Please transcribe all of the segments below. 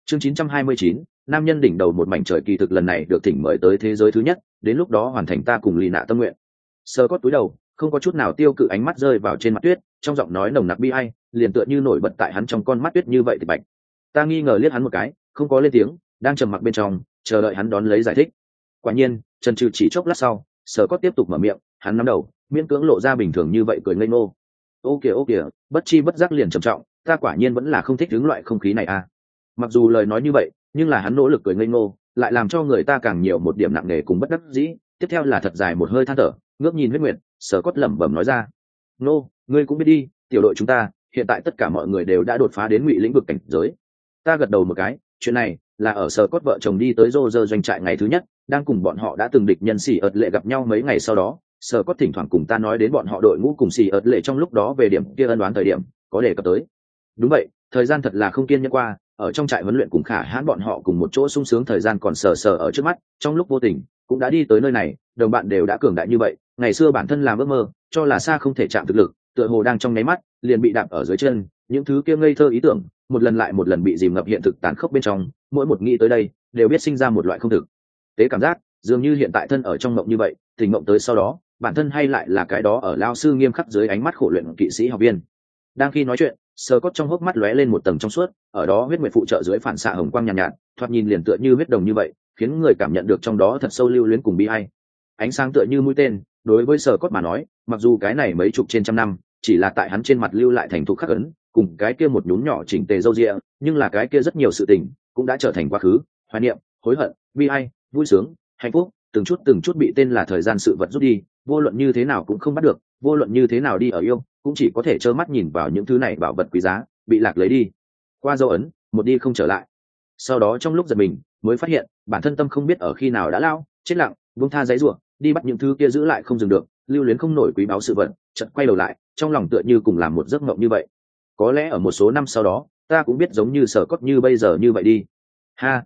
chương 929, nam nhân đỉnh đầu một mảnh trời kỳ thực lần này được thỉnh mời tới thế giới thứ nhất, đến lúc đó hoàn thành ta cùng lì nạ tâm nguyện. Sơ cốt túi đầu, không có chút nào tiêu cự, ánh mắt rơi vào trên mặt tuyết, trong giọng nói nồng nặc bi ai, liền tựa như nổi bật tại hắn trong con mắt tuyết như vậy thì bạch. Ta nghi ngờ liếc hắn một cái, không có lên tiếng, đang trầm mặc bên trong, chờ đợi hắn đón lấy giải thích. Quả nhiên, chần chừ chỉ chốc lát sau, Sơ cốt tiếp tục mở miệng, hắn nắm đầu, miễn cưỡng lộ ra bình thường như vậy cười ngây ngô. Ô kìa, bất chi bất giác liền trầm trọng, ta quả nhiên vẫn là không thích đứng loại không khí này à. Mặc dù lời nói như vậy, nhưng là hắn nỗ lực cười ngây ngô, lại làm cho người ta càng nhiều một điểm nặng nề cùng bất đắc dĩ. Tiếp theo là thật dài một hơi than thở, ngước nhìn huyết nguyệt, Sở Cốt lẩm bẩm nói ra: nô, ngươi cũng biết đi, tiểu đội chúng ta hiện tại tất cả mọi người đều đã đột phá đến ngụy lĩnh vực cảnh giới. Ta gật đầu một cái, chuyện này là ở Sở Cốt vợ chồng đi tới Roger doanh trại ngày thứ nhất, đang cùng bọn họ đã từng địch nhân xỉ ợt lệ gặp nhau mấy ngày sau đó, Sở Cốt thỉnh thoảng cùng ta nói đến bọn họ đội ngũ cùng xỉ ợt lệ trong lúc đó về điểm kia ân đoán thời điểm có đề cập tới. Đúng vậy, thời gian thật là không kiên nhẫn qua, ở trong trại huấn luyện cùng Khả Hãn bọn họ cùng một chỗ sung sướng, thời gian còn sờ sờ ở trước mắt, trong lúc vô tình cũng đã đi tới nơi này, đồng bạn đều đã cường đại như vậy, ngày xưa bản thân làm ước mơ cho là xa không thể chạm thực lực, tựa hồ đang trong nháy mắt liền bị đạp ở dưới chân, những thứ kia ngây thơ ý tưởng một lần lại một lần bị dìm ngập hiện thực tàn khốc bên trong, mỗi một nghĩ tới đây đều biết sinh ra một loại không thực tế cảm giác, dường như hiện tại thân ở trong mộng như vậy, tỉnh mộng tới sau đó bản thân hay lại là cái đó ở lao sư nghiêm khắc dưới ánh mắt khổ luyện kỵ sĩ học viên. Đang khi nói chuyện, Sơ Cốt trong hốc mắt lóe lên một tầng trong suốt, ở đó huyết nguyệt phụ trợ dưới phản xạ hồng quang nhàn nhạt, thoạt nhìn liền tựa như huyết đồng như vậy, khiến người cảm nhận được trong đó thật sâu lưu luyến cùng bi ai. Ánh sáng tựa như mũi tên, đối với Sơ Cốt mà nói, mặc dù cái này mấy chục trên trăm năm, chỉ là tại hắn trên mặt lưu lại thành thục khắc ấn, cùng cái kia một nhúm nhỏ chỉnh tề râu ria, nhưng là cái kia rất nhiều sự tình cũng đã trở thành quá khứ, hoài niệm, hối hận, bi ai, vui sướng, hạnh phúc, từng chút bị tên là thời gian sự vật rút đi, vô luận như thế nào cũng không bắt được, vô luận như thế nào đi ở yêu, cũng chỉ có thể trơ mắt nhìn vào những thứ này bảo vật quý giá bị lạc lấy đi, qua dấu ấn, một đi không trở lại. Sau đó trong lúc giật mình mới phát hiện bản thân tâm không biết ở khi nào đã lao chết lặng, buông tha giấy ruộng đi bắt những thứ kia giữ lại không dừng được, lưu luyến không nổi quý báu sự vật, chợt quay đầu lại, trong lòng tựa như cùng làm một giấc mộng như vậy. Có lẽ ở một số năm sau đó ta cũng biết giống như Sở Cốt như bây giờ như vậy đi. Ha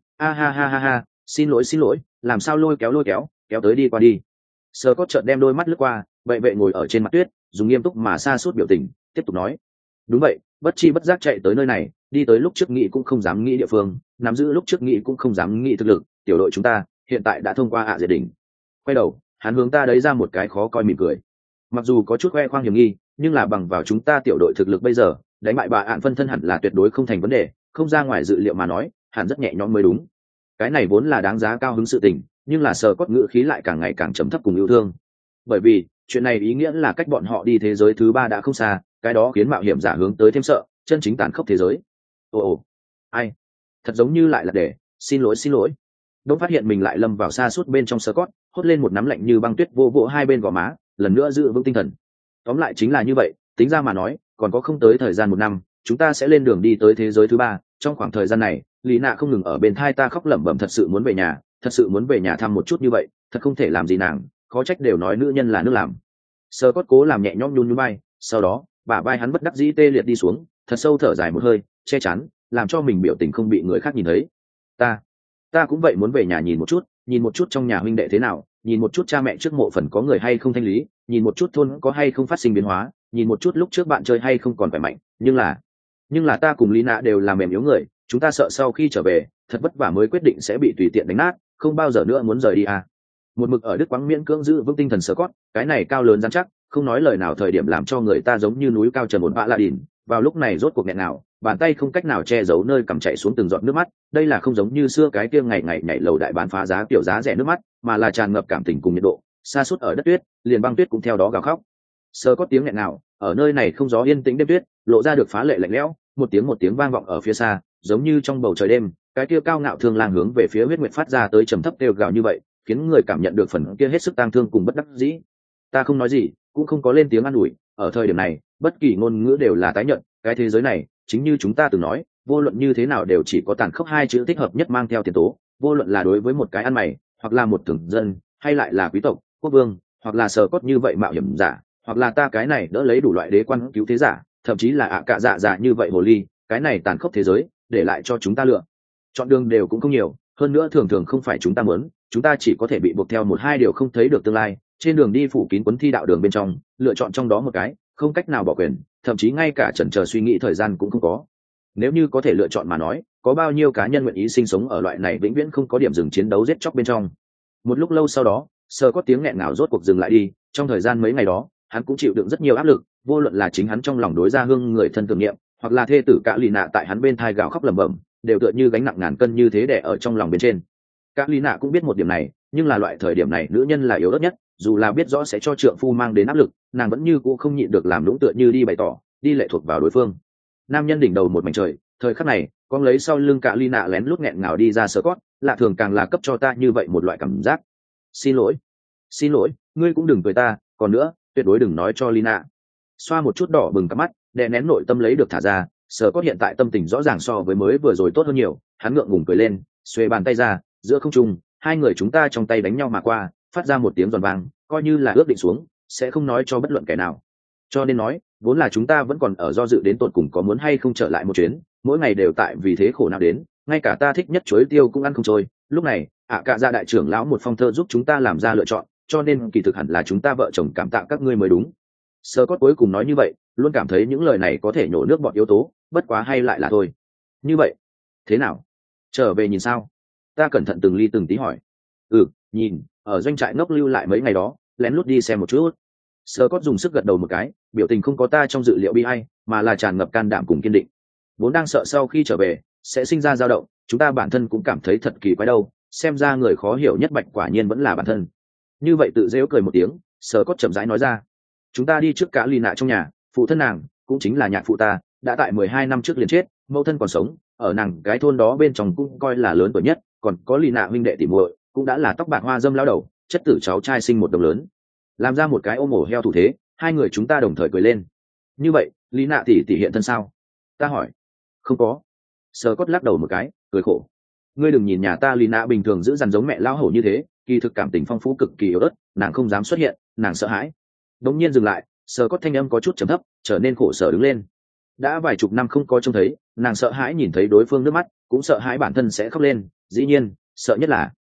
ha, xin lỗi, làm sao lôi kéo kéo tới đi qua đi. Sở Cốt chợt đem đôi mắt lướt qua vệ ngồi ở trên mặt tuyết, dùng nghiêm túc mà xa suốt biểu tình tiếp tục nói: đúng vậy, bất chi bất giác chạy tới nơi này, đi tới lúc trước nghĩ cũng không dám nghĩ địa phương, nắm giữ lúc trước nghĩ cũng không dám nghĩ thực lực, tiểu đội chúng ta hiện tại đã thông qua diệt đỉnh. Quay đầu hắn hướng ta đấy ra một cái khó coi mỉm cười, mặc dù có chút khoe khoang hiểm nghi, nhưng là bằng vào chúng ta tiểu đội thực lực bây giờ, đánh bại bà ạn phân thân hẳn là tuyệt đối không thành vấn đề, không ra ngoài dự liệu mà nói hẳn rất nhẹ nhõm mới đúng. Cái này vốn là đáng giá cao hứng sự tình, nhưng là Sở Cốt ngữ khí lại càng ngày càng trầm thấp cùng yêu thương, bởi vì chuyện này ý nghĩa là cách bọn họ đi thế giới thứ ba đã không xa, cái đó khiến mạo hiểm giả hướng tới thêm sợ, chân chính tàn khốc thế giới. Ồ, ai, thật giống như lại là để xin lỗi. Đông phát hiện mình lại lâm vào xa suốt bên trong Sở Cốt, hốt lên một nắm lạnh như băng tuyết vô vỗ hai bên gò má, lần nữa giữ vững tinh thần. Tóm lại chính là như vậy, tính ra mà nói còn có không tới thời gian một năm, chúng ta sẽ lên đường đi tới thế giới thứ ba. Trong khoảng thời gian này Lý Nạ không ngừng ở bên thai ta khóc lẩm bẩm, thật sự muốn về nhà thăm một chút như vậy, thật không thể làm gì nàng, khó trách đều nói nữ nhân là nước làm. Sở Cốt cố làm nhẹ nhõm nhún nhún vai, sau đó bả vai hắn bất đắc dĩ tê liệt đi xuống, thật sâu thở dài một hơi, che chắn, làm cho mình biểu tình không bị người khác nhìn thấy. Ta cũng vậy muốn về nhà nhìn một chút trong nhà huynh đệ thế nào, nhìn một chút cha mẹ trước mộ phần có người hay không thanh lý, nhìn một chút thôn có hay không phát sinh biến hóa, nhìn một chút lúc trước bạn chơi hay không còn khỏe mạnh. Nhưng là ta cùng Lý Nạ đều là mềm yếu người, chúng ta sợ sau khi trở về thật vất vả mới quyết định sẽ bị tùy tiện đánh nát, không bao giờ nữa muốn rời đi à. Một mực ở Đức Quáng miễn cưỡng giữ vững tinh thần Sở Cốt, cái này cao lớn rắn chắc, không nói lời nào thời điểm làm cho người ta giống như núi cao trần một vạ la đìn, vào lúc này rốt cuộc nghẹn nào, bàn tay không cách nào che giấu nơi cầm chảy xuống từng giọt nước mắt. Đây là không giống như xưa cái kia ngày nhảy lầu đại bán phá giá kiểu giá rẻ nước mắt, mà là tràn ngập cảm tình cùng nhiệt độ, xa suốt ở đất tuyết, liền băng tuyết cũng theo đó gào khóc. Sở Cốt tiếng nghẹn nào ở nơi này không gió yên tĩnh đêm tuyết lộ ra được phá lệ lạnh lẽo, một tiếng vang vọng ở phía xa, giống như trong bầu trời đêm, cái kia cao ngạo thương lang hướng về phía huyết nguyệt phát ra tới trầm thấp kêu gào như vậy, khiến người cảm nhận được phần kia hết sức tang thương cùng bất đắc dĩ. Ta không nói gì, cũng không có lên tiếng an ủi, ở thời điểm này bất kỳ ngôn ngữ đều là tái nhận, cái thế giới này chính như chúng ta từng nói, vô luận như thế nào đều chỉ có tàn khốc hai chữ thích hợp nhất mang theo tiền tố, vô luận là đối với một cái ăn mày, hoặc là một thường dân, hay lại là quý tộc, quốc vương, hoặc là Sở Cốt như vậy mạo hiểm giả, hoặc là ta cái này đỡ lấy đủ loại đế quan cứu thế giả, thậm chí là cả dạ như vậy hồ ly, cái này tàn khốc thế giới để lại cho chúng ta lựa chọn đường đều cũng không nhiều, hơn nữa thường không phải chúng ta muốn, chúng ta chỉ có thể bị buộc theo một hai điều không thấy được tương lai, trên đường đi phủ kín quấn thi đạo đường bên trong, lựa chọn trong đó một cái, không cách nào bỏ quyền, thậm chí ngay cả chần chờ suy nghĩ thời gian cũng không có. Nếu như có thể lựa chọn mà nói, có bao nhiêu cá nhân nguyện ý sinh sống ở loại này vĩnh viễn không có điểm dừng chiến đấu giết chóc bên trong. Một lúc lâu sau đó, sờ có tiếng nghẹn ngào rốt cuộc dừng lại đi. Trong thời gian mấy ngày đó, hắn cũng chịu đựng rất nhiều áp lực, vô luận là chính hắn trong lòng đối ra hương người thân tưởng niệm, hoặc là thê tử Cả Lì Nạ tại hắn bên thai gào khóc lẩm bẩm, đều tựa như gánh nặng ngàn cân như thế đè ở trong lòng bên trên. Cả Lì Nạ cũng biết một điểm này, nhưng là loại thời điểm này nữ nhân là yếu ớt nhất, dù là biết rõ sẽ cho trượng phu mang đến áp lực, nàng vẫn như cũ không nhịn được làm lũng tựa như đi bày tỏ, đi lệ thuộc vào đối phương. Nam nhân đỉnh đầu một mảnh trời, thời khắc này, con lấy sau lưng Cả Lì Nạ lén lút nghẹn ngào đi ra sờ cót, lạ thường càng là cấp cho ta như vậy một loại cảm giác. Xin lỗi, ngươi cũng đừng cười ta, còn nữa, tuyệt đối đừng nói cho Lina. Xoa một chút đỏ bừng cả mắt, đè nén nội tâm lấy được thả ra, sờ cót hiện tại tâm tình rõ ràng so với mới vừa rồi tốt hơn nhiều, hắn ngượng ngùng cười lên, xuề bàn tay ra, giữa không trung, hai người chúng ta trong tay đánh nhau mà qua, phát ra một tiếng giòn vang, coi như là ước định xuống, sẽ không nói cho bất luận kẻ nào. Cho nên nói, vốn là chúng ta vẫn còn ở do dự đến tột cùng có muốn hay không trở lại một chuyến, mỗi ngày đều tại vì thế khổ nào đến, ngay cả ta thích nhất chuối tiêu cũng ăn không trôi. Lúc này, cả gia đại trưởng lão một phong thơ giúp chúng ta làm ra lựa chọn, cho nên kỳ thực hẳn là chúng ta vợ chồng cảm tạ các ngươi mới đúng. Sơ cốt cuối cùng nói như vậy, luôn cảm thấy những lời này có thể nhổ nước bọt yếu tố, bất quá hay lại là thôi. Như vậy, thế nào? Trở về nhìn sao? Ta cẩn thận từng ly từng tí hỏi. Nhìn, ở doanh trại ngốc lưu lại mấy ngày đó, lén lút đi xem một chút. Sơ cốt dùng sức gật đầu một cái, biểu tình không có ta trong dự liệu bi ai, mà là tràn ngập can đảm cùng kiên định. Vốn đang sợ sau khi trở về sẽ sinh ra dao động, chúng ta bản thân cũng cảm thấy thật kỳ quái đâu, xem ra người khó hiểu nhất Bạch quả nhiên vẫn là bản thân. Như vậy tự dễu cười một tiếng, Sở Cốt chậm rãi nói ra, chúng ta đi trước Cả Lì Nạ trong nhà, phụ thân nàng cũng chính là nhạc phụ ta, đã tại 12 năm trước liền chết, mẫu thân còn sống, ở nàng cái thôn đó bên trong cũng coi là lớn tuổi nhất, còn có Lì Nạ huynh đệ tỉ muội, cũng đã là tóc bạc hoa dâm lão đầu, chất tử cháu trai sinh một đồng lớn. Làm ra một cái ôm ổ heo thủ thế, hai người chúng ta đồng thời cười lên. Như vậy, Lì Nạ tỷ hiện thân sao? Ta hỏi. Không có. Sở Cốt lắc đầu một cái, cười khổ. Ngươi đừng nhìn nhà ta Lì Nạ bình thường giữ dằn giống mẹ lão hổ như thế, kỳ thực cảm tình phong phú cực kỳ yếu ớt, nàng không dám xuất hiện, nàng sợ hãi. Đột nhiên dừng lại, Sở Cốt thanh âm có chút trầm thấp, trở nên khổ sở đứng lên. Đã vài chục năm không có trông thấy, nàng sợ hãi nhìn thấy đối phương nước mắt, cũng sợ hãi bản thân sẽ khóc lên, dĩ nhiên, sợ nhất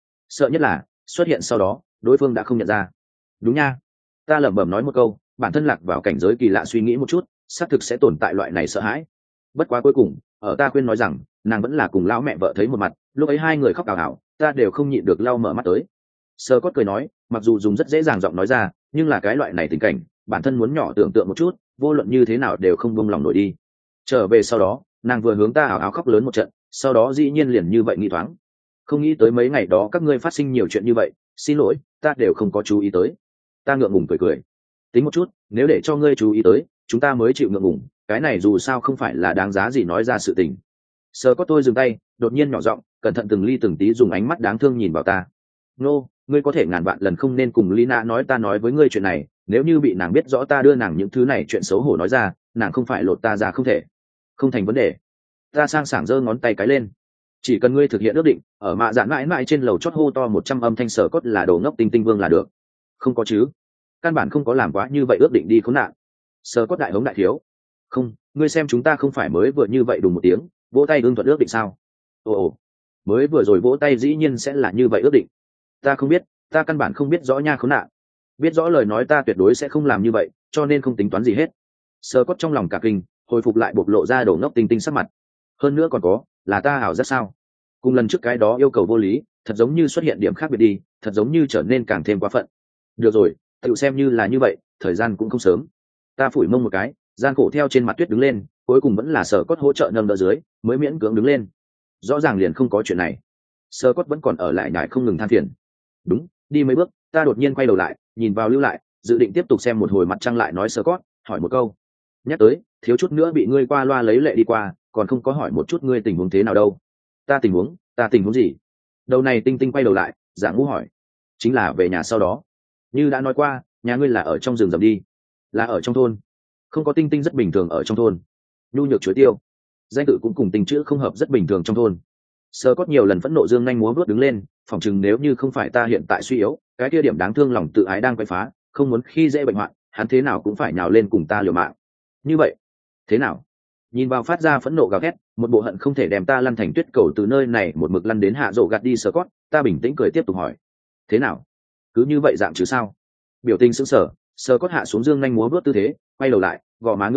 là xuất hiện sau đó, đối phương đã không nhận ra. Đúng nha. Ta lẩm bẩm nói một câu, bản thân lạc vào cảnh giới kỳ lạ suy nghĩ một chút, xác thực sẽ tồn tại loại này sợ hãi. Bất quá cuối cùng, ở ta khuyên nói rằng, nàng vẫn là cùng lão mẹ vợ thấy một mặt, lúc ấy hai người khóc ảo ảo, ta đều không nhịn được lau mở mắt tới. Sơ Cốt cười nói, mặc dù dùng rất dễ dàng giọng nói ra, nhưng là cái loại này tình cảnh, bản thân muốn nhỏ tưởng tượng một chút, vô luận như thế nào đều không buông lòng nổi đi. Trở về sau đó, nàng vừa hướng ta ảo ảo khóc lớn một trận, sau đó dĩ nhiên liền như vậy nghi thoáng. Không nghĩ tới mấy ngày đó các ngươi phát sinh nhiều chuyện như vậy, xin lỗi, ta đều không có chú ý tới. Ta ngượng ngùng cười. Tính một chút, nếu để cho ngươi chú ý tới, chúng ta mới chịu ngượng ngùng, cái này dù sao không phải là đáng giá gì nói ra sự tình. Sơ Cốt tôi dừng tay, đột nhiên nhỏ giọng, cẩn thận từng ly từng tí dùng ánh mắt đáng thương nhìn vào ta. Nô, ngươi có thể ngàn vạn lần không nên cùng Lina nói ta nói với ngươi chuyện này, nếu như bị nàng biết rõ ta đưa nàng những thứ này chuyện xấu hổ nói ra, nàng không phải lột ta ra không thể. Không thành vấn đề. Ta sang sảng giơ ngón tay cái lên. Chỉ cần ngươi thực hiện ước định, ở mạ dạn mãi mãi trên lầu chót hô to 100 âm thanh Sở Cốt là đồ ngốc tinh tinh vương là được. Không có chứ? Căn bản không có làm quá như vậy ước định đi khốn nạn. Sở Cốt đại hống đại thiếu. Không, ngươi xem chúng ta không phải mới vừa như vậy đùng một tiếng, vỗ tay ưng thuận ước định sao? Ồ, mới vừa rồi vỗ tay dĩ nhiên sẽ là như vậy ước định. Ta không biết, ta căn bản không biết rõ nha khốn nạn. Biết rõ lời nói ta tuyệt đối sẽ không làm như vậy, cho nên không tính toán gì hết. Sơ Cốt trong lòng cả kinh, hồi phục lại bộc lộ ra đồ ngốc tinh tinh sắc mặt. Hơn nữa còn có, là ta ảo rất sao? Cùng lần trước cái đó yêu cầu vô lý, thật giống như xuất hiện điểm khác biệt đi, thật giống như trở nên càng thêm quá phận. Được rồi, tự xem như là như vậy, thời gian cũng không sớm. Ta phủi mông một cái, gian khổ theo trên mặt tuyết đứng lên, cuối cùng vẫn là Sở Cốt hỗ trợ nâng đỡ dưới, mới miễn cưỡng đứng lên. Rõ ràng liền không có chuyện này. Sở Cốt vẫn còn ở lại nhải không ngừng than phiền. Đúng, đi mấy bước, ta đột nhiên quay đầu lại, nhìn vào lưu lại, dự định tiếp tục xem một hồi mặt trăng lại nói Sở Cốt, hỏi một câu. Nhắc tới, thiếu chút nữa bị ngươi qua loa lấy lệ đi qua, còn không có hỏi một chút ngươi tình huống thế nào đâu. Ta tình huống gì? Đầu này tinh tinh quay đầu lại, giả ngu hỏi. Chính là về nhà sau đó. Như đã nói qua, nhà ngươi là ở trong rừng rậm đi. Là ở trong thôn. Không có tinh tinh rất bình thường ở trong thôn. Nhu nhược chuối tiêu. Danh tự cũng cùng tình chữ không hợp rất bình thường trong thôn. Sơ Cốt nhiều lần phẫn nộ dương nhanh múa vuốt đứng lên, phỏng chừng nếu như không phải ta hiện tại suy yếu, cái kia điểm đáng thương lòng tự ái đang quay phá, không muốn khi dễ bệnh hoạn, hắn thế nào cũng phải nhào lên cùng ta liều mạng. Như vậy, thế nào? Nhìn vào phát ra phẫn nộ gào thét, một bộ hận không thể đem ta lăn thành tuyết cầu từ nơi này một mực lăn đến hạ rộ gạt đi Sơ Cốt, ta bình tĩnh cười tiếp tục hỏi. Thế nào? Cứ như vậy dạng chứ sao? Biểu tình sững sờ, Sơ Cốt hạ xuống dương nhanh múa vuốt tư thế, quay đầu lại, gò má ngưỡng mộ,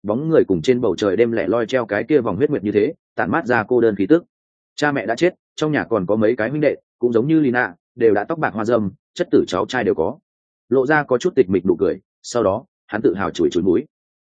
bóng người cùng trên bầu trời đêm lẻ loi treo cái kia vòng huyết nguyệt như thế tản mát ra cô đơn khí tức. Cha mẹ đã chết, trong nhà còn có mấy cái huynh đệ cũng giống như Lina, đều đã tóc bạc hoa râm, chất tử cháu trai đều có. Lộ ra có chút tịch mịch nụ cười, sau đó hắn tự hào chùi chùi mũi.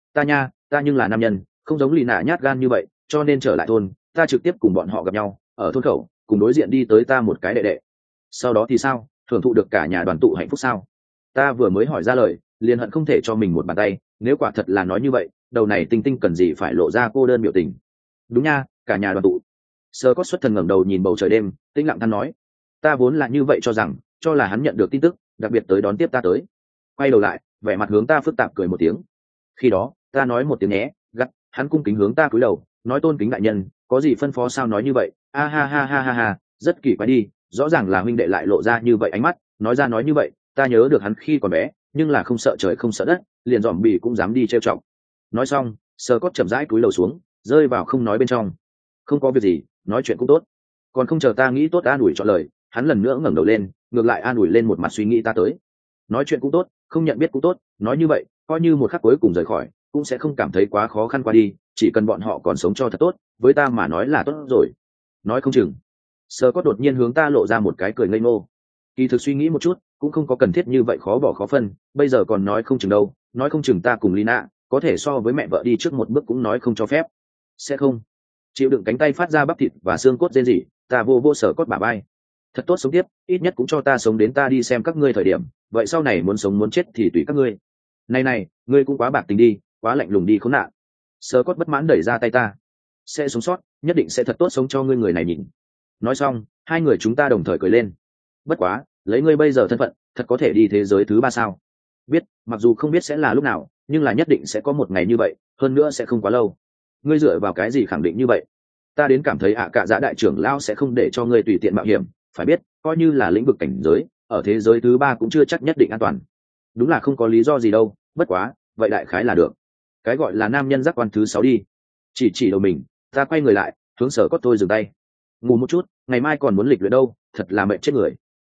Ta nhưng là nam nhân, không giống Lina nhát gan như vậy, cho nên trở lại thôn, ta trực tiếp cùng bọn họ gặp nhau ở thôn khẩu, cùng đối diện đi tới ta một cái đệ đệ. Sau đó thì sao, hưởng thụ được cả nhà đoàn tụ hạnh phúc sao? Ta vừa mới hỏi ra lời, liền hận không thể cho mình một bàn tay, nếu quả thật là nói như vậy, đầu này Tinh Tinh cần gì phải lộ ra cô đơn biểu tình. Đúng nha, cả nhà đoàn tụ. Sơ Cốt xuất thần ngẩng đầu nhìn bầu trời đêm, tĩnh lặng than nói, ta vốn là như vậy cho rằng, cho là hắn nhận được tin tức, đặc biệt tới đón tiếp ta tới. Quay đầu lại, vẻ mặt hướng ta phức tạp cười một tiếng. Khi đó, ta nói một tiếng nhé, gắt, hắn cung kính hướng ta cúi đầu, nói tôn kính đại nhân, có gì phân phó sao nói như vậy? A ha ha ha ha ha, rất kỳ quái đi, rõ ràng là huynh đệ lại lộ ra như vậy ánh mắt, nói ra nói như vậy, ta nhớ được hắn khi còn bé, nhưng là không sợ trời không sợ đất, liền dòm bì cũng dám đi trêu chọc. Nói xong, Sơ Cốt chậm rãi cúi đầu xuống, rơi vào không nói bên trong. Không có việc gì, nói chuyện cũng tốt. Còn không chờ ta nghĩ tốt an ủi cho lời, hắn lần nữa ngẩng đầu lên, ngược lại an ủi lên một mặt suy nghĩ ta tới. Nói chuyện cũng tốt, không nhận biết cũng tốt, nói như vậy, coi như một khắc cuối cùng rời khỏi, cũng sẽ không cảm thấy quá khó khăn qua đi, chỉ cần bọn họ còn sống cho thật tốt, với ta mà nói là tốt rồi. Nói không chừng. Sơ Cốt đột nhiên hướng ta lộ ra một cái cười ngây ngô. Kỳ thực suy nghĩ một chút, cũng không có cần thiết như vậy khó bỏ khó phân, bây giờ còn nói không chừng đâu, nói không chừng ta cùng Lina, có thể so với mẹ vợ đi trước một bước cũng nói không cho phép. Sẽ không. Chịu đựng cánh tay phát ra bắp thịt và xương cốt rên rỉ, ta vô Sơ Cốt bả vai. Thật tốt sống tiếp, ít nhất cũng cho ta sống đến ta đi xem các ngươi thời điểm, vậy sau này muốn sống muốn chết thì tùy các ngươi. Này, ngươi cũng quá bạc tình đi, quá lạnh lùng đi khốn nạn. Sơ Cốt bất mãn đẩy ra tay ta. Sẽ sống sót, nhất định sẽ thật tốt sống cho ngươi người này nhìn. Nói xong, hai người chúng ta đồng thời cười lên. Bất quá, lấy ngươi bây giờ thân phận, thật có thể đi thế giới thứ ba sao? Biết, mặc dù không biết sẽ là lúc nào, nhưng là nhất định sẽ có một ngày như vậy, hơn nữa sẽ không quá lâu. Ngươi dựa vào cái gì khẳng định như vậy? Ta đến cảm thấy cả dạ đại trưởng lao sẽ không để cho ngươi tùy tiện mạo hiểm, phải biết, coi như là lĩnh vực cảnh giới, ở thế giới thứ ba cũng chưa chắc nhất định an toàn. Đúng là không có lý do gì đâu, bất quá, vậy đại khái là được. Cái gọi là nam nhân giác quan thứ 6 đi. Chỉ đầu mình, ta quay người lại, hướng Sở Cốt tôi dừng tay. Ngủ một chút, ngày mai còn muốn lịch luyện đâu, thật là mệt chết người.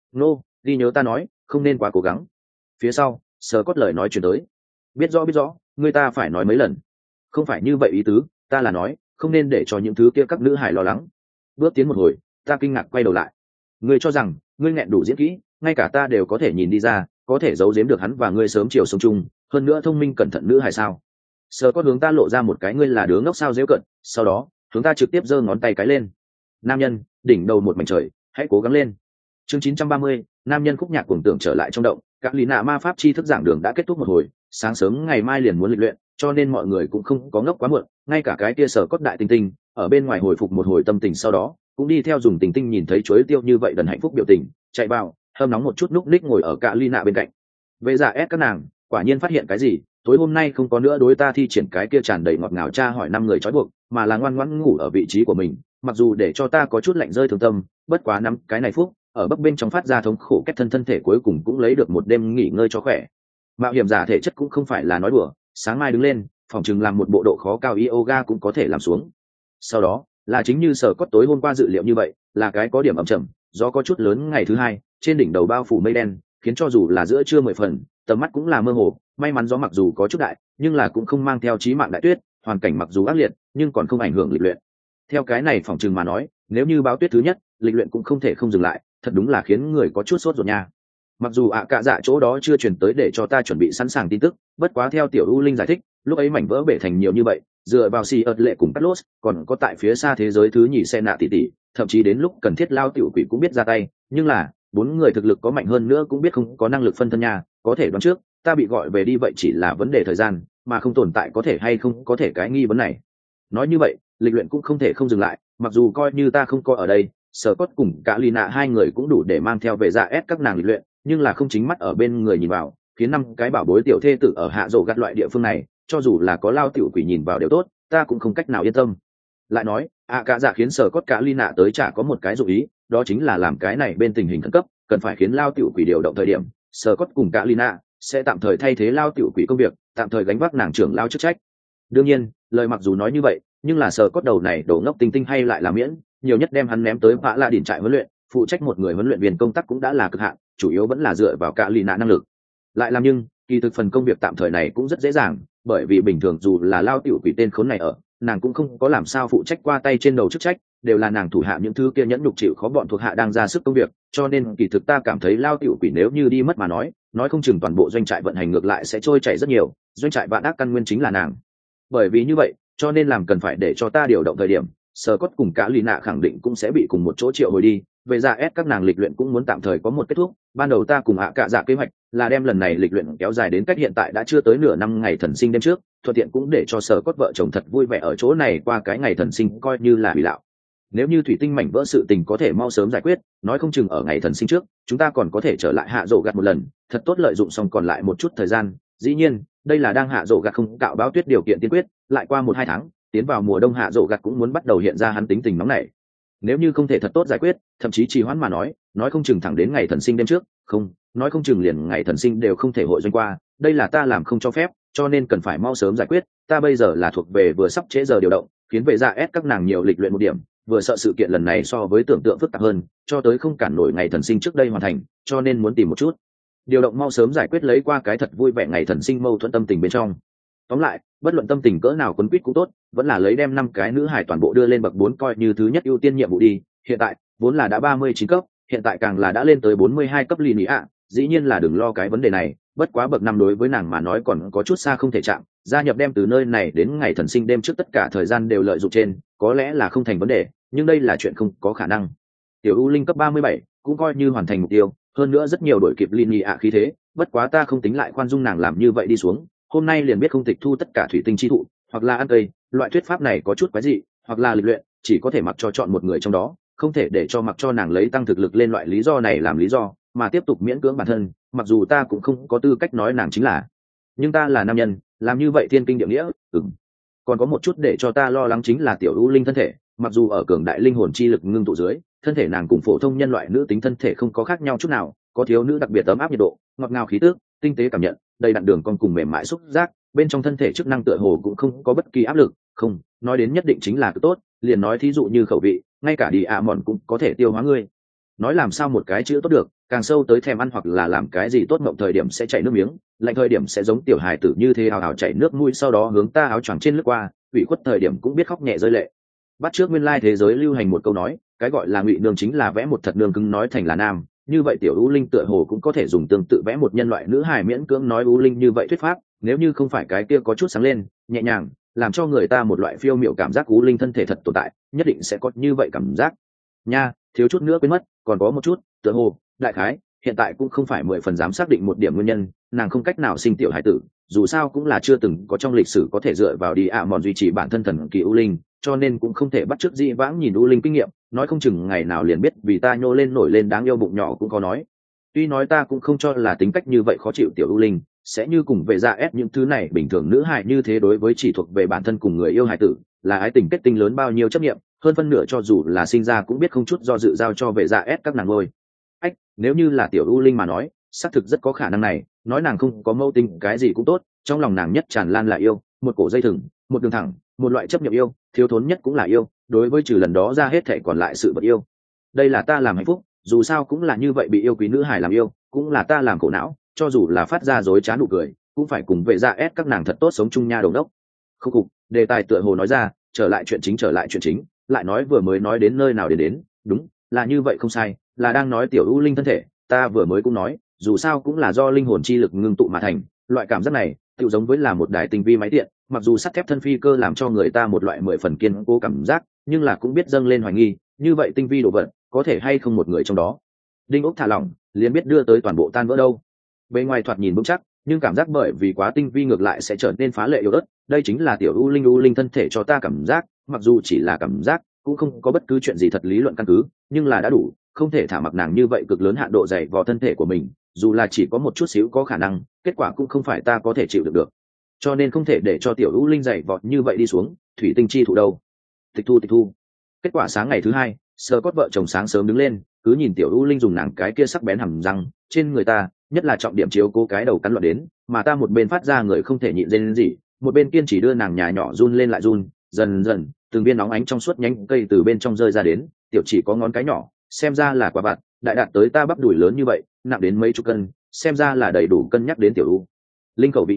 Ghi nhớ ta nói, không nên quá cố gắng. Phía sau, Sở Cốt lời nói chuyển tới. Biết rõ, người ta phải nói mấy lần. Không phải như vậy ý tứ, ta là nói, không nên để cho những thứ kia các nữ hải lo lắng. Bước tiến một hồi, ta kinh ngạc quay đầu lại. Ngươi cho rằng, ngươi nghẹn đủ diễn kỹ, ngay cả ta đều có thể nhìn đi ra, có thể giấu giếm được hắn và ngươi sớm chiều sống chung, hơn nữa thông minh cẩn thận nữ hải sao? Sở Cốt hướng ta lộ ra một cái ngươi là đứa ngốc sao giễu cận, sau đó, hướng ta trực tiếp giơ ngón tay cái lên. Nam nhân, đỉnh đầu một mảnh trời, hãy cố gắng lên. Chương 930, nam nhân khúc nhạc cuồng tưởng trở lại trong động, các lý nạ ma pháp chi thức giảng đường đã kết thúc một hồi, sáng sớm ngày mai liền muốn lịch luyện, cho nên mọi người cũng không có ngốc quá muộn, ngay cả cái kia Sở Cốt đại tinh tinh, ở bên ngoài hồi phục một hồi tâm tình sau đó, cũng đi theo dùng tình tinh nhìn thấy chuối tiêu như vậy đần hạnh phúc biểu tình, chạy vào, hâm nóng một chút núc ních ngồi ở cả ly nạ bên cạnh. Về giả ép các nàng, quả nhiên phát hiện cái gì, tối hôm nay không có nữa đối ta thi triển cái kia tràn đầy ngọt ngào tra hỏi 5 người trói buộc, mà là ngoan ngoãn ngủ ở vị trí của mình, mặc dù để cho ta có chút lạnh rơi thương tâm, bất quá nắm cái này phúc, ở bấp bên trong phát ra thống khổ kết thân thể cuối cùng cũng lấy được một đêm nghỉ ngơi cho khỏe. Mạo hiểm giả thể chất cũng không phải là nói đùa, sáng mai đứng lên, phòng chừng làm một bộ độ khó cao yoga cũng có thể làm xuống. Sau đó, là chính như Sở Cốt tối hôm qua dự liệu như vậy, là cái có điểm ẩm chậm, gió có chút lớn ngày thứ hai, trên đỉnh đầu bao phủ mây đen, khiến cho dù là giữa trưa 10 phần, tầm mắt cũng là mơ hồ, may mắn gió mặc dù có chút đại, nhưng là cũng không mang theo chí mạng đại tuyết, hoàn cảnh mặc dù ác liệt, nhưng còn không ảnh hưởng lịch luyện. Theo cái này phòng trừng mà nói, nếu như báo tuyết thứ nhất, lịch luyện cũng không thể không dừng lại, thật đúng là khiến người có chút sốt ruột nha. Mặc dù cả dạ chỗ đó chưa truyền tới để cho ta chuẩn bị sẵn sàng tin tức, bất quá theo tiểu U Linh giải thích, lúc ấy mảnh vỡ bể thành nhiều như vậy, dựa vào si ợt lệ cùng Carlos, còn có tại phía xa thế giới thứ nhì xe nạ tỷ, thậm chí đến lúc cần thiết lao tiểu quỷ cũng biết ra tay, nhưng là 4 người thực lực có mạnh hơn nữa cũng biết không có năng lực phân thân nha, có thể đoán trước, ta bị gọi về đi vậy chỉ là vấn đề thời gian, mà không tồn tại có thể hay không có thể cái nghi vấn này. Nói như vậy, lịch luyện cũng không thể không dừng lại, mặc dù coi như ta không có ở đây, Sở Cốt cùng cả Lina hai người cũng đủ để mang theo về dạ ép các nàng lịch luyện, nhưng là không chính mắt ở bên người nhìn vào, khiến 5 cái bảo bối tiểu thê tử ở hạ rổ gặt loại địa phương này, cho dù là có lao tiểu quỷ nhìn vào đều tốt, ta cũng không cách nào yên tâm. Lại nói, cả dạ khiến Sở Cốt cả Lina tới chả có một cái dụng ý, đó chính là làm cái này bên tình hình khẩn cấp, cần phải khiến lao tiểu quỷ điều động thời điểm, Sở Cốt cùng cả Lina sẽ tạm thời thay thế lao tiểu quỷ công việc, tạm thời gánh vác nàng trưởng lao chức trách. Đương nhiên, lời mặc dù nói như vậy, nhưng là Sở Cốt đầu này đổ ngốc tinh tinh hay lại là miễn, nhiều nhất đem hắn ném tới Vạ La Đỉnh trại huấn luyện, phụ trách một người huấn luyện viên công tác cũng đã là cực hạn, chủ yếu vẫn là dựa vào cả Lina năng lực. Lại làm nhưng, kỳ thực phần công việc tạm thời này cũng rất dễ dàng, bởi vì bình thường dù là lao tiểu quỷ tên khốn này ở, nàng cũng không có làm sao phụ trách qua tay trên đầu chức trách, đều là nàng thủ hạ những thứ kia nhẫn nhục chịu khó bọn thuộc hạ đang ra sức công việc, cho nên kỳ thực ta cảm thấy lao tiểu quỷ nếu như đi mất mà nói không chừng toàn bộ doanh trại vận hành ngược lại sẽ trôi chảy rất nhiều, doanh trại vạn ác căn nguyên chính là nàng. Bởi vì như vậy, cho nên làm cần phải để cho ta điều động thời điểm, Sở Cốt cùng cả Lì Nạ khẳng định cũng sẽ bị cùng một chỗ triệu hồi đi. Về ra ép các nàng lịch luyện cũng muốn tạm thời có một kết thúc. Ban đầu ta cùng cạ dạ kế hoạch là đem lần này lịch luyện kéo dài đến cách hiện tại đã chưa tới nửa năm ngày thần sinh đêm trước, thuận tiện cũng để cho Sở Cốt vợ chồng thật vui vẻ ở chỗ này qua cái ngày thần sinh coi như là hủy đạo. Nếu như thủy tinh mảnh vỡ sự tình có thể mau sớm giải quyết, nói không chừng ở ngày thần sinh trước, chúng ta còn có thể trở lại hạ rổ gặt một lần, thật tốt lợi dụng xong còn lại một chút thời gian. Dĩ nhiên, đây là đang hạ rổ gặt không cạo báo tuyết điều kiện tiên quyết, lại qua 1-2 tháng, tiến vào mùa đông hạ rổ gặt cũng muốn bắt đầu hiện ra hắn tính tình nóng này. Nếu như không thể thật tốt giải quyết, thậm chí trì hoãn mà nói không chừng thẳng đến ngày thần sinh đêm trước, không, nói không chừng liền ngày thần sinh đều không thể hội doanh qua, đây là ta làm không cho phép, cho nên cần phải mau sớm giải quyết. Ta bây giờ là thuộc về vừa sắp trễ giờ điều động, khiến về ra ép các nàng nhiều lịch luyện một điểm, vừa sợ sự kiện lần này so với tưởng tượng phức tạp hơn, cho tới không cản nổi ngày thần sinh trước đây hoàn thành, cho nên muốn tìm một chút điều động mau sớm giải quyết lấy qua cái thật vui vẻ ngày thần sinh mâu thuẫn tâm tình bên trong. Tóm lại, bất luận tâm tình cỡ nào quấn quýt cũng tốt, vẫn là lấy đem 5 cái nữ hải toàn bộ đưa lên bậc 4 coi như thứ nhất ưu tiên nhiệm vụ đi. Hiện tại vốn là đã 39 cấp, hiện tại càng là đã lên tới 42 cấp lì nị ạ, dĩ nhiên là đừng lo cái vấn đề này, bất quá bậc 5 đối với nàng mà nói còn có chút xa không thể chạm, gia nhập đem từ nơi này đến ngày thần sinh đêm trước tất cả thời gian đều lợi dụng trên, có lẽ là không thành vấn đề, nhưng đây là chuyện không có khả năng. Tiểu U Linh cấp 37 cũng coi như hoàn thành mục tiêu, hơn nữa rất nhiều đổi kịp lì nị ạ khí thế, bất quá ta không tính lại khoan dung nàng làm như vậy đi xuống. Hôm nay liền biết không tịch thu tất cả thủy tinh chi thụ, hoặc là ăn cây, loại thuyết pháp này có chút quái dị, hoặc là lịch luyện, chỉ có thể mặc cho chọn một người trong đó, không thể để cho mặc cho nàng lấy tăng thực lực lên loại lý do này làm lý do, mà tiếp tục miễn cưỡng bản thân, mặc dù ta cũng không có tư cách nói nàng chính là. Nhưng ta là nam nhân, làm như vậy thiên kinh địa nghĩa, Còn có một chút để cho ta lo lắng chính là tiểu U Linh thân thể, mặc dù ở cường đại linh hồn chi lực ngưng tụ dưới, thân thể nàng cùng phổ thông nhân loại nữ tính thân thể không có khác nhau chút nào, có thiếu nữ đặc biệt ấm áp nhiệt độ, ngọt ngào khí tước, tinh tế cảm nhận, đầy đặn đường cong cùng mềm mại xúc giác, bên trong thân thể chức năng tựa hồ cũng không có bất kỳ áp lực, không, nói đến nhất định chính là tốt, liền nói thí dụ như khẩu vị, ngay cả đi ạ mòn cũng có thể tiêu hóa ngươi. Nói làm sao một cái chữ tốt được, càng sâu tới thèm ăn hoặc là làm cái gì tốt mộng thời điểm sẽ chảy nước miếng, lạnh thời điểm sẽ giống tiểu hài tử như thế hào hào chảy nước mũi sau đó hướng ta áo choàng trên lướt qua, ủy khuất thời điểm cũng biết khóc nhẹ rơi lệ. Bắt trước nguyên lai thế giới lưu hành một câu nói, cái gọi là ngụy nương chính là vẽ một thật nương cứng nói thành là nam, như vậy tiểu U Linh tựa hồ cũng có thể dùng tương tự vẽ một nhân loại nữ hài miễn cưỡng nói U Linh như vậy thuyết pháp, nếu như không phải cái kia có chút sáng lên, nhẹ nhàng, làm cho người ta một loại phiêu miểu cảm giác U Linh thân thể thật tồn tại, nhất định sẽ có như vậy cảm giác. Nha, thiếu chút nữa quên mất, còn có một chút, tựa hồ, đại khái, hiện tại cũng không phải 10 phần dám xác định một điểm nguyên nhân, nàng không cách nào sinh tiểu hải tử, dù sao cũng là chưa từng có trong lịch sử có thể dựa vào đi ạ mòn duy trì bản thân thần kỳ U Linh, cho nên cũng không thể bắt chước dĩ vãng nhìn U Linh kinh nghiệm, nói không chừng ngày nào liền biết vì ta nhô lên nổi lên đáng yêu bụng nhỏ cũng có nói. Tuy nói ta cũng không cho là tính cách như vậy khó chịu tiểu U Linh sẽ như cùng về ra ép những thứ này bình thường nữ hài như thế đối với chỉ thuộc về bản thân cùng người yêu hài tử, là ái tình kết tinh lớn bao nhiêu chấp nghiệm, hơn phân nửa cho dù là sinh ra cũng biết không chút do dự giao cho về ra ép các nàng ngôi. Ách, nếu như là tiểu U Linh mà nói, xác thực rất có khả năng này, nói nàng không có mâu tình cái gì cũng tốt, trong lòng nàng nhất tràn lan là yêu, một cổ dây thừng, một đường thẳng, một loại chấp nhận yêu, thiếu thốn nhất cũng là yêu, đối với trừ lần đó ra hết thảy còn lại sự vật yêu. Đây là ta làm hạnh phúc, dù sao cũng là như vậy bị yêu quý nữ hài làm yêu, cũng là ta làm khổ não, cho dù là phát ra dối trá nụ cười, cũng phải cùng vệ ra ép các nàng thật tốt sống chung nha đồng đốc. Không cục, đề tài tựa hồ nói ra, trở lại chuyện chính, lại nói vừa mới nói đến nơi nào đến, đúng, là như vậy không sai, là đang nói tiểu U Linh thân thể, ta vừa mới cũng nói, dù sao cũng là do linh hồn chi lực ngưng tụ mà thành, loại cảm giác này, tựu giống với là một đài tinh vi máy tiện, mặc dù sắt thép thân phi cơ làm cho người ta một loại 10 phần kiên cố cảm giác, nhưng là cũng biết dâng lên hoài nghi, như vậy tinh vi đồ vật, có thể hay không một người trong đó. Đinh ốc thả lỏng, liền biết đưa tới toàn bộ tan vỡ đâu. Bên ngoài thoạt nhìn vững chắc, nhưng cảm giác bởi vì quá tinh vi ngược lại sẽ trở nên phá lệ yếu ớt, đây chính là tiểu U Linh thân thể cho ta cảm giác, mặc dù chỉ là cảm giác, cũng không có bất cứ chuyện gì thật lý luận căn cứ, nhưng là đã đủ, không thể thả mặc nàng như vậy cực lớn hạn độ dày vào thân thể của mình, dù là chỉ có một chút xíu có khả năng, kết quả cũng không phải ta có thể chịu được. Cho nên không thể để cho tiểu U Linh dày vọt như vậy đi xuống, thủy tinh chi thủ đâu. Tịch thu. Kết quả sáng ngày thứ 2, Scott vợ chồng sáng sớm đứng lên, cứ nhìn tiểu U Linh dùng nàng cái kia sắc bén hầm răng, trên người ta, nhất là trọng điểm chiếu cố cái đầu cắn loạn đến, mà ta một bên phát ra người không thể nhịn lên gì, một bên kiên chỉ đưa nàng nhà nhỏ run lên lại run, dần dần, từng viên nóng ánh trong suốt nhánh cây từ bên trong rơi ra đến, tiểu chỉ có ngón cái nhỏ, xem ra là quả vặt, đại đạt tới ta bắp đùi lớn như vậy, nặng đến mấy chục cân, xem ra là đầy đủ cân nhắc đến tiểu U Linh khẩu vị nha,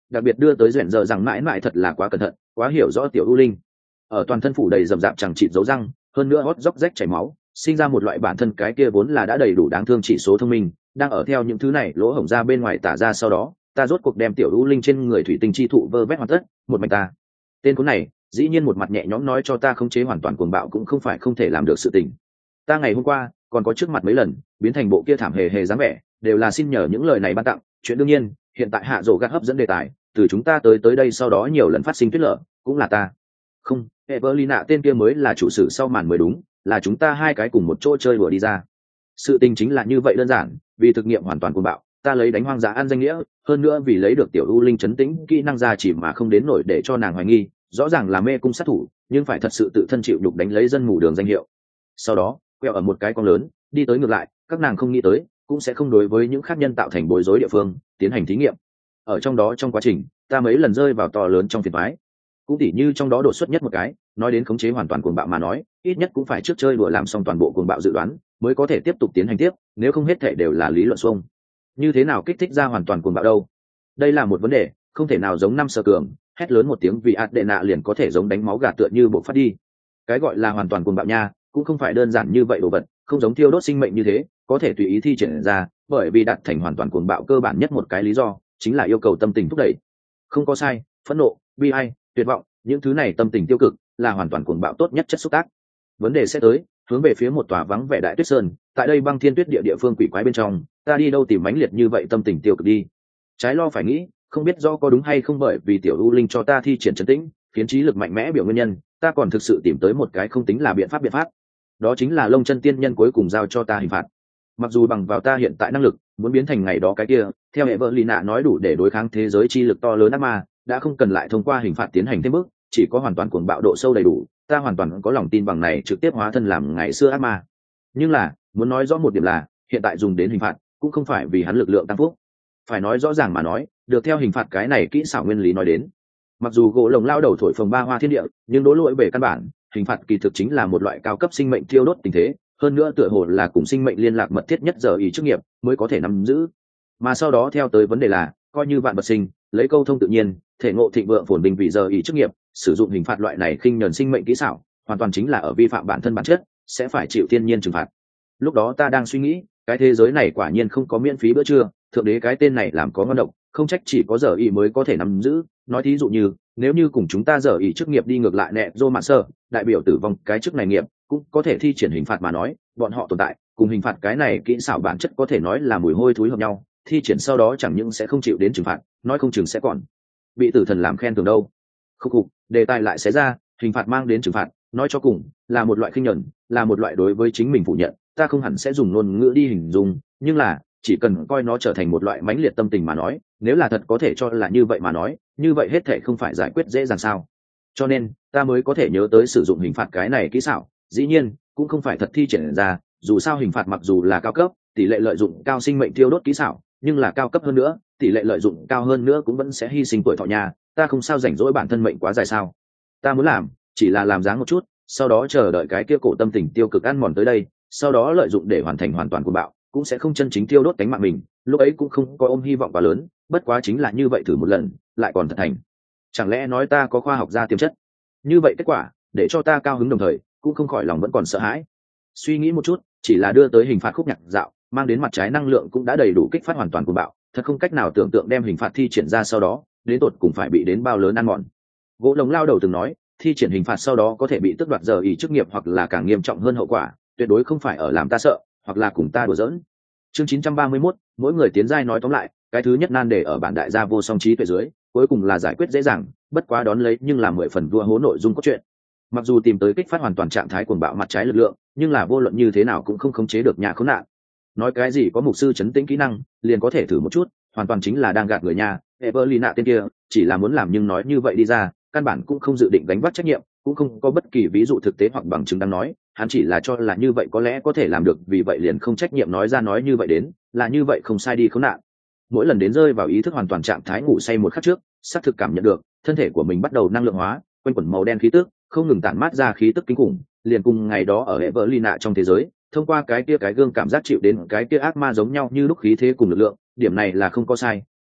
đặc biệt đưa tới rèn giờ rằng mãi mãi thật là quá cẩn thận, quá hiểu rõ tiểu ưu linh. Ở toàn thân phủ đầy rậm rạp chẳng chịt dấu răng, hơn nữa hót róc rách chảy máu, sinh ra một loại bản thân cái kia vốn là đã đầy đủ đáng thương chỉ số thông minh, đang ở theo những thứ này lỗ hổng ra bên ngoài tả ra. Sau đó ta rốt cuộc đem tiểu ưu linh trên người thủy tinh chi thụ vơ vét hoàn tất, một mạch ta. Tên cuốn này dĩ nhiên một mặt nhẹ nhõm nói cho ta khống chế hoàn toàn cuồng bạo cũng không phải không thể làm được sự tình. Ta ngày hôm qua còn có trước mặt mấy lần biến thành bộ kia thảm hề hề dáng vẻ, đều là xin nhờ những lời này ban tặng. Chuyện đương nhiên, hiện tại hạ rổ gắt hấp dẫn đề tài, từ chúng ta tới đây sau đó nhiều lần phát sinh tuyết lở, cũng là ta. Không, Evelina tên kia mới là chủ sử sau màn mới đúng, là chúng ta hai cái cùng một chỗ chơi đùa đi ra. Sự tình chính là như vậy đơn giản, vì thực nghiệm hoàn toàn cuồng bạo, ta lấy đánh hoang dã ăn danh nghĩa, hơn nữa vì lấy được tiểu ưu linh chấn tĩnh kỹ năng ra chỉ mà không đến nổi để cho nàng hoài nghi, rõ ràng là mê cung sát thủ, nhưng phải thật sự tự thân chịu đục đánh lấy dân mù đường danh hiệu. Sau đó quẹo ở một cái con lớn đi tới ngược lại, các nàng không nghĩ tới cũng sẽ không đối với những khác nhân tạo thành bối rối địa phương tiến hành thí nghiệm. Ở trong đó trong quá trình ta mấy lần rơi vào to lớn trong phiền toái, cũng tỉ như trong đó đột xuất nhất một cái, nói đến khống chế hoàn toàn cuồng bạo mà nói, ít nhất cũng phải trước chơi đùa làm xong toàn bộ cuồng bạo dự đoán mới có thể tiếp tục tiến hành tiếp, nếu không hết thể đều là lý luận xuông. Như thế nào kích thích ra hoàn toàn cuồng bạo đâu? Đây là một vấn đề, không thể nào giống năm Sở Cường hét lớn một tiếng vì ạt đệ nạ liền có thể giống đánh máu gà tựa như bộ phát đi. Cái gọi là hoàn toàn cuồng bạo nha, cũng không phải đơn giản như vậy đồ vật, không giống thiêu đốt sinh mệnh như thế có thể tùy ý thi triển ra, bởi vì đạt thành hoàn toàn cuồng bạo cơ bản nhất một cái lý do chính là yêu cầu tâm tình thúc đẩy. Không có sai, phẫn nộ, bi ai, tuyệt vọng, những thứ này tâm tình tiêu cực là hoàn toàn cuồng bạo tốt nhất chất xúc tác. Vấn đề sẽ tới, hướng về phía một tòa vắng vẻ đại tuyết sơn, tại đây băng thiên tuyết địa phương quỷ quái bên trong, ta đi đâu tìm mãnh liệt như vậy tâm tình tiêu cực đi? Trái lo phải nghĩ, không biết do có đúng hay không, bởi vì tiểu u linh cho ta thi triển trấn tĩnh khiến trí lực mạnh mẽ biểu nguyên nhân, ta còn thực sự tìm tới một cái không tính là biện pháp, đó chính là lông chân tiên nhân cuối cùng giao cho ta hình phạt. Mặc dù bằng vào ta hiện tại năng lực muốn biến thành ngày đó cái kia theo hệ vợ lì nạ nói đủ để đối kháng thế giới chi lực to lớn ác ma, đã không cần lại thông qua hình phạt tiến hành thêm bước, chỉ có hoàn toàn cuồng bạo độ sâu đầy đủ, ta hoàn toàn có lòng tin bằng này trực tiếp hóa thân làm ngày xưa ác ma. Nhưng là muốn nói rõ một điểm là hiện tại dùng đến hình phạt cũng không phải vì hắn lực lượng tăng phúc. Phải nói rõ ràng mà nói, được theo hình phạt cái này kỹ xảo nguyên lý nói đến, mặc dù gỗ lồng lao đầu thổi phồng ba hoa thiên địa, nhưng đối lỗi về căn bản hình phạt kỳ thực chính là một loại cao cấp sinh mệnh thiêu đốt tình thế, hơn nữa tựa hồ là cùng sinh mệnh liên lạc mật thiết nhất giờ ý chức nghiệp mới có thể nắm giữ. Mà sau đó theo tới vấn đề là, coi như vạn vật sinh lấy câu thông tự nhiên thể ngộ thịnh vượng phồn bình vì giờ ý chức nghiệp, sử dụng hình phạt loại này khinh nhẫn sinh mệnh kỹ xảo hoàn toàn chính là ở vi phạm bản thân bản chất, sẽ phải chịu thiên nhiên trừng phạt. Lúc đó ta đang suy nghĩ, cái thế giới này quả nhiên không có miễn phí bữa trưa, thượng đế cái tên này làm có ngon độc, không trách chỉ có giờ ý mới có thể nắm giữ. Nói thí dụ như nếu như cùng chúng ta giờ ý chức nghiệp đi ngược lại nẹ dô mạn sơ đại biểu tử vong cái chức này nghiệp cũng có thể thi triển hình phạt mà nói, bọn họ tồn tại cùng hình phạt cái này kỹ xảo bản chất có thể nói là mùi hôi thối hợp nhau, thi triển sau đó chẳng những sẽ không chịu đến trừng phạt, nói không chừng sẽ còn bị tử thần làm khen thường đâu. Khúc khục, đề tài lại xé ra, hình phạt mang đến trừng phạt, nói cho cùng là một loại khinh nhẫn, là một loại đối với chính mình phủ nhận. Ta không hẳn sẽ dùng ngôn ngữ đi hình dung, nhưng là chỉ cần coi nó trở thành một loại mãnh liệt tâm tình mà nói, nếu là thật có thể cho là như vậy mà nói, như vậy hết thể không phải giải quyết dễ dàng sao? Cho nên ta mới có thể nhớ tới sử dụng hình phạt cái này kỹ xảo. Dĩ nhiên cũng không phải thật thi triển ra, dù sao hình phạt mặc dù là cao cấp, tỷ lệ lợi dụng cao sinh mệnh thiêu đốt kỹ xảo, nhưng là cao cấp hơn nữa, tỷ lệ lợi dụng cao hơn nữa cũng vẫn sẽ hy sinh tuổi thọ nhà. Ta không sao rảnh rỗi bản thân mệnh quá dài sao? Ta muốn làm chỉ là làm dáng một chút, sau đó chờ đợi cái kia cổ tâm tình tiêu cực ăn mòn tới đây, sau đó lợi dụng để hoàn thành hoàn toàn cuồng bạo, cũng sẽ không chân chính tiêu đốt cánh mạng mình. Lúc ấy cũng không có ôm hy vọng quá lớn, bất quá chính là như vậy thử một lần lại còn thật thành. Chẳng lẽ nói ta có khoa học gia tiềm chất? Như vậy kết quả để cho ta cao hứng, đồng thời cũng không khỏi lòng vẫn còn sợ hãi. Suy nghĩ một chút, chỉ là đưa tới hình phạt khúc nhạc dạo mang đến mặt trái năng lượng cũng đã đầy đủ kích phát hoàn toàn cuồng bạo, thật không cách nào tưởng tượng đem hình phạt thi triển ra sau đó đến tột cùng phải bị đến bao lớn ăn mòn. Gỗ lồng lao đầu từng nói, thi triển hình phạt sau đó có thể bị tước đoạt giờ ý chức nghiệp hoặc là càng nghiêm trọng hơn hậu quả, tuyệt đối không phải ở làm ta sợ hoặc là cùng ta đùa giỡn. Chương 931, mỗi người tiến giai. Nói tóm lại, cái thứ nhất nan đề ở bản đại gia vô song trí tuệ dưới, cuối cùng là giải quyết dễ dàng, bất quá đón lấy nhưng là 10 phần vua hố nội dung cốt truyện. Mặc dù tìm tới kích phát hoàn toàn trạng thái cuồng bạo mặt trái lực lượng, nhưng là vô luận như thế nào cũng không khống chế được nhà khốn nạn. Nói cái gì có mục sư chấn tĩnh kỹ năng, liền có thể thử một chút, hoàn toàn chính là đang gạt người nhà. Evelina tên kia chỉ là muốn làm nhưng nói như vậy đi ra, căn bản cũng không dự định gánh vác trách nhiệm, cũng không có bất kỳ ví dụ thực tế hoặc bằng chứng đang nói, hắn chỉ là cho là như vậy có lẽ có thể làm được, vì vậy liền không trách nhiệm nói ra nói như vậy đến, là như vậy không sai đi khốn nạn. Mỗi lần đến rơi vào ý thức hoàn toàn trạng thái ngủ say một khắc trước, xác thực cảm nhận được thân thể của mình bắt đầu năng lượng hóa, quanh quẩn màu đen khí tức, không ngừng tản mát ra khí tức kinh khủng, liền cùng ngày đó ở Evelina trong thế giới, thông qua cái kia cái gương cảm giác chịu đến cái kia ác ma giống nhau như lúc khí thế cùng lực lượng, điểm này là không có sai,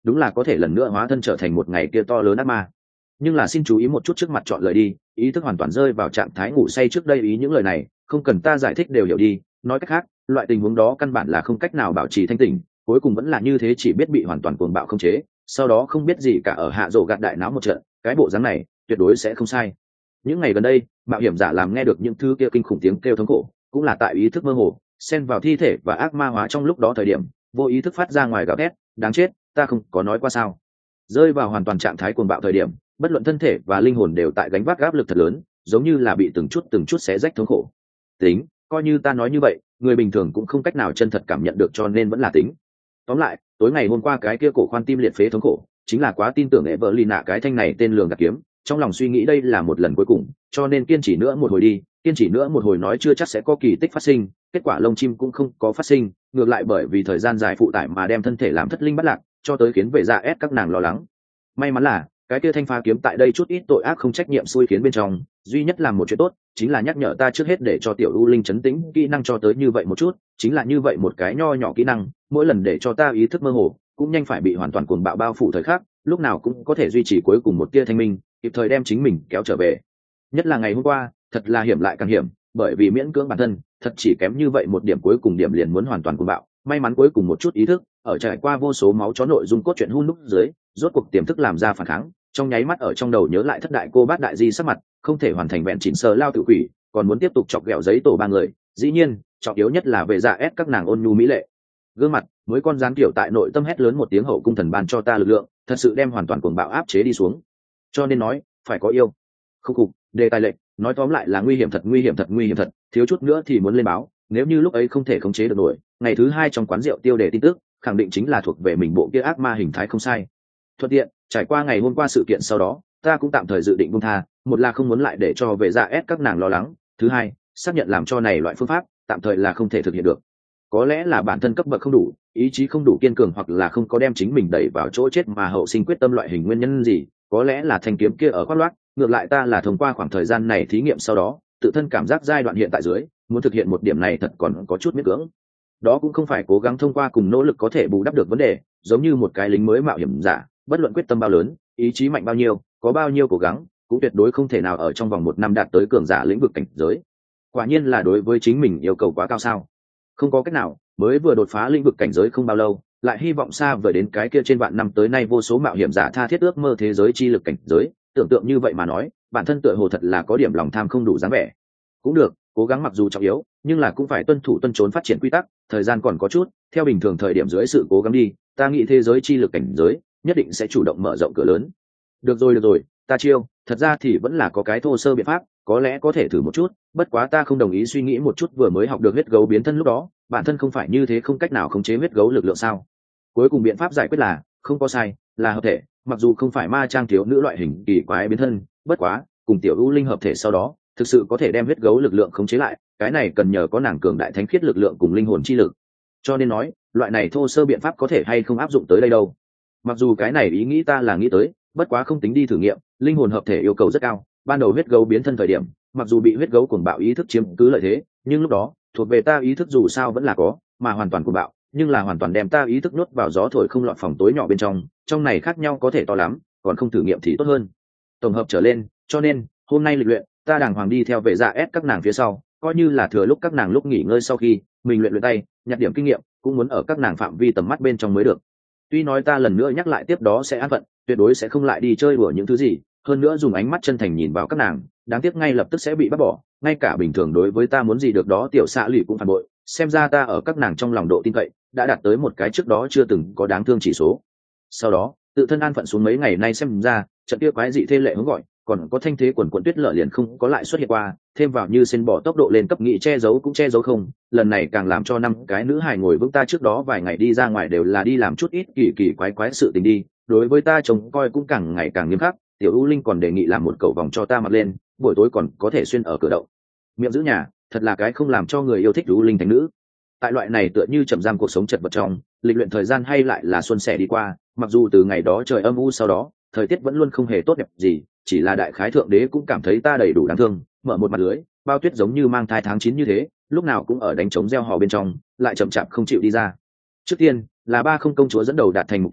đúng là có thể lần nữa hóa thân trở thành một ngày kia to lớn ác ma. Nhưng là xin chú ý một chút trước mặt chọn lời đi, ý thức hoàn toàn rơi vào trạng thái ngủ say trước đây, ý những lời này không cần ta giải thích đều hiểu đi. Nói cách khác, loại tình huống đó căn bản là không cách nào bảo trì thanh tỉnh, cuối cùng vẫn là như thế, chỉ biết bị hoàn toàn cuồng bạo không chế, sau đó không biết gì cả ở hạ rổ gạt đại náo một trận. Cái bộ dáng này tuyệt đối sẽ không sai. Những ngày gần đây mạo hiểm giả làm nghe được những thứ kia kinh khủng tiếng kêu thống khổ, cũng là tại ý thức mơ hồ xen vào thi thể và ác ma hóa trong lúc đó, thời điểm vô ý thức phát ra ngoài gào thét, đáng chết, ta không có nói qua sao. Rơi vào hoàn toàn trạng thái cuồng bạo thời điểm, bất luận thân thể và linh hồn đều tại gánh vác áp lực thật lớn, giống như là bị từng chút xé rách thống khổ. Tính, coi như ta nói như vậy, người bình thường cũng không cách nào chân thật cảm nhận được, cho nên vẫn là tính. Tóm lại, tối ngày hôm qua cái kia cổ khoan tim liệt phế thống khổ, chính là quá tin tưởng Evelina cái thanh này tên lường gạt kiếm, trong lòng suy nghĩ đây là một lần cuối cùng, cho nên kiên trì nữa một hồi đi. Kiên trì nữa một hồi nói chưa chắc sẽ có kỳ tích phát sinh, kết quả lông chim cũng không có phát sinh, ngược lại bởi vì thời gian dài phụ tải mà đem thân thể làm thất linh bất lạc, cho tới khiến về dạ ép các nàng lo lắng. May mắn là cái kia thanh pha kiếm tại đây chút ít tội ác không trách nhiệm xui khiến bên trong, duy nhất làm một chuyện tốt chính là nhắc nhở ta trước hết để cho tiểu u linh chấn tĩnh kỹ năng cho tới như vậy một chút, chính là như vậy một cái nho nhỏ kỹ năng, mỗi lần để cho ta ý thức mơ hồ cũng nhanh phải bị hoàn toàn cuồng bạo bao phủ thời khắc, lúc nào cũng có thể duy trì cuối cùng một tia thanh minh, kịp thời đem chính mình kéo trở về. Nhất là ngày hôm qua thật là hiểm lại càng hiểm, bởi vì miễn cưỡng bản thân thật chỉ kém như vậy một điểm, cuối cùng điểm liền muốn hoàn toàn cuồng bạo. May mắn cuối cùng một chút ý thức ở trải qua vô số máu chó nội dung cốt truyện hun đúc dưới, rốt cuộc tiềm thức làm ra phản kháng, trong nháy mắt ở trong đầu nhớ lại thất đại cô bát đại di sắc mặt, không thể hoàn thành vẹn chỉnh sờ lao tự quỷ, còn muốn tiếp tục chọc ghẹo giấy tổ ba người. Dĩ nhiên trọng yếu nhất là về dạ ép các nàng ôn nhu mỹ lệ gương mặt, mới con rán kiểu tại nội tâm hét lớn một tiếng hậu cung thần ban cho ta lực lượng, thật sự đem hoàn toàn cuồng bạo áp chế đi xuống. Cho nên nói phải có yêu không cục đề tài lệnh, nói tóm lại là nguy hiểm thật, nguy hiểm thật, nguy hiểm thật, thiếu chút nữa thì muốn lên báo. Nếu như lúc ấy không thể khống chế được nổi, ngày thứ hai trong quán rượu tiêu đề tin tức khẳng định chính là thuộc về mình bộ kia ác ma hình thái không sai. Thuận tiện trải qua ngày hôm qua sự kiện sau đó, ta cũng tạm thời dự định buông tha, một là không muốn lại để cho về dạ ép các nàng lo lắng, thứ hai xác nhận làm cho này loại phương pháp tạm thời là không thể thực hiện được. Có lẽ là bản thân cấp bậc không đủ, ý chí không đủ kiên cường, hoặc là không có đem chính mình đẩy vào chỗ chết mà hậu sinh quyết tâm loại hình nguyên nhân gì, có lẽ là thanh kiếm kia ở khoác loác. Ngược lại ta là thông qua khoảng thời gian này thí nghiệm sau đó, tự thân cảm giác giai đoạn hiện tại dưới muốn thực hiện một điểm này thật còn có chút miễn cưỡng. Đó cũng không phải cố gắng thông qua cùng nỗ lực có thể bù đắp được vấn đề, giống như một cái lính mới mạo hiểm giả, bất luận quyết tâm bao lớn, ý chí mạnh bao nhiêu, có bao nhiêu cố gắng, cũng tuyệt đối không thể nào ở trong vòng một năm đạt tới cường giả lĩnh vực cảnh giới. Quả nhiên là đối với chính mình yêu cầu quá cao sao? Không có cách nào, mới vừa đột phá lĩnh vực cảnh giới không bao lâu, lại hy vọng xa vời đến cái kia trên vạn năm tới nay vô số mạo hiểm giả tha thiết ước mơ thế giới chi lực cảnh giới. Tưởng tượng như vậy mà nói, bản thân tựa hồ thật là có điểm lòng tham không đủ dáng vẻ. Cũng được, cố gắng mặc dù trọng yếu, nhưng là cũng phải tuân thủ tuân trốn phát triển quy tắc, thời gian còn có chút, theo bình thường thời điểm dưới sự cố gắng đi, ta nghĩ thế giới chi lực cảnh giới nhất định sẽ chủ động mở rộng cửa lớn. Được rồi, ta chiêu, thật ra thì vẫn là có cái thô sơ biện pháp, có lẽ có thể thử một chút, bất quá ta không đồng ý suy nghĩ một chút vừa mới học được huyết gấu biến thân lúc đó, bản thân không phải như thế không cách nào khống chế huyết gấu lực lượng sao? Cuối cùng biện pháp giải quyết là, không có sai, là hợp thể, mặc dù không phải ma trang thiếu nữ loại hình kỳ quái biến thân, bất quá, cùng tiểu u linh hợp thể sau đó, thực sự có thể đem huyết gấu lực lượng khống chế lại, cái này cần nhờ có nàng cường đại thánh khiết lực lượng cùng linh hồn chi lực. Cho nên nói, loại này thô sơ biện pháp có thể hay không áp dụng tới đây đâu. Mặc dù cái này ý nghĩ ta là nghĩ tới, bất quá không tính đi thử nghiệm, linh hồn hợp thể yêu cầu rất cao, ban đầu huyết gấu biến thân thời điểm, mặc dù bị huyết gấu cuồng bạo ý thức chiếm cứ lợi thế, nhưng lúc đó, thuộc về ta ý thức dù sao vẫn là có, mà hoàn toàn cuồng bạo, nhưng là hoàn toàn đem ta ý thức nuốt vào gió thổi không lọt phòng tối nhỏ bên trong này khác nhau có thể to lắm, còn không thử nghiệm thì tốt hơn. Tổng hợp trở lên, cho nên, hôm nay lịch luyện, ta đàng hoàng đi theo về dạ ép các nàng phía sau, coi như là thừa lúc các nàng lúc nghỉ ngơi sau khi, mình luyện tay, nhặt điểm kinh nghiệm, cũng muốn ở các nàng phạm vi tầm mắt bên trong mới được. Tuy nói ta lần nữa nhắc lại tiếp đó sẽ an phận, tuyệt đối sẽ không lại đi chơi đùa những thứ gì, hơn nữa dùng ánh mắt chân thành nhìn vào các nàng, đáng tiếc ngay lập tức sẽ bị bắt bỏ, ngay cả bình thường đối với ta muốn gì được đó tiểu xạ lụy cũng phản bội, xem ra ta ở các nàng trong lòng độ tin cậy đã đạt tới một cái trước đó chưa từng có đáng thương chỉ số. Sau đó tự thân an phận xuống mấy ngày nay, xem ra trận kia quái dị thê lệ hướng gọi còn có thanh thế quần quần tuyết lở liền không có lại xuất hiện qua, thêm vào như sen bỏ tốc độ lên cấp nghị che giấu cũng che giấu không, lần này càng làm cho năm cái nữ hài ngồi vững. Ta trước đó vài ngày đi ra ngoài đều là đi làm chút ít kỳ quái sự tình đi, đối với ta trông coi cũng càng ngày càng nghiêm khắc. Tiểu U Linh còn đề nghị làm một cầu vòng cho ta mặc lên, buổi tối còn có thể xuyên ở cửa động. Miệng giữ nhà, thật là cái không làm cho người yêu thích U Linh thành nữ. Tại loại này tựa như chậm giam cuộc sống chật vật trong, lịch luyện thời gian hay lại là xuân sẻ đi qua, mặc dù từ ngày đó trời âm u, sau đó thời tiết vẫn luôn không hề tốt đẹp gì, chỉ là đại khái thượng đế cũng cảm thấy ta đầy đủ đáng thương, mở một mặt lưới, bao tuyết giống như mang thai tháng 9 như thế, lúc nào cũng ở đánh trống gieo hò bên trong, lại chậm chạp không chịu đi ra. Trước tiên là ba không công chúa dẫn đầu đạt thành mục tiêu,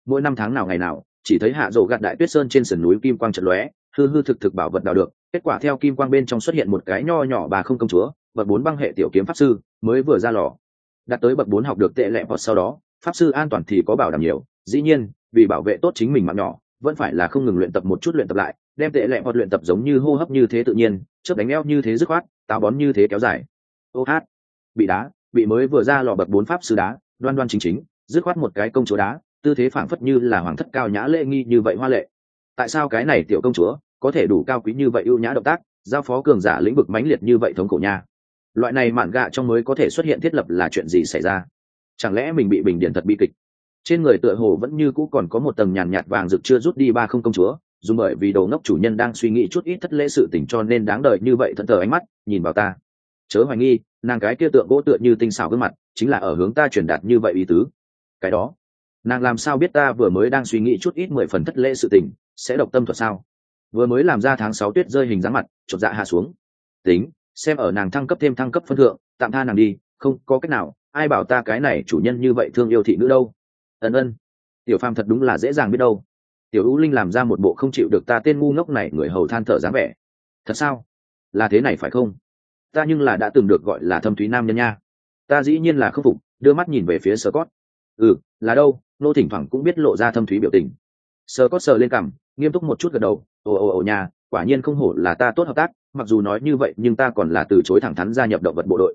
mỗi năm tháng nào ngày nào chỉ thấy hạ rổ gạt đại tuyết sơn trên sườn núi kim quang trận lóe, hư hư thực thực bảo vật đào được, kết quả theo kim quang bên trong xuất hiện một cái nho nhỏ bà không công chúa, bậc 4 băng hệ tiểu kiếm pháp sư mới vừa ra lò. Đạt tới bậc 4 học được tệ lệ vọt, sau đó pháp sư an toàn thì có bảo đảm nhiều, dĩ nhiên vì bảo vệ tốt chính mình mạng nhỏ vẫn phải là không ngừng luyện tập một chút, luyện tập lại đem tệ lệ vọt luyện tập giống như hô hấp như thế tự nhiên, chớp đánh eo như thế dứt khoát, táo bón như thế kéo dài. Ô hát, bị đá, bị mới vừa ra lò bậc 4 pháp sư đá, đoan đoan chính chính dứt khoát một cái công chúa đá, tư thế phảng phất như là hoàng thất cao nhã lễ nghi như vậy hoa lệ. Tại sao cái này tiểu công chúa có thể đủ cao quý như vậy, ưu nhã động tác, giao phó cường giả lĩnh vực mãnh liệt như vậy thống cổ nha? Loại này mạn gạ trong mới có thể xuất hiện thiết lập là chuyện gì xảy ra? Chẳng lẽ mình bị bình điển thật bi kịch? Trên người tựa hồ vẫn như cũ còn có một tầng nhàn nhạt vàng rực chưa rút đi ba không công chúa, dù bởi vì đầu ngốc chủ nhân đang suy nghĩ chút ít thất lễ sự tình cho nên đáng đời như vậy, thẫn thờ ánh mắt nhìn vào ta. Chớ hoài nghi, nàng cái kia tượng gỗ tựa như tinh xảo gương mặt chính là ở hướng ta truyền đạt như vậy ý tứ. Cái đó, nàng làm sao biết ta vừa mới đang suy nghĩ chút ít 10 phần thất lễ sự tình, sẽ độc tâm thuật sao? Vừa mới làm ra tháng 6 tuyết rơi hình dáng mặt, chột dạ hạ xuống. Tính, xem ở nàng thăng cấp thêm thăng cấp phân thượng, tạm tha nàng đi, không có cách nào, ai bảo ta cái này chủ nhân như vậy thương yêu thị nữ đâu. Ân, tiểu phàm thật đúng là dễ dàng biết đâu. Tiểu U Linh làm ra một bộ không chịu được ta tên ngu ngốc này người hầu than thở dáng vẻ. Thật sao? Là thế này phải không? Ta nhưng là đã từng được gọi là thâm thúy nam nhân nha. Ta dĩ nhiên là không phục, đưa mắt nhìn về phía Scott. Là đâu? Nô thỉnh thoảng cũng biết lộ ra thâm thúy biểu tình. Scott sờ lên cằm, nghiêm túc một chút gật đầu. Ồ nhà, quả nhiên không hổ là ta tốt hợp tác, mặc dù nói như vậy nhưng ta còn là từ chối thẳng thắn gia nhập động vật bộ đội.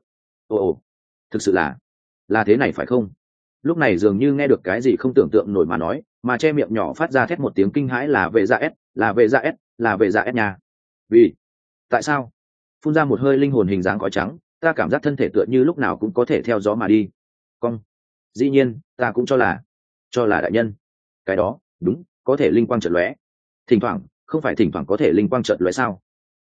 Thực sự là thế này phải không? Lúc này dường như nghe được cái gì không tưởng tượng nổi mà nói, mà che miệng nhỏ phát ra thét một tiếng kinh hãi, là về dạ S, là về dạ S, là về dạ S nhà. Vì? Tại sao? Phun ra một hơi linh hồn hình dáng khói trắng, ta cảm giác thân thể tựa như lúc nào cũng có thể theo gió mà đi. Cong. Dĩ nhiên, ta cũng cho là đại nhân. Cái đó, đúng, có thể linh quang chợt lóe. Thỉnh thoảng, không phải thỉnh thoảng có thể linh quang chợt lóe sao?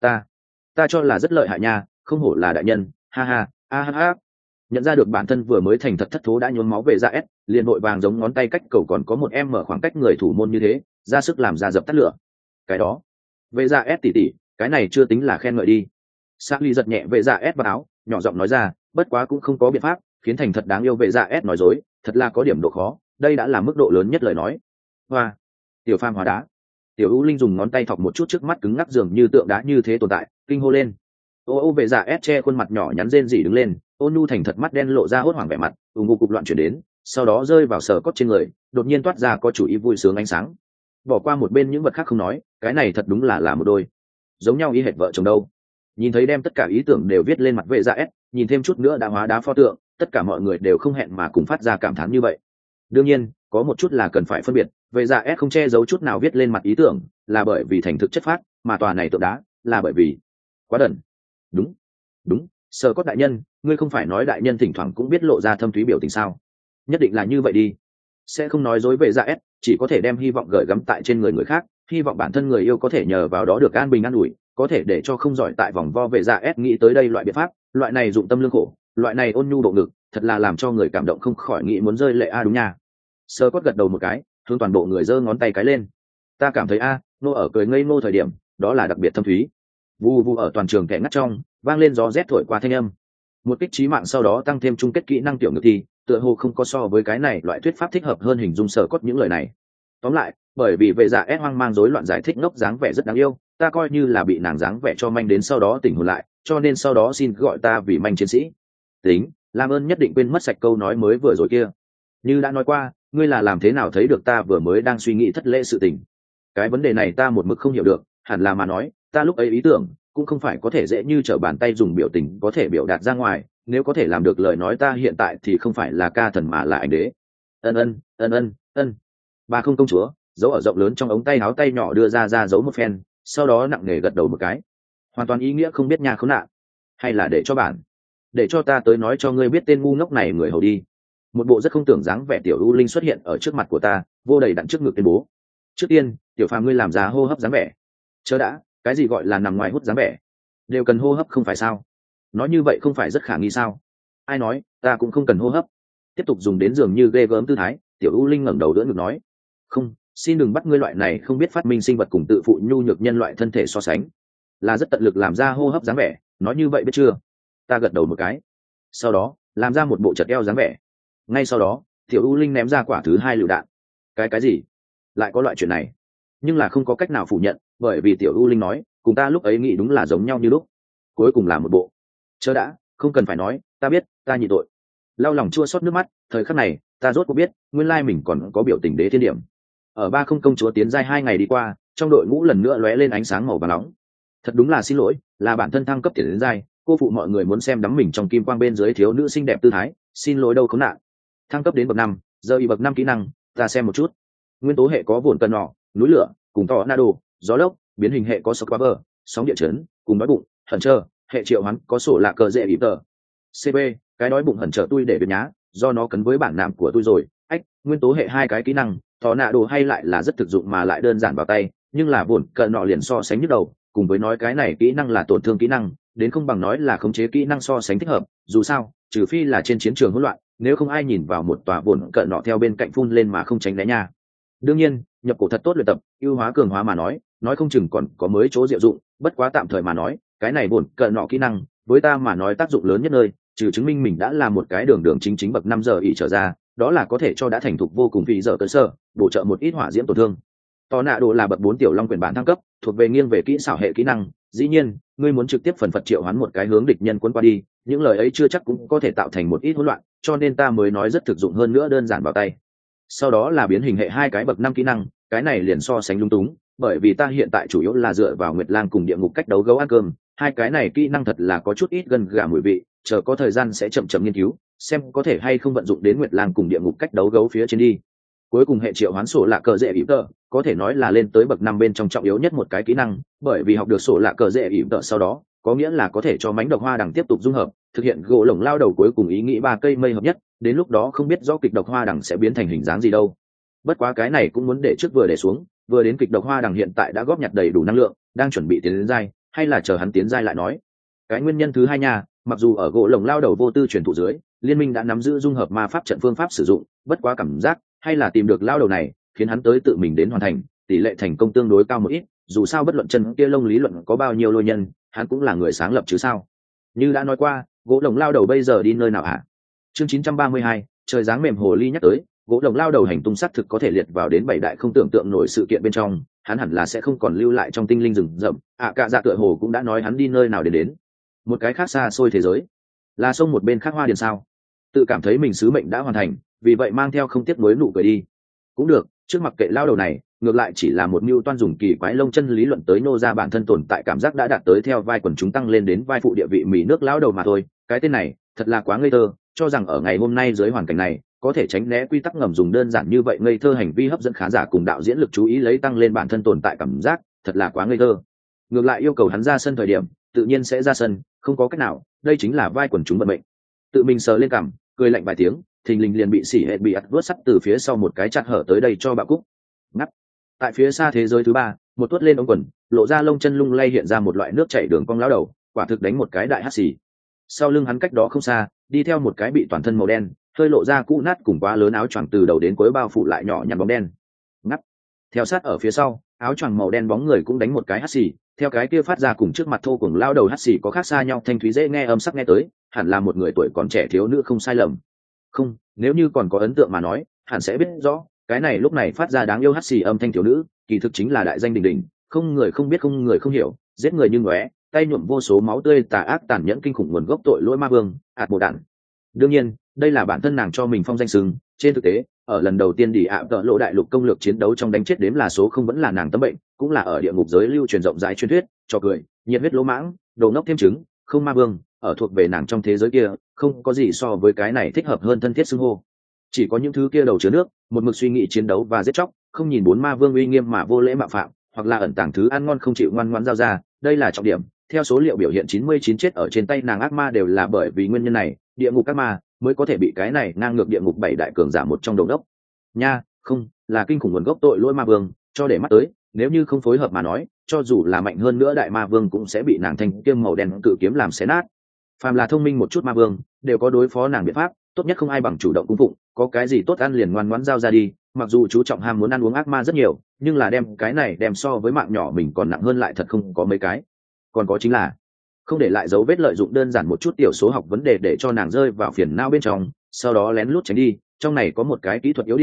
Ta cho là rất lợi hại nha, không hổ là đại nhân, ha ha. Nhận ra được bản thân vừa mới thành thật thất thố đã nhuốm máu về dạ S, liền vội vàng giống ngón tay cách cầu còn có một em mở khoảng cách người thủ môn như thế, ra sức làm ra dập tắt lửa. Cái đó, về dạ S tỉ, cái này chưa tính là khen ngợi đi. Charlie giật nhẹ về dạ S vào áo, nhỏ giọng nói ra, bất quá cũng không có biện pháp, khiến thành thật đáng yêu về dạ S nói dối, thật là có điểm độ khó, đây đã là mức độ lớn nhất lời nói. Hoa, tiểu phàm hóa đá. Tiểu U Linh dùng ngón tay thọc một chút trước mắt cứng ngắc dường như tượng đá như thế tồn tại, kinh hô lên. Ô về dạ S che khuôn mặt nhỏ nhắn rên rỉ đứng lên, ôn nhu thành thật mắt đen lộ ra hốt hoảng vẻ mặt, ù cục loạn chuyển đến, sau đó rơi vào sờ cốt trên người, đột nhiên toát ra có chủ ý vui sướng ánh sáng. Bỏ qua một bên những vật khác không nói, cái này thật đúng là một đôi giống nhau y hệt vợ chồng đâu. Nhìn thấy đem tất cả ý tưởng đều viết lên mặt vệ dạ S, nhìn thêm chút nữa đã hóa đá pho tượng, tất cả mọi người đều không hẹn mà cùng phát ra cảm thán như vậy. Đương nhiên có một chút là cần phải phân biệt, vệ dạ S không che giấu chút nào viết lên mặt ý tưởng, là bởi vì thành thực chất phát, mà tòa này tượng đá là bởi vì quá đần. Đúng, Sở Cốt đại nhân, ngươi không phải nói đại nhân thỉnh thoảng cũng biết lộ ra thâm thúy biểu tình sao? Nhất định là như vậy đi. Sẽ không nói dối về dạ S, chỉ có thể đem hy vọng gửi gắm tại trên người khác, hy vọng bản thân người yêu có thể nhờ vào đó được an bình an ủi, có thể để cho không giỏi tại vòng vo về dạ S nghĩ tới đây loại biện pháp, loại này dụng tâm lương khổ, loại này ôn nhu độ ngực, thật là làm cho người cảm động không khỏi nghĩ muốn rơi lệ đúng nha. Sở Cốt gật đầu một cái, hướng toàn bộ người giơ ngón tay cái lên. Ta cảm thấy nô ở cười ngây ngô thời điểm, đó là đặc biệt thâm thúy. Vù ở toàn trường kẻ ngắt trong, vang lên gió rét thổi qua thanh âm. Một kích trí mạng sau đó tăng thêm chung kết kỹ năng tiểu ngược thi, tựa hồ không có so với cái này loại thuyết pháp thích hợp hơn hình dung Sở Cốt những lời này. Tóm lại, bởi vì vệ dạ S hoang mang rối loạn giải thích ngốc dáng vẻ rất đáng yêu, ta coi như là bị nàng dáng vẻ cho manh đến sau đó tỉnh hồn lại, cho nên sau đó xin gọi ta vì manh chiến sĩ. Tính, làm ơn nhất định quên mất sạch câu nói mới vừa rồi kia. Như đã nói qua, ngươi là làm thế nào thấy được ta vừa mới đang suy nghĩ thất lễ sự tình? Cái vấn đề này ta một mực không hiểu được, hẳn là mà nói, ta lúc ấy ý tưởng cũng không phải có thể dễ như trở bàn tay dùng biểu tình có thể biểu đạt ra ngoài, nếu có thể làm được lời nói ta hiện tại thì không phải là ca thần mà là ảnh đế. Ân. Bà không công chúa, giấu ở rộng lớn trong ống tay áo tay nhỏ đưa ra giấu một phen, sau đó nặng nề gật đầu một cái. Hoàn toàn ý nghĩa không biết nha khốn nạn. Hay là để cho ta tới nói cho ngươi biết tên ngu ngốc này người hầu đi. Một bộ rất không tưởng dáng vẻ tiểu U Linh xuất hiện ở trước mặt của ta, vô đầy đặn trước ngực tuyên bố. Trước tiên, tiểu phàm ngươi làm ra hô hấp dáng vẻ. Chớ đã, cái gì gọi là nằm ngoài hút dáng vẻ? Đều cần hô hấp không phải sao? Nói như vậy không phải rất khả nghi sao? Ai nói, ta cũng không cần hô hấp. Tiếp tục dùng đến dường như ghê gớm tư thái, tiểu U Linh ngẩng đầu đỡ ngực nói. Không, xin đừng bắt ngươi loại này không biết phát minh sinh vật cùng tự phụ nhu nhược nhân loại thân thể so sánh. Là rất tận lực làm ra hô hấp dáng vẻ, nói như vậy biết chưa? Ta gật đầu một cái. Sau đó, làm ra một bộ chật eo dáng vẻ. Ngay sau đó, tiểu U Linh ném ra quả thứ 2 lựu đạn. Cái gì? Lại có loại chuyện này? Nhưng là không có cách nào phủ nhận, bởi vì tiểu u linh nói cùng ta lúc ấy nghĩ đúng là giống nhau như lúc, cuối cùng là một bộ. Chớ đã, không cần phải nói, ta biết, ta nhịn tội. Lau lòng chua xót nước mắt, thời khắc này ta rốt cuộc biết nguyên lai mình còn có biểu tình đế thiên điểm. Ở ba không công chúa tiến giai 2 ngày đi qua, trong đội ngũ lần nữa lóe lên ánh sáng màu vàng nóng. Thật đúng là xin lỗi, là bản thân thăng cấp tiến giai, cô phụ mọi người muốn xem đắm mình trong kim quang bên dưới thiếu nữ xinh đẹp tư thái, xin lỗi đâu khốn nạn. Thăng cấp đến bậc 5, giờ y bậc 5 kỹ năng, ta xem một chút. Nguyên tố hệ có vồn cân nọ, núi lửa, cùng tornado, gió lốc, biến hình hệ có squabber, sóng địa chấn, cùng đói bụng, hẩn trơ, hệ triệu hoán có sổ lạ cờ dễ bị tờ. CB, cái đói bụng hẩn trợ tôi để được nhá, do nó cấn với bản nạm của tôi rồi. Ách, nguyên tố hệ 2 cái kỹ năng, tornado hay lại là rất thực dụng mà lại đơn giản vào tay, nhưng là vồn cân nọ liền so sánh nhức đầu, cùng với nói cái này kỹ năng là tổn thương kỹ năng, đến không bằng nói là khống chế kỹ năng so sánh thích hợp, dù sao, trừ phi là trên chiến trường hỗn loạn, nếu không ai nhìn vào một tòa vồn cân nọ theo bên cạnh phun lên mà không tránh né nha. Đương nhiên, nhập cổ thật tốt luyện tập, ưu hóa cường hóa mà nói không chừng còn có mới chỗ diệu dụng, bất quá tạm thời mà nói, cái này vồn cân nọ kỹ năng, với ta mà nói tác dụng lớn nhất nơi, trừ chứng minh mình đã là một cái đường đường chính chính bậc 5 giờ ỉ trở ra, đó là có thể cho đã thành thục vô cùng vị giờ cơ sở, bổ trợ một ít hỏa diễm tổn thương. Tornado là bậc 4 tiểu long quyền bản thăng cấp, thuộc về nghiêng về kỹ xảo hệ kỹ năng, dĩ nhiên, ngươi muốn trực tiếp phần phật triệu hoán một cái hướng địch nhân cuốn qua đi, những lời ấy chưa chắc cũng có thể tạo thành một ít hỗn loạn, cho nên ta mới nói rất thực dụng hơn nữa đơn giản vào tay. Sau đó là biến hình hệ 2 cái bậc 5 kỹ năng, cái này liền so sánh lung túng, bởi vì ta hiện tại chủ yếu là dựa vào Nguyệt Lang cùng địa ngục cách đấu gấu ăn cơm, hai cái này kỹ năng thật là có chút ít gần gà mùi vị, chờ có thời gian sẽ chậm chậm nghiên cứu, xem có thể hay không vận dụng đến Nguyệt Lang cùng địa ngục cách đấu gấu phía trên đi. Cuối cùng hệ triệu hoán sổ lạ cờ dễ ỉm tợ, có thể nói là lên tới bậc 5 bên trong trọng yếu nhất một cái kỹ năng, bởi vì học được sổ lạ cờ dễ ỉm tợ sau đó, có nghĩa là có thể cho mánh độc hoa đằng tiếp tục dung hợp, thực hiện gỗ lồng lao đầu cuối cùng ý nghĩ 3 cây mây hợp nhất, đến lúc đó không biết rõ kịch độc hoa đằng sẽ biến thành hình dáng gì đâu. Bất quá cái này cũng muốn để trước vừa để xuống, vừa đến kịch độc hoa đằng hiện tại đã góp nhặt đầy đủ năng lượng, đang chuẩn bị tiến đến giai, hay là chờ hắn tiến giai lại nói. Cái nguyên nhân thứ hai nha, mặc dù ở gỗ lồng lao đầu vô tư truyền thụ dưới, liên minh đã nắm giữ dung hợp ma pháp trận phương pháp sử dụng, bất quá cảm giác hay là tìm được lao đầu này, khiến hắn tới tự mình đến hoàn thành, tỷ lệ thành công tương đối cao một ít, dù sao bất luận chân kia lông lý luận có bao nhiêu lôi nhân, hắn cũng là người sáng lập chứ sao. Như đã nói qua, gỗ lồng lao đầu bây giờ đi nơi nào hả? Chương 932, trời dáng mềm hồ ly nhắc tới, gỗ lồng lao đầu hành tung xác thực có thể liệt vào đến 7 đại không tưởng tượng nổi sự kiện bên trong, hắn hẳn là sẽ không còn lưu lại trong tinh linh rừng rậm, cả dạ tựa hồ cũng đã nói hắn đi nơi nào đến. Một cái khác xa xôi thế giới, là sông một bên khác hoa điền sao? Tự cảm thấy mình sứ mệnh đã hoàn thành, vì vậy mang theo không tiếc nuối nụ cười đi. Cũng được, trước mặc kệ lao đầu này, ngược lại chỉ là một mưu toan dùng kỳ quái lông chân lý luận tới nô ra bản thân tồn tại cảm giác đã đạt tới theo vai quần chúng tăng lên đến vai phụ địa vị mì nước lao đầu mà thôi. Cái tên này thật là quá ngây thơ, cho rằng ở ngày hôm nay dưới hoàn cảnh này có thể tránh né quy tắc ngầm dùng đơn giản như vậy ngây thơ hành vi hấp dẫn khán giả cùng đạo diễn lực chú ý lấy tăng lên bản thân tồn tại cảm giác, thật là quá ngây thơ. Ngược lại yêu cầu hắn ra sân thời điểm tự nhiên sẽ ra sân, không có cách nào, đây chính là vai quần chúng vận mệnh. Tự mình sờ lên cằm, cười lạnh vài tiếng, thình lình liền bị xỉ hệ bị ắt vớt sắt từ phía sau một cái chặt hở tới đây cho bạo cúc ngắt. Tại phía xa thế giới thứ ba, một tuốt lên ống quần, lộ ra lông chân lung lay hiện ra một loại nước chảy đường cong lão đầu, quả thực đánh một cái đại hắt xì. Sau lưng hắn cách đó không xa, đi theo một cái bị toàn thân màu đen, hơi lộ ra cũ nát cùng quá lớn áo choàng từ đầu đến cuối bao phủ lại nhỏ nhắn bóng đen. Ngắt. Theo sát ở phía sau, áo choàng màu đen bóng người cũng đánh một cái hắt xì, theo cái kia phát ra cùng trước mặt thô cùng lao đầu hắt xì có khác xa nhau thanh thúy dễ nghe âm sắc nghe tới, hẳn là một người tuổi còn trẻ thiếu nữ không sai lầm. Không, nếu như còn có ấn tượng mà nói, hẳn sẽ biết rõ, cái này lúc này phát ra đáng yêu hắt xì âm thanh thiếu nữ, kỳ thực chính là đại danh đình đình, không người không biết không người không hiểu, giết người như ngóe, tay nhuộm vô số máu tươi tà ác tàn nhẫn kinh khủng nguồn gốc tội lỗi ma vương, ạt bồ đạn. Đương nhiên, đây là bản thân nàng cho mình phong danh xưng, trên thực tế, ở lần đầu tiên đi ạ tợ lộ đại lục công lược chiến đấu trong đánh chết đếm là số không vẫn là nàng tấm bệnh, cũng là ở địa ngục giới lưu truyền rộng rãi truyền thuyết, cho cười, nhiệt huyết lỗ mãng, đồ ngốc thêm trứng, không ma vương, ở thuộc về nàng trong thế giới kia, không có gì so với cái này thích hợp hơn thân thiết xưng hô. Chỉ có những thứ kia đầu chứa nước, một mực suy nghĩ chiến đấu và giết chóc, không nhìn bốn ma vương uy nghiêm mà vô lễ mạo phạm, hoặc là ẩn tàng thứ ăn ngon không chịu ngoan ngoãn giao ra, đây là trọng điểm. Theo số liệu biểu hiện 99 chết ở trên tay nàng ác ma đều là bởi vì nguyên nhân này, địa ngục ác ma mới có thể bị cái này ngang ngược địa ngục 7 đại cường giả một trong đầu đốc. Nha, không, là kinh khủng nguồn gốc tội lỗi ma vương, cho để mắt tới, nếu như không phối hợp mà nói, cho dù là mạnh hơn nữa đại ma vương cũng sẽ bị nàng thanh kiếm màu đen cự kiếm làm xé nát. Phàm là thông minh một chút ma vương, đều có đối phó nàng biện pháp, tốt nhất không ai bằng chủ động cung phụng, có cái gì tốt ăn liền ngoan ngoãn giao ra đi, mặc dù chú trọng ham muốn ăn uống ác ma rất nhiều, nhưng là đem cái này đem so với mạng nhỏ mình còn nặng hơn lại thật không có mấy cái. Còn có chính là không để lại dấu vết lợi dụng đơn giản một chút tiểu số học vấn đề để cho nàng rơi vào phiền não bên trong, sau đó lén lút tránh đi, trong này có một cái kỹ thuật yếu điểm,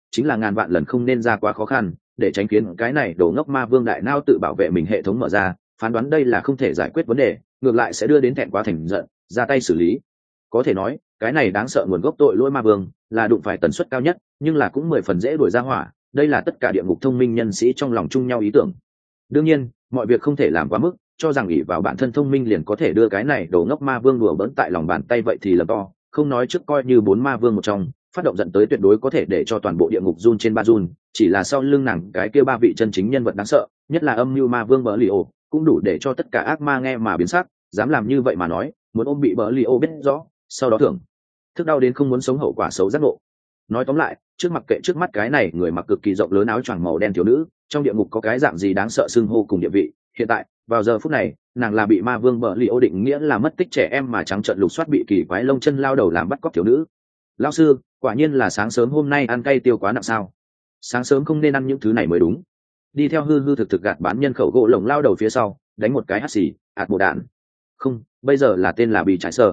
chính là ngàn vạn lần không nên ra quá khó khăn, để tránh khiến cái này đồ ngốc ma vương đại nao tự bảo vệ mình hệ thống mở ra, phán đoán đây là không thể giải quyết vấn đề, ngược lại sẽ đưa đến thẹn quá thành giận, ra tay xử lý. Có thể nói cái này đáng sợ nguồn gốc tội lỗi ma vương là đụng phải tần suất cao nhất, nhưng là cũng 10 phần dễ đuổi ra hỏa. Đây là tất cả địa ngục thông minh nhân sĩ trong lòng chung nhau ý tưởng. Đương nhiên mọi việc không thể làm quá mức, cho rằng ỷ vào bản thân thông minh liền có thể đưa cái này đồ ngốc ma vương đùa bỡn tại lòng bàn tay, vậy thì lầm to. Không nói trước coi như 4 ma vương một trong, phát động dẫn tới tuyệt đối có thể để cho toàn bộ địa ngục run trên ba run. Chỉ là sau lưng nàng cái kia 3 vị chân chính nhân vật đáng sợ, nhất là âm mưu ma vương bỡ lì ô, cũng đủ để cho tất cả ác ma nghe mà biến sắc. Dám làm như vậy mà nói, muốn ôm bị bỡ lì ô biết rõ, sau đó thưởng thức đau đến không muốn sống hậu quả xấu giác ngộ. Nói tóm lại, trước mặt kệ trước mắt cái này người mặc cực kỳ rộng lớn áo choàng màu đen thiếu nữ, trong địa ngục có cái dạng gì đáng sợ xưng hô cùng địa vị. Hiện tại vào giờ phút này, nàng là bị ma vương bợ lì ô định nghĩa là mất tích trẻ em mà trắng trợn lục soát bị kỳ quái lông chân lao đầu làm bắt cóc thiếu nữ. Lão sư, quả nhiên là sáng sớm hôm nay ăn cay tiêu quá nặng sao? Sáng sớm không nên ăn những thứ này mới đúng. Đi theo hư hư thực thực gạt bán nhân khẩu gỗ lồng lao đầu phía sau, đánh một cái hắt xì, ạt bộ đạn. Không, bây giờ là tên là bị trải sở.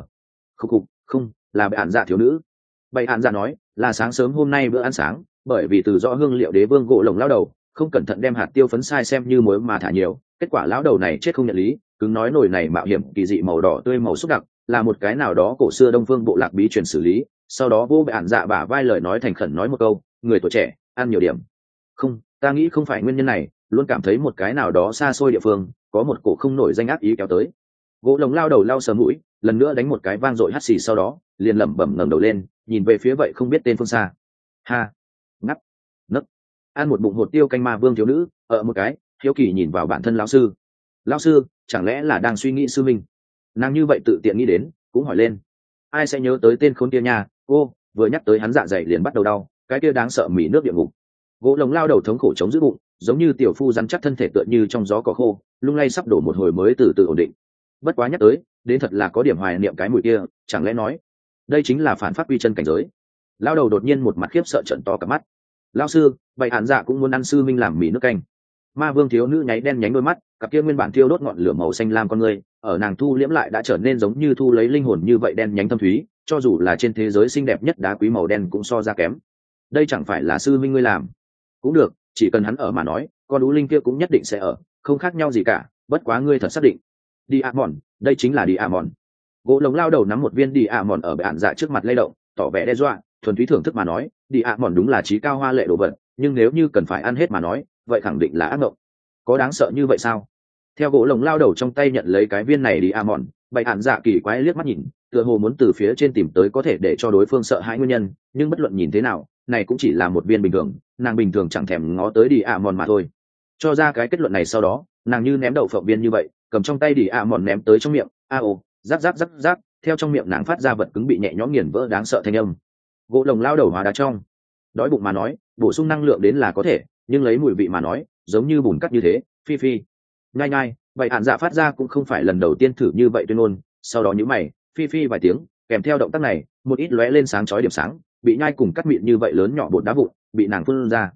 Không, là bệ hạn dạ thiếu nữ. Bệ hạn dạ nói là sáng sớm hôm nay bữa ăn sáng, bởi vì từ rõ hương liệu đế vương gỗ lồng lao đầu không cẩn thận đem hạt tiêu phấn sai xem như muối mà thả nhiều, kết quả lão đầu này chết không nhận lý, cứng nói nồi này mạo hiểm kỳ dị màu đỏ tươi màu xúc đặc là một cái nào đó cổ xưa đông phương bộ lạc bí truyền xử lý. Sau đó vô bệ hạn dạ bả vai lời nói thành khẩn nói một câu, người tuổi trẻ ăn nhiều điểm. Không, ta nghĩ không phải nguyên nhân này, luôn cảm thấy một cái nào đó xa xôi địa phương có một cổ không nổi danh ác ý kéo tới. Gỗ lồng lao đầu lau sờ mũi, lần nữa đánh một cái vang dội hắt xì, sau đó liền lẩm bẩm ngẩng đầu lên, nhìn về phía vậy không biết tên phương xa. Ha, ngắp, nấc, ăn một bụng hột tiêu canh ma vương thiếu nữ, một cái hiếu kỳ nhìn vào bản thân lão sư. Lão sư chẳng lẽ là đang suy nghĩ sư minh? Nàng như vậy tự tiện nghĩ đến, cũng hỏi lên, ai sẽ nhớ tới tên khốn kia nha? Cô vừa nhắc tới hắn dạ dày liền bắt đầu đau, cái kia đáng sợ mỉ nước địa ngục. Gỗ lồng lao đầu thống khổ chống giữ bụng, giống như tiểu phu rắn chắc thân thể tựa như trong gió cỏ khô, lung lay sắp đổ một hồi mới từ từ ổn định. Bất quá nhắc tới đến thật là có điểm hoài niệm cái mùi kia, chẳng lẽ nói đây chính là phản phát quy chân cảnh giới? Lao đầu đột nhiên một mặt khiếp sợ trợn to cả mắt. Lao sư, vậy hạn dạ cũng muốn ăn sư minh làm mì nước canh? Ma vương thiếu nữ nháy đen nhánh đôi mắt, cặp kia nguyên bản thiêu đốt ngọn lửa màu xanh lam con người ở nàng thu liễm lại đã trở nên giống như thu lấy linh hồn như vậy đen nhánh thâm thúy, cho dù là trên thế giới xinh đẹp nhất đá quý màu đen cũng so ra kém. Đây chẳng phải là sư minh ngươi làm? Cũng được, chỉ cần hắn ở mà nói, con ú linh kia cũng nhất định sẽ ở, không khác nhau gì cả. Bất quá ngươi thật xác định? Đi ạ mòn, đây chính là đi ạ mòn. Gỗ lồng lao đầu nắm một viên đi ạ mòn ở bệ hạn dạ trước mặt lay động, tỏ vẻ đe dọa, thuần túy thưởng thức mà nói, đi ạ mòn đúng là trí cao hoa lệ đồ vật, nhưng nếu như cần phải ăn hết mà nói, vậy khẳng định là ác mộng. Có đáng sợ như vậy sao? Theo gỗ lồng lao đầu trong tay nhận lấy cái viên này đi ạ mòn, bệ hạn dạ kỳ quái liếc mắt nhìn, tựa hồ muốn từ phía trên tìm tới có thể để cho đối phương sợ hãi nguyên nhân, nhưng bất luận nhìn thế nào, này cũng chỉ là một viên bình thường, nàng bình thường chẳng thèm ngó tới đi ạ mòn mà thôi. Cho ra cái kết luận này sau đó, nàng như ném đậu phộng viên như vậy, cầm trong tay đi ạ mòn ném tới trong miệng, rắc rắc rắc rắc, theo trong miệng nàng phát ra vật cứng bị nhẹ nhõm nghiền vỡ đáng sợ thanh âm. Gỗ lồng lao đầu hóa đá trong, đói bụng mà nói, bổ sung năng lượng đến là có thể, nhưng lấy mùi vị mà nói, giống như bùn cắt như thế, phi phi. Nhai nhai, vậy hạn dạ phát ra cũng không phải lần đầu tiên thử như vậy tuyên ngôn, sau đó nhíu mày, phi phi vài tiếng, kèm theo động tác này, một ít lóe lên sáng chói điểm sáng, bị nhai cùng cắt mịn như vậy lớn nhỏ bột đá vụn, bị nàng phun ra.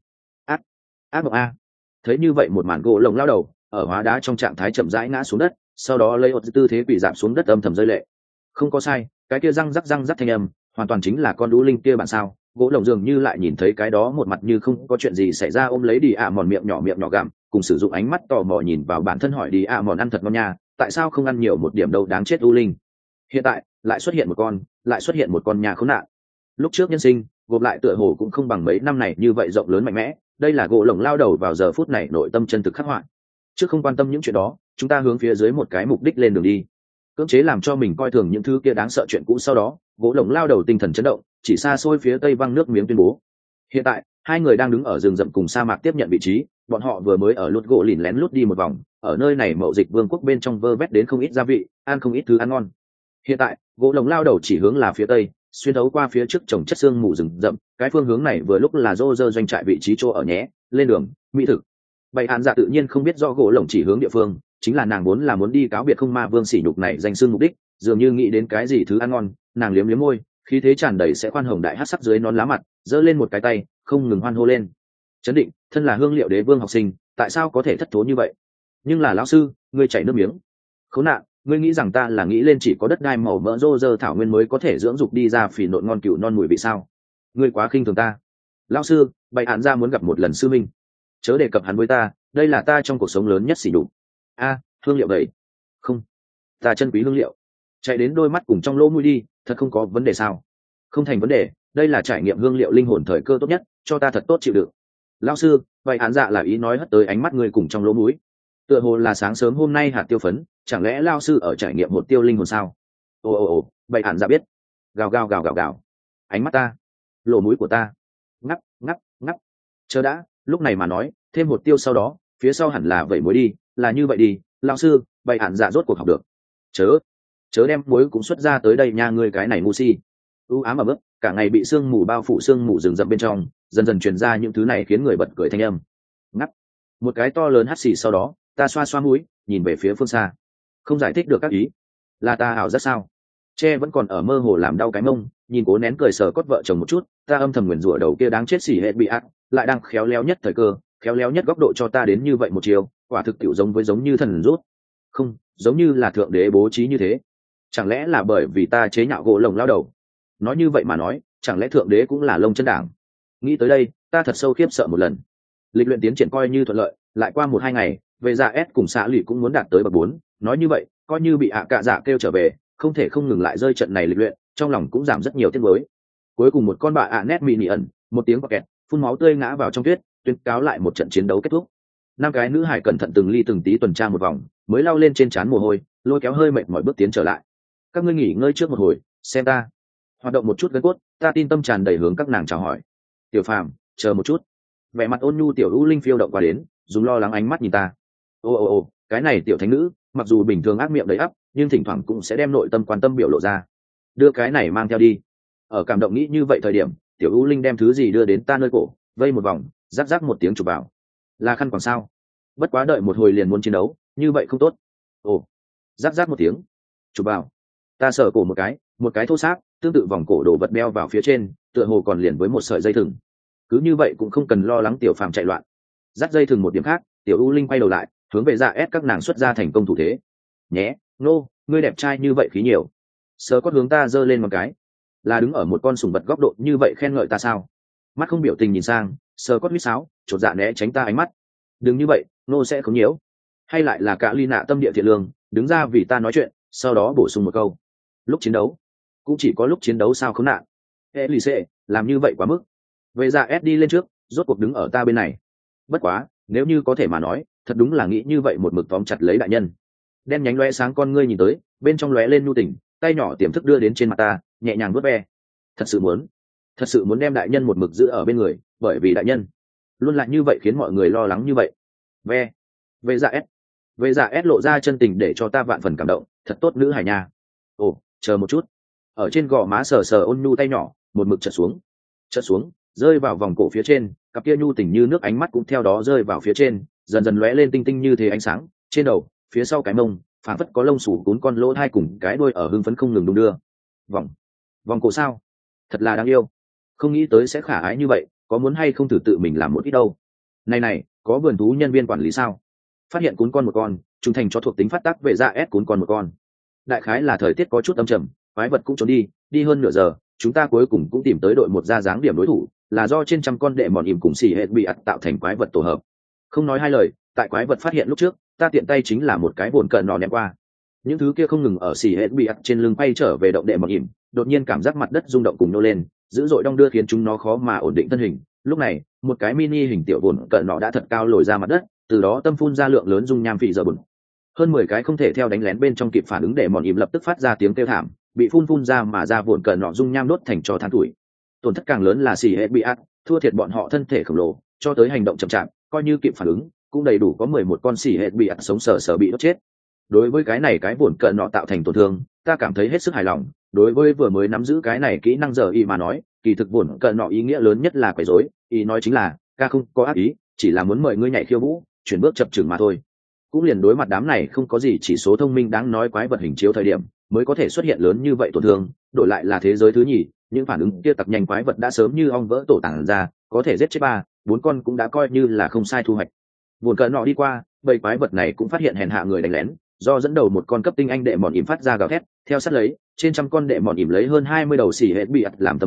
Ác mộng a. Thấy như vậy một màn, gỗ lồng lao đầu ở hóa đá trong trạng thái chậm rãi ngã xuống đất, sau đó lấy một tư thế quỳ giảm xuống đất âm thầm rơi lệ. Không có sai, cái kia răng rắc thanh âm hoàn toàn chính là con đũ linh kia bản sao. Gỗ lồng dường như lại nhìn thấy cái đó một mặt như không có chuyện gì xảy ra ôm lấy đi ạ mòn miệng nhỏ gặm, cùng sử dụng ánh mắt tò mò nhìn vào bản thân hỏi đi ạ mòn ăn thật ngon nha, tại sao không ăn nhiều một điểm đâu, đáng chết u linh. Hiện tại lại xuất hiện một con nhà khốn nạn. Lúc trước nhân sinh gộp lại tựa hồ cũng không bằng mấy năm này như vậy rộng lớn mạnh mẽ, đây là gỗ lồng lao đầu vào giờ phút này nội tâm chân thực khắc họa. Trước không quan tâm những chuyện đó, chúng ta hướng phía dưới một cái mục đích lên đường đi. Cưỡng chế làm cho mình coi thường những thứ kia đáng sợ chuyện cũ, sau đó gỗ lồng lao đầu tinh thần chấn động, chỉ xa xôi phía tây văng nước miếng tuyên bố. Hiện tại hai người đang đứng ở rừng rậm cùng sa mạc tiếp nhận vị trí, bọn họ vừa mới ở lút gỗ lìn lén lút đi một vòng, ở nơi này mậu dịch vương quốc bên trong vơ vét đến không ít gia vị, ăn không ít thứ ăn ngon. Hiện tại gỗ lồng lao đầu chỉ hướng là phía tây, xuyên thấu qua phía trước trồng chất xương mù rừng rậm, cái phương hướng này vừa lúc là rô rơ doanh trại vị trí chỗ ở nhé, lên đường mỹ thực. Bày hạn dạ tự nhiên không biết rõ gỗ lồng chỉ hướng địa phương chính là nàng muốn đi cáo biệt không ma vương sỉ nhục này danh xưng mục đích, dường như nghĩ đến cái gì thứ ăn ngon, nàng liếm môi, khí thế tràn đầy sẽ khoan hồng đại hắc sắc dưới nón lá mặt, giơ lên một cái tay, không ngừng hoan hô lên. Chấn định, thân là hương liệu đế vương học sinh, tại sao có thể thất thố như vậy? Nhưng là lão sư, ngươi chảy nước miếng. Khốn nạn, ngươi nghĩ rằng ta là nghĩ lên chỉ có đất đai màu mỡ rô rơ thảo nguyên mới có thể dưỡng dục đi ra phỉ nộn ngon cừu non mùi vị sao? Ngươi quá khinh thường ta. Lão sư, bày hạn ra muốn gặp một lần sư minh, chớ đề cập hắn với ta, đây là ta trong cuộc sống lớn nhất xỉ đục. Hương liệu đấy. Không, ta chân quý hương liệu. Chạy đến đôi mắt cùng trong lỗ mũi đi, thật không có vấn đề sao? Không thành vấn đề, đây là trải nghiệm hương liệu linh hồn thời cơ tốt nhất, cho ta thật tốt chịu đựng. Lão sư, vậy án dạ là ý nói hất tới ánh mắt người cùng trong lỗ mũi. Tựa hồ là sáng sớm hôm nay hạt tiêu phấn, chẳng lẽ lão sư ở trải nghiệm một tiêu linh hồn sao? Ồ, vậy án dạ biết. Gào gào gào gào gào. Ánh mắt ta, lỗ mũi của ta. Ngắp ngắp ngắp. Chờ đã, lúc này mà nói, thêm một tiêu sau đó, phía sau hẳn là vậy muối đi, là như vậy đi, lão sư, vậy án dạ rốt cuộc học được. Chớ đem muối cũng xuất ra tới đây nha, ngươi cái này ngu si. Ám mà bước, cả ngày bị sương mù bao phủ, sương mù rừng rậm bên trong dần dần truyền ra những thứ này khiến người bật cười thanh âm. Ngắt một cái to lớn hắt xì, sau đó ta xoa xoa mũi, nhìn về phía phương xa. Không giải thích được các ý, là ta ảo giác sao? Che vẫn còn ở mơ hồ làm đau cái mông, nhìn cố nén cười sờ cốt vợ chồng một chút, ta âm thầm nguyền rủa đầu kia đáng chết xỉ hệ bị ác, lại đang khéo léo nhất thời cơ, khéo léo nhất góc độ cho ta đến như vậy một chiều, quả thực tiểu giống như thần rút. Không, giống như là thượng đế bố trí như thế. Chẳng lẽ là bởi vì ta chế nhạo gỗ lồng lao đầu? Nói như vậy mà nói, chẳng lẽ thượng đế cũng là lông chân đảng? Nghĩ tới đây, ta thật sâu khiếp sợ một lần. Lịch luyện tiến triển coi như thuận lợi, lại qua 1-2 ngày, về dạ S cùng xã lụy cũng muốn đạt tới bậc 4. Nói như vậy, coi như bị cạ dạ kêu trở về, không thể không ngừng lại rơi trận này lịch luyện, trong lòng cũng giảm rất nhiều tiếc nuối. Cuối cùng một con bạ nét mini ẩn, một tiếng kẹt, phun máu tươi ngã vào trong tuyết, tuyên cáo lại một trận chiến đấu kết thúc. 5 cái nữ hải cẩn thận từng ly từng tí tuần tra một vòng, mới lau lên trên trán mồ hôi, lôi kéo hơi mệt mỏi bước tiến trở lại. Các ngươi nghỉ ngơi trước một hồi, xem ta hoạt động một chút gân cốt, ta tin tâm tràn đầy hướng các nàng chào hỏi. Tiểu Phàm, chờ một chút. Vẻ mặt ôn nhu tiểu U Linh phiêu động qua đến, dùng lo lắng ánh mắt nhìn ta. Ồ, cái này tiểu thánh nữ, mặc dù bình thường ác miệng đầy ắp, nhưng thỉnh thoảng cũng sẽ đem nội tâm quan tâm biểu lộ ra. Đưa cái này mang theo đi. Ở cảm động nghĩ như vậy thời điểm, tiểu U Linh đem thứ gì đưa đến ta nơi cổ, vây một vòng, rắc rắc một tiếng chụp vào. Là khăn quàng sao? Bất quá đợi một hồi liền muốn chiến đấu, như vậy không tốt. Ồ, rắc rắc một tiếng, chụp vào. Ta sờ cổ một cái thô xác, tương tự vòng cổ đồ vật đeo vào phía trên, tựa hồ còn liền với một sợi dây thừng. Cứ như vậy cũng không cần lo lắng tiểu Phàm chạy loạn. Dắt dây thừng một điểm khác, tiểu U Linh quay đầu lại, hướng về dạ ép các nàng xuất ra thành công thủ thế. Nhé, nô, ngươi đẹp trai như vậy khí nhiều. Sờ cốt hướng ta giơ lên một cái, là đứng ở một con sủng vật góc độ như vậy khen ngợi ta sao? Mắt không biểu tình nhìn sang, sờ cốt huýt sáo, chột dạ né tránh ta ánh mắt. Đừng như vậy, nô sẽ không nhiễu. Hay lại là cả ly nạ tâm địa thiện lương, đứng ra vì ta nói chuyện, sau đó bổ sung một câu. Lúc chiến đấu, cũng chỉ có lúc chiến đấu sao không nạn. Elise, làm như vậy quá mức. Về dạ S đi lên trước, rốt cuộc đứng ở ta bên này. Bất quá, nếu như có thể mà nói, thật đúng là nghĩ như vậy một mực tóm chặt lấy đại nhân. Đen nhánh lóe sáng con ngươi nhìn tới, bên trong lóe lên nhu tình, tay nhỏ tiềm thức đưa đến trên mặt ta, nhẹ nhàng vuốt ve. Thật sự muốn đem đại nhân một mực giữ ở bên người, bởi vì đại nhân luôn lại như vậy khiến mọi người lo lắng như vậy. Về dạ S lộ ra chân tình để cho ta vạn phần cảm động, thật tốt nữ hải nha. Ồ, chờ một chút. Ở trên gò má sờ sờ ôn nhu tay nhỏ, một mực trượt xuống, rơi vào vòng cổ phía trên, cặp kia nhu tình như nước ánh mắt cũng theo đó rơi vào phía trên, dần dần lóe lên tinh tinh như thế ánh sáng, trên đầu, phía sau cái mông, phảng phất có lông xù cuốn con lỗ hai cùng cái đuôi ở hưng phấn không ngừng đung đưa. Vòng cổ sao? Thật là đáng yêu. Không nghĩ tới sẽ khả ái như vậy, có muốn hay không thử tự mình làm một ít đâu. Này, có vườn thú nhân viên quản lý sao? Phát hiện cún con một con, trung thành cho thuộc tính phát tác về dạ ép cún con một con. Đại khái là thời tiết có chút âm trầm, quái vật cũng trốn đi hơn nửa giờ, chúng ta cuối cùng cũng tìm tới đội một ra dáng điểm đối thủ, là do trên trăm con đệ mòn ìm cùng xì hệ bị ặt tạo thành quái vật tổ hợp. Không nói hai lời, tại quái vật phát hiện lúc trước, ta tiện tay chính là một cái vồn cận nọ ném qua. Những thứ kia không ngừng ở xì hệ bị ặt trên lưng bay trở về động đệ mòn ìm, đột nhiên cảm giác mặt đất rung động cùng nô lên, dữ dội đong đưa khiến chúng nó khó mà ổn định thân hình. Lúc này, một cái mini hình tiểu vồn cận nọ đã thật cao lồi ra mặt đất, từ đó tâm phun ra lượng lớn dung nham phì giờ bùn. Hơn 10 cái không thể theo đánh lén bên trong kịp phản ứng để mòn ìm lập tức phát ra tiếng kêu thảm, bị phun ra mà ra vồn cận nọ dung nham đốt thành cho than tuổi. Tổn thất càng lớn là xì hệ bị ạt, thua thiệt bọn họ thân thể khổng lồ, cho tới hành động chậm chạp, coi như kịp phản ứng, cũng đầy đủ có 11 con xì hệ bị ạt sống sờ bị đốt chết. Đối với cái này cái vồn cận nọ tạo thành tổn thương, ta cảm thấy hết sức hài lòng. Đối với vừa mới nắm giữ cái này kỹ năng giờ y mà nói, kỳ thực vồn cận nọ ý nghĩa lớn nhất là quấy rối, ý nói chính là ca không có ác ý, chỉ là muốn mời ngươi nhảy khiêu vũ, chuyển bước chập chừng mà thôi. Cũng liền đối mặt đám này không có gì chỉ số thông minh đáng nói quái vật hình chiếu thời điểm mới có thể xuất hiện lớn như vậy tổn thương, đổi lại là thế giới thứ nhì, những phản ứng kia tặc nhanh quái vật đã sớm như ong vỡ tổ tàng ra, có thể giết chết 3-4 con cũng đã coi như là không sai thu hoạch. Vồn cận nọ đi qua, bầy quái vật này cũng phát hiện hèn hạ người đánh lén, do dẫn đầu một con cấp tinh anh đệ mòn ỉm phát ra gào thét, theo sát lấy trên trăm con đệ mòn ỉm lấy hơn 20 đầu xỉ hệ bị ặt làm tấm thuẫn,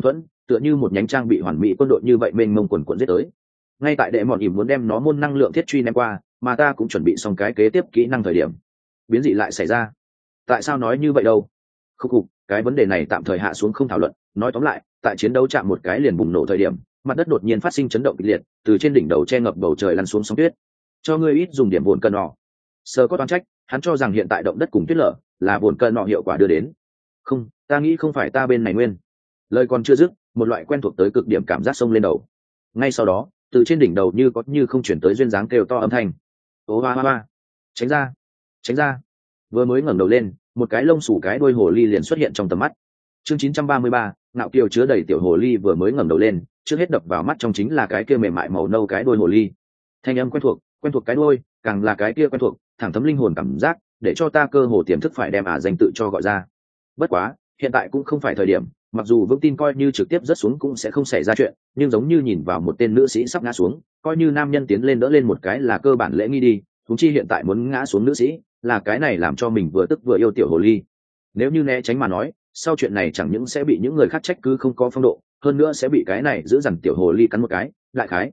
tựa như một nhánh trang bị hoàn mỹ quân đội như vậy mênh mông quần quận giết tới. Ngay tại đệ mọn ỉm muốn đem nó môn năng lượng thiết truy ném qua, mà ta cũng chuẩn bị xong cái kế tiếp kỹ năng thời điểm biến dị lại xảy ra. Tại sao nói như vậy đâu? Khúc cục, cái vấn đề này tạm thời hạ xuống không thảo luận. Nói tóm lại, tại chiến đấu chạm một cái liền bùng nổ thời điểm, mặt đất đột nhiên phát sinh chấn động kịch liệt, từ trên đỉnh đầu che ngập bầu trời lăn xuống sóng tuyết. Cho ngươi ít dùng điểm buồn cân nọ. Sơ có toán trách, hắn cho rằng hiện tại động đất cùng tuyết lở là buồn cân nọ hiệu quả đưa đến. Không, ta nghĩ không phải ta bên này nguyên. Lời còn chưa dứt, một loại quen thuộc tới cực điểm cảm giác xông lên đầu. Ngay sau đó, từ trên đỉnh đầu như có như không chuyển tới duyên dáng kêu to âm thanh. Ô hoa hoa, tránh ra, tránh ra. Vừa mới ngẩng đầu lên, một cái lông xù cái đuôi hồ ly liền xuất hiện trong tầm mắt. Chương 933, nạo kiều chứa đầy tiểu hồ ly vừa mới ngẩng đầu lên, trước hết đập vào mắt trong chính là cái kia mềm mại màu nâu cái đuôi hồ ly. Thanh âm quen thuộc cái đuôi, càng là cái kia quen thuộc, thẳng thấm linh hồn cảm giác, để cho ta cơ hồ tiềm thức phải đem danh tự cho gọi ra. Bất quá, hiện tại cũng không phải thời điểm, mặc dù vững tin coi như trực tiếp rớt xuống cũng sẽ không xảy ra chuyện, nhưng giống như nhìn vào một tên nữ sĩ sắp ngã xuống, coi như nam nhân tiến lên đỡ lên một cái là cơ bản lễ nghi đi, huống chi hiện tại muốn ngã xuống nữ sĩ, là cái này làm cho mình vừa tức vừa yêu tiểu hồ ly. Nếu như né tránh mà nói, sau chuyện này chẳng những sẽ bị những người khác trách cứ không có phong độ, hơn nữa sẽ bị cái này giữ dằn tiểu hồ ly cắn một cái, đại khái,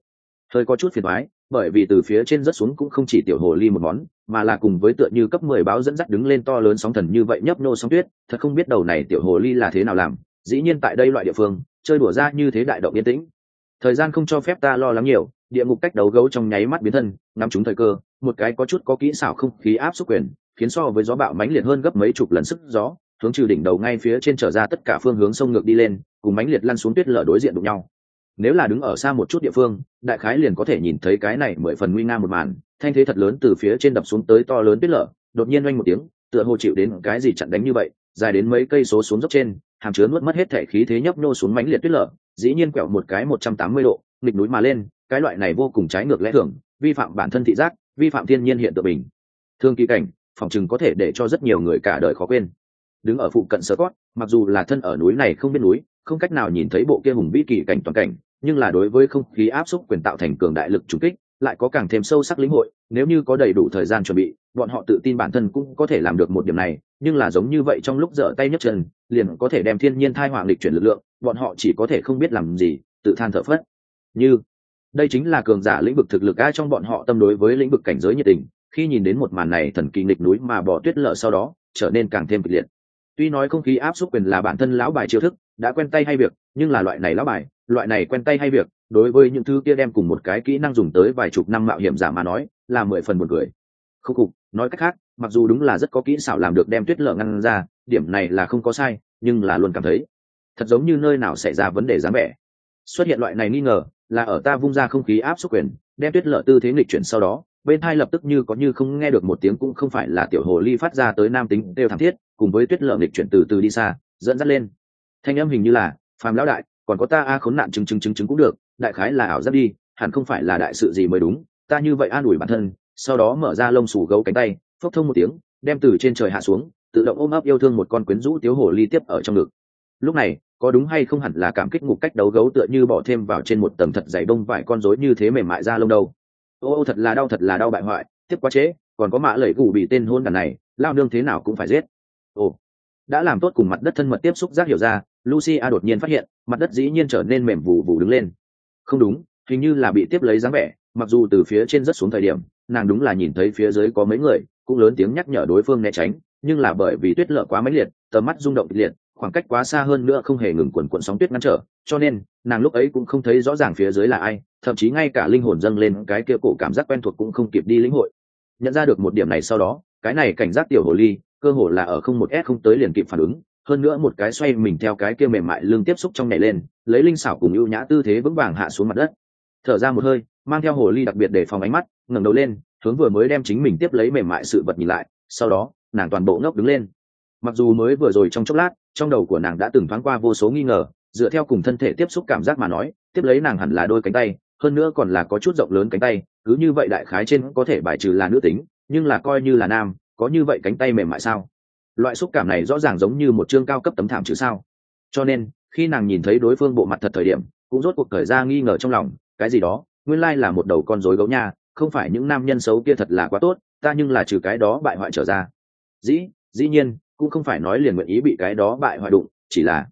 hơi có chút phiền toái, bởi vì từ phía trên rớt xuống cũng không chỉ tiểu hồ ly một món, mà là cùng với tựa như cấp 10 báo dẫn dắt đứng lên to lớn sóng thần như vậy nhấp nô sóng tuyết, thật không biết đầu này tiểu hồ ly là thế nào làm, dĩ nhiên tại đây loại địa phương, chơi đùa ra như thế đại động yên tĩnh. Thời gian không cho phép ta lo lắng nhiều, địa ngục cách đấu gấu trong nháy mắt biến thân, nắm trúng thời cơ, một cái có chút có kỹ xảo không khí áp xúc quyền, khiến so với gió bạo mãnh liệt hơn gấp mấy chục lần sức gió, hướng trừ đỉnh đầu ngay phía trên trở ra tất cả phương hướng sông ngược đi lên, cùng mãnh liệt lăn xuống tuyết lở đối diện đụng nhau. Nếu là đứng ở xa một chút địa phương, đại khái liền có thể nhìn thấy cái này 10 phần nguy nga một màn, thanh thế thật lớn từ phía trên đập xuống tới to lớn tuyết lở, đột nhiên oanh một tiếng, tựa hồ chịu đến cái gì chặn đánh như vậy, dài đến mấy cây số xuống dốc trên, hàm chứa nuốt mất hết thể khí thế nhấp nhô xuống mãnh liệt tuyết lở, dĩ nhiên quẹo một cái 180 độ, nghịch núi mà lên, cái loại này vô cùng trái ngược lẽ thường, vi phạm bản thân thị giác, vi phạm thiên nhiên hiện tượng bình thường kỳ cảnh, phòng chừng có thể để cho rất nhiều người cả đời khó quên. Đứng ở phụ cận Scott, mặc dù là thân ở núi này không biết núi, không cách nào nhìn thấy bộ kia hùng vĩ kỳ cảnh toàn cảnh, nhưng là đối với không khí áp xúc quyền tạo thành cường đại lực trùng kích, lại có càng thêm sâu sắc lĩnh hội, nếu như có đầy đủ thời gian chuẩn bị, bọn họ tự tin bản thân cũng có thể làm được một điểm này, nhưng là giống như vậy trong lúc giở tay nhấc chân, liền có thể đem thiên nhiên thai hoàng lịch chuyển lực lượng, bọn họ chỉ có thể không biết làm gì, tự than thở phất. Như đây chính là cường giả lĩnh vực thực lực ai trong bọn họ tâm đối với lĩnh vực cảnh giới nhiệt tình, khi nhìn đến một màn này thần kỳ nghịch núi mà bỏ tuyết lở sau đó, trở nên càng thêm kịch liệt. Tuy nói không khí áp xúc quyền là bản thân lão bài chiêu thức, đã quen tay hay việc, nhưng là loại này lão bài, loại này quen tay hay việc, đối với những thứ kia đem cùng một cái kỹ năng dùng tới vài chục năm mạo hiểm giả mà nói, là 10 phần buồn cười. Khúc cục, nói cách khác, mặc dù đúng là rất có kỹ xảo làm được đem tuyết lở ngăn ra, điểm này là không có sai, nhưng là luôn cảm thấy thật giống như nơi nào xảy ra vấn đề dáng vẻ. Xuất hiện loại này nghi ngờ, là ở ta vung ra không khí áp xúc quyền, đem tuyết lở tư thế nghịch chuyển sau đó, bên hai lập tức như có như không nghe được một tiếng cũng không phải là tiểu hồ ly phát ra tới nam tính đều thảm thiết, cùng với tuyết lở nghịch chuyển từ từ đi xa, dẫn dắt lên. Thanh âm hình như là, phàm lão đại, còn có ta a khốn nạn chứng cũng được, đại khái là ảo giác đi, hẳn không phải là đại sự gì mới đúng. Ta như vậy an ủi bản thân, sau đó mở ra lông xù gấu cánh tay, phốc thông một tiếng, đem từ trên trời hạ xuống, tự động ôm ấp yêu thương một con quyến rũ tiếu hồ ly tiếp ở trong ngực. Lúc này, có đúng hay không hẳn là cảm kích ngục cách đấu gấu tựa như bỏ thêm vào trên một tầng thật dày bông vải con rối như thế mềm mại ra lông đâu. Ô thật là đau bại hoại, tiếp quá chế, còn có mạ lẩy gù bị tên hôn đàn này, lao nương thế nào cũng phải giết. Ồ, đã làm tốt cùng mặt đất thân mật tiếp xúc giác hiểu ra, Lucia đột nhiên phát hiện, mặt đất dĩ nhiên trở nên mềm vù vù đứng lên. Không đúng, hình như là bị tiếp lấy dáng vẻ, mặc dù từ phía trên rất xuống thời điểm, nàng đúng là nhìn thấy phía dưới có mấy người, cũng lớn tiếng nhắc nhở đối phương né tránh, nhưng là bởi vì tuyết lở quá mãnh liệt, tầm mắt rung động kịch liệt, khoảng cách quá xa hơn nữa không hề ngừng cuộn sóng tuyết ngăn trở, cho nên nàng lúc ấy cũng không thấy rõ ràng phía dưới là ai, thậm chí ngay cả linh hồn dâng lên cái kia cổ cảm giác quen thuộc cũng không kịp đi lĩnh hội. Nhận ra được một điểm này sau đó, cái này cảnh giác tiểu hồ ly, cơ hồ là ở không một s không tới liền kịp phản ứng, hơn nữa một cái xoay mình theo cái kia mềm mại lưng tiếp xúc trong nhảy lên, lấy linh xảo cùng ưu nhã tư thế vững vàng hạ xuống mặt đất. Thở ra một hơi, mang theo hồ ly đặc biệt để phòng ánh mắt, ngẩng đầu lên, hướng vừa mới đem chính mình tiếp lấy mềm mại sự vật nhìn lại, sau đó, nàng toàn bộ ngốc đứng lên. Mặc dù mới vừa rồi trong chốc lát, trong đầu của nàng đã từng thoáng qua vô số nghi ngờ, dựa theo cùng thân thể tiếp xúc cảm giác mà nói, tiếp lấy nàng hẳn là đôi cánh tay, hơn nữa còn là có chút rộng lớn cánh tay, cứ như vậy đại khái trên có thể bài trừ là nữ tính, nhưng là coi như là nam, có như vậy cánh tay mềm mại sao? Loại xúc cảm này rõ ràng giống như một chương cao cấp tấm thảm chứ sao? Cho nên, khi nàng nhìn thấy đối phương bộ mặt thật thời điểm, cũng rốt cuộc khởi ra nghi ngờ trong lòng, cái gì đó, nguyên lai là một đầu con rối gấu nha, không phải những nam nhân xấu kia thật là quá tốt, ta nhưng là trừ cái đó bại hoại trở ra. Dĩ nhiên, cũng không phải nói liền nguyện ý bị cái đó bại hoại đụng, chỉ là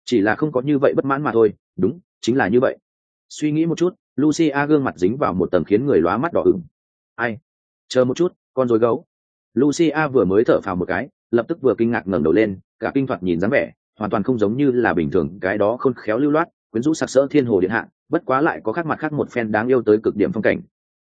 chỉ là không có như vậy bất mãn mà thôi. Đúng, chính là như vậy. Suy nghĩ một chút, Lucia gương mặt dính vào một tầng khiến người lóa mắt đỏ ửng. Ai? Chờ một chút, con rối gấu. Lucia vừa mới thở phào một cái, lập tức vừa kinh ngạc ngẩng đầu lên, cả kinh thoạt nhìn dáng vẻ hoàn toàn không giống như là bình thường cái đó khôn khéo lưu loát quyến rũ sặc sỡ thiên hồ điện hạ, bất quá lại có khác mặt khác một phen đáng yêu tới cực điểm phong cảnh.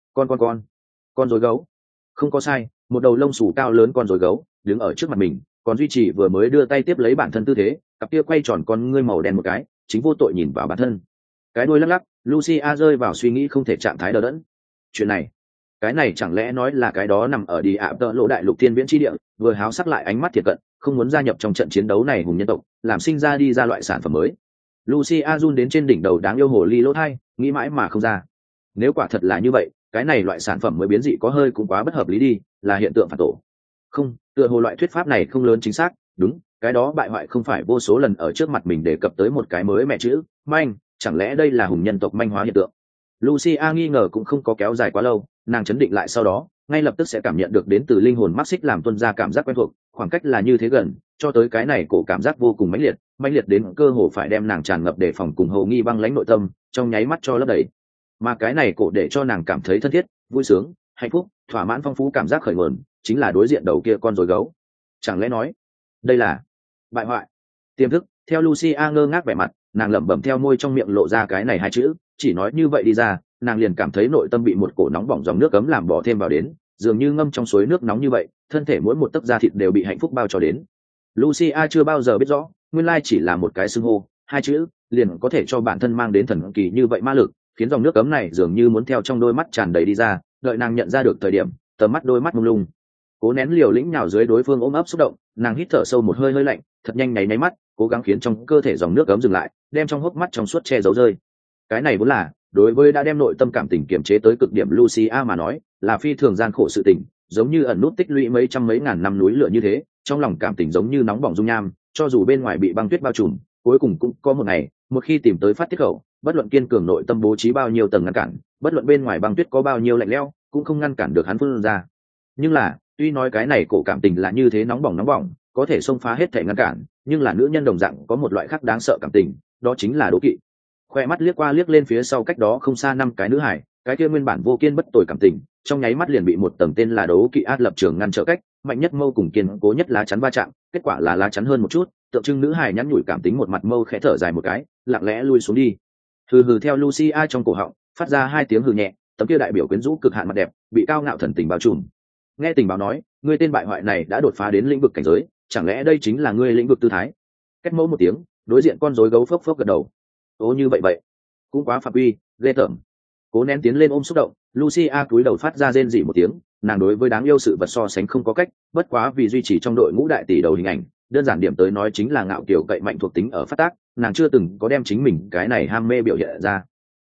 Con rối gấu. Không có sai, một đầu lông xù cao lớn con rối gấu đứng ở trước mặt mình, còn duy trì vừa mới đưa tay tiếp lấy bản thân tư thế, cặp kia quay tròn con ngươi màu đen một cái, chính vô tội nhìn vào bản thân. Cái đuôi lắc lắc, Lucia rơi vào suy nghĩ không thể trạng thái đờ đẫn. Chuyện này, cái này chẳng lẽ nói là cái đó nằm ở đi ạ tợ lộ đại lục thiên viễn chi địa, vừa háo sắc lại ánh mắt thiệt cận, không muốn gia nhập trong trận chiến đấu này hùng nhân tộc, làm sinh ra đi ra loại sản phẩm mới. Lucia run đến trên đỉnh đầu đáng yêu hồ ly lỗ thai, nghĩ mãi mà không ra. Nếu quả thật là như vậy, cái này loại sản phẩm mới biến dị có hơi cũng quá bất hợp lý đi, là hiện tượng phản tổ. Không, tựa hồ loại thuyết pháp này không lớn chính xác. Đúng, cái đó bại hoại không phải vô số lần ở trước mặt mình đề cập tới một cái mới mẹ chữ manh, chẳng lẽ đây là hùng nhân tộc manh hóa hiện tượng? Lucia nghi ngờ cũng không có kéo dài quá lâu, nàng chấn định lại sau đó ngay lập tức sẽ cảm nhận được đến từ linh hồn mắc xích làm tuân ra cảm giác quen thuộc, khoảng cách là như thế gần, cho tới cái này cổ cảm giác vô cùng mãnh liệt đến cơ hồ phải đem nàng tràn ngập đề phòng cùng hầu nghi băng lãnh nội tâm trong nháy mắt cho lấp đầy. Mà cái này cổ để cho nàng cảm thấy thân thiết, vui sướng, hạnh phúc, thỏa mãn phong phú cảm giác khởi nguồn chính là đối diện đầu kia con rối gấu. Chẳng lẽ nói đây là bại hoại? Tiềm thức theo Lucia ngơ ngác vẻ mặt, nàng lẩm bẩm theo môi trong miệng lộ ra cái này hai chữ, chỉ nói như vậy đi ra, nàng liền cảm thấy nội tâm bị một cổ nóng bỏng dòng nước cấm làm bỏ thêm vào đến, dường như ngâm trong suối nước nóng như vậy, thân thể mỗi một tấc da thịt đều bị hạnh phúc bao trò đến. Lucia chưa bao giờ biết rõ, nguyên lai chỉ là một cái xưng hô, hai chữ liền có thể cho bản thân mang đến thần kỳ như vậy ma lực, khiến dòng nước cấm này dường như muốn theo trong đôi mắt tràn đầy đi ra, đợi nàng nhận ra được thời điểm, tầm mắt đôi mắt mông lung. Cố nén liều lĩnh nhào dưới đối phương ôm ấp xúc động, nàng hít thở sâu một hơi hơi lạnh, thật nhanh nháy mắt, cố gắng khiến trong cơ thể dòng nước cấm dừng lại, đem trong hốc mắt trong suốt che giấu rơi. Cái này vốn là đối với đã đem nội tâm cảm tình kiềm chế tới cực điểm Lucia mà nói là phi thường gian khổ sự tình, giống như ẩn nút tích lũy mấy trăm mấy ngàn năm núi lửa như thế, trong lòng cảm tình giống như nóng bỏng dung nham, cho dù bên ngoài bị băng tuyết bao trùm, cuối cùng cũng có một ngày, một khi tìm tới phát tiết khẩu, bất luận kiên cường nội tâm bố trí bao nhiêu tầng ngăn cản, bất luận bên ngoài băng tuyết có bao nhiêu lạnh lẽo, cũng không ngăn cản được hắn phun ra. Nhưng là, tuy nói cái này cổ cảm tình là như thế nóng bỏng, có thể xông phá hết thể ngăn cản, nhưng là nữ nhân đồng dạng có một loại khác đáng sợ cảm tình, đó chính là đố kỵ. Khoe mắt liếc qua liếc lên phía sau cách đó không xa năm cái nữ hải, cái kia nguyên bản vô kiên bất tồi cảm tình, trong nháy mắt liền bị một tầng tên là đố kỵ át lập trường ngăn trở cách, mạnh nhất mâu cùng kiên cố nhất lá chắn va chạm, kết quả là lá chắn hơn một chút, tượng trưng nữ hải nhắn nhủi cảm tính một mặt mâu khẽ thở dài một cái, lặng lẽ lui xuống đi. Hừ hừ theo Lucia trong cổ họng phát ra hai tiếng hừ nhẹ, tấm kia đại biểu quyến rũ cực hạn mặt đẹp bị cao ngạo thần tình bao trùm. Nghe tình báo nói, ngươi tên bại hoại này đã đột phá đến lĩnh vực cảnh giới, chẳng lẽ đây chính là ngươi lĩnh vực tư thái? Kết mẫu một tiếng, đối diện con rối gấu phốc phốc gật đầu. Ô như vậy cũng quá phạm uy, ghê tởm. Cố nén tiến lên ôm xúc động, Lucia cúi đầu phát ra rên rỉ một tiếng, nàng đối với đáng yêu sự vật so sánh không có cách, bất quá vì duy trì trong đội ngũ đại tỷ đầu hình ảnh, đơn giản điểm tới nói chính là ngạo kiều cậy mạnh thuộc tính ở phát tác, nàng chưa từng có đem chính mình cái này ham mê biểu hiện ra.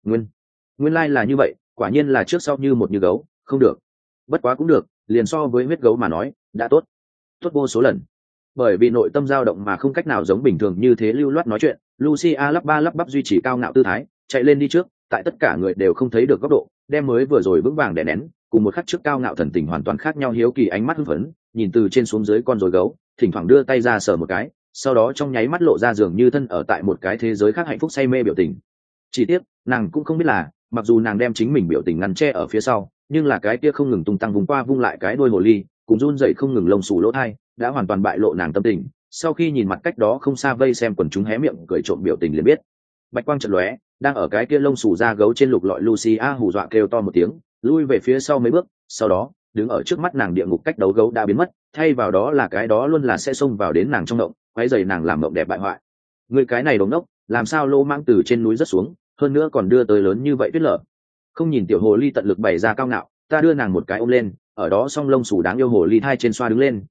Nguyên lai là như vậy, quả nhiên là trước sau như một như gấu, không được. Bất quá cũng được, liền so với huyết gấu mà nói, đã tốt vô số lần. Bởi vì nội tâm dao động mà không cách nào giống bình thường như thế lưu loát nói chuyện, Lucia lắp ba lắp bắp duy trì cao ngạo tư thái, chạy lên đi trước, tại tất cả người đều không thấy được góc độ, đem mới vừa rồi vững vàng đè nén, cùng một khắc trước cao ngạo thần tình hoàn toàn khác nhau hiếu kỳ ánh mắt hưng phấn, nhìn từ trên xuống dưới con rối gấu, thỉnh thoảng đưa tay ra sờ một cái, sau đó trong nháy mắt lộ ra dường như thân ở tại một cái thế giới khác hạnh phúc say mê biểu tình. Chỉ tiếc, nàng cũng không biết là, mặc dù nàng đem chính mình biểu tình ngăn che ở phía sau, nhưng là cái kia không ngừng tung tăng vùng qua vung lại cái đuôi hồ ly, cùng run dậy không ngừng lông xù lỗ thai, đã hoàn toàn bại lộ nàng tâm tình. Sau khi nhìn mặt cách đó không xa vây xem quần chúng hé miệng cười trộm biểu tình liền biết. Bạch quang chợt lóe, đang ở cái kia lông xù da gấu trên lục lọi Lucia hù dọa kêu to một tiếng, lui về phía sau mấy bước, sau đó đứng ở trước mắt nàng địa ngục cách đấu gấu đã biến mất, thay vào đó là cái đó luôn là sẽ xông vào đến nàng trong động, quấy rầy nàng làm mộng đẹp bại hoại. Người cái này đống đốc, làm sao lô mang từ trên núi rất xuống, hơn nữa còn đưa tới lớn như vậy tuyết lở. Không nhìn tiểu hồ ly tận lực bày ra cao ngạo, ta đưa nàng một cái ôm lên, ở đó song lông xù đáng yêu hồ ly thai trên xoa đứng lên,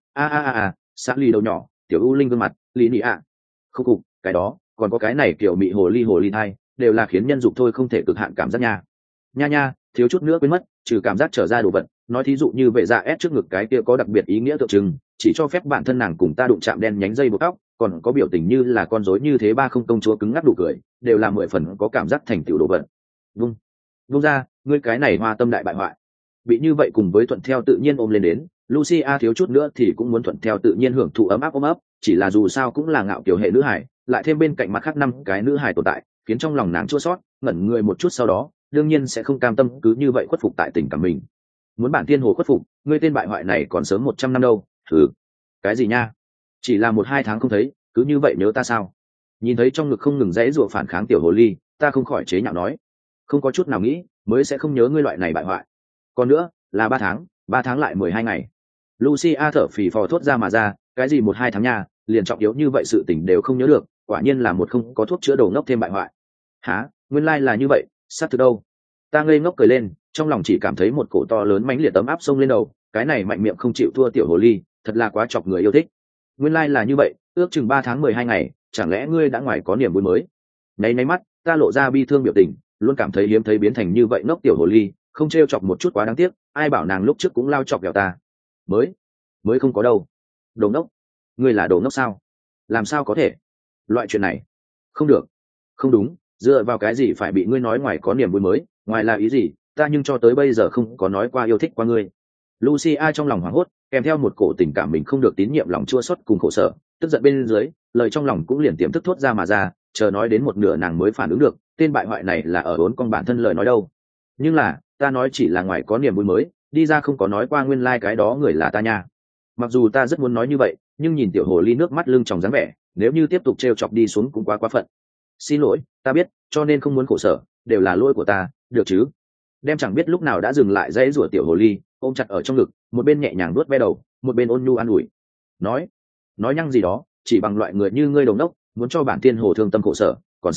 xã ly đầu nhỏ, tiểu u linh gương mặt, lý nị ạ. Không cục, cái đó, còn có cái này kiểu mị hồ ly thai, đều là khiến nhân dục thôi không thể cực hạn cảm giác nha. Nha, thiếu chút nữa quên mất, trừ cảm giác trở ra đồ vật, nói thí dụ như vệ dạ ép trước ngực cái kia có đặc biệt ý nghĩa tượng trưng, chỉ cho phép bản thân nàng cùng ta đụng chạm đen nhánh dây buộc tóc, còn có biểu tình như là con rối như thế ba không công chúa cứng ngắc đủ cười, đều là 10 phần có cảm giác thành tựu đồ vật. Vung ra, ngươi cái này hoa tâm đại bại hoại. Bị như vậy cùng với thuận theo tự nhiên ôm lên đến, Lucia thiếu chút nữa thì cũng muốn thuận theo tự nhiên hưởng thụ ấm áp ôm ấp, chỉ là dù sao cũng là ngạo kiều hệ nữ hải, lại thêm bên cạnh mặt khác 5 cái nữ hài tồn tại, khiến trong lòng nàng chua xót, ngẩn người một chút sau đó đương nhiên sẽ không cam tâm cứ như vậy khuất phục tại tình cảm mình. Muốn bản tiên hồ khuất phục, ngươi tên bại hoại này còn sớm 100 năm đâu. Thử cái gì nha, chỉ là 1-2 tháng không thấy cứ như vậy nhớ ta sao? Nhìn thấy trong ngực không ngừng dãy rủa phản kháng tiểu hồ ly, ta không khỏi chế nhạo nói, không có chút nào nghĩ mới sẽ không nhớ ngươi loại này bại hoại. Còn nữa là 3 tháng lại 12 ngày. Lucia thở phì phò thốt ra mà ra, cái gì 1-2 tháng nha, liền trọng yếu như vậy sự tình đều không nhớ được, quả nhiên là một không có thuốc chữa đầu ngốc thêm bại hoại. Hả, nguyên lai là như vậy, sát từ đâu? Ta ngây ngốc cười lên, trong lòng chỉ cảm thấy một cổ to lớn mãnh liệt tấm áp sông lên đầu, cái này mạnh miệng không chịu thua tiểu hồ ly, thật là quá chọc người yêu thích. Nguyên lai là như vậy, ước chừng 3 tháng 12 ngày, chẳng lẽ ngươi đã ngoài có niềm vui mới? Nháy mắt, ta lộ ra bi thương biểu tình, luôn cảm thấy hiếm thấy biến thành như vậy ngốc tiểu hồ ly, không trêu chọc một chút quá đáng tiếc, ai bảo nàng lúc trước cũng lao chọc ghẹo ta. Mới không có đâu. Đồ ngốc, ngươi là đồ ngốc sao? Làm sao có thể? Loại chuyện này, không được, không đúng, dựa vào cái gì phải bị ngươi nói ngoài có niềm vui mới, ngoài là ý gì, ta nhưng cho tới bây giờ không có nói qua yêu thích qua ngươi. Lucia trong lòng hoảng hốt, kèm theo một cổ tình cảm mình không được tín nhiệm lòng chua xót cùng khổ sở, tức giận bên dưới, lời trong lòng cũng liền tiềm thức thốt ra mà ra, chờ nói đến một nửa nàng mới phản ứng được, tên bại hoại này là ở bốn con bản thân lời nói đâu. Nhưng là, ta nói chỉ là ngoài có niềm vui mới, đi ra không có nói qua nguyên lai cái đó người là ta nha. Mặc dù ta rất muốn nói như vậy, nhưng nhìn tiểu hồ ly nước mắt lưng tròng dáng vẻ, nếu như tiếp tục trêu chọc đi xuống cũng quá phận. Xin lỗi, ta biết, cho nên không muốn khổ sở, đều là lỗi của ta, được chứ? Đem chẳng biết lúc nào đã dừng lại dãy rủa tiểu hồ ly, ôm chặt ở trong ngực, một bên nhẹ nhàng nuốt ve đầu, một bên ôn nhu an ủi. Nói nhăng gì đó, chỉ bằng loại người như ngươi đồng đốc, muốn cho bản tiên hồ thương tâm khổ sở,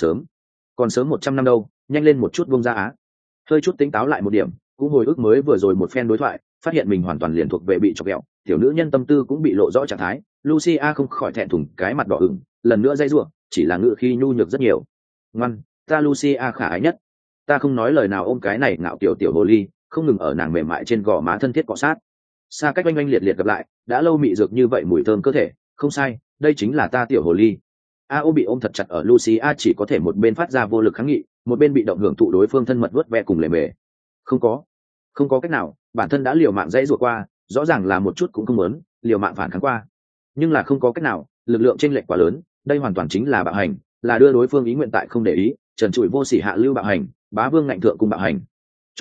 còn sớm 100 năm đâu, nhanh lên một chút buông ra á. Hơi chút tính táo lại một điểm, cũng hồi ức mới vừa rồi một phen đối thoại, phát hiện mình hoàn toàn liền thuộc về bị chọc ghẹo, tiểu nữ nhân tâm tư cũng bị lộ rõ trạng thái. Lucia không khỏi thẹn thùng cái mặt đỏ ửng, lần nữa dây rủa, chỉ là ngữ khi nhu nhược rất nhiều. Ngoan, ta Lucia khả ái nhất. Ta không nói lời nào ôm cái này ngạo tiểu hồ ly, không ngừng ở nàng mềm mại trên gò má thân thiết cọ sát. Xa cách oanh oanh liệt liệt gặp lại, đã lâu mị dược như vậy mùi thơm cơ thể, không sai, đây chính là ta tiểu hồ ly. Ao bị ôm thật chặt ở Lucia chỉ có thể một bên phát ra vô lực kháng nghị, một bên bị động hưởng thụ đối phương thân mật vuốt ve cùng lề mề. Không có cách nào, bản thân đã liều mạng dãy ruột qua, rõ ràng là một chút cũng không muốn liều mạng phản kháng qua, nhưng là không có cách nào, lực lượng chênh lệch quá lớn, đây hoàn toàn chính là bạo hành, là đưa đối phương ý nguyện tại không để ý, trần trụi vô sỉ hạ lưu bạo hành, bá vương ngạnh thượng cùng bạo hành.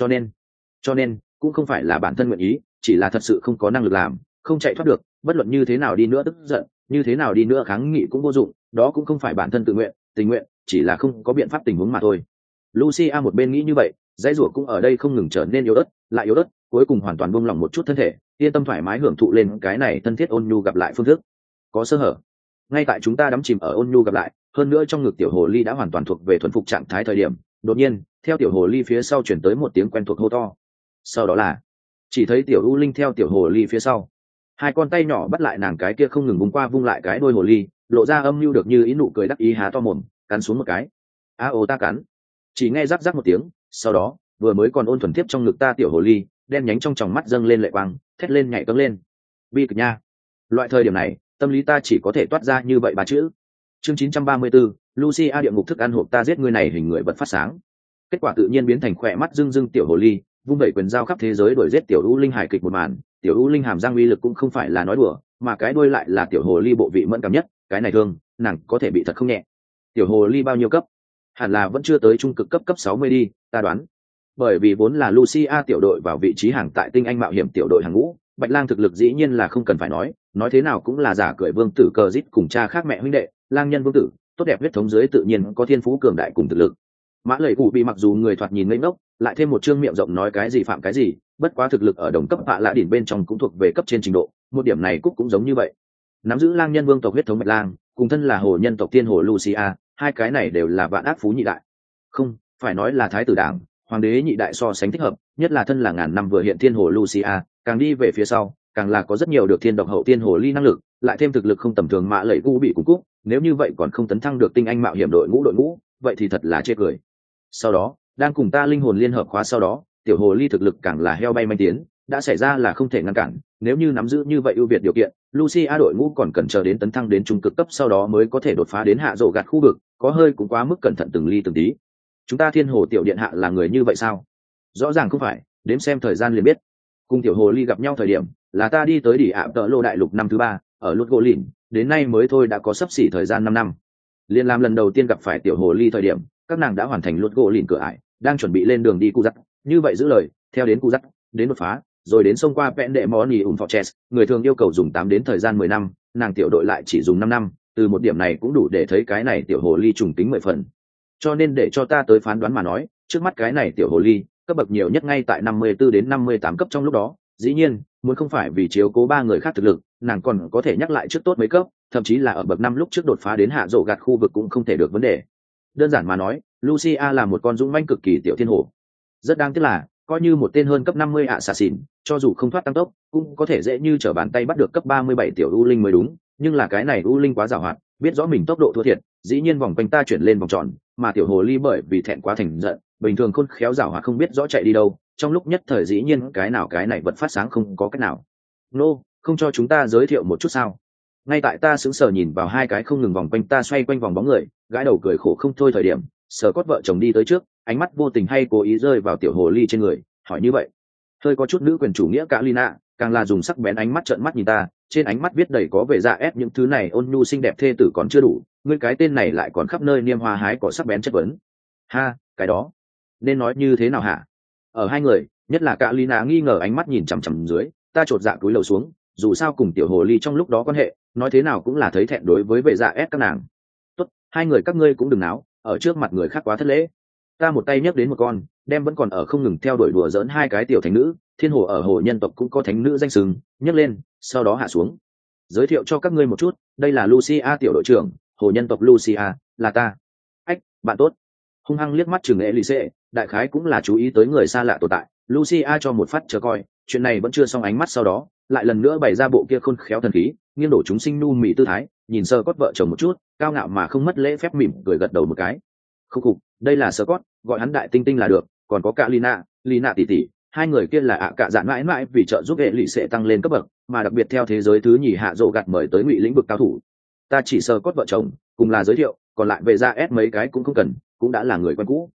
Cho nên cũng không phải là bản thân nguyện ý, chỉ là thật sự không có năng lực làm, không chạy thoát được, bất luận như thế nào đi nữa tức giận, như thế nào đi nữa kháng nghị cũng vô dụng, đó cũng không phải bản thân tự nguyện, tình nguyện, chỉ là không có biện pháp tình huống mà thôi. Lucia một bên nghĩ như vậy, dãy rủa cũng ở đây không ngừng trở nên yếu ớt, lại yếu ớt, cuối cùng hoàn toàn buông lỏng một chút thân thể, yên tâm thoải mái hưởng thụ lên cái này thân thiết ôn nhu gặp lại phương thức. Có sơ hở. Ngay tại chúng ta đắm chìm ở ôn nhu gặp lại, hơn nữa trong ngực tiểu hồ ly đã hoàn toàn thuộc về thuần phục trạng thái thời điểm, đột nhiên, theo tiểu hồ ly phía sau chuyển tới một tiếng quen thuộc hô to. Sau đó là, chỉ thấy tiểu u linh theo tiểu hồ ly phía sau, hai con tay nhỏ bắt lại nàng cái kia không ngừng vung qua vung lại cái đôi hồ ly, lộ ra âm mưu được như ý nụ cười đắc ý há to mồm, cắn xuống một cái. Ta cắn. Chỉ nghe rắc rắc một tiếng, sau đó, vừa mới còn ôn thuần tiếp trong ngực ta tiểu hồ ly, đen nhánh trong tròng mắt dâng lên lệ quang, thét lên nhảy cẫng lên. Bi kịch nha. Loại thời điểm này, tâm lý ta chỉ có thể toát ra như vậy ba chữ. Chương 934, Lucia địa ngục thức ăn hộp ta giết người này hình người bật phát sáng. Kết quả tự nhiên biến thành khỏe mắt dưng dưng tiểu hồ ly, vung vẩy quyền dao khắp thế giới đuổi giết tiểu u linh hài kịch một màn. Tiểu u linh hàm răng uy lực cũng không phải là nói đùa, mà cái đuôi lại là tiểu hồ ly bộ vị mẫn cảm nhất, cái này thương, nàng có thể bị thật không nhẹ. Tiểu hồ ly bao nhiêu cấp? Hẳn là vẫn chưa tới trung cực cấp 60 đi, ta đoán. Bởi vì vốn là Lucia tiểu đội vào vị trí hàng tại tinh anh mạo hiểm tiểu đội hàng ngũ, Bạch Lang thực lực dĩ nhiên là không cần phải nói thế nào cũng là giả cười vương tử cờ dít cùng cha khác mẹ huynh đệ, lang nhân vương tử, tốt đẹp huyết thống dưới tự nhiên có thiên phú cường đại cùng thực lực. Mã Lệ Cụ bị mặc dù người thoạt nhìn ngây ngốc, lại thêm một trương miệng rộng nói cái gì phạm cái gì, bất quá thực lực ở đồng cấp hạ lạ đỉnh bên trong cũng thuộc về cấp trên trình độ, một điểm này Cúc cũng giống như vậy. Nắm giữ lang nhân vương tộc huyết thống Bạch Lang, cùng thân là hồ nhân tộc tiên hồ Lucia, hai cái này đều là vạn ác phú nhị đại. Không, phải nói là thái tử đảng, hoàng đế nhị đại so sánh thích hợp, nhất là thân là ngàn năm vừa hiện thiên hồ Lucia, càng đi về phía sau, càng là có rất nhiều được thiên độc hậu tiên hồ ly năng lực, lại thêm thực lực không tầm thường Mã Lệ Cụ bị cùng Cúc, nếu như vậy còn không tấn thăng được tinh anh mạo hiểm đội ngũ, vậy thì thật là chê cười. Sau đó, đang cùng ta linh hồn liên hợp khóa sau đó, tiểu hồ ly thực lực càng là heo bay manh tiến, đã xảy ra là không thể ngăn cản, nếu như nắm giữ như vậy ưu việt điều kiện, Lucia đội ngũ còn cần chờ đến tấn thăng đến trung cực cấp sau đó mới có thể đột phá đến hạ rổ gạt khu vực, có hơi cũng quá mức cẩn thận từng ly từng tí. Chúng ta thiên hồ tiểu điện hạ là người như vậy sao? Rõ ràng không phải, đếm xem thời gian liền biết. Cùng tiểu hồ ly gặp nhau thời điểm là ta đi tới đỉ ạ tợ lô đại lục năm thứ 3, ở lút gỗ lìn, đến nay mới thôi đã có sắp xỉ thời gian 5 năm. Liên làm lần đầu tiên gặp phải tiểu hồ ly thời điểm, các nàng đã hoàn thành lột gỗ lìn cửa ải, đang chuẩn bị lên đường đi cu dắt. Như vậy giữ lời, theo đến cu dắt, đến đột phá, rồi đến sông qua vẽn đệ món nhì ủng fortress, người thường yêu cầu dùng 8 đến thời gian 10 năm, nàng tiểu đội lại chỉ dùng 5 năm, từ một điểm này cũng đủ để thấy cái này tiểu hồ ly trùng tính 10 phần. Cho nên để cho ta tới phán đoán mà nói, trước mắt cái này tiểu hồ ly, cấp bậc nhiều nhất ngay tại 54 đến 58 cấp trong lúc đó. Dĩ nhiên, muốn không phải vì chiếu cố ba người khác thực lực, nàng còn có thể nhắc lại trước tốt mấy cấp, thậm chí là ở bậc 5 lúc trước đột phá đến hạ rổ gạt khu vực cũng không thể được vấn đề. Đơn giản mà nói, Lucia là một con dũng mãnh cực kỳ tiểu thiên hồ. Rất đáng tiếc là, coi như một tên hơn cấp 50 assassin, cho dù không thoát tăng tốc, cũng có thể dễ như trở bàn tay bắt được cấp 37 tiểu u linh mới đúng, nhưng là cái này u linh quá giàu hoạt, biết rõ mình tốc độ thua thiệt, dĩ nhiên vòng quanh ta chuyển lên vòng tròn, mà tiểu hồ ly bởi vì thẹn quá thành giận, bình thường khôn khéo giàu hoạt không biết rõ chạy đi đâu, trong lúc nhất thời dĩ nhiên cái này vật phát sáng không có cách nào. Nô, không cho chúng ta giới thiệu một chút sao? Ngay tại ta sững sờ nhìn vào hai cái không ngừng vòng quanh ta xoay quanh vòng bóng người, gãi đầu cười khổ không thôi thời điểm, Sở Cốt vợ chồng đi tới trước, ánh mắt vô tình hay cố ý rơi vào tiểu hồ ly trên người, hỏi như vậy. Hơi có chút nữ quyền chủ nghĩa cả Lina, càng là dùng sắc bén ánh mắt trợn mắt nhìn ta, trên ánh mắt viết đầy có vẻ dạ ép những thứ này ôn nhu xinh đẹp thê tử còn chưa đủ, ngươi cái tên này lại còn khắp nơi niêm hoa hái cỏ sắc bén chất vấn. Ha, cái đó, nên nói như thế nào hả? Ở hai người, nhất là cả Lina nghi ngờ ánh mắt nhìn chằm chằm dưới, ta chột dạ cúi lầu xuống, dù sao cùng tiểu hồ ly trong lúc đó quan hệ, nói thế nào cũng là thấy thẹn đối với vệ dạ ép các nàng. Tốt, hai người các ngươi cũng đừng náo, ở trước mặt người khác quá thất lễ. Ta một tay nhấc đến một con, đem vẫn còn ở không ngừng theo đuổi đùa giỡn hai cái tiểu thánh nữ, thiên hồ ở hồ nhân tộc cũng có thánh nữ danh sừng, nhấc lên, sau đó hạ xuống. Giới thiệu cho các ngươi một chút, đây là Lucia tiểu đội trưởng, hồ nhân tộc Lucia, là ta. Ách, bạn tốt. Hung hăng liếc mắt chừng Elise, đại khái cũng là chú ý tới người xa lạ tồn tại, Lucia cho một phát chờ coi, chuyện này vẫn chưa xong ánh mắt sau đó, lại lần nữa bày ra bộ kia khôn khéo thần khí, nghiêng đổ chúng sinh nu mì tư thái, nhìn Sơ Cốt vợ chồng một chút, cao ngạo mà không mất lễ phép mỉm cười gật đầu một cái. Không cục, đây là Sơ Cốt, gọi hắn đại tinh tinh là được, còn có cả Lina tỷ tỷ, hai người kia là ạ cả dạn mãi mãi vì trợ giúp hệ lụy sẽ tăng lên cấp bậc, mà đặc biệt theo thế giới thứ nhì hạ rộ gặt mời tới ngụy lĩnh vực cao thủ. Ta chỉ Sơ Cốt vợ chồng, cùng là giới thiệu, còn lại về ra ép mấy cái cũng không cần, cũng đã là người quen cũ.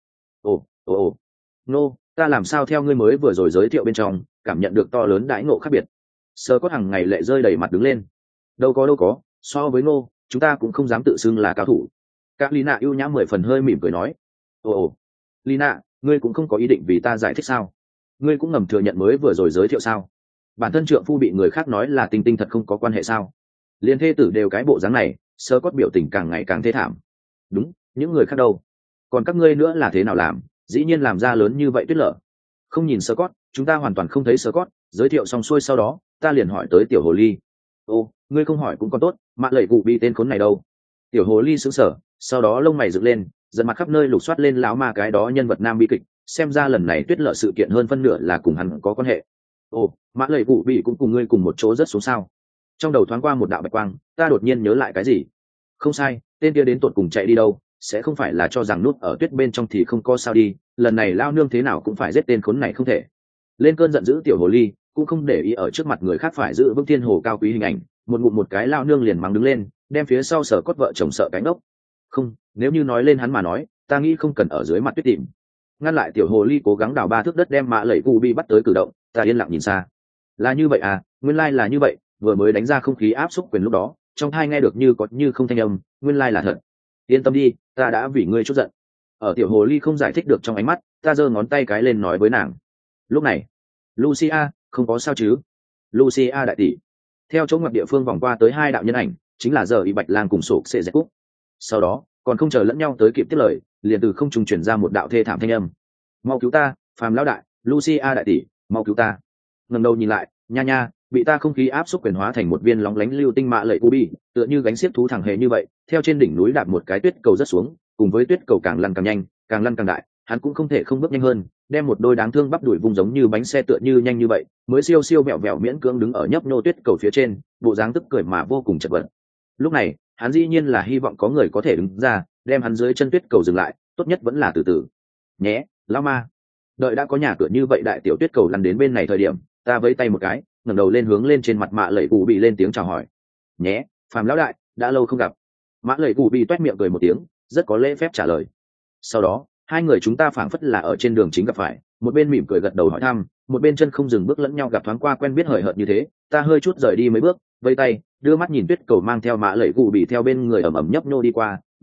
Ồ, nô, ta làm sao theo ngươi mới vừa rồi giới thiệu bên trong, cảm nhận được to lớn đãi ngộ khác biệt. Sơ Cốt hàng ngày lệ rơi đầy mặt đứng lên. Đâu có, so với ngô, chúng ta cũng không dám tự xưng là cao thủ. Các Lina ưu nhã 10 phần hơi mỉm cười nói. Ồ, Lina, ngươi cũng không có ý định vì ta giải thích sao? Ngươi cũng ngầm thừa nhận mới vừa rồi giới thiệu sao? Bản thân trượng phu bị người khác nói là tinh tinh thật không có quan hệ sao? Liên thê tử đều cái bộ dáng này, Sơ Cốt biểu tình càng ngày càng thê thảm. Đúng, những người khác đâu? Còn các ngươi nữa là thế nào làm? Dĩ nhiên làm ra lớn như vậy tuyết lở. Không nhìn Sơ Cốt, chúng ta hoàn toàn không thấy Sơ Cốt. Giới thiệu xong xuôi sau đó, ta liền hỏi tới tiểu hồ ly. Ô, ngươi không hỏi cũng còn tốt, mạ lẩy cụ bị tên khốn này đâu? Tiểu hồ ly sững sờ, sau đó lông mày dựng lên, dần mặt khắp nơi lục soát lên lão ma cái đó nhân vật nam bi kịch, xem ra lần này tuyết lở sự kiện hơn phân nửa là cùng hắn có quan hệ. Ồ, mạ lẩy cụ bị cũng cùng ngươi cùng một chỗ rất xuống sao? Trong đầu thoáng qua một đạo bạch quang, ta đột nhiên nhớ lại cái gì. Không sai, tên kia đến tột cùng chạy đi đâu? Sẽ không phải là cho rằng nút ở tuyết bên trong thì không có sao đi, lần này lao nương thế nào cũng phải giết tên khốn này không thể. Lên cơn giận dữ tiểu hồ ly cũng không để ý ở trước mặt người khác phải giữ vững thiên hồ cao quý hình ảnh, một ngụm một cái lao nương liền mắng đứng lên, đem phía sau Sở Cốt vợ chồng sợ cánh ốc. Không, nếu như nói lên hắn mà nói, ta nghĩ không cần ở dưới mặt tuyết tìm. Ngăn lại tiểu hồ ly cố gắng đào 3 thước đất đem mạ lẩy cụ bị bắt tới cử động, ta yên lặng nhìn xa. Là như vậy à, nguyên lai là như vậy, vừa mới đánh ra không khí áp xúc quyền lúc đó, trong tai nghe được như có như không thanh âm, nguyên lai là thật. Yên tâm đi, ta đã vì ngươi chút giận. Ở tiểu hồ ly không giải thích được trong ánh mắt, ta giơ ngón tay cái lên nói với nàng. Lúc này, Lucia, không có sao chứ? Lucia đại tỷ. Theo chỗ ngoặt địa phương vòng qua tới hai đạo nhân ảnh, chính là giờ y bạch lang cùng sổ xệ dẹp cúc. Sau đó, còn không chờ lẫn nhau tới kịp tiếp lời, liền từ không trung chuyển ra một đạo thê thảm thanh âm. Mau cứu ta, phàm lão đại, Lucia đại tỷ, mau cứu ta. Ngẩng đầu nhìn lại, nha, bị ta không khí áp xúc quyền hóa thành một viên lóng lánh lưu tinh mạ lệ cubi, tựa như gánh xiếc thú thẳng hề như vậy, theo trên đỉnh núi đạp một cái tuyết cầu rất xuống, cùng với tuyết cầu càng lăn càng nhanh, càng lăn càng đại, hắn cũng không thể không bước nhanh hơn, đem một đôi đáng thương bắp đuổi vùng giống như bánh xe tựa như nhanh như vậy, mới siêu siêu vẹo vẹo miễn cưỡng đứng ở nhấp nhô tuyết cầu phía trên, bộ dáng tức cười mà vô cùng chật vật. Lúc này, hắn dĩ nhiên là hy vọng có người có thể đứng ra, đem hắn dưới chân tuyết cầu dừng lại, tốt nhất vẫn là từ từ. Nhé, lão ma. Đợi đã có nhà cửa như vậy đại tiểu tuyết cầu lăn đến bên này thời điểm, ta vẫy tay một cái, ngẩng đầu lên hướng lên trên mặt mạ lẩy cụ bị lên tiếng chào hỏi. Nhé, phàm lão đại, đã lâu không gặp. Mã lẩy cụ bị toét miệng cười một tiếng, rất có lễ phép trả lời. Sau đó, hai người chúng ta phảng phất là ở trên đường chính gặp phải, một bên mỉm cười gật đầu hỏi thăm, một bên chân không dừng bước lẫn nhau gặp thoáng qua quen biết hời hợt như thế. Ta hơi chút rời đi mấy bước, vây tay, đưa mắt nhìn tuyết cầu mang theo mã lẩy cụ bị theo bên người ẩm ẩm nhấp nhô đi qua,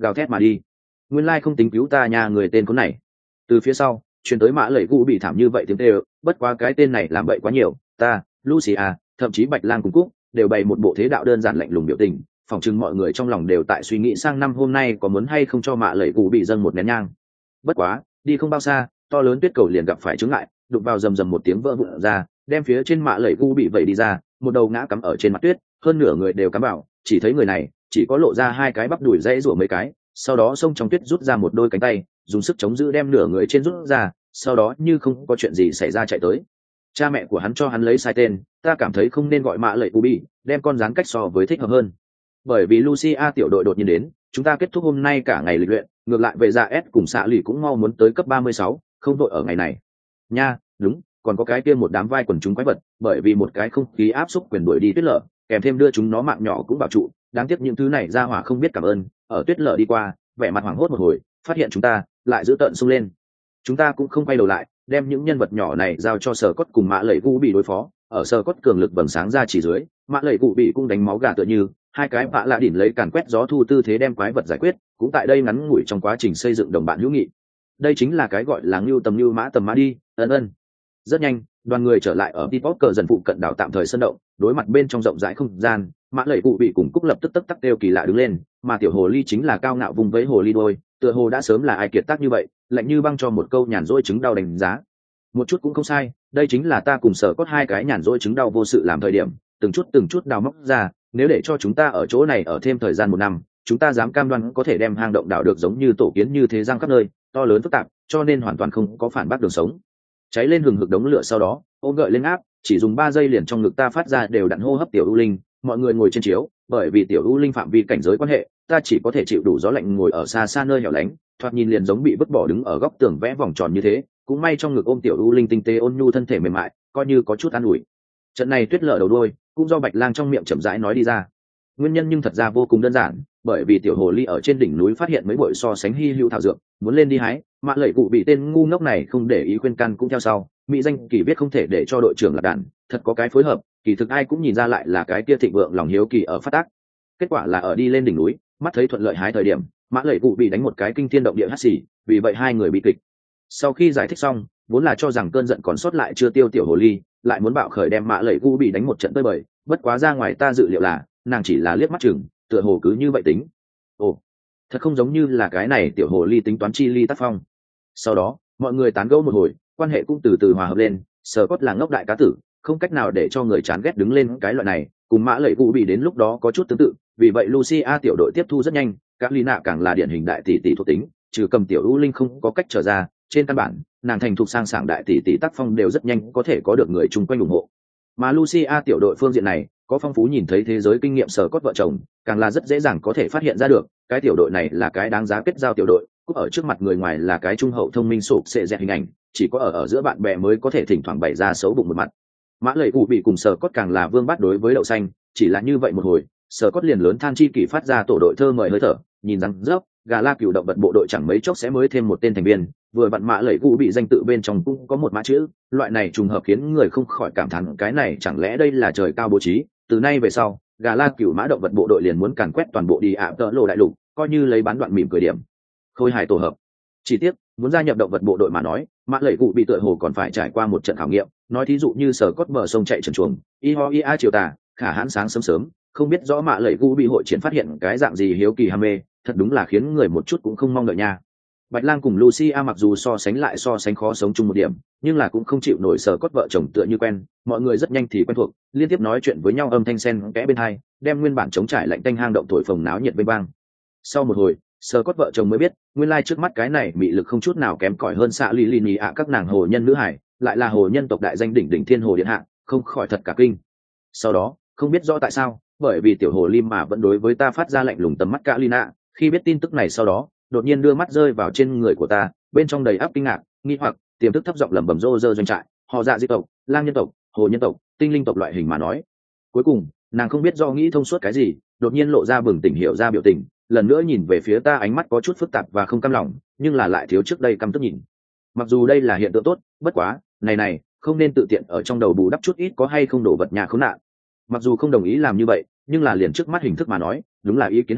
gào thét mà đi. Nguyên lai không tính cứu ta nhà người tên con này. Từ phía sau truyền tới mã lẩy cụ bị thảm như vậy tiếng tê ơ, bất quá cái tên này làm bậy quá nhiều, ta Lucia thậm chí Bạch Lang cùng Cúc đều bày một bộ thế đạo đơn giản lạnh lùng biểu tình, phỏng chừng mọi người trong lòng đều tại suy nghĩ sang năm hôm nay có muốn hay không cho mã lẩy cụ bị dâng một nén nhang. Bất quá đi không bao xa, to lớn tuyết cầu liền gặp phải chướng ngại, đụng vào rầm rầm một tiếng vỡ vụn ra, đem phía trên mã lẩy cụ bị vẩy đi ra, một đầu ngã cắm ở trên mặt tuyết, hơn nửa người đều cắm vào, chỉ thấy người này chỉ có lộ ra hai cái bắp đùi dãy rủa mấy cái, sau đó xông trong tuyết rút ra một đôi cánh tay, dùng sức chống giữ đem nửa người trên rút ra, sau đó như không có chuyện gì xảy ra chạy tới. Cha mẹ của hắn cho hắn lấy sai tên, ta cảm thấy không nên gọi mạ lệ Ubi, đem con dáng cách so với thích hợp hơn. Bởi vì Lucia tiểu đội đột nhiên đến, chúng ta kết thúc hôm nay cả ngày lịch luyện, ngược lại về ra S cùng xạ lì cũng mau muốn tới cấp 36, không đội ở ngày này. Nha, đúng, còn có cái kia một đám vai quần chúng quái vật, bởi vì một cái không khí áp xúc quyền đuổi đi tuyết lở, kèm thêm đưa chúng nó mạng nhỏ cũng bảo trụ, đáng tiếc những thứ này ra hỏa không biết cảm ơn, ở tuyết lở đi qua, vẻ mặt hoảng hốt một hồi, phát hiện chúng ta lại giữ tợn xông lên. Chúng ta cũng không quay đầu lại, đem những nhân vật nhỏ này giao cho sở cốt cùng mã lẩy gu bị đối phó. Ở sở cốt cường lực vầng sáng ra chỉ dưới, mã lẩy gu bị cũng đánh máu gà tựa như hai cái bạ lạ đỉnh lấy càn quét gió thu tư thế đem quái vật giải quyết, cũng tại đây ngắn ngủi trong quá trình xây dựng đồng bạn hữu nghị. Đây chính là cái gọi là ngưu tầm mã đi, ân. Rất nhanh, đoàn người trở lại ở Depot cờ dần phụ cận đảo tạm thời sân động, đối mặt bên trong rộng rãi không gian, mã lẩy gu bị cùng cúc lập tức tắc đều kỳ lạ đứng lên, mà tiểu hồ ly chính là cao ngạo vùng với hồ ly đôi, tựa hồ đã sớm là ai kiệt tác như vậy, lạnh như băng cho một câu nhàn rỗi chứng đau đánh giá. Một chút cũng không sai, đây chính là ta cùng sở cốt hai cái nhàn rỗi chứng đau vô sự làm thời điểm, từng chút đào móc ra, nếu để cho chúng ta ở chỗ này ở thêm thời gian 1 năm, chúng ta dám cam đoan có thể đem hang động đào được giống như tổ kiến như thế giang khắp nơi, to lớn phức tạp, cho nên hoàn toàn không có phản bác đường sống. Cháy lên hừng hực đống lửa sau đó, ôm gợi lên áp, chỉ dùng 3 giây liền trong ngực ta phát ra đều đặn hô hấp tiểu u linh, mọi người ngồi trên chiếu, bởi vì tiểu u linh phạm vi cảnh giới quan hệ, ta chỉ có thể chịu đủ gió lạnh ngồi ở xa xa nơi hẻo lánh, thoạt nhìn liền giống bị vứt bỏ đứng ở góc tường vẽ vòng tròn như thế, cũng may trong ngực ôm tiểu u linh tinh tế ôn nhu thân thể mềm mại, coi như có chút an ủi. Trận này tuyết lở đầu đuôi, cũng do Bạch Lang trong miệng chậm rãi nói đi ra. Nguyên nhân nhưng thật ra vô cùng đơn giản, bởi vì tiểu hồ ly ở trên đỉnh núi phát hiện mấy bội so sánh hi hữu thảo dược, muốn lên đi hái, mạ lẩy cụ bị tên ngu ngốc này không để ý khuyên can cũng theo sau, mỹ danh kỳ biết không thể để cho đội trưởng lạc đàn, thật có cái phối hợp, kỳ thực ai cũng nhìn ra lại là cái kia thịnh vượng lòng hiếu kỳ ở phát tác. Kết quả là ở đi lên đỉnh núi, mắt thấy thuận lợi hái thời điểm, mã lẩy cụ bị đánh một cái kinh thiên động địa hắt xì, vì vậy hai người bị kịch. Sau khi giải thích xong, vốn là cho rằng cơn giận còn sót lại chưa tiêu tiểu hồ ly, lại muốn bạo khởi đem mã lẩy cụ bị đánh một trận tơi bời, bất quá ra ngoài ta dự liệu là nàng chỉ là liếc mắt chừng, tựa hồ cứ như vậy tính. Ồ, thật không giống như là cái này tiểu hồ ly tính toán chi ly tác phong. Sau đó mọi người tán gẫu một hồi, quan hệ cũng từ từ hòa hợp lên, sở cốt là ngốc đại cá tử, không cách nào để cho người chán ghét đứng lên cái loại này, cùng mã lẩy cụ bị đến lúc đó có chút tương tự, vì vậy Lucia tiểu đội tiếp thu rất nhanh, các Lina càng là điển hình đại tỷ tỷ thuộc tính, trừ cầm tiểu u linh không có cách trở ra, trên căn bản nàng thành thục sang sảng đại tỷ tỷ tác phong đều rất nhanh có thể có được người chung quanh ủng hộ. Mà Lucia tiểu đội phương diện này có phong phú nhìn thấy thế giới kinh nghiệm sở cốt vợ chồng, càng là rất dễ dàng có thể phát hiện ra được cái tiểu đội này là cái đáng giá kết giao tiểu đội, cũng ở trước mặt người ngoài là cái trung hậu thông minh sụp sệ dẹt hình ảnh, chỉ có ở giữa bạn bè mới có thể thỉnh thoảng bày ra xấu bụng một mặt. Mã lẩy cụ bị cùng sở cốt càng là vương bát đối với đậu xanh, chỉ là như vậy một hồi, sở cốt liền lớn than chi kỷ phát ra tổ đội thơ mời hơi thở, nhìn rằng rớp gà la cựu động vật bộ đội chẳng mấy chốc sẽ mới thêm một tên thành viên, vừa vặn mã lẩy cụ bị danh tự bên trong cũng có một mã chữ, loại này trùng hợp khiến người không khỏi cảm thán cái này chẳng lẽ đây là trời cao bố trí, từ nay về sau gà la cựu mã động vật bộ đội liền muốn càn quét toàn bộ đi ạ tợ lộ đại lục, coi như lấy bán đoạn mỉm cười điểm khôi hài tổ hợp. Chỉ tiếc muốn gia nhập động vật bộ đội mà nói, mã lẩy cụ bị tựa hồ còn phải trải qua một trận khảo nghiệm, nói thí dụ như sở cốt bờ sông chạy trần chuồng y ho ia chiều tà khả hãn sáng sớm sớm, không biết rõ mã lẩy cụ bị hội triển phát hiện cái dạng gì hiếu kỳ ham mê, thật đúng là khiến người một chút cũng không mong đợi nha. Bạch Lang cùng Lucia mặc dù so sánh khó sống chung một điểm, nhưng là cũng không chịu nổi sở cốt vợ chồng tựa như quen, mọi người rất nhanh thì quen thuộc, liên tiếp nói chuyện với nhau âm thanh xen kẽ bên hai, đem nguyên bản chống trải lạnh tanh hang động thổi phồng náo nhiệt vây bang. Sau một hồi, sở cốt vợ chồng mới biết, nguyên lai trước mắt cái này mị lực không chút nào kém cỏi hơn xạ lì lì ạ các nàng hồ nhân nữ hải, lại là hồ nhân tộc đại danh đỉnh đỉnh thiên hồ điện hạ, không khỏi thật cả kinh. Sau đó, không biết rõ tại sao, bởi vì tiểu hồ lim mà vẫn đối với ta phát ra lạnh lùng tầm mắt cả Lina, khi biết tin tức này sau đó, đột nhiên đưa mắt rơi vào trên người của ta, bên trong đầy áp kinh ngạc, nghi hoặc, tiềm thức thấp giọng lẩm bẩm rô rơ doanh trại, họ dạ di tộc, lang nhân tộc, hồ nhân tộc, tinh linh tộc loại hình mà nói. Cuối cùng, nàng không biết do nghĩ thông suốt cái gì, đột nhiên lộ ra bừng tỉnh hiểu ra biểu tình, lần nữa nhìn về phía ta, ánh mắt có chút phức tạp và không cam lòng, nhưng là lại thiếu trước đây căm tức nhìn. Mặc dù đây là hiện tượng tốt, bất quá, này, không nên tự tiện ở trong đầu bù đắp chút ít có hay không đổ vật nhà khốn nạn. Mặc dù không đồng ý làm như vậy, nhưng là liền trước mắt hình thức mà nói, đúng là ý kiến hay,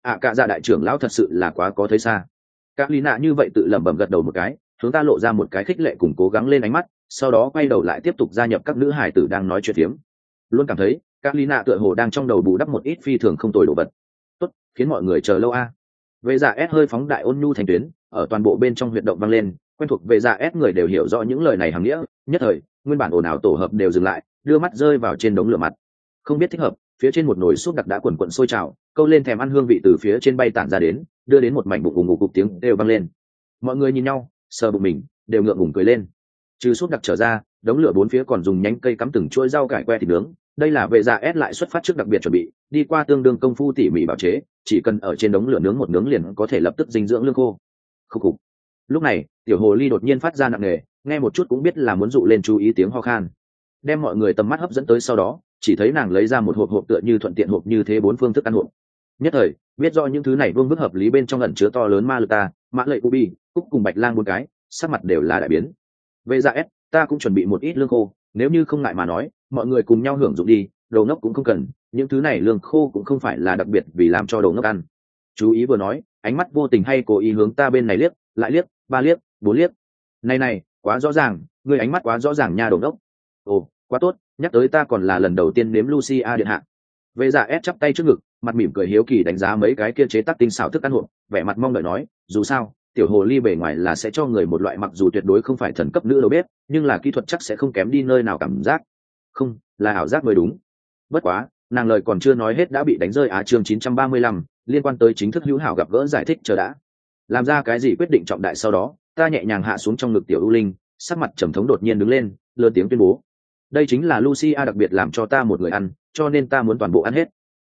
cả dạ đại trưởng lão thật sự là quá có thấy xa. Các lý nạ như vậy tự lẩm bẩm gật đầu một cái, hướng ta lộ ra một cái khích lệ cùng cố gắng lên ánh mắt, sau đó quay đầu lại tiếp tục gia nhập các nữ hải tử đang nói chuyện phiếm. Luôn cảm thấy các lý nạ tựa hồ đang trong đầu bù đắp một ít phi thường không tồi đồ vật. Tốt, khiến mọi người chờ lâu a. Vệ dạ S hơi phóng đại ôn nhu thành tuyến, ở toàn bộ bên trong huyệt động vang lên, quen thuộc vệ dạ S người đều hiểu rõ những lời này hàm nghĩa, nhất thời, nguyên bản ồn ào tổ hợp đều dừng lại, đưa mắt rơi vào trên đống lửa mặt. Không biết thích hợp, phía trên một nồi súp đặc đã quần quần sôi trào, câu lên thèm ăn hương vị từ phía trên bay tản ra đến, đưa đến một mảnh bụng ùng ục cục tiếng đều vang lên. Mọi người nhìn nhau, sờ bụng mình, đều ngượng ngùng cười lên. Trừ súp đặc trở ra, đống lửa bốn phía còn dùng nhánh cây cắm từng chuỗi rau cải que thịt nướng, đây là vệ dạ S lại xuất phát trước đặc biệt chuẩn bị, đi qua tương đương công phu tỉ mỉ bảo chế, chỉ cần ở trên đống lửa nướng một nướng liền có thể lập tức dinh dưỡng lương khô. Khúc khục. Lúc này, tiểu hồ ly đột nhiên phát ra nặng nề, nghe một chút cũng biết là muốn dụ lên chú ý tiếng ho khan. Đem mọi người tầm mắt hấp dẫn tới sau đó, chỉ thấy nàng lấy ra một hộp tựa như thuận tiện hộp như thế 4 phương thức ăn hộp. Nhất thời, biết rõ những thứ này vương vức hợp lý bên trong ẩn chứa to lớn ma lực ta, mã lệ ubi, cúc cùng bạch lang bốn cái, sắc mặt đều là đại biến. Vệ dạ S, ta cũng chuẩn bị một ít lương khô, nếu như không ngại mà nói, mọi người cùng nhau hưởng dụng đi, đồ ngốc cũng không cần, những thứ này lương khô cũng không phải là đặc biệt vì làm cho đồ ngốc ăn. Chú ý vừa nói, ánh mắt vô tình hay cố ý hướng ta bên này liếc, lại liếc, 3 liếc, 4 liếc. Này, quá rõ ràng, ngươi ánh mắt quá rõ ràng nha đồ ngốc. Ồ, quá tốt, nhắc tới ta còn là lần đầu tiên nếm Lucia điện hạ. Vệ dạ S chắp tay trước ngực, mặt mỉm cười hiếu kỳ đánh giá mấy cái kia chế tác tinh xảo thức ăn hộp, vẻ mặt mong đợi nói, dù sao, tiểu hồ ly bề ngoài là sẽ cho người một loại mặc dù tuyệt đối không phải thần cấp nữ đầu bếp, nhưng là kỹ thuật chắc sẽ không kém đi nơi nào cảm giác. Không, là ảo giác mới đúng. Bất quá, nàng lời còn chưa nói hết đã bị đánh rơi chương 935, liên quan tới chính thức hữu hảo gặp gỡ giải thích chờ đã. Làm ra cái gì quyết định trọng đại sau đó, ta nhẹ nhàng hạ xuống trong ngực tiểu ưu linh, sắc mặt trầm thống đột nhiên đứng lên, lớn tiếng tuyên bố. Đây chính là Lucia đặc biệt làm cho ta một người ăn, cho nên ta muốn toàn bộ ăn hết.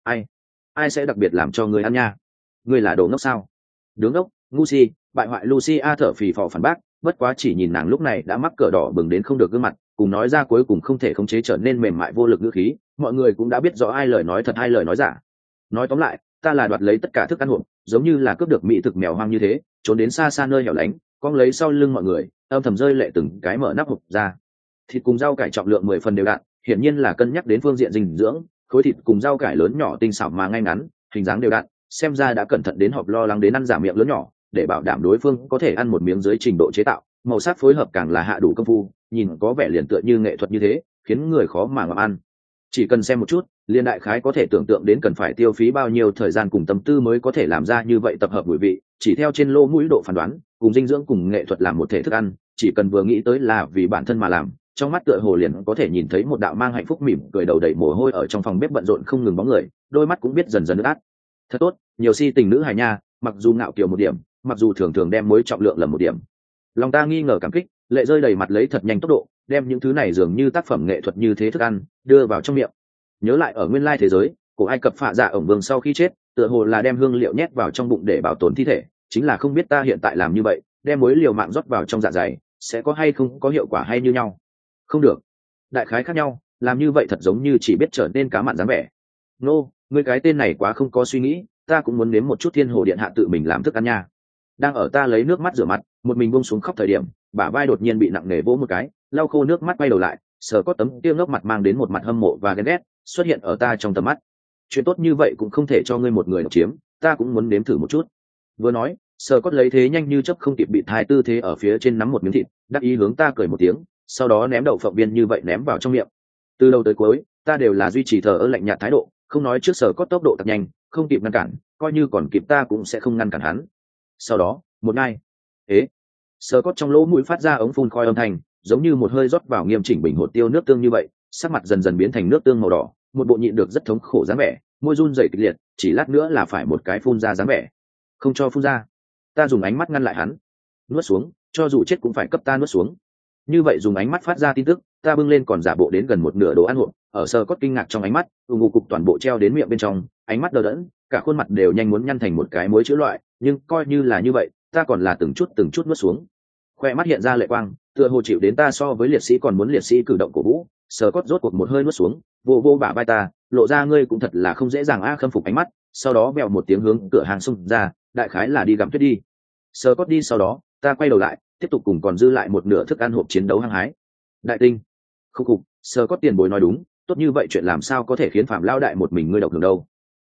Ai sẽ đặc biệt làm cho người ăn nha? Ngươi là đồ ngốc sao? Đứng ngốc, ngu si, bại hoại Lucia thở phì phò phản bác, bất quá chỉ nhìn nàng lúc này đã mắc cỡ đỏ bừng đến không được gương mặt, cùng nói ra cuối cùng không thể khống chế trở nên mềm mại vô lực ngữ khí, mọi người cũng đã biết rõ ai lời nói thật ai lời nói giả. Nói tóm lại, ta là đoạt lấy tất cả thức ăn hộp, giống như là cướp được mỹ thực mèo hoang như thế, trốn đến xa xa nơi hẻo lánh, cong lấy sau lưng mọi người, âm thầm rơi lệ từng cái mở nắp hộp ra. Thịt cùng rau cải trọng lượng 10 phần đều đặn, hiển nhiên là cân nhắc đến phương diện dinh dưỡng, khối thịt cùng rau cải lớn nhỏ tinh xảo mà ngay ngắn, hình dáng đều đặn, xem ra đã cẩn thận đến họp lo lắng đến ăn giả miệng lớn nhỏ, để bảo đảm đối phương có thể ăn một miếng dưới trình độ chế tạo, màu sắc phối hợp càng là hạ đủ công phu, nhìn có vẻ liền tựa như nghệ thuật như thế, khiến người khó mà ngậm ăn. Chỉ cần xem một chút, liên đại khái có thể tưởng tượng đến cần phải tiêu phí bao nhiêu thời gian cùng tâm tư mới có thể làm ra như vậy tập hợp mùi vị, chỉ theo trên lô mũi độ phán đoán, cùng dinh dưỡng cùng nghệ thuật làm một thể thức ăn, chỉ cần vừa nghĩ tới là vì bản thân mà làm, trong mắt tựa hồ liền có thể nhìn thấy một đạo mang hạnh phúc mỉm cười đầu đầy mồ hôi ở trong phòng bếp bận rộn không ngừng bóng người, đôi mắt cũng biết dần dần ướt át. Thật tốt, nhiều si tình nữ hài nha, mặc dù ngạo kiều một điểm, mặc dù thường thường đem mối trọng lượng lầm một điểm. Lòng ta nghi ngờ cảm kích, lệ rơi đầy mặt lấy thật nhanh tốc độ, đem những thứ này dường như tác phẩm nghệ thuật như thế thức ăn đưa vào trong miệng. Nhớ lại ở nguyên lai thế giới, cổ Ai Cập phạ dạ ổng vương sau khi chết, tựa hồ là đem hương liệu nhét vào trong bụng để bảo tồn thi thể, chính là không biết ta hiện tại làm như vậy, đem mối liều mạng rót vào trong dạ dày, sẽ có hay không có hiệu quả hay như nhau. Không được, đại khái khác nhau, làm như vậy thật giống như chỉ biết trở nên cá mặn dáng vẻ. Nô, ngươi cái tên này quá không có suy nghĩ, ta cũng muốn nếm một chút thiên hồ điện hạ tự mình làm thức ăn nha. Đang ở ta lấy nước mắt rửa mặt, một mình buông xuống khóc thời điểm, bả vai đột nhiên bị nặng nề vỗ một cái, lau khô nước mắt quay đầu lại, sờ có tấm tiêu ngốc mặt mang đến một mặt hâm mộ và ghen ghét xuất hiện ở ta trong tầm mắt. Chuyện tốt như vậy cũng không thể cho ngươi một người độc chiếm, ta cũng muốn nếm thử một chút. Vừa nói, sờ cốt lấy thế nhanh như chớp không kịp bị thai tư thế ở phía trên nắm một miếng thịt, đắc ý hướng ta cười một tiếng, sau đó ném đậu phộng viên như vậy ném vào trong miệng. Từ đầu tới cuối, ta đều là duy trì thờ ơ lạnh nhạt thái độ, không nói trước sờ cốt tốc độ thật nhanh, không kịp ngăn cản, coi như còn kịp ta cũng sẽ không ngăn cản hắn. Sau đó, một ngày, sờ cốt trong lỗ mũi phát ra ống phun khói âm thanh, giống như một hơi rót vào nghiêm chỉnh bình hột tiêu nước tương như vậy, sắc mặt dần dần biến thành nước tương màu đỏ, một bộ nhịn được rất thống khổ dáng vẻ, môi run rẩy kịch liệt, chỉ lát nữa là phải một cái phun ra dáng vẻ. Không cho phun ra. Ta dùng ánh mắt ngăn lại hắn. Nuốt xuống, cho dù chết cũng phải cấp ta nuốt xuống. Như vậy dùng ánh mắt phát ra tin tức, ta bưng lên còn giả bộ đến gần một nửa đồ ăn hộp, ở sờ cốt kinh ngạc trong ánh mắt, ngủ cục toàn bộ treo đến miệng bên trong, ánh mắt đờ đẫn, cả khuôn mặt đều nhanh muốn nhăn thành một cái muối chữ loại, nhưng coi như là như vậy, ta còn là từng chút nuốt xuống. Khoe mắt hiện ra lệ quang, tựa hồ chịu đến ta so với liệt sĩ còn muốn liệt sĩ cử động cổ vũ, sờ cốt rốt cuộc một hơi nuốt xuống, vô vô bả vai ta, lộ ra ngươi cũng thật là không dễ dàng khâm phục ánh mắt, sau đó vèo một tiếng hướng cửa hàng xông ra, đại khái là đi gặm tuyết đi. Sờ cốt đi sau đó, ta quay đầu lại, tiếp tục cùng còn dư lại một nửa thức ăn hộp chiến đấu hăng hái. Đại tinh, không cục, sờ cốt tiền bối nói đúng, tốt như vậy chuyện làm sao có thể khiến phạm lao đại một mình ngươi độc hưởng đâu.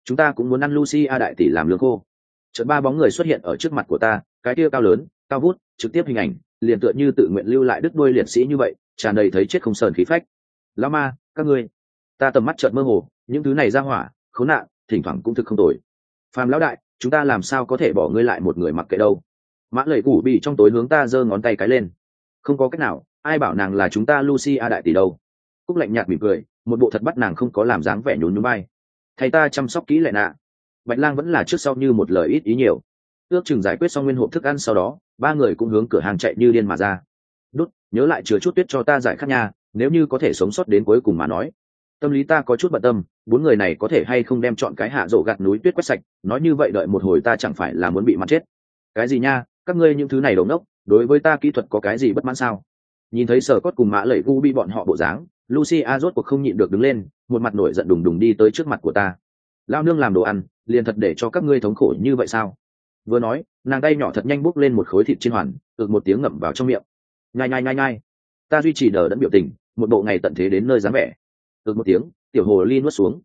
chúng ta cũng muốn ăn Lucia đại tỷ làm lương khô. Chợt ba bóng người xuất hiện ở trước mặt của ta, cái kia cao lớn cao vút trực tiếp hình ảnh liền tựa như tự nguyện lưu lại đứt đuôi liệt sĩ như vậy, tràn đầy thấy chết không sờn khí phách. Lão ma, các ngươi. Ta tầm mắt chợt mơ hồ, những thứ này ra hỏa khốn nạn thỉnh thoảng cũng thực không tồi. Phàm lão đại, chúng ta làm sao có thể bỏ ngươi lại một người mặc kệ đâu. Mã lầy củ bị trong tối hướng ta giơ ngón tay cái lên. Không có cách nào, ai bảo nàng là chúng ta Lucia đại tỷ đâu. Cúc lạnh nhạt mỉm cười, một bộ thật bắt nàng không có làm dáng vẻ nhún nhún vai. Thầy ta chăm sóc kỹ lại nạ. Bạch lang vẫn là trước sau như một lời ít ý nhiều. Ước chừng giải quyết xong nguyên hộp thức ăn sau đó, ba người cũng hướng cửa hàng chạy như điên mà ra. Đút, nhớ lại chứa chút tuyết cho ta giải khát nha, nếu như có thể sống sót đến cuối cùng mà nói. Tâm lý ta có chút bận tâm, bốn người này có thể hay không đem chọn cái hạ rổ gạt núi tuyết quét sạch, nói như vậy đợi một hồi ta chẳng phải là muốn bị mặn chết. Cái gì nha, các ngươi những thứ này đổ ngốc, đối với ta kỹ thuật có cái gì bất mãn sao? Nhìn thấy Sở Cốt cùng Mã Lệ Gu bị bọn họ bộ dáng, Lucia rốt cuộc không nhịn được đứng lên, một mặt nổi giận đùng đùng đi tới trước mặt của ta. Lao nương làm đồ ăn, liền thật để cho các ngươi thống khổ như vậy sao? Vừa nói, nàng tay nhỏ thật nhanh bốc lên một khối thịt chiên hoàn, ực một tiếng ngậm vào trong miệng. Nhai nhai nhai nhai. Ta duy trì đờ đẫn biểu tình, một bộ ngày tận thế đến nơi dáng vẻ. Ực một tiếng, tiểu hồ ly nuốt xuống.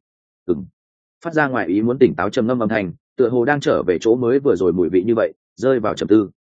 Phát ra ngoài ý muốn tỉnh táo trầm ngâm âm thanh, tựa hồ đang trở về chỗ mới vừa rồi mùi vị như vậy, rơi vào trầm tư.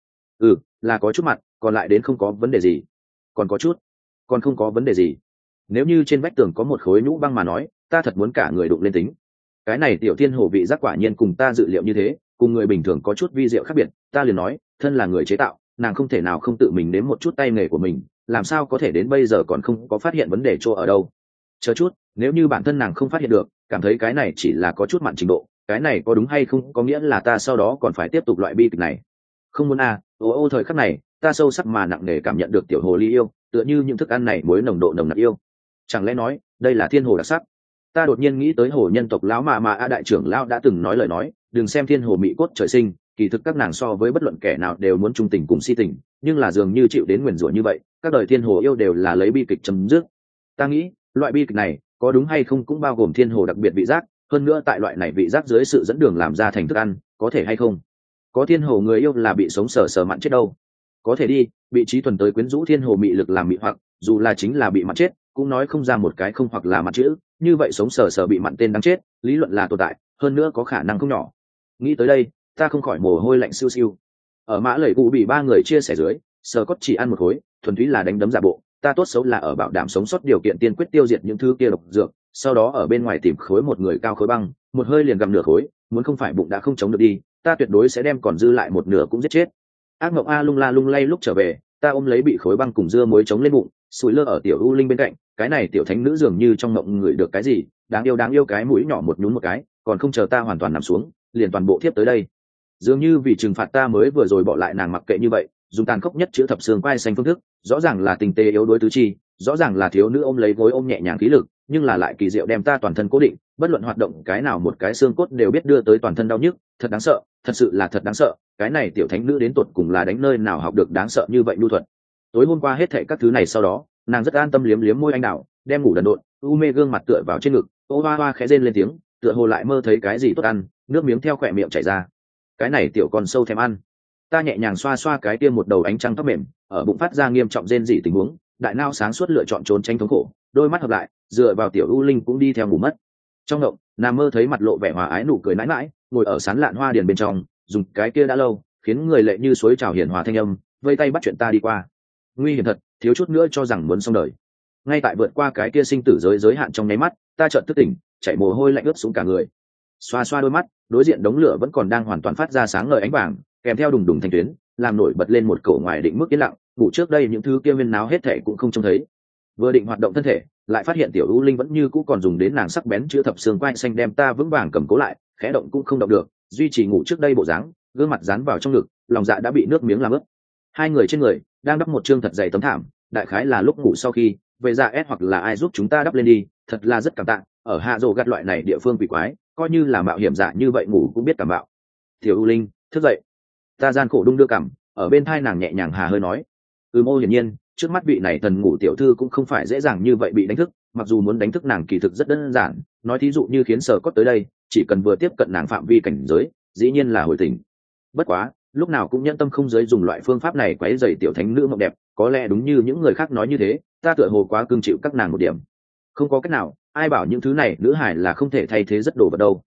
Là có chút mặt, còn lại đến không có vấn đề gì. Còn có chút, còn không có vấn đề gì. Nếu như trên vách tường có một khối nhũ băng mà nói, ta thật muốn cả người đụng lên tính. Cái này tiểu thiên hồ vị giác quả nhiên cùng ta dự liệu như thế, cùng người bình thường có chút vi diệu khác biệt. Ta liền nói, thân là người chế tạo, nàng không thể nào không tự mình nếm một chút tay nghề của mình, làm sao có thể đến bây giờ còn không có phát hiện vấn đề chỗ ở đâu. Chờ chút, nếu như bản thân nàng không phát hiện được, cảm thấy cái này chỉ là có chút mặn trình độ, cái này có đúng hay không có nghĩa là ta sau đó còn phải tiếp tục loại bi kịch này. Không muốn thời khắc này ta sâu sắc mà nặng nề cảm nhận được tiểu hồ ly yêu, tựa như những thức ăn này mới nồng độ nồng nặc yêu. Chẳng lẽ nói đây là thiên hồ đặc sắc? Ta đột nhiên nghĩ tới hồ nhân tộc lão mà a đại trưởng lão đã từng nói lời nói, đừng xem thiên hồ mỹ cốt trời sinh, kỳ thực các nàng so với bất luận kẻ nào đều muốn trung tình cùng si tình, nhưng là dường như chịu đến nguyền rủa như vậy, các đời thiên hồ yêu đều là lấy bi kịch chấm dứt. Ta nghĩ loại bi kịch này có đúng hay không cũng bao gồm thiên hồ đặc biệt vị giác, hơn nữa tại loại này vị giác dưới sự dẫn đường làm ra thành thức ăn, có thể hay không? Có thiên hồ người yêu là bị sống sờ sờ mặn chết đâu? Có thể đi, bị trí thuần tới quyến rũ thiên hồ mị lực làm mị hoặc, dù là chính là bị mặn chết, cũng nói không ra một cái không hoặc là mặn chữ, như vậy sống sờ sờ bị mặn tên đáng chết, lý luận là tồn tại, hơn nữa có khả năng không nhỏ. Nghĩ tới đây, ta không khỏi mồ hôi lạnh siêu siêu. Ở Mã Lẩy Cụ bị ba người chia sẻ dưới, Sở Cốt chỉ ăn một khối, thuần túy là đánh đấm giả bộ, ta tốt xấu là ở bảo đảm sống sót điều kiện tiên quyết tiêu diệt những thứ kia độc dược, sau đó ở bên ngoài tìm khối một người cao khối băng, một hơi liền gặm nửa khối, muốn không phải bụng đã không chống được đi, ta tuyệt đối sẽ đem còn dư lại một nửa cũng giết chết. Ác mộng a lung la lung lay lúc trở về, ta ôm lấy bị khối băng cùng dưa muối chống lên bụng, sủi lơ ở tiểu u linh bên cạnh, cái này tiểu thánh nữ dường như trong mộng ngửi được cái gì, đáng yêu cái mũi nhỏ một nhún một cái, còn không chờ ta hoàn toàn nằm xuống, liền toàn bộ thiếp tới đây. Dường như vì trừng phạt ta mới vừa rồi bỏ lại nàng mặc kệ như vậy, dùng tàn khốc nhất chữ thập xương quai xanh phương thức, rõ ràng là tình tê yếu đuối tứ chi, rõ ràng là thiếu nữ ôm lấy gối ôm nhẹ nhàng khí lực, nhưng là lại kỳ diệu đem ta toàn thân cố định, bất luận hoạt động cái nào một cái xương cốt đều biết đưa tới toàn thân đau nhức, thật đáng sợ, thật sự là thật đáng sợ, cái này tiểu thánh nữ đến tột cùng là đánh nơi nào học được đáng sợ như vậy nhu thuật. Tối hôm qua hết thảy các thứ này sau đó, nàng rất an tâm liếm liếm môi anh đào, đem ngủ đần độn, u mê gương mặt tựa vào trên ngực, ô hoa hoa khẽ rên lên tiếng, tựa hồ lại mơ thấy cái gì tốt ăn, nước miếng theo khỏe miệng chảy ra. Cái này tiểu con sâu thèm ăn. Ta nhẹ nhàng xoa xoa cái tiêm một đầu ánh trăng tóc mềm, ở bụng phát ra nghiêm trọng rên rỉ tình huống, đại nao sáng suốt lựa chọn trốn tránh thống khổ, đôi mắt hợp lại, dựa vào tiểu u linh cũng đi theo ngủ mất. Trong động, nàng mơ thấy mặt lộ vẻ hòa ái nụ cười mãi mãi, ngồi ở sán lạn hoa điền bên trong, dùng cái kia đã lâu, khiến người lệ như suối trào hiền hòa thanh âm, vây tay bắt chuyện ta đi qua. Nguy hiểm thật, thiếu chút nữa cho rằng muốn xong đời. Ngay tại vượt qua cái kia sinh tử giới hạn trong nháy mắt, ta chợt thức tỉnh, chảy mồ hôi lạnh ướt xuống cả người. Xoa xoa đôi mắt, đối diện đống lửa vẫn còn đang hoàn toàn phát ra sáng ngời ánh vàng, kèm theo đùng đùng thanh tuyến, làm nổi bật lên một cổ ngoài định mức yên lặng, ngủ trước đây những thứ kia viên náo hết thể cũng không trông thấy. Vừa định hoạt động thân thể, lại phát hiện tiểu u linh vẫn như cũ còn dùng đến nàng sắc bén chữa thập xương quai xanh đem ta vững vàng cầm cố lại, khẽ động cũng không động được, duy trì ngủ trước đây bộ dáng, gương mặt dán vào trong ngực, lòng dạ đã bị nước miếng làm ướt. Hai người trên người đang đắp một trương thật dày tấm thảm, đại khái là lúc ngủ sau khi về dạ S hoặc là ai giúp chúng ta đắp lên đi, thật là rất cảm tạ. Ở hạ rồ gặt loại này địa phương quỷ quái, coi như là mạo hiểm giả như vậy ngủ cũng biết cảm bạo. Tiểu u linh thức dậy. Ta gian khổ đung đưa cằm, ở bên thai nàng nhẹ nhàng hà hơi nói, ô hiển nhiên trước mắt vị này thần ngủ tiểu thư cũng không phải dễ dàng như vậy bị đánh thức, mặc dù muốn đánh thức nàng kỳ thực rất đơn giản, nói thí dụ như khiến Sở Cốt tới đây, chỉ cần vừa tiếp cận nàng phạm vi cảnh giới, dĩ nhiên là hồi tỉnh. Bất quá lúc nào cũng nhẫn tâm không giới dùng loại phương pháp này quấy rầy tiểu thánh nữ mộng đẹp, có lẽ đúng như những người khác nói như thế, ta tựa hồ quá cương chịu các nàng một điểm. Không có cách nào, ai bảo những thứ này nữ hải là không thể thay thế rất đồ vật đâu.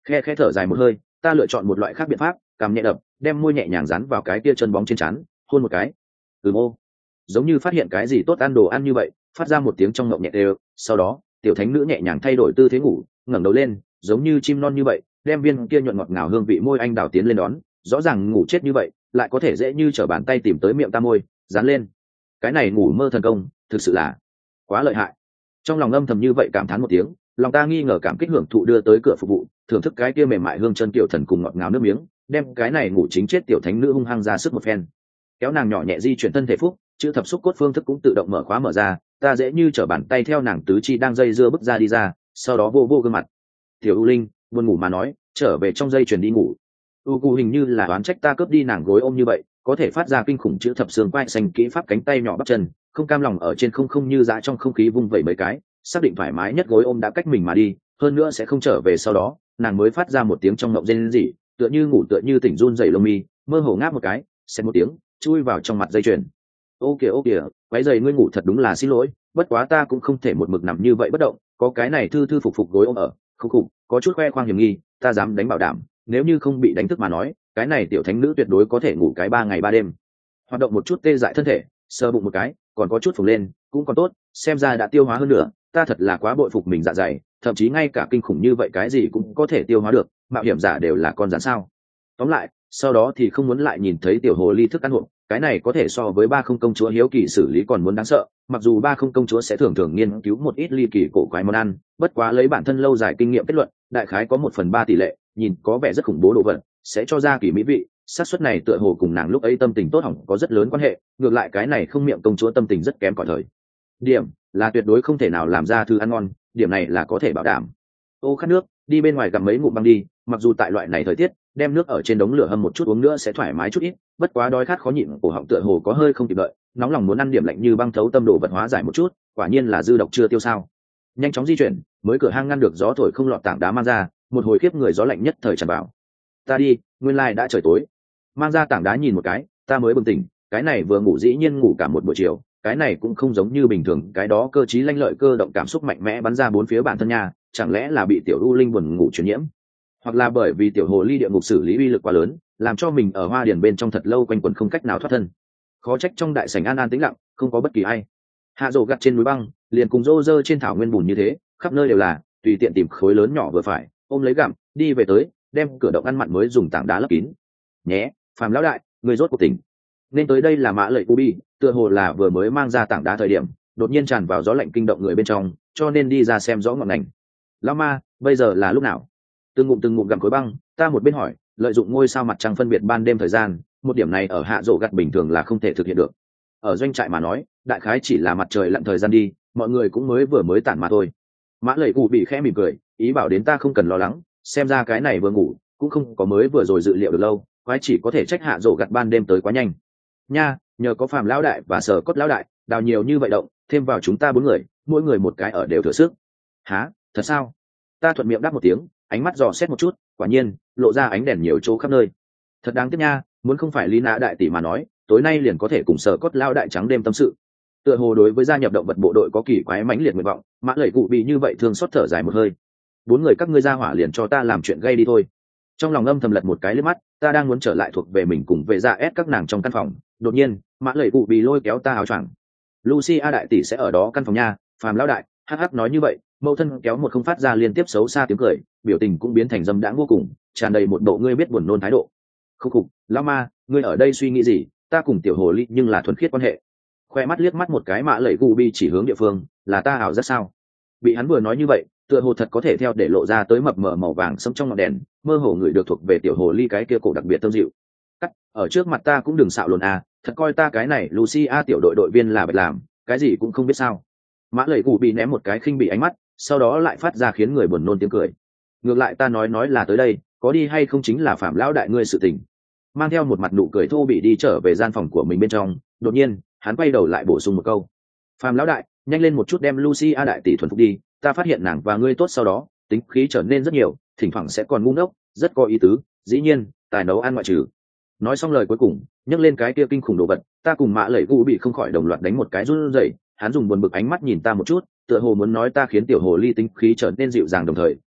Khe khẽ thở dài một hơi, ta lựa chọn một loại khác biện pháp, cằm nhẹ đập, đem môi nhẹ nhàng dán vào cái kia chân bóng trên trán, hôn một cái. Ô, giống như phát hiện cái gì tốt ăn đồ ăn như vậy, phát ra một tiếng trong ngộng nhẹ đều. Sau đó tiểu thánh nữ nhẹ nhàng thay đổi tư thế ngủ, ngẩng đầu lên, giống như chim non như vậy, đem viên kia nhuận ngọt ngào hương vị môi anh đào tiến lên đón. Rõ ràng ngủ chết như vậy, lại có thể dễ như trở bàn tay tìm tới miệng ta môi, dán lên. Cái này ngủ mơ thần công, thực sự là quá lợi hại. Trong lòng âm thầm như vậy cảm thán một tiếng, lòng ta nghi ngờ cảm kích hưởng thụ đưa tới cửa phục vụ, thưởng thức cái kia mềm mại hương chân tiểu thần cùng ngọt ngào nước miếng, đem cái này ngủ chính chết tiểu thánh nữ hung hăng ra sức một phen. Kéo nàng nhỏ nhẹ di chuyển thân thể phúc, chữ thập xúc cốt phương thức cũng tự động mở khóa mở ra, ta dễ như trở bàn tay theo nàng tứ chi đang dây dưa bước ra đi ra, sau đó vô vô gương mặt. Tiểu U Linh buồn ngủ mà nói, trở về trong dây chuyển đi ngủ. U Cụ hình như là oán trách ta cướp đi nàng gối ôm như vậy, có thể phát ra kinh khủng chữ thập xương quai xanh kỹ pháp cánh tay nhỏ bắp chân, không cam lòng ở trên không như dã trong không khí vung vẩy mấy cái, xác định thoải mái nhất gối ôm đã cách mình mà đi, hơn nữa sẽ không trở về. Sau đó nàng mới phát ra một tiếng trong ngộng rên rỉ, tựa như ngủ tựa như tỉnh run rẩy lông mi, mơ hồ ngáp một cái, xẹt một tiếng chui vào trong mặt dây chuyền. Ô kìa quái giày ngươi ngủ thật đúng là xin lỗi, bất quá ta cũng không thể một mực nằm như vậy bất động, có cái này thư thư phục phục gối ôm ở, không khủng có chút khoe khoang hiểm nghi, ta dám đánh bảo đảm, nếu như không bị đánh thức mà nói, cái này tiểu thánh nữ tuyệt đối có thể ngủ cái 3 ngày 3 đêm. Hoạt động một chút tê dại thân thể, sờ bụng một cái, còn có chút phồng lên, cũng còn tốt, xem ra đã tiêu hóa hơn nữa, ta thật là quá bội phục mình dạ dày, thậm chí ngay cả kinh khủng như vậy cái gì cũng có thể tiêu hóa được, mạo hiểm giả đều là con rắn sao. Tóm lại, sau đó thì không muốn lại nhìn thấy tiểu hồ ly thức ăn hộp, cái này có thể so với ba không công chúa hiếu kỳ xử lý còn muốn đáng sợ. Mặc dù ba không công chúa sẽ thường thường nghiên cứu một ít ly kỳ cổ quái món ăn, bất quá lấy bản thân lâu dài kinh nghiệm kết luận, đại khái có 1/3 tỷ lệ, nhìn có vẻ rất khủng bố đồ vật, sẽ cho ra kỳ mỹ vị. Xác suất này tựa hồ cùng nàng lúc ấy tâm tình tốt hỏng có rất lớn quan hệ, ngược lại cái này không miệng công chúa tâm tình rất kém cỏi thời điểm là tuyệt đối không thể nào làm ra thứ ăn ngon, điểm này là có thể bảo đảm. Ô khát nước, đi bên ngoài gặp mấy ngụm băng đi, mặc dù tại loại này thời tiết đem nước ở trên đống lửa hâm một chút uống nữa sẽ thoải mái chút ít, bất quá đói khát khó nhịn, cổ họng tựa hồ có hơi không kịp đợi, nóng lòng muốn ăn điểm lạnh như băng thấu tâm đồ vật hóa giải một chút, quả nhiên là dư độc chưa tiêu sao. Nhanh chóng di chuyển, mới cửa hang ngăn được gió thổi không lọt tảng đá mang ra, một hồi khiếp người gió lạnh nhất thời tràn vào. Ta đi, nguyên lai đã trời tối. Mang ra tảng đá nhìn một cái, ta mới bừng tỉnh, cái này vừa ngủ dĩ nhiên ngủ cả một buổi chiều, cái này cũng không giống như bình thường, cái đó cơ trí lanh lợi cơ động cảm xúc mạnh mẽ bắn ra bốn phía bản thân nhà, chẳng lẽ là bị tiểu U Linh buồn ngủ truyền nhiễm, hoặc là bởi vì tiểu hồ ly địa ngục xử lý uy lực quá lớn, làm cho mình ở hoa điền bên trong thật lâu quanh quẩn không cách nào thoát thân. Khó trách trong đại sảnh an an tĩnh lặng, không có bất kỳ ai. Hạ Dỗ gặt trên núi băng, liền cùng rô rơ trên thảo nguyên bùn như thế, khắp nơi đều là, tùy tiện tìm khối lớn nhỏ vừa phải, ôm lấy gặm, đi về tới, đem cửa động ăn mặn mới dùng tảng đá lấp kín. Nhé, Phàm lão đại, người rốt cuộc tỉnh. Nên tới đây là Mã Lợi Ubi, tựa hồ là vừa mới mang ra tảng đá thời điểm, đột nhiên tràn vào gió lạnh kinh động người bên trong, cho nên đi ra xem rõ ngọn ngành. Lão ma, bây giờ là lúc nào? Từng ngụm gặm khối băng, ta một bên hỏi, lợi dụng ngôi sao mặt trăng phân biệt ban đêm thời gian, một điểm này ở Hạ Dỗ gặt bình thường là không thể thực hiện được. Ở doanh trại mà nói, đại khái chỉ là mặt trời lặn thời gian đi, mọi người cũng mới tản mà thôi. Mã Lệ Cụ bị khẽ mỉm cười, ý bảo đến ta không cần lo lắng, xem ra cái này vừa ngủ, cũng không có mới vừa rồi dự liệu được lâu, quái chỉ có thể trách Hạ Dỗ gặt ban đêm tới quá nhanh. Nha, nhờ có Phàm lão đại và Sở Cốt lão đại, đào nhiều như vậy động, thêm vào chúng ta 4 người, mỗi người một cái ở đều thừa sức. Hả, thật sao? Ta thuận miệng đáp một tiếng, ánh mắt dò xét một chút, quả nhiên lộ ra ánh đèn nhiều chỗ khắp nơi. Thật đáng tiếc nha, muốn không phải Lina đại tỷ mà nói, tối nay liền có thể cùng Sở Cốt lão đại trắng đêm tâm sự. Tựa hồ đối với gia nhập động vật bộ đội có kỳ quái mãnh liệt nguyện vọng, Mã Lệ Cụ bị như vậy thương xót thở dài một hơi. 4 người các ngươi ra hỏa liền cho ta làm chuyện gây đi thôi. Trong lòng âm thầm lật một cái liếc mắt, ta đang muốn trở lại thuộc về mình cùng về ra ép các nàng trong căn phòng, đột nhiên Mã Lệ Cụ bị lôi kéo ta áo choàng. Lucia đại tỷ sẽ ở đó căn phòng nha, Phàm lão đại, hắc nói như vậy, mẫu thân kéo một không phát ra liên tiếp xấu xa tiếng cười, biểu tình cũng biến thành dâm đãng vô cùng, tràn đầy một bộ ngươi biết buồn nôn thái độ. Không khục, lão ma, ngươi ở đây suy nghĩ gì? Ta cùng tiểu hồ ly nhưng là thuần khiết quan hệ. Khoe mắt liếc mắt một cái, Mã Lệ Cụ bị chỉ hướng địa phương, là ta ảo giác sao? Bị hắn vừa nói như vậy, tựa hồ thật có thể theo để lộ ra tới mập mờ màu vàng sẫm trong ngọn đèn, mơ hồ người được thuộc về tiểu hồ ly cái kia cổ đặc biệt thơm dịu. Cắt, ở trước mặt ta cũng đừng xạo lồn à, thật coi ta cái này Lucia tiểu đội viên là bạch làm, cái gì cũng không biết sao. Mã Lệ Cụ bị ném một cái khinh bị ánh mắt, sau đó lại phát ra khiến người buồn nôn tiếng cười. Ngược lại ta nói là tới đây, có đi hay không chính là Phạm lão đại ngươi sự tình. Mang theo một mặt nụ cười thô bị đi trở về gian phòng của mình bên trong, đột nhiên hắn quay đầu lại bổ sung một câu: Phạm lão đại, nhanh lên một chút đem Lucia đại tỷ thuần phục đi, ta phát hiện nàng và ngươi tốt sau đó tính khí trở nên rất nhiều, thỉnh thoảng sẽ còn ngu ngốc, rất có ý tứ, dĩ nhiên tài nấu ăn ngoại trừ. Nói xong lời cuối cùng, nhấc lên cái kia kinh khủng đồ vật, ta cùng Mã Lệ Cụ bị không khỏi đồng loạt đánh một cái run rẩy. Hắn dùng buồn bực ánh mắt nhìn ta một chút, tựa hồ muốn nói ta khiến tiểu hồ ly tính khí trở nên dịu dàng, đồng thời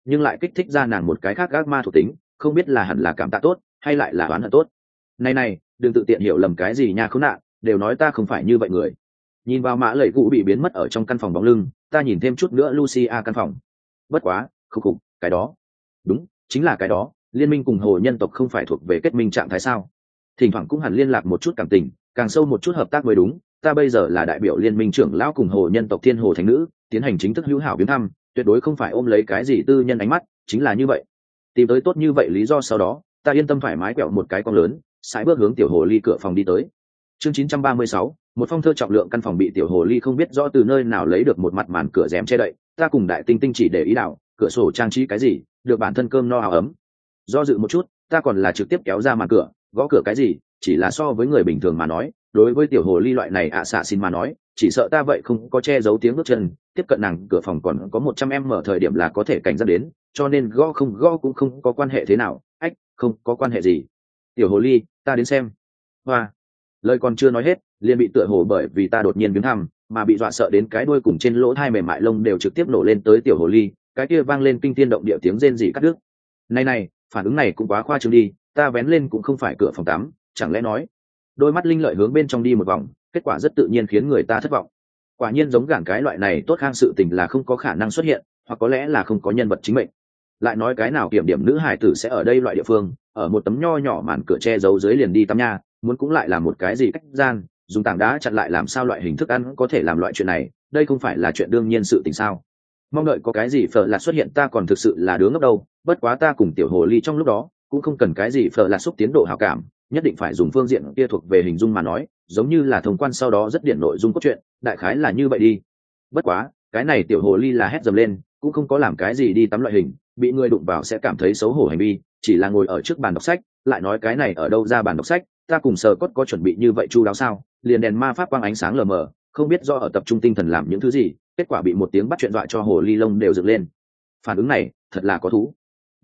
nhưng lại kích thích ra nàng một cái khác ác ma thuộc tính, không biết là hẳn là cảm tạ tốt hay lại là oán hận tốt. Này đừng tự tiện hiểu lầm cái gì nha, khốn nạn, đều nói ta không phải như vậy người. Nhìn vào mã lẩy cụ bị biến mất ở trong căn phòng bóng lưng, ta nhìn thêm chút nữa Lucia căn phòng. Bất quá khục, cái đó đúng chính là cái đó, liên minh cùng hồ nhân tộc không phải thuộc về kết minh trạng thái sao? Thỉnh thoảng cũng hẳn liên lạc một chút cảm tình, càng sâu một chút hợp tác mới đúng. Ta bây giờ là đại biểu liên minh trưởng lão cùng hồ nhân tộc thiên hồ thánh nữ, tiến hành chính thức hữu hảo viếng thăm, tuyệt đối không phải ôm lấy cái gì tư nhân ánh mắt, chính là như vậy. Tìm tới tốt như vậy lý do, sau đó ta yên tâm thoải mái quẹo một cái cong lớn, sải bước hướng tiểu hồ ly cửa phòng đi tới. Chương 936, một phong thơ trọng lượng căn phòng bị tiểu hồ ly không biết rõ từ nơi nào lấy được một mặt màn cửa rèm che đậy. Ta cùng đại tinh tinh chỉ để ý đạo cửa sổ trang trí cái gì, được bản thân cơm no áo ấm. Do dự một chút, ta còn là trực tiếp kéo ra màn cửa, gõ cửa cái gì, chỉ là so với người bình thường mà nói, đối với tiểu hồ ly loại này xạ xin mà nói, chỉ sợ ta vậy không có che giấu tiếng bước chân, tiếp cận nàng cửa phòng còn có 100 mở thời điểm là có thể cảnh giác đến, cho nên gõ không gõ cũng không có quan hệ thế nào. Không có quan hệ gì. Tiểu hồ ly, ta đến xem. Hoa. Lời còn chưa nói hết, liền bị tựa hồ bởi vì ta đột nhiên biến thăm mà bị dọa sợ đến cái đuôi cùng trên lỗ thai mềm mại lông đều trực tiếp nổ lên tới tiểu hồ ly, cái kia vang lên kinh thiên động địa tiếng rên rỉ cắt đứt. Này, phản ứng này cũng quá khoa trương đi, ta vén lên cũng không phải cửa phòng tắm, chẳng lẽ nói. Đôi mắt linh lợi hướng bên trong đi một vòng, kết quả rất tự nhiên khiến người ta thất vọng. Quả nhiên giống gản cái loại này tốt khang sự tình là không có khả năng xuất hiện, hoặc có lẽ là không có nhân vật chính mệnh. Lại nói cái nào kiểm điểm nữ hài tử sẽ ở đây loại địa phương, ở một tấm nho nhỏ màn cửa che giấu dưới liền đi tắm nha, muốn cũng lại là một cái gì cách gian, dùng tảng đá chặn lại làm sao loại hình thức ăn có thể làm loại chuyện này, đây không phải là chuyện đương nhiên sự tình sao? Mong đợi có cái gì phở là xuất hiện ta còn thực sự là đứa ngốc đâu, bất quá ta cùng tiểu hồ ly trong lúc đó cũng không cần cái gì phở là xúc tiến độ hảo cảm, nhất định phải dùng phương diện kia thuộc về hình dung mà nói, giống như là thông quan sau đó rất điển nội dung cốt truyện, đại khái là như vậy đi. Bất quá cái này tiểu hồ ly là hét dầm lên, cũng không có làm cái gì đi tắm loại hình, bị người đụng vào sẽ cảm thấy xấu hổ hành vi, chỉ là ngồi ở trước bàn đọc sách, lại nói cái này ở đâu ra bàn đọc sách, ta cùng Sở Cốt có chuẩn bị như vậy chu đáo sao? Liền đèn ma pháp quang ánh sáng lờ mờ, không biết do ở tập trung tinh thần làm những thứ gì, kết quả bị một tiếng bắt chuyện dọa cho hồ ly lông đều dựng lên. Phản ứng này thật là có thú.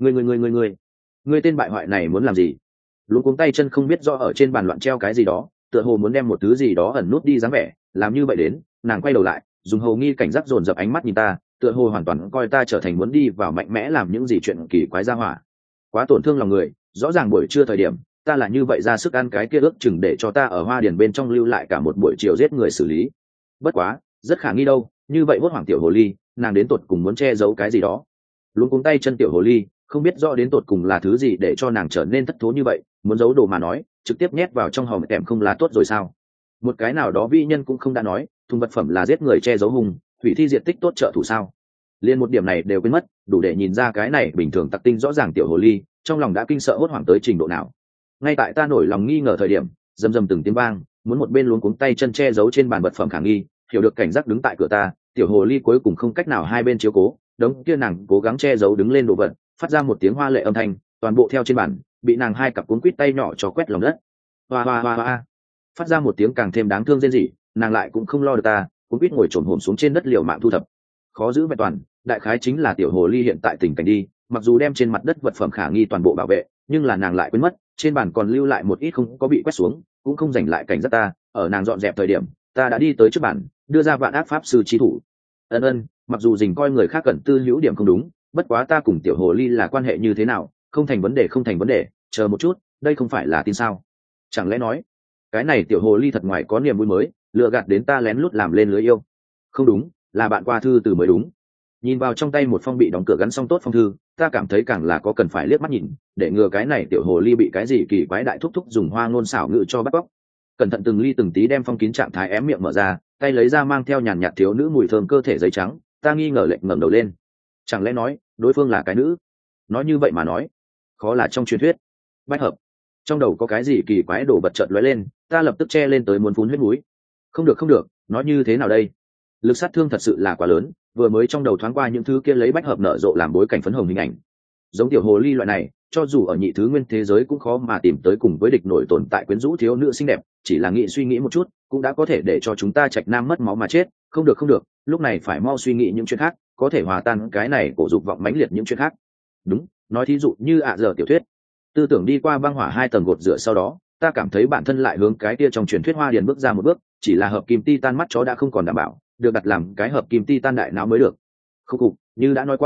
Ngươi tên bại hoại này muốn làm gì? Luống cuống tay chân không biết do ở trên bàn loạn treo cái gì đó, tựa hồ muốn đem một thứ gì đó ẩn nút đi dáng vẻ, làm như vậy đến, nàng quay đầu lại, dùng hầu nghi cảnh giác dồn dập ánh mắt nhìn ta, tựa hồ hoàn toàn coi ta trở thành muốn đi vào mạnh mẽ làm những gì chuyện kỳ quái ra hỏa. Quá tổn thương lòng người, rõ ràng buổi trưa thời điểm, ta là như vậy ra sức ăn cái kia ước chừng để cho ta ở hoa điền bên trong lưu lại cả một buổi chiều giết người xử lý. Bất quá, rất khả nghi đâu, như vậy hốt hoảng tiểu hồ ly, nàng đến tột cùng muốn che giấu cái gì đó. Luống cuống tay chân tiểu hồ ly, không biết rõ đến tột cùng là thứ gì để cho nàng trở nên thất thố như vậy, muốn giấu đồ mà nói, trực tiếp nhét vào trong hòm kèm không là tốt rồi sao? Một cái nào đó vi nhân cũng không đã nói, thùng vật phẩm là giết người che giấu hung, hủy thi diệt tích tốt trợ thủ sao? Liên một điểm này đều quên mất, đủ để nhìn ra cái này bình thường tặc tinh rõ ràng tiểu hồ ly, trong lòng đã kinh sợ hốt hoảng tới trình độ nào. Ngay tại ta nổi lòng nghi ngờ thời điểm, rầm rầm từng tiếng vang, muốn một bên luống cuống tay chân che giấu trên bàn vật phẩm khả nghi, hiểu được cảnh giác đứng tại cửa ta, tiểu hồ ly cuối cùng không cách nào hai bên chiếu cố, đống kia nàng cố gắng che giấu đứng lên đồ vật, phát ra một tiếng hoa lệ âm thanh, toàn bộ theo trên bàn, bị nàng hai cặp cuốn quít tay nhỏ cho quét lòng đất. Hoa hoa hoa hoa, phát ra một tiếng càng thêm đáng thương rên rỉ, nàng lại cũng không lo được ta, cuốn quít ngồi trồn hổm xuống trên đất liều mạng thu thập. Khó giữ vẹn toàn, đại khái chính là tiểu hồ ly hiện tại tình cảnh đi, mặc dù đem trên mặt đất vật phẩm khả nghi toàn bộ bảo vệ, nhưng là nàng lại quên mất, trên bàn còn lưu lại một ít không có bị quét xuống, cũng không giành lại cảnh giác ta, ở nàng dọn dẹp thời điểm, ta đã đi tới trước bàn, đưa ra vạn ác pháp sư chi thủ. Ân, mặc dù dình coi người khác cẩn tư hữu điểm không đúng, bất quá ta cùng tiểu hồ ly là quan hệ như thế nào, không thành vấn đề, chờ một chút, đây không phải là tin sao? Chẳng lẽ nói, cái này tiểu hồ ly thật ngoài có niềm vui mới, lừa gạt đến ta lén lút làm lên lưới yêu? Không đúng, là bạn qua thư từ mới đúng. Nhìn vào trong tay một phong bị đóng cửa gắn xong tốt phong thư, ta cảm thấy càng là có cần phải liếc mắt nhìn, để ngừa cái này tiểu hồ ly bị cái gì kỳ quái đại thúc thúc dùng hoa ngôn xảo ngữ cho bắt cóc. Cẩn thận từng ly từng tí đem phong kín trạng thái ém miệng mở ra, tay lấy ra mang theo nhàn nhạt thiếu nữ mùi thơm cơ thể giấy trắng, ta nghi ngờ lệch ngẩng đầu lên. Chẳng lẽ nói đối phương là cái nữ? Nói như vậy mà nói, khó là trong truyền thuyết bách hợp. Trong đầu có cái gì kỳ quái đổ bật chợt lóe lên, ta lập tức che lên tới muốn phun huyết mũi. Không được, nói như thế nào đây? Lực sát thương thật sự là quá lớn, vừa mới trong đầu thoáng qua những thứ kia lấy bách hợp nở rộ làm bối cảnh phấn hồng hình ảnh. Giống tiểu hồ ly loại này, cho dù ở nhị thứ nguyên thế giới cũng khó mà tìm tới cùng với địch nổi tồn tại quyến rũ thiếu nữ xinh đẹp, chỉ là suy nghĩ một chút, cũng đã có thể để cho chúng ta trạch nam mất máu mà chết. Không được, lúc này phải mau suy nghĩ những chuyện khác, có thể hòa tan cái này cổ dục vọng mãnh liệt những chuyện khác. Đúng, nói thí dụ như giờ tiểu thuyết. Tư tưởng đi qua băng hỏa 2 tầng gột rửa sau đó, ta cảm thấy bản thân lại hướng cái kia trong truyền thuyết hoa điền bước ra một bước, chỉ là hợp kim titan mắt chó đã không còn đảm bảo, được đặt làm cái hợp kim titan đại não mới được. Không cục, như đã nói qua,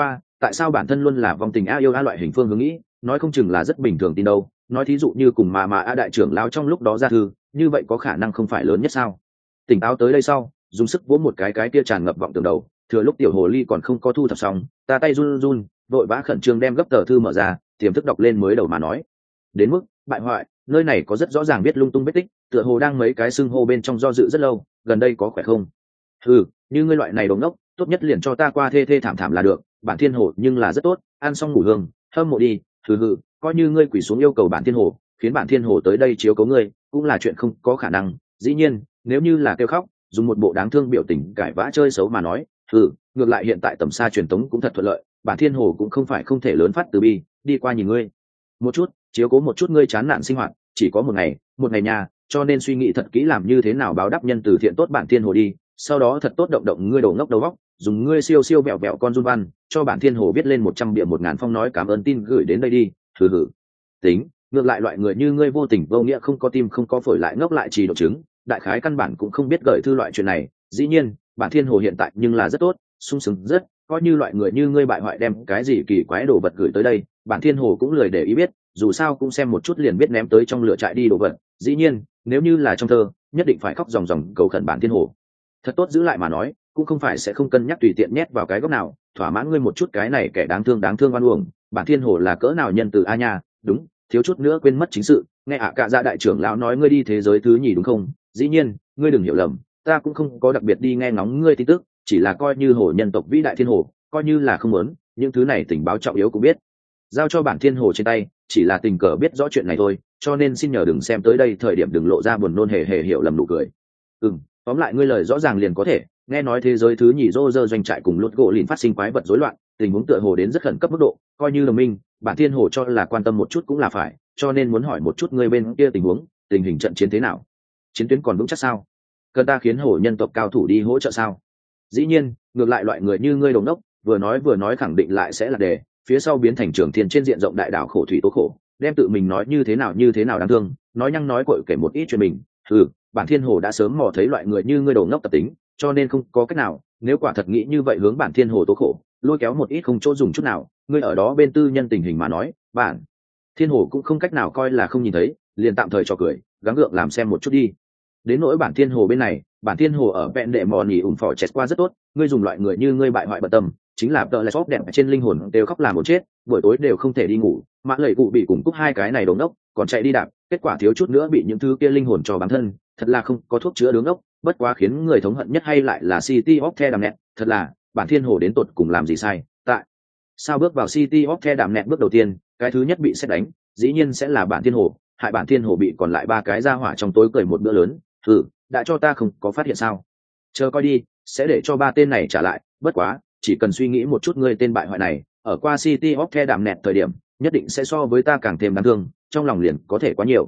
tại sao bản thân luôn là vong tình a yêu a loại hình phương hướng nghĩ, nói không chừng là rất bình thường tin đâu. Nói thí dụ như cùng mà a đại trưởng lão trong lúc đó ra thư, như vậy có khả năng không phải lớn nhất sao? Tỉnh táo tới đây sau, dùng sức vỗ một cái kia tràn ngập vọng tưởng đầu, thừa lúc tiểu hồ ly còn không có thu thập xong, ta tay run run, vội vã khẩn trương đem gấp tờ thư mở ra, tiềm thức đọc lên mới đầu mà nói. Đến mức bại hoại, nơi này có rất rõ ràng viết lung tung vết tích, tựa hồ đang mấy cái xưng hô bên trong do dự rất lâu, gần đây có khỏe không? Như ngươi loại này đồ ngốc, tốt nhất liền cho ta qua thê thê thảm thảm là được, bản thiên hồ nhưng là rất tốt, ăn xong ngủ hương, hâm mộ đi. Coi như ngươi quỳ xuống yêu cầu bản thiên hồ, khiến bản thiên hồ tới đây chiếu cố ngươi, cũng là chuyện không có khả năng. Dĩ nhiên, nếu như là kêu khóc, dùng một bộ đáng thương biểu tình cãi vã chơi xấu mà nói, ngược lại hiện tại tầm xa truyền tống cũng thật thuận lợi, bản thiên hồ cũng không phải không thể lớn phát từ bi, đi qua nhìn ngươi một chút, chiếu cố một chút ngươi chán nản sinh hoạt, chỉ có một ngày nhà, cho nên suy nghĩ thật kỹ làm như thế nào báo đáp nhân từ thiện tốt bản thiên hồ đi, sau đó thật tốt động động ngươi đồ ngốc đầu óc, dùng ngươi siêu siêu vẹo vẹo con run văn cho bản thiên hồ viết lên 100 bìa 1000 phong nói cảm ơn tin gửi đến đây đi. Tính, ngược lại loại người như ngươi vô tình vô nghĩa không có tim không có phổi lại ngốc lại trì độ chứng, đại khái căn bản cũng không biết gửi thư loại chuyện này. Dĩ nhiên bản thiên hồ hiện tại nhưng là rất tốt, sung sướng rất, coi như loại người như ngươi bại hoại đem cái gì kỳ quái đồ vật gửi tới đây, bản thiên hồ cũng lười để ý biết, dù sao cũng xem một chút liền biết ném tới trong lửa trại đi đồ vật. Dĩ nhiên nếu như là trong thơ, nhất định phải khóc ròng ròng cầu khẩn bản thiên hồ thật tốt giữ lại mà nói, cũng không phải sẽ không cân nhắc tùy tiện nhét vào cái góc nào, thỏa mãn ngươi một chút cái này kẻ đáng thương oan uổng. Bản thiên hồ là cỡ nào nhân từ a nha, đúng, thiếu chút nữa quên mất chính sự, nghe cả dạ đại trưởng lão nói ngươi đi thế giới thứ nhì đúng không? Dĩ nhiên ngươi đừng hiểu lầm, ta cũng không có đặc biệt đi nghe ngóng ngươi tin tức, chỉ là coi như hồ nhân tộc vĩ đại thiên hồ, coi như là không muốn những thứ này tình báo trọng yếu cũng biết giao cho bản thiên hồ trên tay, chỉ là tình cờ biết rõ chuyện này thôi, cho nên xin nhờ đừng xem tới đây thời điểm đừng lộ ra buồn nôn hề hiểu lầm nụ cười. Tóm lại ngươi lời rõ ràng liền có thể, nghe nói thế giới thứ nhì rô rơ doanh trại cùng lút gỗ lìn phát sinh quái vật rối loạn, tình huống tựa hồ đến rất khẩn cấp mức độ, coi như đồng minh bản thiên hồ cho là quan tâm một chút cũng là phải, cho nên muốn hỏi một chút ngươi bên kia tình huống, tình hình trận chiến thế nào, chiến tuyến còn vững chắc sao, cần ta khiến hồ nhân tộc cao thủ đi hỗ trợ sao? Dĩ nhiên ngược lại loại người như ngươi đồng đốc vừa nói khẳng định lại sẽ là đề, phía sau biến thành trường thiên trên diện rộng đại đảo khổ thủy tố khổ, đem tự mình nói như thế nào đáng thương, nói nhăng nói cội kể một ít chuyện mình. Bản thiên hồ đã sớm mò thấy loại người như ngươi đồ ngốc tập tính, cho nên không có cách nào, nếu quả thật nghĩ như vậy hướng bản thiên hồ tố khổ, lôi kéo một ít không chỗ dùng chút nào, ngươi ở đó bên tư nhân tình hình mà nói, bản thiên hồ cũng không cách nào coi là không nhìn thấy, liền tạm thời cho cười, gắng gượng làm xem một chút đi. Đến nỗi bản thiên hồ bên này, bản thiên hồ ở vẹn đệ mò nhì ủng phò chẹt qua rất tốt, ngươi dùng loại người như ngươi bại hoại bận tâm, chính là tờ lại xóp đẹp trên linh hồn đều khóc làm một chết, buổi tối đều không thể đi ngủ, mã lầy cụ bị cùng cúc hai cái này đống đốc, còn chạy đi đạp, kết quả thiếu chút nữa bị những thứ kia linh hồn cho bản thân, thật là không có thuốc chữa đứng ốc, bất quá khiến người thống hận nhất hay lại là City of The Damned, thật là bản thiên hồ đến tột cùng làm gì sai, tại sao bước vào City of The Damned bước đầu tiên, cái thứ nhất bị xét đánh, dĩ nhiên sẽ là bản thiên hồ, hại bản thiên hồ bị còn lại ba cái ra hỏa trong tối cười một bữa lớn. Đã cho ta không có phát hiện sao? Chờ coi đi, sẽ để cho ba tên này trả lại, bất quá chỉ cần suy nghĩ một chút ngươi tên bại hoại này, ở qua City of The Damned thời điểm, nhất định sẽ so với ta càng thêm đáng thương, trong lòng liền có thể quá nhiều.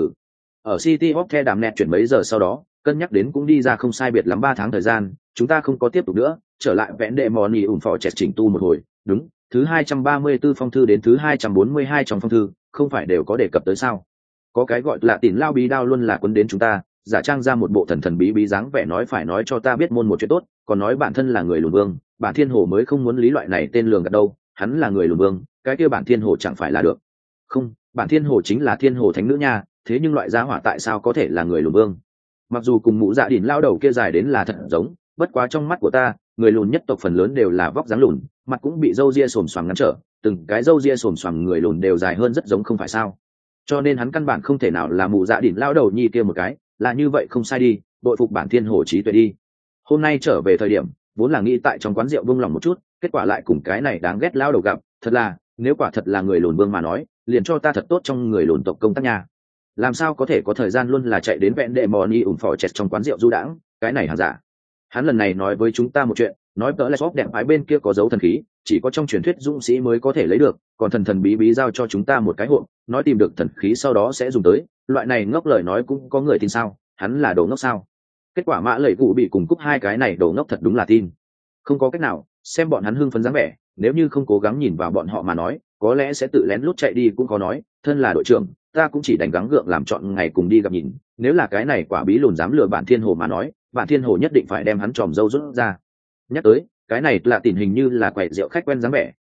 Ở City of The Damned chuyển mấy giờ sau đó, cân nhắc đến cũng đi ra không sai biệt lắm 3 tháng thời gian, chúng ta không có tiếp tục nữa, trở lại vẽn đệ mò nhì ủng phò chẹt chỉnh tu một hồi. Đúng, thứ 234 phong thư đến thứ 242 trong phong thư, không phải đều có đề cập tới sao? Có cái gọi là tỉn lao bí đao luôn là quân đến chúng ta, giả trang ra một bộ thần bí dáng vẻ nói phải nói cho ta biết môn một chuyện tốt, còn nói bản thân là người lùn vương, bản thiên hồ mới không muốn lý loại này tên lường gạt đâu, hắn là người lùn vương, cái kia bản thiên hồ chẳng phải là được. Không, bản thiên hồ chính là thiên hồ thánh nữ nha, thế nhưng loại giá hỏa tại sao có thể là người lùn vương? Mặc dù cùng mũ dạ đỉnh lao đầu kia dài đến là thật giống, bất quá trong mắt của ta, người lùn nhất tộc phần lớn đều là vóc dáng lùn, mặt cũng bị râu ria xồm xoàm ngăn trở, từng cái râu ria xồm xoàm người lùn đều dài hơn rất giống không phải sao? Cho nên hắn căn bản không thể nào là mũ dạ đỉnh lao đầu nhi kia một cái, là như vậy không sai đi, đội phục bản thiên hồ trí tuệ đi. Hôm nay trở về thời điểm, vốn là nghĩ tại trong quán rượu buông lòng một chút, kết quả lại cùng cái này đáng ghét lao đầu gặp, thật là, nếu quả thật là người lùn vương mà nói, liền cho ta thật tốt trong người lùn tộc công tác nha. Làm sao có thể có thời gian luôn là chạy đến vẹn đệ mò ni ủng phò chẹt trong quán rượu du đãng, cái này hàng giả. Hắn lần này nói với chúng ta một chuyện, nói tớ là shop đẹp phái bên kia có dấu thần khí, chỉ có trong truyền thuyết dũng sĩ mới có thể lấy được, còn thần bí giao cho chúng ta một cái hộp, nói tìm được thần khí sau đó sẽ dùng tới, loại này ngốc lời nói cũng có người tin sao? Hắn là đồ ngốc sao? Kết quả mã lầy cụ bị cùng cúc hai cái này đồ ngốc thật đúng là tin. Không có cách nào, xem bọn hắn hưng phấn dáng vẻ, nếu như không cố gắng nhìn vào bọn họ mà nói, có lẽ sẽ tự lén lút chạy đi cũng có nói, thân là đội trưởng, ta cũng chỉ đành gắng gượng làm chọn ngày cùng đi gặp nhìn, nếu là cái này quả bí lùn dám lừa bản thiên hồ mà nói, bản thiên hồ nhất định phải đem hắn tròm dâu rút ra. Nhắc tới, cái này là tình hình như là quậy rượu khách quen dáng vẻ,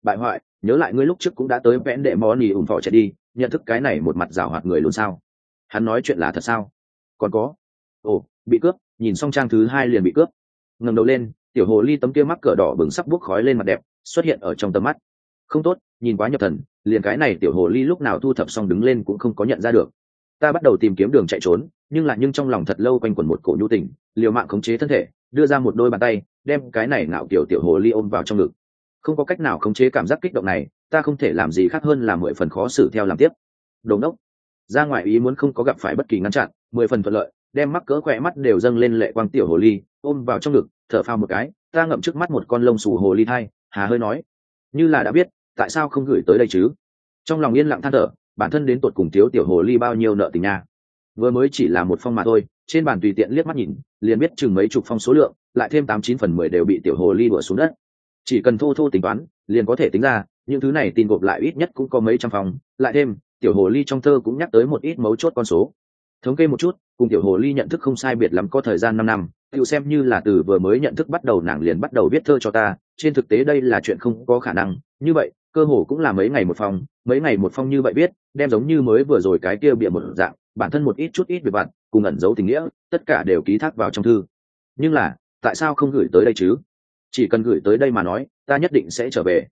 bại hoại, nhớ lại ngươi lúc trước cũng đã tới vẽn đệ món nhì ủng phò chạy đi, nhận thức cái này một mặt rào hoạt người luôn sao? Hắn nói chuyện là thật sao? Còn có, ồ, bị cướp, nhìn xong trang thứ 2 liền bị cướp. Ngẩng đầu lên, tiểu hồ ly tấm kia mắc cỡ đỏ bừng sắp bốc khói lên mặt đẹp xuất hiện ở trong tầm mắt. Không tốt, nhìn quá nhập thần, liền cái này tiểu hồ ly lúc nào thu thập xong đứng lên cũng không có nhận ra được. Ta bắt đầu tìm kiếm đường chạy trốn, nhưng trong lòng thật lâu quanh quẩn một cổ nhu tình, liều mạng khống chế thân thể, đưa ra một đôi bàn tay, đem cái này ngạo kiểu tiểu hồ ly ôm vào trong ngực. Không có cách nào khống chế cảm giác kích động này, ta không thể làm gì khác hơn là 10 phần khó xử theo làm tiếp. Đồ ngốc, ra ngoài ý muốn không có gặp phải bất kỳ ngăn chặn, 10 phần thuận lợi, đem mắc cỡ khỏe mắt đều dâng lên lệ quang tiểu hồ ly ôm vào trong ngực, thở phào một cái, ta ngậm trước mắt một con lông xù hồ ly thai, hà hơi nói, như là đã biết, tại sao không gửi tới đây chứ? Trong lòng yên lặng than thở, bản thân đến tột cùng thiếu tiểu hồ ly bao nhiêu nợ tình nha. Vừa mới chỉ là một phong mà thôi, trên bàn tùy tiện liếc mắt nhìn, liền biết chừng mấy chục phong số lượng, lại thêm 8-9 phần 10 đều bị tiểu hồ ly đuổi xuống đất. Chỉ cần thô thô tính toán, liền có thể tính ra, những thứ này tin gộp lại ít nhất cũng có mấy trăm phong, lại thêm, tiểu hồ ly trong thơ cũng nhắc tới một ít mấu chốt con số. Thống kê một chút, cùng tiểu hồ ly nhận thức không sai biệt lắm có thời gian 5 năm, tự xem như là từ vừa mới nhận thức bắt đầu nàng liền bắt đầu viết thơ cho ta, trên thực tế đây là chuyện không có khả năng, như vậy, cơ hồ cũng là mấy ngày một phong như vậy viết, đem giống như mới vừa rồi cái kia bịa một dạng, bản thân một ít chút ít việc vặt, cùng ẩn giấu tình nghĩa, tất cả đều ký thác vào trong thư. Nhưng là, tại sao không gửi tới đây chứ? Chỉ cần gửi tới đây mà nói, ta nhất định sẽ trở về.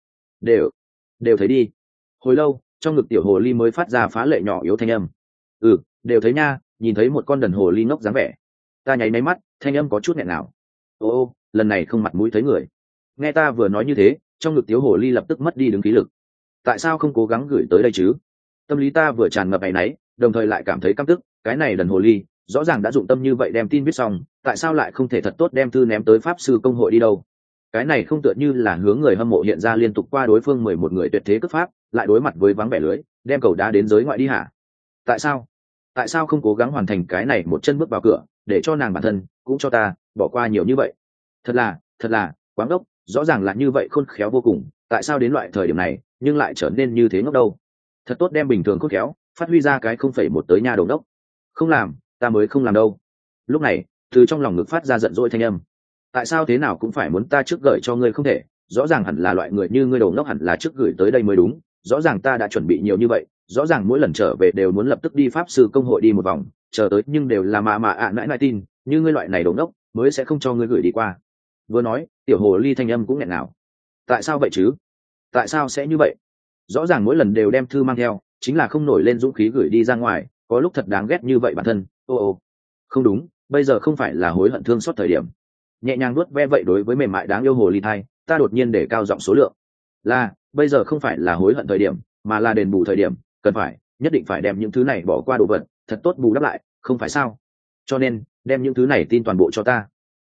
Đều thấy đi. Hồi lâu, trong ngực tiểu hồ ly mới phát ra phá lệ nhỏ yếu thanh âm. Đều thấy nha, nhìn thấy một con đần hồ ly ngốc dáng vẻ. Ta nháy máy mắt, thanh âm có chút nghẹn nào. Ô, lần này không mặt mũi thấy người. Nghe ta vừa nói như thế, trong ngực tiểu hồ ly lập tức mất đi đứng khí lực. Tại sao không cố gắng gửi tới đây chứ? Tâm lý ta vừa tràn ngập áy náy, đồng thời lại cảm thấy căm tức, cái này đần hồ ly, rõ ràng đã dụng tâm như vậy đem tin viết xong, tại sao lại không thể thật tốt đem thư ném tới pháp sư công hội đi đâu? Cái này không tựa như là hướng người hâm mộ hiện ra liên tục qua đối phương 11 người tuyệt thế cướp pháp, lại đối mặt với vắng vẻ lưới, đem cầu đá đến giới ngoại đi hả? Tại sao không cố gắng hoàn thành cái này một chân bước vào cửa, để cho nàng bản thân cũng cho ta bỏ qua nhiều như vậy? Thật là quá ngốc, rõ ràng là như vậy khôn khéo vô cùng, tại sao đến loại thời điểm này nhưng lại trở nên như thế ngốc đâu? Thật tốt đem bình thường khôn khéo phát huy ra cái 0,1 tới nhà đầu đốc. Không làm, ta mới không làm đâu. Lúc này, từ trong lòng ngực phát ra giận dỗi thanh âm. Tại sao thế nào cũng phải muốn ta trước gửi cho ngươi không thể? Rõ ràng hẳn là loại người như ngươi đầu ngốc hẳn là trước gửi tới đây mới đúng. Rõ ràng ta đã chuẩn bị nhiều như vậy, rõ ràng mỗi lần trở về đều muốn lập tức đi pháp sư công hội đi một vòng, chờ tới nhưng đều là nãi tin, như ngươi loại này đầu ngốc mới sẽ không cho ngươi gửi đi qua. Vừa nói, tiểu hồ ly thanh âm cũng nghẹn ngào. Tại sao vậy chứ? Tại sao sẽ như vậy? Rõ ràng mỗi lần đều đem thư mang theo, chính là không nổi lên dũng khí gửi đi ra ngoài, có lúc thật đáng ghét như vậy bản thân. Không đúng, bây giờ không phải là hối hận thương xót thời điểm. Nhẹ nhàng nuốt ve vậy đối với mềm mại đáng yêu hồ ly thai, ta đột nhiên để cao giọng số lượng. Là, bây giờ không phải là hối hận thời điểm, mà là đền bù thời điểm, cần phải, nhất định phải đem những thứ này bỏ qua đồ vật, thật tốt bù đắp lại, không phải sao? Cho nên, đem những thứ này tin toàn bộ cho ta.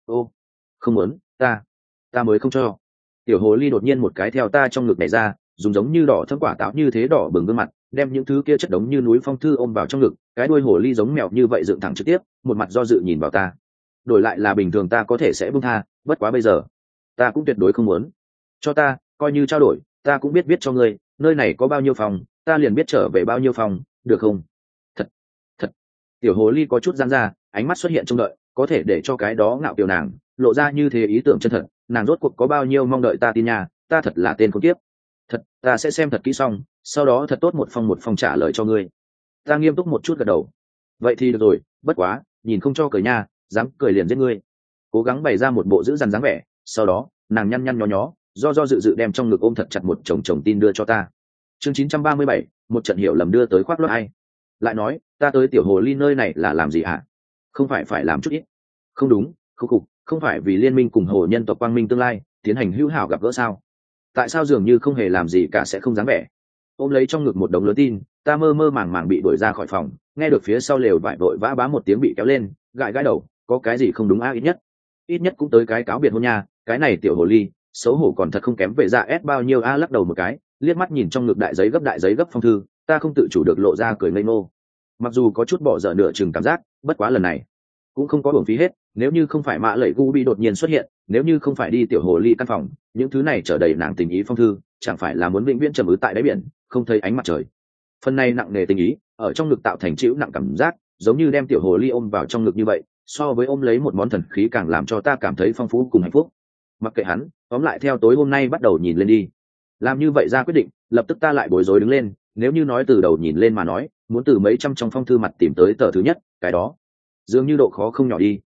Không muốn, ta mới không cho. Tiểu hồ ly đột nhiên một cái theo ta trong ngực nhảy ra, dùng giống như đỏ thâm quả táo như thế đỏ bừng gương mặt, đem những thứ kia chất đống như núi phong thư ôm vào trong ngực, cái đuôi hồ ly giống mèo như vậy dựng thẳng trực tiếp, một mặt do dự nhìn vào ta. Đổi lại là bình thường ta có thể sẽ buông tha, bất quá bây giờ, ta cũng tuyệt đối không muốn. Cho ta, coi như trao đổi, ta cũng biết viết cho ngươi, nơi này có bao nhiêu phòng, ta liền biết trở về bao nhiêu phòng, được không? Thật. Tiểu hồ ly có chút giãn ra, ánh mắt xuất hiện trông đợi, có thể để cho cái đó ngạo kiều nàng lộ ra như thế ý tưởng chân thật, nàng rốt cuộc có bao nhiêu mong đợi ta tin nha, ta thật là tên khốn kiếp. Thật, ta sẽ xem thật kỹ xong, sau đó thật tốt một phong trả lời cho ngươi. Ta nghiêm túc một chút gật đầu. Vậy thì được rồi, bất quá, nhìn không cho cười nha, dám cười liền giết ngươi. Cố gắng bày ra một bộ giữ dằn dáng vẻ, sau đó, nàng nhăn nhăn nhó nhó, do dự đem trong ngực ôm thật chặt một chồng tin đưa cho ta. Chương 937, một trận hiểu lầm đưa tới khoác lót ai. Lại nói, ta tới tiểu hồ ly nơi này là làm gì hả? Không phải làm chút ít. Không đúng, không phải vì liên minh cùng hồ nhân tộc quang minh tương lai tiến hành hữu hảo gặp gỡ sao? Tại sao dường như không hề làm gì cả sẽ không dám vẻ? Ôm lấy trong ngực một đống lớn tin, ta mơ màng bị đuổi ra khỏi phòng, nghe được phía sau lều vải vội vã bá một tiếng bị kéo lên, gãi đầu, có cái gì không đúng ít nhất cũng tới cái cáo biệt hôn nha, cái này tiểu hồ ly xấu hổ còn thật không kém về dạ ép bao nhiêu. Lắc đầu một cái, liếc mắt nhìn trong ngực đại giấy gấp phong thư, ta không tự chủ được lộ ra cười ngây ngô. Mặc dù có chút bỏ dở nửa chừng cảm giác, bất quá lần này cũng không có uổng phí hết, nếu như không phải mạ lẩy gu bị đột nhiên xuất hiện, nếu như không phải đi tiểu hồ ly căn phòng, những thứ này trở đầy nàng tình ý phong thư, chẳng phải là muốn vĩnh viễn trầm ứ tại đáy biển, không thấy ánh mặt trời. Phần này nặng nề tình ý ở trong ngực tạo thành chịu nặng cảm giác, giống như đem tiểu hồ ly ôm vào trong ngực như vậy, so với ôm lấy một món thần khí càng làm cho ta cảm thấy phong phú cùng hạnh phúc. Mặc kệ hắn, tóm lại theo tối hôm nay bắt đầu nhìn lên đi. làm như vậy ra quyết định, lập tức ta lại bối rối đứng lên. Nếu như nói từ đầu nhìn lên mà nói, muốn từ mấy trăm trong phong thư mặt tìm tới tờ thứ nhất, cái đó dường như độ khó không nhỏ đi.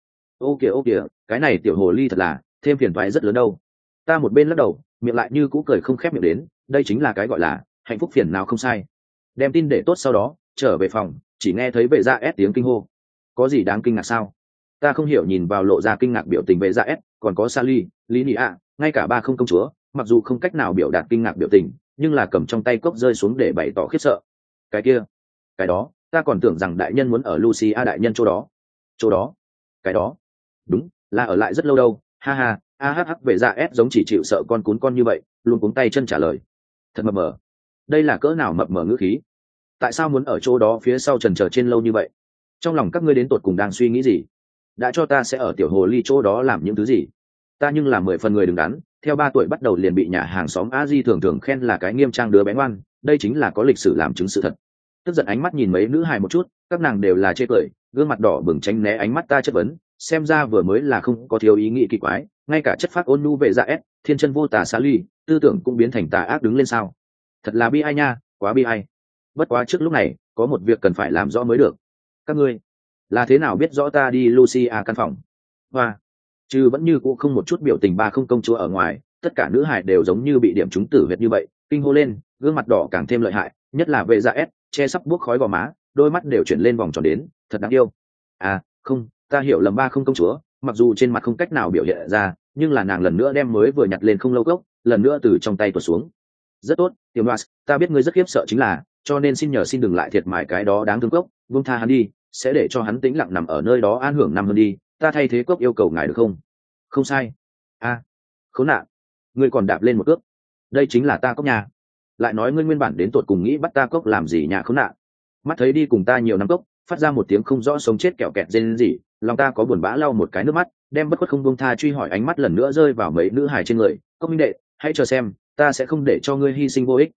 Ô kìa, cái này tiểu hồ ly thật là thêm phiền toái rất lớn đâu. Ta một bên lắc đầu, miệng lại như cũ cười không khép miệng đến, đây chính là cái gọi là hạnh phúc phiền nào không sai. Đem tin để tốt sau đó trở về phòng, chỉ nghe thấy vệ gia ép tiếng kinh hô. Có gì đáng kinh ngạc sao? Ta không hiểu nhìn vào lộ ra kinh ngạc biểu tình vệ gia ép, còn có Sally, lý nị ạ, ngay cả ba không công chúa, mặc dù không cách nào biểu đạt kinh ngạc biểu tình, nhưng là cầm trong tay cốc rơi xuống để bày tỏ khiếp sợ. Cái kia, cái đó, ta còn tưởng rằng đại nhân muốn ở Lucia đại nhân chỗ đó, cái đó, đúng là ở lại rất lâu đâu. Ha ha, vệ gia ép giống chỉ chịu sợ con cún con như vậy, luôn cuống tay chân trả lời. Thật mập mờ, đây là cỡ nào mập mờ ngữ khí? Tại sao muốn ở chỗ đó phía sau trần chờ trên lâu như vậy? Trong lòng các ngươi đến tột cùng đang suy nghĩ gì? Đã cho ta sẽ ở tiểu hồ ly chỗ đó làm những thứ gì? Ta nhưng là 10 phần người đứng đắn, theo 3 tuổi bắt đầu liền bị nhà hàng xóm a di thường thường khen là cái nghiêm trang đứa bé ngoan, đây chính là có lịch sử làm chứng sự thật. Tức giận ánh mắt nhìn mấy nữ hài một chút, các nàng đều là chê cười, gương mặt đỏ bừng tránh né ánh mắt ta chất vấn, xem ra vừa mới là không có thiếu ý nghĩ kỳ quái, ngay cả chất phác ôn nhu về dạ ép, thiên chân vô tà Sally, tư tưởng cũng biến thành tà ác đứng lên sao? Thật là bi ai nha, quá bi ai. Bất quá trước lúc này, có một việc cần phải làm rõ mới được. Các ngươi là thế nào biết rõ ta đi Lucia căn phòng? Hoa, chứ vẫn như cũ không một chút biểu tình ba không công chúa ở ngoài, tất cả nữ hài đều giống như bị điểm trúng tử huyệt như vậy, kinh hô lên, gương mặt đỏ càng thêm lợi hại, nhất là vệ dạ ép, che sắp buốc khói gò má, đôi mắt đều chuyển lên vòng tròn đến, thật đáng yêu. À, không, ta hiểu lầm ba không công chúa, mặc dù trên mặt không cách nào biểu hiện ra, nhưng là nàng lần nữa đem mới vừa nhặt lên không lâu cốc, lần nữa từ trong tay tuột xuống. Rất tốt, tiểu Noas, ta biết ngươi rất khiếp sợ chính là, cho nên xin đừng lại thiệt mại cái đó đáng thương cốc, buông tha hắn đi, sẽ để cho hắn tĩnh lặng nằm ở nơi đó an hưởng năm hơn đi, ta thay thế cốc yêu cầu ngài được không? Không sai. A, khốn nạn, ngươi còn đạp lên một cước. Đây chính là ta cốc nhà. Lại nói ngươi nguyên bản đến tột cùng nghĩ bắt ta cốc làm gì nhà khốn nạn. Mắt thấy đi cùng ta nhiều năm cốc, phát ra một tiếng không rõ sống chết kẹo kẹt rên rỉ, lòng ta có buồn bã lau một cái nước mắt, đem bất khuất không buông tha truy hỏi ánh mắt lần nữa rơi vào mấy nữ hài trên người. Cốc minh đệ, hãy chờ xem, ta sẽ không để cho ngươi hy sinh vô ích.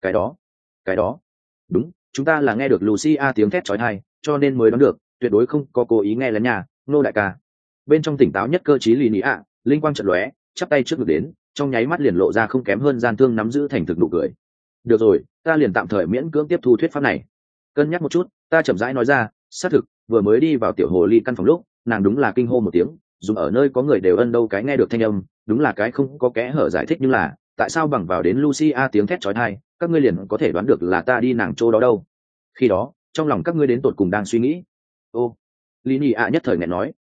Cái đó, đúng, chúng ta là nghe được Lucia tiếng thét chói tai, cho nên mới đoán được, tuyệt đối không có cố ý nghe lén nhà, nô đại ca. Bên trong tỉnh táo nhất cơ trí lì nị ạ, linh quang chợt lóe, chắp tay trước ngực đến, trong nháy mắt liền lộ ra không kém hơn gian thương nắm giữ thành thực nụ cười. Được rồi, ta liền tạm thời miễn cưỡng tiếp thu thuyết pháp này. Cân nhắc một chút, ta chậm rãi nói ra, xác thực, vừa mới đi vào tiểu hồ ly căn phòng lúc, nàng đúng là kinh hô một tiếng, dùng ở nơi có người đều ân đâu cái nghe được thanh âm, đúng là cái không có kẽ hở giải thích, nhưng là tại sao bằng vào đến Lucia tiếng thét chói tai, các ngươi liền có thể đoán được là ta đi nàng chỗ đó đâu? Khi đó, trong lòng các ngươi đến tột cùng đang suy nghĩ. Ô, lý nhị ạ nhất thời nghẹn nói,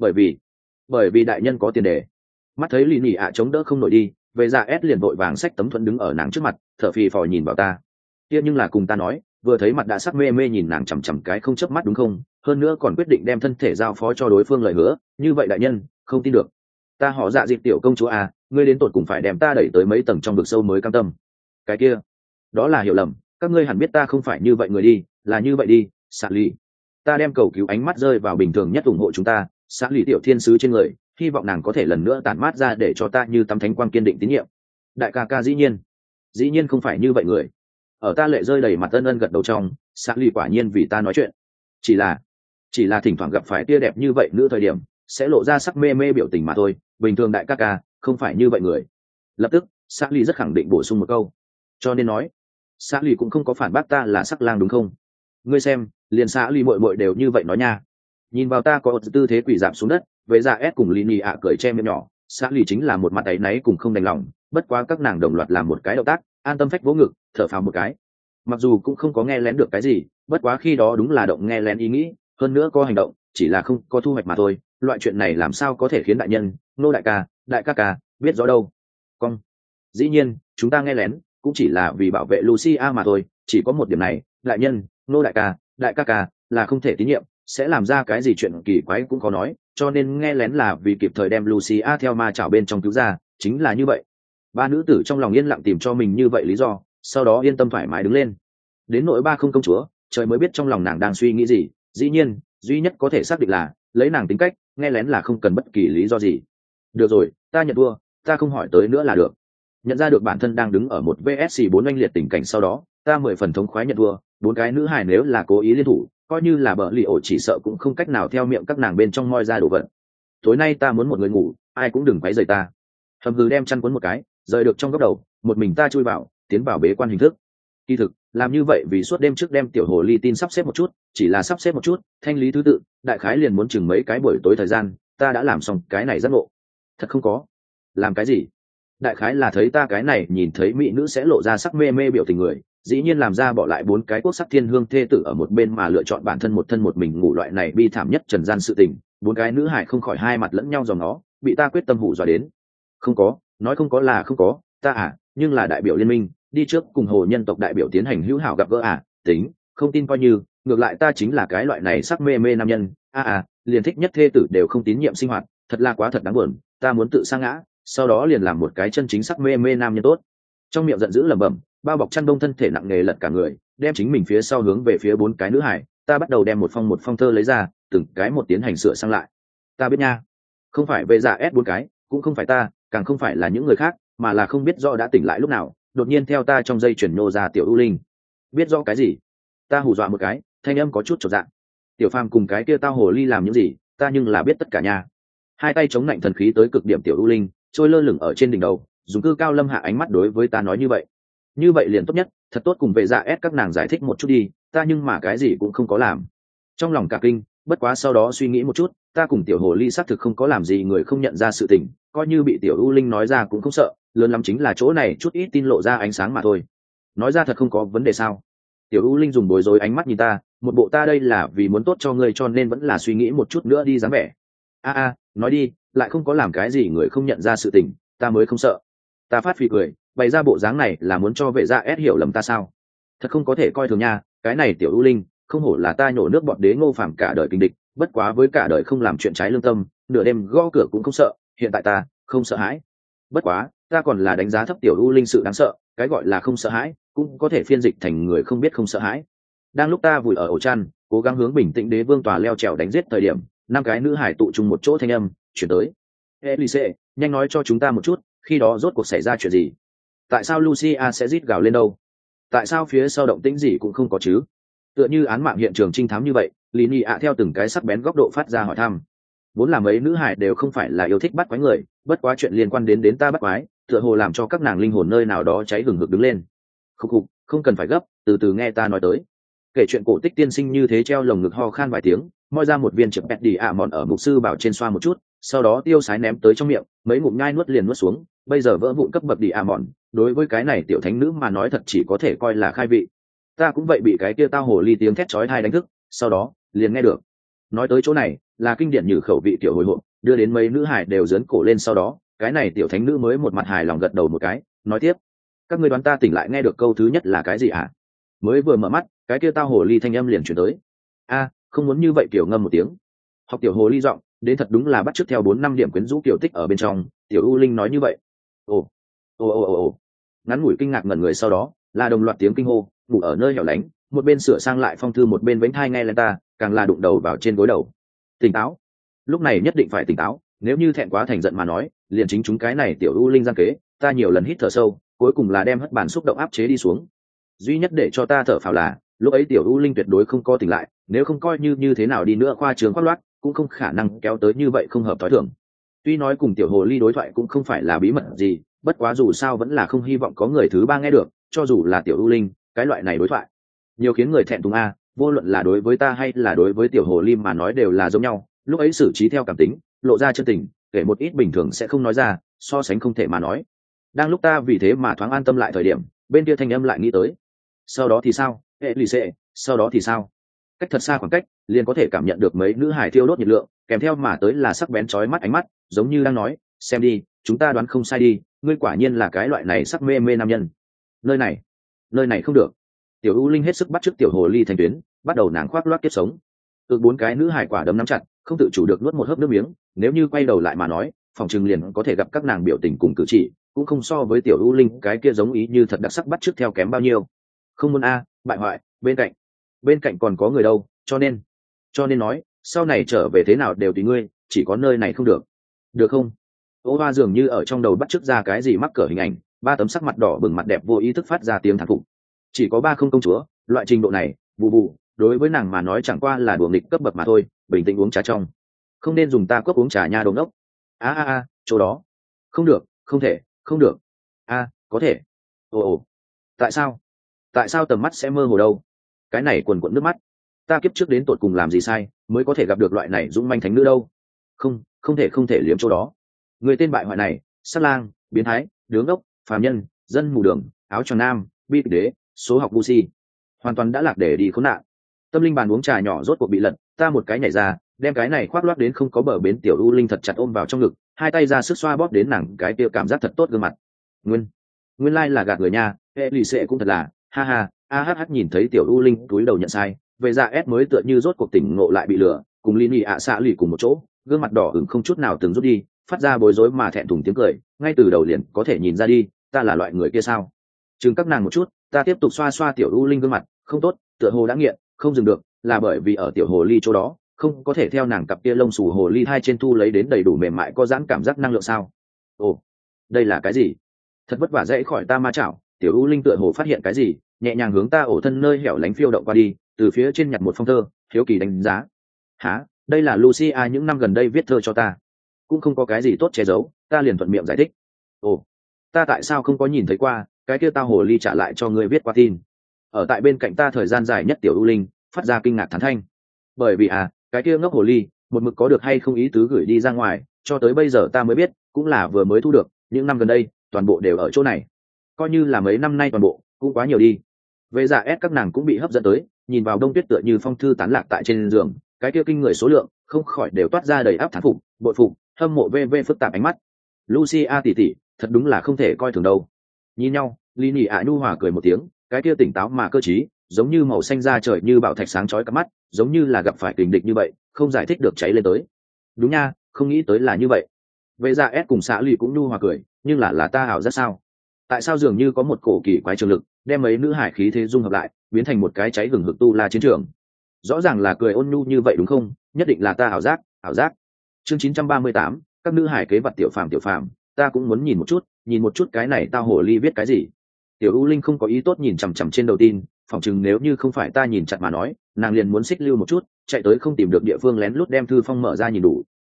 bởi vì đại nhân có tiền đề. Mắt thấy lý nhị ạ chống đỡ không nổi đi, về ra ép liền vội vàng xách tấm thuẫn đứng ở nàng trước mặt, thở phì phò nhìn vào ta. Tiếc nhưng là cùng ta nói, vừa thấy mặt đã sắc mê mê nhìn nàng chằm chằm cái không chớp mắt đúng không? Hơn nữa còn quyết định đem thân thể giao phó cho đối phương lời hứa, như vậy đại nhân không tin được. Ta họ dạ dịp tiểu công chúa à, ngươi đến tột cùng phải đem ta đẩy tới mấy tầng trong vực sâu mới cam tâm. Cái kia, đó là hiểu lầm, các ngươi hẳn biết ta không phải như vậy người đi, là như vậy đi, Sally. Ta đem cầu cứu ánh mắt rơi vào bình thường nhất ủng hộ chúng ta, Sally tiểu thiên sứ trên người, hy vọng nàng có thể lần nữa tản mát ra để cho ta như tấm thánh quang kiên định tín nhiệm. Đại ca ca dĩ nhiên không phải như vậy người. Ở ta lệ rơi đầy mặt ân ân gật đầu trong, Sally quả nhiên vì ta nói chuyện. Chỉ là thỉnh thoảng gặp phải tia đẹp như vậy nữ thời điểm, sẽ lộ ra sắc mê mê biểu tình mà thôi, bình thường đại ca ca không phải như vậy người. Lập tức Sally rất khẳng định bổ sung một câu, cho nên nói Sally cũng không có phản bác ta là sắc lang đúng không? Ngươi xem, liền Sally muội muội đều như vậy nói nha. Nhìn vào ta có tư thế quỳ giảm xuống đất, với dạ ép cùng Lini ạ cười che miệng nhỏ, Sally chính là một mặt áy náy cùng không đành lòng, bất quá các nàng đồng loạt làm một cái động tác, an tâm phách vỗ ngực, thở phào một cái. Mặc dù cũng không có nghe lén được cái gì, bất quá khi đó đúng là động nghe lén ý nghĩ, hơn nữa có hành động, chỉ là không có thu hoạch mà thôi. Loại chuyện này làm sao có thể khiến đại nhân, nô đại ca ca biết rõ đâu? Con, dĩ nhiên, chúng ta nghe lén, cũng chỉ là vì bảo vệ Lucia mà thôi. Chỉ có một điểm này, đại nhân, nô đại ca là không thể tín nhiệm, sẽ làm ra cái gì chuyện kỳ quái cũng có nói, cho nên nghe lén là vì kịp thời đem Lucia theo ma chảo bên trong cứu ra, chính là như vậy. Ba nữ tử trong lòng yên lặng tìm cho mình như vậy lý do, sau đó yên tâm thoải mái đứng lên. Đến nỗi ba không công chúa, trời mới biết trong lòng nàng đang suy nghĩ gì. Dĩ nhiên, duy nhất có thể xác định là lấy nàng tính cách, nghe lén là không cần bất kỳ lý do gì. Được rồi, ta nhận thua, ta không hỏi tới nữa là được. Nhận ra được bản thân đang đứng ở một VSC 4 oanh liệt tình cảnh, sau đó ta 10 phần thống khoái nhận thua. Bốn cái nữ hài nếu là cố ý liên thủ, coi như là bợ lì ổ chỉ sợ cũng không cách nào theo miệng các nàng bên trong moi ra đồ vật. Tối nay ta muốn một người ngủ, ai cũng đừng quấy rầy ta. Hầm hừ đem chăn cuốn một cái, rời được trong góc đầu, một mình ta chui vào tiến vào bế quan hình thức. Kỳ thực làm như vậy vì suốt đêm trước đem tiểu hồ ly tin sắp xếp một chút, chỉ là sắp xếp một chút, thanh lý thứ tự, đại khái liền muốn chừng mấy cái buổi tối thời gian, ta đã làm xong cái này rất ngộ. Thật không có. Làm cái gì? Đại khái là thấy ta cái này nhìn thấy mỹ nữ sẽ lộ ra sắc mê mê biểu tình người, dĩ nhiên làm ra bỏ lại 4 cái quốc sắc thiên hương thê tử ở một bên mà lựa chọn bản thân một thân một mình ngủ, loại này bi thảm nhất trần gian sự tình. 4 cái nữ hải không khỏi hai mặt lẫn nhau dòng nó, bị ta quyết tâm hù dọa đến. Không có, nói không có là không có, ta nhưng là đại biểu liên minh, đi trước cùng hồ nhân tộc đại biểu tiến hành hữu hảo gặp gỡ tính, không tin coi như, ngược lại ta chính là cái loại này sắc mê mê nam nhân, liền thích nhất thê tử đều không tín nhiệm sinh hoạt, thật là quá thật đáng buồn, ta muốn tự sa ngã, sau đó liền làm một cái chân chính sắc mê mê nam nhân tốt. Trong miệng giận dữ lẩm bẩm, bao bọc chăn đông thân thể nặng nề lật cả người, đem chính mình phía sau hướng về phía 4 cái nữ hải, ta bắt đầu đem một phong thơ lấy ra, từng cái một tiến hành sửa sang lại. Ta biết nha, không phải về giả S 4 cái, cũng không phải ta, càng không phải là những người khác, mà là không biết rõ đã tỉnh lại lúc nào, đột nhiên theo ta trong dây chuyển nô ra tiểu ưu linh. Biết rõ cái gì? Ta hù dọa một cái, thanh âm có chút chột dạ. Tiểu Phàm cùng cái kia tao hồ ly làm những gì, ta nhưng là biết tất cả nha. Hai tay chống lạnh thần khí tới cực điểm tiểu ưu linh, trôi lơ lửng ở trên đỉnh đầu, dùng cư cao lâm hạ ánh mắt đối với ta nói như vậy. Như vậy liền tốt nhất, thật tốt cùng về dạ ép các nàng giải thích một chút đi, ta nhưng mà cái gì cũng không có làm. Trong lòng cả kinh, bất quá sau đó suy nghĩ một chút, ta cùng tiểu hồ ly xác thực không có làm gì người không nhận ra sự tình, coi như bị tiểu ưu linh nói ra cũng không sợ, lớn lắm chính là chỗ này chút ít tin lộ ra ánh sáng mà thôi. Nói ra thật không có vấn đề sao? Tiểu ưu linh dùng bối rối ánh mắt nhìn ta, một bộ ta đây là vì muốn tốt cho ngươi cho nên vẫn là suy nghĩ một chút nữa đi dáng vẻ. Nói đi, lại không có làm cái gì người không nhận ra sự tình, ta mới không sợ. Ta phát phì cười, bày ra bộ dáng này là muốn cho vệ gia ép hiểu lầm ta sao? Thật không có thể coi thường nha, cái này tiểu ưu linh, không hổ là ta nhổ nước bọt đế Ngô Phàm cả đời kinh địch, bất quá với cả đời không làm chuyện trái lương tâm, nửa đêm gõ cửa cũng không sợ, hiện tại ta không sợ hãi. Bất quá, ta còn là đánh giá thấp tiểu ưu linh sự đáng sợ, cái gọi là không sợ hãi, cũng có thể phiên dịch thành người không biết không sợ hãi. Đang lúc ta vùi ở ổ chăn, cố gắng hướng bình tĩnh đế vương tòa leo trèo đánh giết thời điểm, 5 cái nữ hải tụ chung một chỗ thanh âm chuyển tới. Elise, nhanh nói cho chúng ta một chút, khi đó rốt cuộc xảy ra chuyện gì? Tại sao Lucia sẽ rít gào lên đâu? Tại sao phía sau động tĩnh gì cũng không có chứ? Tựa như án mạng hiện trường trinh thám như vậy, Lini ạ theo từng cái sắc bén góc độ phát ra hỏi thăm. Vốn là mấy nữ hải đều không phải là yêu thích bắt quái người, bất quá chuyện liên quan đến ta bắt quái, tựa hồ làm cho các nàng linh hồn nơi nào đó cháy hừng hực đứng lên. Khục, không cần phải gấp, từ từ nghe ta nói tới. Kể chuyện cổ tích tiên sinh như thế treo lồng ngực ho khan vài tiếng, moi ra một viên chip pet đi ạ mòn ở mục sư bảo trên xoa một chút, sau đó tiêu sái ném tới trong miệng, mấy ngụm nhai nuốt liền nuốt xuống, bây giờ vỡ vụn cấp bậc đi ạ mòn, đối với cái này tiểu thánh nữ mà nói thật chỉ có thể coi là khai vị. Ta cũng vậy bị cái kia tao hồ ly tiếng thét chói tai đánh thức, sau đó liền nghe được. Nói tới chỗ này, là kinh điển như khẩu vị tiểu hồi hộp, đưa đến mấy nữ hải đều giớn cổ lên, sau đó, cái này tiểu thánh nữ mới một mặt hài lòng gật đầu một cái, nói tiếp: "Các ngươi đoán ta tỉnh lại nghe được câu thứ nhất là cái gì hả?" Mới vừa mở mắt, cái kia tao hồ ly thanh âm liền truyền tới. Không muốn như vậy, kiểu ngâm một tiếng. Học tiểu hồ ly giọng, đến thật đúng là bắt chước theo 4-5 điểm quyến rũ kiểu tích ở bên trong, tiểu U Linh nói như vậy. Ồ. Ngắn ngủi kinh ngạc ngẩn người, sau đó là đồng loạt tiếng kinh hô, ngủ ở nơi hẻo lánh, một bên sửa sang lại phong thư một bên vánh thai nghe lên ta, càng là đụng đầu vào trên gối đầu. Tỉnh táo, lúc này nhất định phải tỉnh táo, nếu như thẹn quá thành giận mà nói, liền chính chúng cái này tiểu U Linh gian kế, ta nhiều lần hít thở sâu, cuối cùng là đem hất bàn xúc động áp chế đi xuống. Duy nhất để cho ta thở phào là, lúc ấy tiểu U Linh tuyệt đối không có tỉnh lại, nếu không coi như thế nào đi nữa khoa trường khoác loát, cũng không khả năng kéo tới như vậy không hợp thói thường. Tuy nói cùng tiểu hồ ly đối thoại cũng không phải là bí mật gì, bất quá dù sao vẫn là không hy vọng có người thứ ba nghe được, cho dù là tiểu U Linh, cái loại này đối thoại nhiều khiến người thẹn thùng vô luận là đối với ta hay là đối với tiểu hồ ly mà nói đều là giống nhau. Lúc ấy xử trí theo cảm tính, lộ ra chân tình, kể một ít bình thường sẽ không nói ra, so sánh không thể mà nói. Đang lúc ta vì thế mà thoáng an tâm lại thời điểm, bên kia thanh âm lại nghĩ tới. Sau đó thì sao? Elise, sau đó thì sao? Cách thật xa khoảng cách, liền có thể cảm nhận được mấy nữ hải thiêu đốt nhiệt lượng, kèm theo mà tới là sắc bén chói mắt ánh mắt, giống như đang nói, xem đi, chúng ta đoán không sai đi, ngươi quả nhiên là cái loại này sắc mê mê nam nhân. Nơi này không được. Tiểu U Linh hết sức bắt chước tiểu hồ ly thành tuyến, bắt đầu nàng khoác loát kiếp sống. 4 cái nữ hải quả đấm nắm chặt, không tự chủ được nuốt một hớp nước miếng, nếu như quay đầu lại mà nói, phòng trừng liền có thể gặp các nàng biểu tình cùng cử chỉ, cũng không so với tiểu U Linh cái kia giống ý như thật đặc sắc bắt chước theo kém bao nhiêu. Không muốn bại hoại, bên cạnh còn có người đâu, cho nên nói, sau này trở về thế nào đều tùy ngươi, chỉ có nơi này không được không? Ô Hoa dường như ở trong đầu bắt chước ra cái gì mắc cỡ hình ảnh, 3 tấm sắc mặt đỏ bừng mặt đẹp vô ý thức phát ra tiếng thán phục. Chỉ có 3 không công chúa, loại trình độ này, bù đối với nàng mà nói chẳng qua là đùa nghịch cấp bậc mà thôi, bình tĩnh uống trà trong. Không nên dùng ta cốc uống trà nha đồ ngốc. Chỗ đó. Không được, không thể, không được. Có thể. ồ, tại sao tầm mắt sẽ mơ hồ đâu? Cái này quần quẫn nước mắt, ta kiếp trước đến tột cùng làm gì sai mới có thể gặp được loại này dũng manh thánh nữ đâu? Không thể liếm chỗ đó. Người tên bại hoại này, sát lang, biến thái, đứng ốc, phàm nhân, dân mù đường, áo tròn nam, bi kịch đế, số học vu si, hoàn toàn đã lạc để đi khốn nạn. Tâm linh bàn uống trà nhỏ rốt cuộc bị lật, ta một cái nhảy ra, đem cái này khoác loác đến không có bờ bến tiểu u linh thật chặt ôm vào trong ngực, hai tay ra sức xoa bóp đến nàng cái kia cảm giác thật tốt gương mặt. Nguyên lai là gạt người nha, hệ lì xệ cũng thật là, ha ha. Nhìn thấy tiểu u linh túi đầu nhận sai, về ra S mới tựa như rốt cuộc tỉnh ngộ lại bị lừa, cùng Lini ạ xạ lì cùng một chỗ, gương mặt đỏ ửng không chút nào từng rút đi, phát ra bối rối mà thẹn thùng tiếng cười, ngay từ đầu liền có thể nhìn ra đi, ta là loại người kia sao? Chừng các nàng một chút, ta tiếp tục xoa xoa tiểu u linh gương mặt, không tốt, tựa hồ đã nghiện, không dừng được, là bởi vì ở tiểu hồ ly chỗ đó, không có thể theo nàng cặp kia lông xù hồ ly hai trên thu lấy đến đầy đủ mềm mại có giãn cảm giác năng lượng sao? Ồ, đây là cái gì? Thật vất vả dãy khỏi ta ma chảo, tiểu u linh tựa hồ phát hiện cái gì, nhẹ nhàng hướng ta ổ thân nơi hẻo lánh phiêu động qua đi, từ phía trên nhặt một phong thơ, hiếu kỳ đánh giá. Hả, đây là Lucia những năm gần đây viết thơ cho ta, cũng không có cái gì tốt che giấu, ta liền thuận miệng giải thích. Ồ, ta tại sao không có nhìn thấy qua, cái kia tao hồ ly trả lại cho ngươi viết qua tin. Ở tại bên cạnh ta thời gian dài nhất tiểu u linh phát ra kinh ngạc thán thanh, bởi vì cái kia ngốc hồ ly một mực có được hay không ý tứ gửi đi ra ngoài, cho tới bây giờ ta mới biết, cũng là vừa mới thu được, những năm gần đây toàn bộ đều ở chỗ này, coi như là mấy năm nay toàn bộ cũng quá nhiều đi. Về giả ép các nàng cũng bị hấp dẫn tới, nhìn vào đông tuyết tựa như phong thư tán lạc tại trên giường, cái kia kinh người số lượng không khỏi đều toát ra đầy áp thán phục, bội phục, hâm mộ vê phức tạp ánh mắt. Lucia tỷ tỷ thật đúng là không thể coi thường đâu. Nhìn nhau, Lini ạ nhu hòa cười một tiếng, cái kia tỉnh táo mà cơ trí, giống như màu xanh da trời như bảo thạch sáng chói cả mắt, giống như là gặp phải kình địch như vậy, không giải thích được cháy lên tới. Đúng nha, không nghĩ tới là như vậy. Vệ dạ S cùng xã lì cũng nhu hòa cười, nhưng là ta ảo giác sao? Tại sao dường như có một cổ kỳ quái trường lực đem mấy nữ hải khí thế dung hợp lại, biến thành một cái cháy hừng hực tu la chiến trường? Rõ ràng là cười ôn nhu như vậy đúng không? Nhất định là ta ảo giác. Chương 938, các nữ hải kế vật tiểu phàm, ta cũng muốn nhìn một chút cái này tao hồ ly viết cái gì. Tiểu U Linh không có ý tốt nhìn chằm chằm trên đầu tin, phỏng chừng nếu như không phải ta nhìn chặt mà nói, nàng liền muốn xích lưu một chút, chạy tới không tìm được địa phương lén lút đem thư phong mở ra nhìn đủ.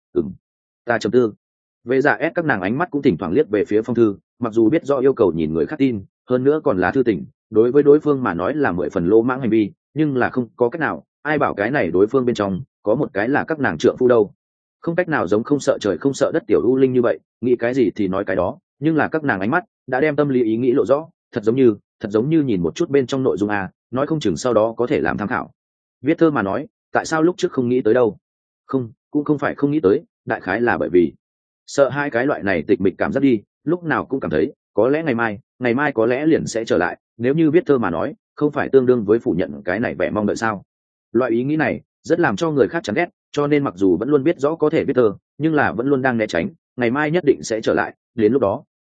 Ta trầm tư. Về giả ép các nàng ánh mắt cũng thỉnh thoảng liếc về phía phong thư, mặc dù biết rõ yêu cầu nhìn người khác tin, hơn nữa còn là thư tình, đối với đối phương mà nói là 10 phần lỗ mãng hành vi, nhưng là không có cách nào, ai bảo cái này đối phương bên trong có một cái là các nàng trượng phu đâu. Không cách nào giống không sợ trời không sợ đất tiểu U Linh như vậy, nghĩ cái gì thì nói cái đó, nhưng là các nàng ánh mắt đã đem tâm lý ý nghĩ lộ rõ, thật giống như nhìn một chút bên trong nội dung nói không chừng sau đó có thể làm tham khảo. Viết thơ mà nói, tại sao lúc trước không nghĩ tới đâu? Cũng không phải không nghĩ tới, đại khái là bởi vì sợ hai cái loại này tịch mịch cảm giác đi, lúc nào cũng cảm thấy có lẽ ngày mai có lẽ liền sẽ trở lại, nếu như viết thơ mà nói, không phải tương đương với phủ nhận cái này vẻ mong đợi sao? Loại ý nghĩ này rất làm cho người khác chán ghét, cho nên mặc dù vẫn luôn biết rõ có thể viết thơ, nhưng là vẫn luôn đang né tránh, ngày mai nhất định sẽ trở lại, đến lúc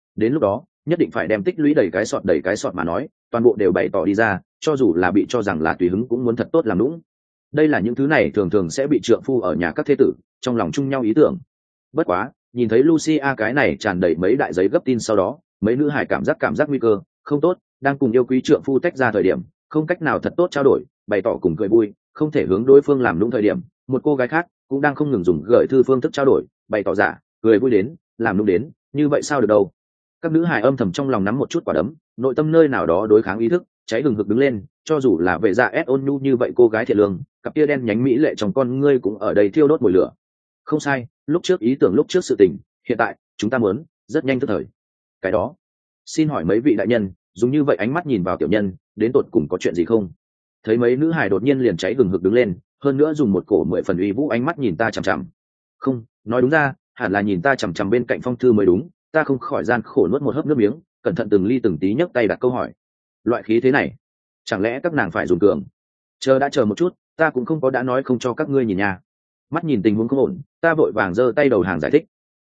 đó nhất định phải đem tích lũy đầy cái sọt mà nói, toàn bộ đều bày tỏ đi ra, cho dù là bị cho rằng là tùy hứng cũng muốn thật tốt làm lũng. Đây là những thứ này thường thường sẽ bị trượng phu ở nhà các thế tử trong lòng chung nhau ý tưởng. Bất quá, nhìn thấy Lucia cái này tràn đầy mấy đại giấy gấp tin sau đó, mấy nữ hải cảm giác nguy cơ không tốt, đang cùng yêu quý trượng phu tách ra thời điểm, không cách nào thật tốt trao đổi, bày tỏ cùng cười vui, không thể hướng đối phương làm lũng thời điểm, một cô gái khác cũng đang không ngừng dùng gửi thư phương thức trao đổi, bày tỏ giả, cười vui đến, làm lũng đến, như vậy sao được đâu. Các nữ hài âm thầm trong lòng nắm một chút quả đấm, nội tâm nơi nào đó đối kháng ý thức cháy hừng hực đứng lên, cho dù là vệ dạ ôn nhu như vậy cô gái thiện lương, cặp tia đen nhánh mỹ lệ trong con ngươi cũng ở đây thiêu đốt mùi lửa. Không sai, lúc trước ý tưởng lúc trước sự tình, hiện tại chúng ta muốn rất nhanh tức thời. Cái đó, xin hỏi mấy vị đại nhân, dùng như vậy ánh mắt nhìn vào tiểu nhân, đến tột cùng có chuyện gì không? Thấy mấy nữ hài đột nhiên liền cháy hừng hực đứng lên, hơn nữa dùng một cổ 10 phần uy vũ ánh mắt nhìn ta chằm chằm. Không, nói đúng ra, hẳn là nhìn ta chằm chằm bên cạnh phong thư mới đúng. Ta không khỏi gian khổ nuốt một hớp nước miếng, cẩn thận từng ly từng tí nhấc tay đặt câu hỏi. Loại khí thế này, chẳng lẽ các nàng phải dùng cường? Chờ một chút, ta cũng không có đã nói không cho các ngươi nhìn nha. Mắt nhìn tình huống không ổn, ta vội vàng giơ tay đầu hàng giải thích.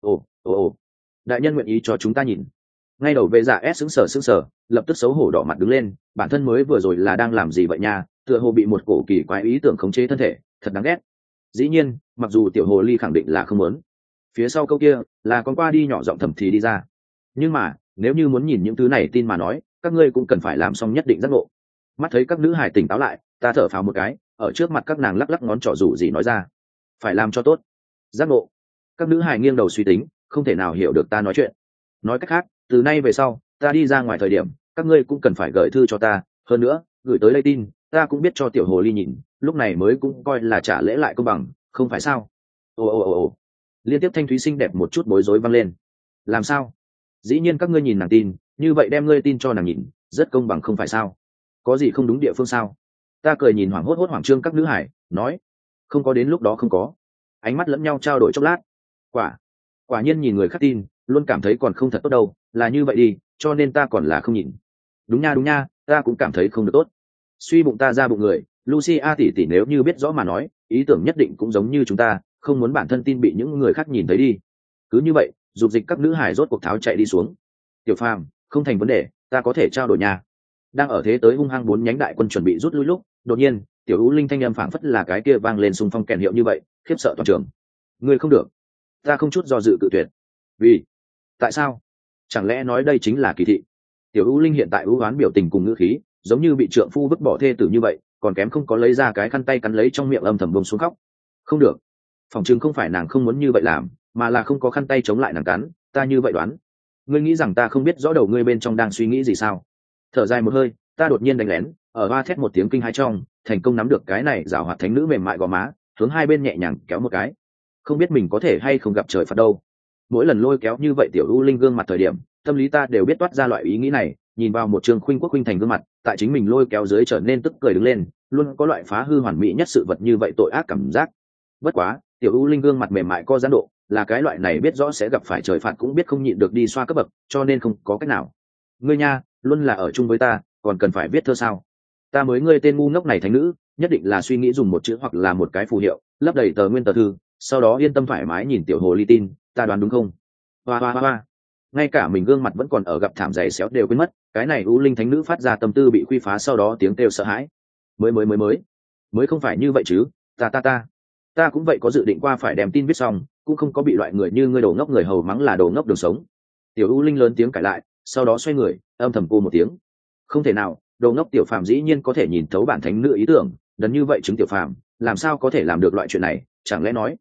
Ồ, đại nhân nguyện ý cho chúng ta nhìn. Ngay đầu vệ dạ S sững sờ, lập tức xấu hổ đỏ mặt đứng lên, bản thân mới vừa rồi là đang làm gì vậy nha, tựa hồ bị một cổ kỳ quái ý tưởng khống chế thân thể, thật đáng ghét. Dĩ nhiên, mặc dù tiểu hồ ly khẳng định là không muốn, phía sau câu kia là con qua đi nhỏ giọng thầm thì đi ra, nhưng mà nếu như muốn nhìn những thứ này tin mà nói, các ngươi cũng cần phải làm xong nhất định giác ngộ. Mắt thấy các nữ hải tỉnh táo lại, ta thở phào một cái, ở trước mặt các nàng lắc lắc ngón trỏ rủ gì nói ra, phải làm cho tốt. Giác ngộ? Các nữ hải nghiêng đầu suy tính, không thể nào hiểu được ta nói chuyện. Nói cách khác, từ nay về sau ta đi ra ngoài thời điểm các ngươi cũng cần phải gửi thư cho ta, hơn nữa gửi tới đây tin ta cũng biết cho tiểu hồ ly nhìn, lúc này mới cũng coi là trả lễ lại công bằng, không phải sao? Ồ, liên tiếp thanh thúy xinh đẹp một chút bối rối vang lên. Làm sao? Dĩ nhiên các ngươi nhìn nàng tin, như vậy đem ngươi tin cho nàng nhìn, rất công bằng không phải sao? Có gì không đúng địa phương sao? Ta cười nhìn hoảng hốt hoảng trương các nữ hải, nói, không có, đến lúc đó không có. Ánh mắt lẫn nhau trao đổi chốc lát. Quả nhiên nhìn người khác tin luôn cảm thấy còn không thật tốt đâu, là như vậy đi, cho nên ta còn là không nhìn. Đúng nha, ta cũng cảm thấy không được tốt. Suy bụng ta ra bụng người, Lucia tỷ tỷ nếu như biết rõ mà nói, ý tưởng nhất định cũng giống như chúng ta, không muốn bản thân tin bị những người khác nhìn thấy đi. Cứ như vậy, dục dịch các nữ hải rốt cuộc tháo chạy đi xuống. Tiểu Phàm, không thành vấn đề, ta có thể trao đổi nha. Đang ở thế tới hung hăng bốn nhánh đại quân chuẩn bị rút lui lúc, đột nhiên, tiểu U Linh thanh âm phảng phất là cái kia vang lên xung phong kèn hiệu như vậy, khiếp sợ toàn trường. Ngươi không được. Ta không chút do dự cự tuyệt. Vì? Tại sao? Chẳng lẽ nói đây chính là kỳ thị? Tiểu U Linh hiện tại ưu oán biểu tình cùng ngữ khí, giống như bị trượng phu vứt bỏ thê tử như vậy, còn kém không có lấy ra cái khăn tay cắn lấy trong miệng âm thầm bông xuống khóc. Không được. Phòng chừng không phải nàng không muốn như vậy làm, mà là không có khăn tay chống lại nàng cắn, ta như vậy đoán. Ngươi nghĩ rằng ta không biết rõ đầu ngươi bên trong đang suy nghĩ gì sao? Thở dài một hơi, ta đột nhiên đánh lén, ở ba thét một tiếng kinh hãi trong, thành công nắm được cái này giảo hoạt thánh nữ mềm mại gò má, hướng hai bên nhẹ nhàng kéo một cái. Không biết mình có thể hay không gặp trời phạt đâu. Mỗi lần lôi kéo như vậy tiểu U Linh gương mặt thời điểm, tâm lý ta đều biết toát ra loại ý nghĩ này, nhìn vào một trường khuynh quốc khuynh thành gương mặt, tại chính mình lôi kéo dưới trở nên tức cười đứng lên, luôn có loại phá hư hoàn mỹ nhất sự vật như vậy tội ác cảm giác. Bất quá, tiểu U Linh gương mặt mềm mại co giãn độ, là cái loại này biết rõ sẽ gặp phải trời phạt cũng biết không nhịn được đi xoa cấp bậc, cho nên không có cách nào. Ngươi nha, luôn là ở chung với ta, còn cần phải viết thơ sao? Ta mới ngươi tên ngu ngốc này thánh nữ, nhất định là suy nghĩ dùng một chữ hoặc là một cái phù hiệu, lấp đầy tờ nguyên tờ thư, sau đó yên tâm thoải mái nhìn tiểu hồ ly tin, ta đoán đúng không? Hoa. Ngay cả mình gương mặt vẫn còn ở gặp thảm dày xéo đều quên mất, cái này U Linh thánh nữ phát ra tâm tư bị khuy phá, sau đó tiếng kêu sợ hãi. Mới không phải như vậy chứ, ta cũng vậy có dự định qua phải đem tin viết xong, cũng không có bị loại người như ngươi đồ ngốc người hầu mắng là đồ ngốc đường sống. Tiểu U Linh lớn tiếng cãi lại, sau đó xoay người, âm thầm cô một tiếng. Không thể nào, đồ ngốc tiểu phàm dĩ nhiên có thể nhìn thấu bản thánh nữ ý tưởng, đần như vậy chứng tiểu phàm, làm sao có thể làm được loại chuyện này, chẳng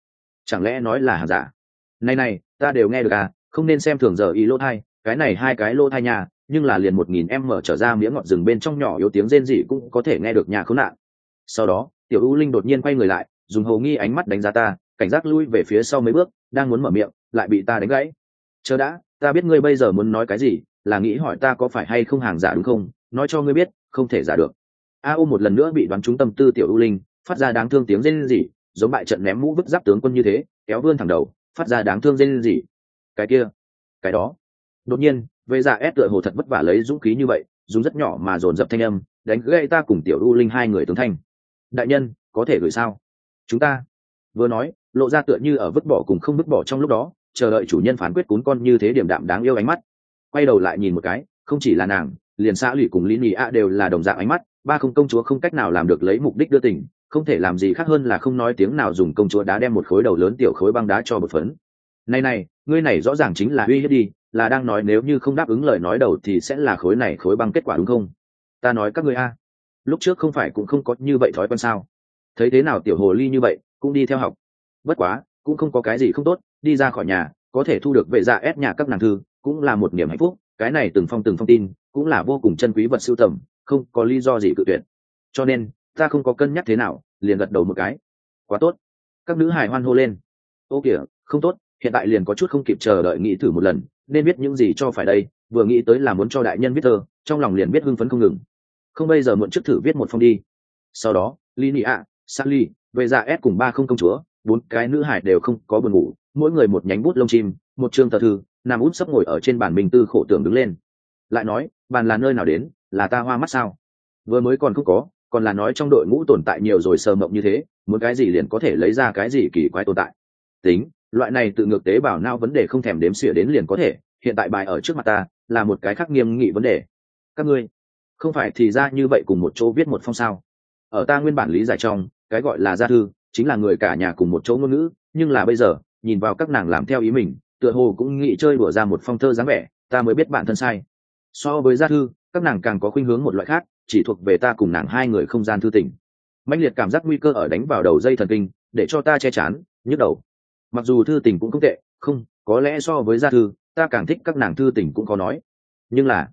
lẽ nói là hàng giả? Này, ta đều nghe được à, không nên xem thường giờ ý lỗ thai, cái này hai cái lỗ thai nhà, nhưng là liền 1000 em mở trở ra miếng ngọt rừng bên trong nhỏ yếu tiếng rên rỉ cũng có thể nghe được nhà khốn nạn. Sau đó, tiểu U Linh đột nhiên quay người lại, dùng hồ nghi ánh mắt đánh giá ta, cảnh giác lui về phía sau mấy bước, đang muốn mở miệng, lại bị ta đánh gãy. Chờ đã, ta biết ngươi bây giờ muốn nói cái gì, là nghĩ hỏi ta có phải hay không hàng giả đúng không? Nói cho ngươi biết, không thể giả được. A.O. một lần nữa bị đoán trúng tâm tư tiểu U Linh, phát ra đáng thương tiếng rên rỉ, giống bại trận ném mũ vứt giáp tướng quân như thế, kéo vươn thẳng đầu, phát ra đáng thương rên rỉ. Cái kia, cái đó. Đột nhiên, vệ dạ ép tựa hồ thật vất vả lấy dũng khí như vậy, dùng rất nhỏ mà dồn dập thanh âm, đánh gãy ta cùng tiểu U Linh hai người tướng thanh. Đại nhân, có thể gửi sao? Chúng ta vừa nói, lộ ra tựa như ở vứt bỏ cùng không vứt bỏ trong lúc đó, chờ đợi chủ nhân phán quyết cún con như thế, điểm đạm đáng yêu ánh mắt. Quay đầu lại nhìn một cái, không chỉ là nàng, liền xã lụy cùng lý nị ạ đều là đồng dạng ánh mắt. Ba không công chúa không cách nào làm được lấy mục đích đưa tình, không thể làm gì khác hơn là không nói tiếng nào, dùng công chúa đá đem một khối đầu lớn tiểu khối băng đá cho bột phấn. Này, ngươi này rõ ràng chính là uy hiếp đi, là đang nói nếu như không đáp ứng lời nói đầu thì sẽ là khối này khối băng kết quả đúng không? Ta nói các ngươi a, lúc trước không phải cũng không có như vậy thói quen sao? Thấy thế nào tiểu hồ ly như vậy cũng đi theo học. Bất quá cũng không có cái gì không tốt, đi ra khỏi nhà có thể thu được vệ dạ ép nhà các nàng thư cũng là một niềm hạnh phúc, cái này từng phong tin cũng là vô cùng chân quý vật sưu tầm, không có lý do gì cự tuyệt. Cho nên ta không có cân nhắc thế nào, liền gật đầu một cái. Quá tốt. Các nữ hài hoan hô lên. Ô kìa, không tốt, hiện tại liền có chút không kịp chờ đợi nghĩ thử một lần, nên biết những gì cho phải đây, vừa nghĩ tới là muốn cho đại nhân viết thơ, trong lòng liền biết hưng phấn không ngừng. Không, bây giờ muộn trước thử viết một phong đi. Sau đó Linia, Sally, về dạ ép cùng ba không công chúa, bốn cái nữ hải đều không có buồn ngủ, mỗi người một nhánh bút lông chim, một chương tờ thư, nằm út sấp ngồi ở trên bàn bình tư khổ tưởng đứng lên. Lại nói, bàn là nơi nào đến, là ta hoa mắt sao? Vừa mới còn không có, còn là nói trong đội ngũ tồn tại nhiều rồi sờ mộng như thế, muốn cái gì liền có thể lấy ra cái gì kỳ quái tồn tại. Tính, loại này tự ngược tế bào não vấn đề không thèm đếm xỉa đến liền có thể, hiện tại bài ở trước mặt ta là một cái khác nghiêm nghị vấn đề. Các ngươi không phải thì ra như vậy cùng một chỗ viết một phong sao? Ở ta nguyên bản lý giải trong, cái gọi là gia thư chính là người cả nhà cùng một chỗ ngôn ngữ, nhưng là bây giờ nhìn vào các nàng làm theo ý mình, tựa hồ cũng nghĩ chơi đùa ra một phong thơ dáng vẻ, ta mới biết bản thân sai. So với gia thư, các nàng càng có khuynh hướng một loại khác, chỉ thuộc về ta cùng nàng hai người không gian thư tình. Mãnh liệt cảm giác nguy cơ ở đánh vào đầu dây thần kinh, để cho ta che chắn nhức đầu. Mặc dù thư tình cũng không tệ, không có lẽ so với gia thư ta càng thích các nàng thư tình cũng có nói, nhưng là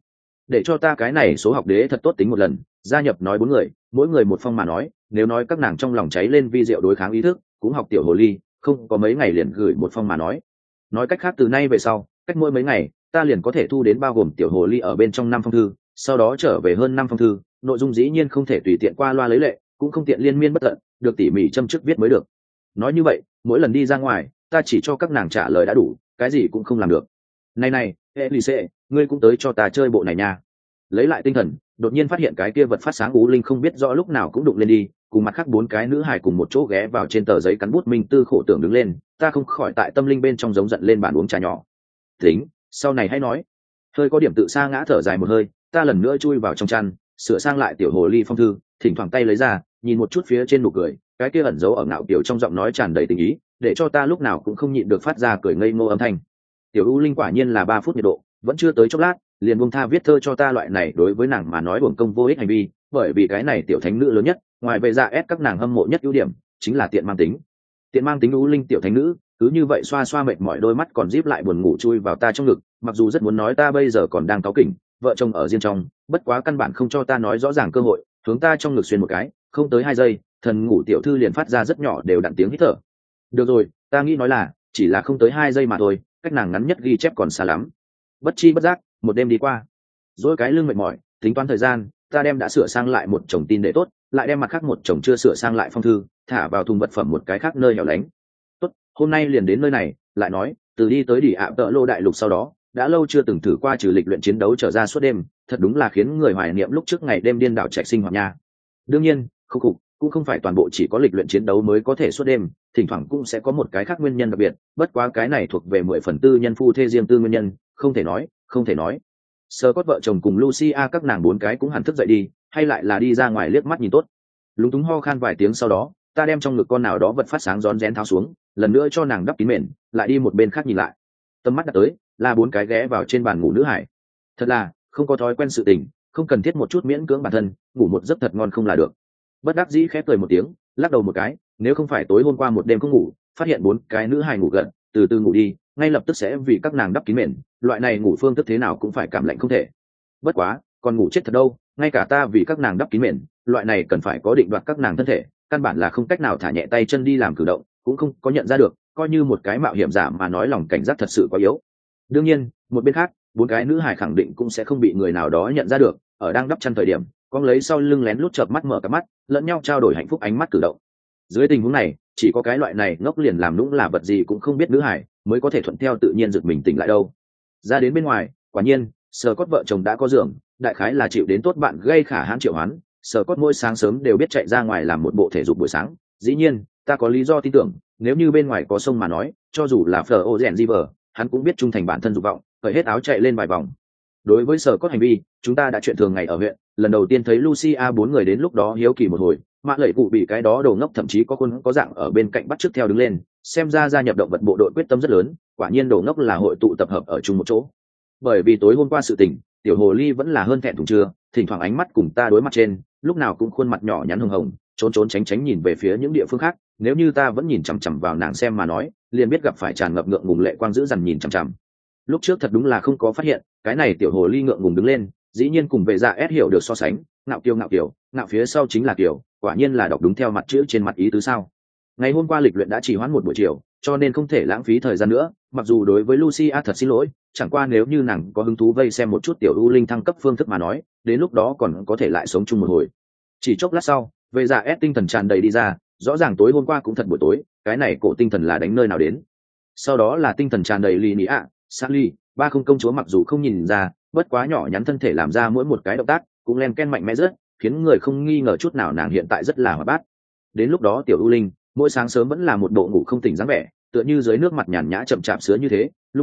để cho ta cái này số học đế thật tốt tính một lần, gia nhập nói 4 người, mỗi người một phong mà nói, nếu nói các nàng trong lòng cháy lên vi diệu đối kháng ý thức, cũng học tiểu hồ ly, không có mấy ngày liền gửi một phong mà nói cách khác từ nay về sau, cách mỗi mấy ngày ta liền có thể thu đến bao gồm tiểu hồ ly ở bên trong 5 phong thư, sau đó trở về hơn 5 phong thư, nội dung dĩ nhiên không thể tùy tiện qua loa lấy lệ, cũng không tiện liên miên bất tận, được tỉ mỉ châm trước viết mới được. Nói như vậy, mỗi lần đi ra ngoài, ta chỉ cho các nàng trả lời đã đủ, cái gì cũng không làm được. Này, Elise, ngươi cũng tới cho ta chơi bộ này nha. Lấy lại tinh thần, đột nhiên phát hiện cái kia vật phát sáng U Linh không biết rõ lúc nào cũng đụng lên đi, cùng mặt khác 4 cái nữ hài cùng một chỗ ghé vào trên tờ giấy cắn bút minh tư khổ tưởng đứng lên, ta không khỏi tại tâm linh bên trong giống giận lên bàn uống trà nhỏ. Tính, sau này hãy nói. Hơi có điểm tự sa ngã thở dài một hơi, ta lần nữa chui vào trong chăn, sửa sang lại tiểu hồ ly phong thư, thỉnh thoảng tay lấy ra, nhìn một chút phía trên nụ cười, cái kia ẩn giấu ở ngạo kiểu trong giọng nói tràn đầy tình ý, để cho ta lúc nào cũng không nhịn được phát ra cười ngây ngô âm thanh. Tiểu U Linh quả nhiên là 3 phút nhiệt độ, vẫn chưa tới chốc lát, liền buông tha viết thơ cho ta, loại này đối với nàng mà nói uổng công vô ích hành vi, bởi vì cái này tiểu thánh nữ lớn nhất, ngoài về dạ ép các nàng hâm mộ nhất ưu điểm, chính là tiện mang tính. Tiện mang tính U Linh tiểu thánh nữ, cứ như vậy xoa xoa mệt mỏi đôi mắt còn díp lại buồn ngủ chui vào ta trong ngực, mặc dù rất muốn nói ta bây giờ còn đang cáu kỉnh, vợ chồng ở riêng trong, bất quá căn bản không cho ta nói rõ ràng cơ hội, hướng ta trong ngực xuyên một cái, không tới 2 giây, thần ngủ tiểu thư liền phát ra rất nhỏ đều đặn tiếng hít thở. Được rồi, ta nghĩ nói là, chỉ là không tới 2 giây mà thôi, cách nàng ngắn nhất ghi chép còn xa lắm. Bất chi bất giác, một đêm đi qua, dỗi cái lưng mệt mỏi, tính toán thời gian, ta đem đã sửa sang lại một chồng tin để tốt, lại đem mặt khác một chồng chưa sửa sang lại phong thư, thả vào thùng vật phẩm một cái khác nơi hẻo lánh. Tốt, hôm nay liền đến nơi này, lại nói, từ đi tới Đỉ ạ Tợ Lô đại lục sau đó, đã lâu chưa từng thử qua trừ lịch luyện chiến đấu trở ra suốt đêm, thật đúng là khiến người hoài niệm lúc trước ngày đêm điên đảo chạy sinh hoạt nha. Đương nhiên, cũng không phải toàn bộ chỉ có lịch luyện chiến đấu mới có thể suốt đêm, thỉnh thoảng cũng sẽ có một cái khác nguyên nhân đặc biệt, bất quá cái này thuộc về 10/4 nhân phu thê riêng tư nguyên nhân, không thể nói. Scott vợ chồng cùng Lucia các nàng 4 cái cũng hẳn thức dậy đi, hay lại là đi ra ngoài liếc mắt nhìn tốt. Lúng túng ho khan vài tiếng sau đó, ta đem trong ngực con nào đó vật phát sáng rón rén tháo xuống, lần nữa cho nàng đắp kín mền, lại đi một bên khác nhìn lại. Tầm mắt đã tới, là 4 cái ghé vào trên bàn ngủ nữ hải. Thật là không có thói quen sự tình, không cần thiết một chút miễn cưỡng bản thân, ngủ một giấc thật ngon không là được. Bất đắc dĩ khẽ cười một tiếng, lắc đầu một cái, nếu không phải tối hôm qua một đêm không ngủ, phát hiện 4 cái nữ hài ngủ gần, từ từ ngủ đi, ngay lập tức sẽ vì các nàng đắp kín mền, loại này ngủ phương thức thế nào cũng phải cảm lạnh không thể. Bất quá, còn ngủ chết thật đâu, ngay cả ta vì các nàng đắp kín mền, loại này cần phải có định đoạt các nàng thân thể, căn bản là không cách nào thả nhẹ tay chân đi làm cử động, cũng không có nhận ra được, coi như một cái mạo hiểm giả mà nói lòng cảnh giác thật sự quá yếu. Đương nhiên, một bên khác, 4 cái nữ hài khẳng định cũng sẽ không bị người nào đó nhận ra được, ở đang đắp chăn thời điểm, con lấy sau lưng lén lút chợp mắt mở cả mắt, lẫn nhau trao đổi hạnh phúc ánh mắt cử động. Dưới tình huống này, chỉ có cái loại này ngốc liền làm nũng là vật gì cũng không biết nữ hải mới có thể thuận theo tự nhiên giật mình tỉnh lại đâu. Ra đến bên ngoài, quả nhiên, Scott vợ chồng đã có giường, đại khái là chịu đến tốt bạn gây khả hãn triệu hoán. Scott mỗi sáng sớm đều biết chạy ra ngoài làm một bộ thể dục buổi sáng. Dĩ nhiên, ta có lý do tin tưởng, nếu như bên ngoài có sông mà nói, cho dù là Frozen River, hắn cũng biết trung thành bản thân dục vọng, cởi hết áo chạy lên vài vòng. Đối với Scott hành vi, chúng ta đã chuyện thường ngày ở huyện, lần đầu tiên thấy Lucia 4 người đến lúc đó hiếu kỳ một hồi, mạ lẩy cụ bị cái đó đồ ngốc thậm chí có khuôn có dạng ở bên cạnh bắt chước theo đứng lên, xem ra gia nhập động vật bộ đội quyết tâm rất lớn, quả nhiên đồ ngốc là hội tụ tập hợp ở chung một chỗ. Bởi vì tối hôm qua sự tình, tiểu hồ ly vẫn là hơn thẹn thùng chưa, thỉnh thoảng ánh mắt cùng ta đối mặt trên, lúc nào cũng khuôn mặt nhỏ nhắn hồng hồng, trốn tránh nhìn về phía những địa phương khác, nếu như ta vẫn nhìn chằm chằm vào nàng xem mà nói, liền biết gặp phải tràn ngập ngượng ngùng lệ quang giữ dằn nhìn chằm chằm. Lúc trước thật đúng là không có phát hiện, cái này tiểu hồ ly ngượng ngùng đứng lên, dĩ nhiên cùng về dạ ép hiểu được so sánh, ngạo kiều, ngạo phía sau chính là kiều, quả nhiên là đọc đúng theo mặt chữ trên mặt ý tứ sao. Ngày hôm qua lịch luyện đã chỉ hoãn một buổi chiều, cho nên không thể lãng phí thời gian nữa, mặc dù đối với Lucia thật xin lỗi, chẳng qua nếu như nàng có hứng thú vây xem một chút tiểu U Linh thăng cấp phương thức mà nói, đến lúc đó còn có thể lại sống chung một hồi. Chỉ chốc lát sau, về dạ ép tinh thần tràn đầy đi ra, rõ ràng tối hôm qua cũng thật buổi tối, cái này cổ tinh thần là đánh nơi nào đến. Sau đó là tinh thần tràn đầy lì nị ạ, Sally, ba không công chúa mặc dù không nhìn ra, bất quá nhỏ nhắn thân thể làm ra mỗi một cái động tác cũng len ken mạnh mẽ rất, khiến người không nghi ngờ chút nào nàng hiện tại rất là hoạt bát. Đến lúc đó tiểu U Linh mỗi sáng sớm vẫn là một bộ ngủ không tỉnh dáng vẻ, tựa như dưới nước mặt nhàn nhã chậm chạp sữa như thế, lung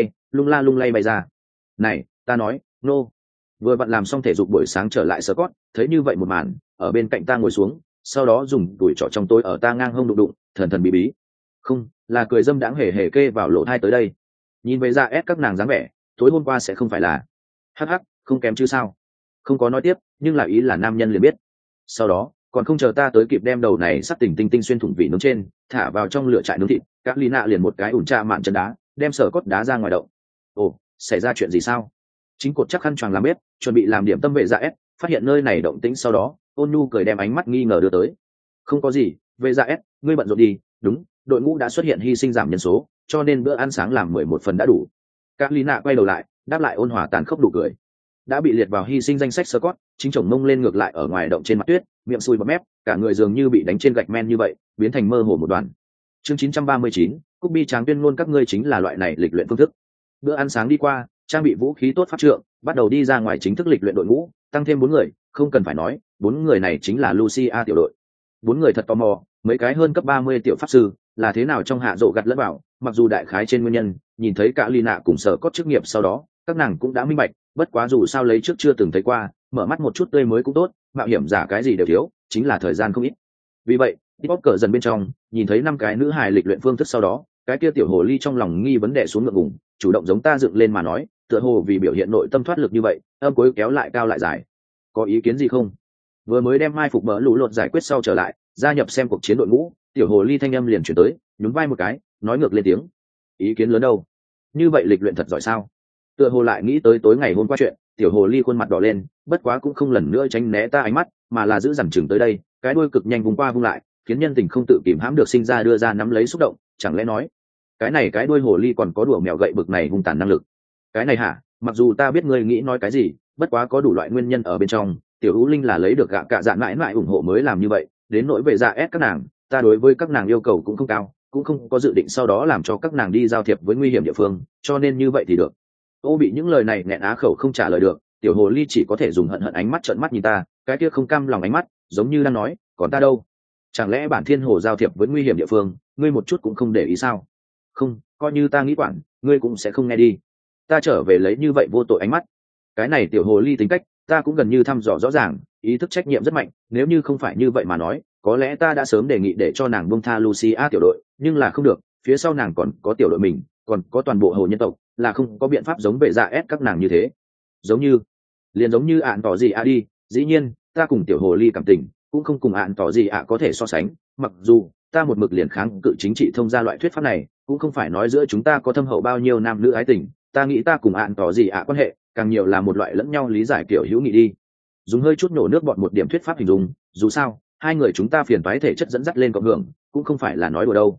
la lung lay bay ra. Này, ta nói, nô. Vừa vặn làm xong thể dục buổi sáng trở lại Scott, thấy như vậy một màn, ở bên cạnh ta ngồi xuống, sau đó dùng đùi trỏ trong tối ở ta ngang hông đụng, thần bí bí. Không, là cười dâm đãng hề kê vào lỗ thai tới đây. Nhìn về ra ép các nàng dáng vẻ, tối hôm qua sẽ không phải là hắc, không kém chứ sao. Không có nói tiếp, nhưng là ý là nam nhân liền biết. Sau đó, còn không chờ ta tới kịp đem đầu này sắt tỉnh tinh xuyên thủng vị nướng trên, thả vào trong lửa trại nướng thịt, các ly nạ liền một cái ủn tra mạn chân đá, đem Sở Cốt đá ra ngoài động. Ồ, xảy ra chuyện gì sao? Chính cột chắc khăn choàng làm bếp chuẩn bị làm điểm tâm vệ dạ s, phát hiện nơi này động tĩnh sau đó ôn nhu cười đem ánh mắt nghi ngờ đưa tới. Không có gì, vệ dạ s, ngươi bận rộn đi. Đúng, đội ngũ đã xuất hiện hy sinh giảm nhân số, cho nên bữa ăn sáng làm 11 phần đã đủ. Các lý nạ quay đầu lại đáp lại ôn hòa tàn khốc đủ cười. Đã bị liệt vào hy sinh danh sách Scott, chính chồng mông lên ngược lại ở ngoài động trên mặt tuyết, miệng sùi bọt mép, cả người dường như bị đánh trên gạch men như vậy, biến thành mơ hồ một đoàn. Chương 939, Cúc Bi Tráng tuyên ngôn các ngươi chính là loại này lịch luyện phương thức. Bữa ăn sáng đi qua, trang bị vũ khí tốt pháp trượng, bắt đầu đi ra ngoài chính thức lịch luyện đội ngũ, tăng thêm 4 người, không cần phải nói, 4 người này chính là Lucia tiểu đội. 4 người thật tò mò, mấy cái hơn cấp 30 tiểu pháp sư, là thế nào trong hạ rộ gặt lẫn vào, mặc dù đại khái trên nguyên nhân, nhìn thấy cả Lina cùng sở cốt chức nghiệp sau đó, các nàng cũng đã minh bạch, bất quá dù sao lấy trước chưa từng thấy qua, mở mắt một chút tươi mới cũng tốt, mạo hiểm giả cái gì đều thiếu, chính là thời gian không ít. Vì vậy, Bóp cờ dần bên trong, nhìn thấy 5 cái nữ hài lịch luyện phương thức sau đó, cái kia tiểu hồ ly trong lòng nghi vấn đề xuống ngượng ngùng, chủ động giống ta dựng lên mà nói, tựa hồ vì biểu hiện nội tâm thoát lực như vậy, âm cuối kéo lại cao lại dài. Có ý kiến gì không? Vừa mới đem mai phục bỡ lũ lột giải quyết sau trở lại, gia nhập xem cuộc chiến đội ngũ, tiểu hồ ly thanh âm liền chuyển tới, nhún vai một cái, nói ngược lên tiếng. Ý kiến lớn đâu? Như vậy lịch luyện thật giỏi sao? Tựa hồ lại nghĩ tới tối ngày hôm qua chuyện, tiểu hồ ly khuôn mặt đỏ lên, bất quá cũng không lần nữa tránh né ta ánh mắt, mà là giữ dằn chừng tới đây, cái đuôi cực nhanh vùng qua vung lại, khiến nhân tình không tự kìm hãm được sinh ra đưa ra nắm lấy xúc động, chẳng lẽ nói, cái này cái đuôi hồ ly còn có đùa mèo gậy bực này hung tàn năng lực? Cái này hả? Mặc dù ta biết ngươi nghĩ nói cái gì, bất quá có đủ loại nguyên nhân ở bên trong, tiểu hữu linh là lấy được gạ cả dạn mãi mãi ủng hộ mới làm như vậy, đến nỗi về dạ ép các nàng, ta đối với các nàng yêu cầu cũng không cao, cũng không có dự định sau đó làm cho các nàng đi giao thiệp với nguy hiểm địa phương, cho nên như vậy thì được. Ô bị những lời này nghẹn á khẩu không trả lời được, tiểu hồ ly chỉ có thể dùng hận hận ánh mắt trợn mắt nhìn ta, cái kia không cam lòng ánh mắt, giống như đang nói, còn ta đâu? Chẳng lẽ bản thiên hồ giao thiệp với nguy hiểm địa phương, ngươi một chút cũng không để ý sao? Không, coi như ta nghĩ quản, ngươi cũng sẽ không nghe đi. Ta trở về lấy như vậy vô tội ánh mắt. Cái này tiểu hồ ly tính cách, ta cũng gần như thăm dò rõ ràng, ý thức trách nhiệm rất mạnh, nếu như không phải như vậy mà nói, có lẽ ta đã sớm đề nghị để cho nàng buông tha Lucia tiểu đội, nhưng là không được, phía sau nàng còn có tiểu đội mình, còn có toàn bộ hồ nhân tộc, là không có biện pháp giống vệ dạ ép các nàng như thế. Liền giống như ạn tỏ gì đi, dĩ nhiên, ta cùng tiểu hồ ly cảm tình, cũng không cùng ạn tỏ gì có thể so sánh, mặc dù ta một mực liền kháng cự chính trị thông ra loại thuyết pháp này, cũng không phải nói giữa chúng ta có thâm hậu bao nhiêu nam nữ ái tình, ta nghĩ ta cùng ạn tỏ gì quan hệ, càng nhiều là một loại lẫn nhau lý giải kiểu hữu nghị đi. Dùng hơi chút nổ nước bọt một điểm thuyết pháp hình dung, dù sao, hai người chúng ta phiền toái thể chất dẫn dắt lên cộng hưởng, cũng không phải là nói đùa đâu.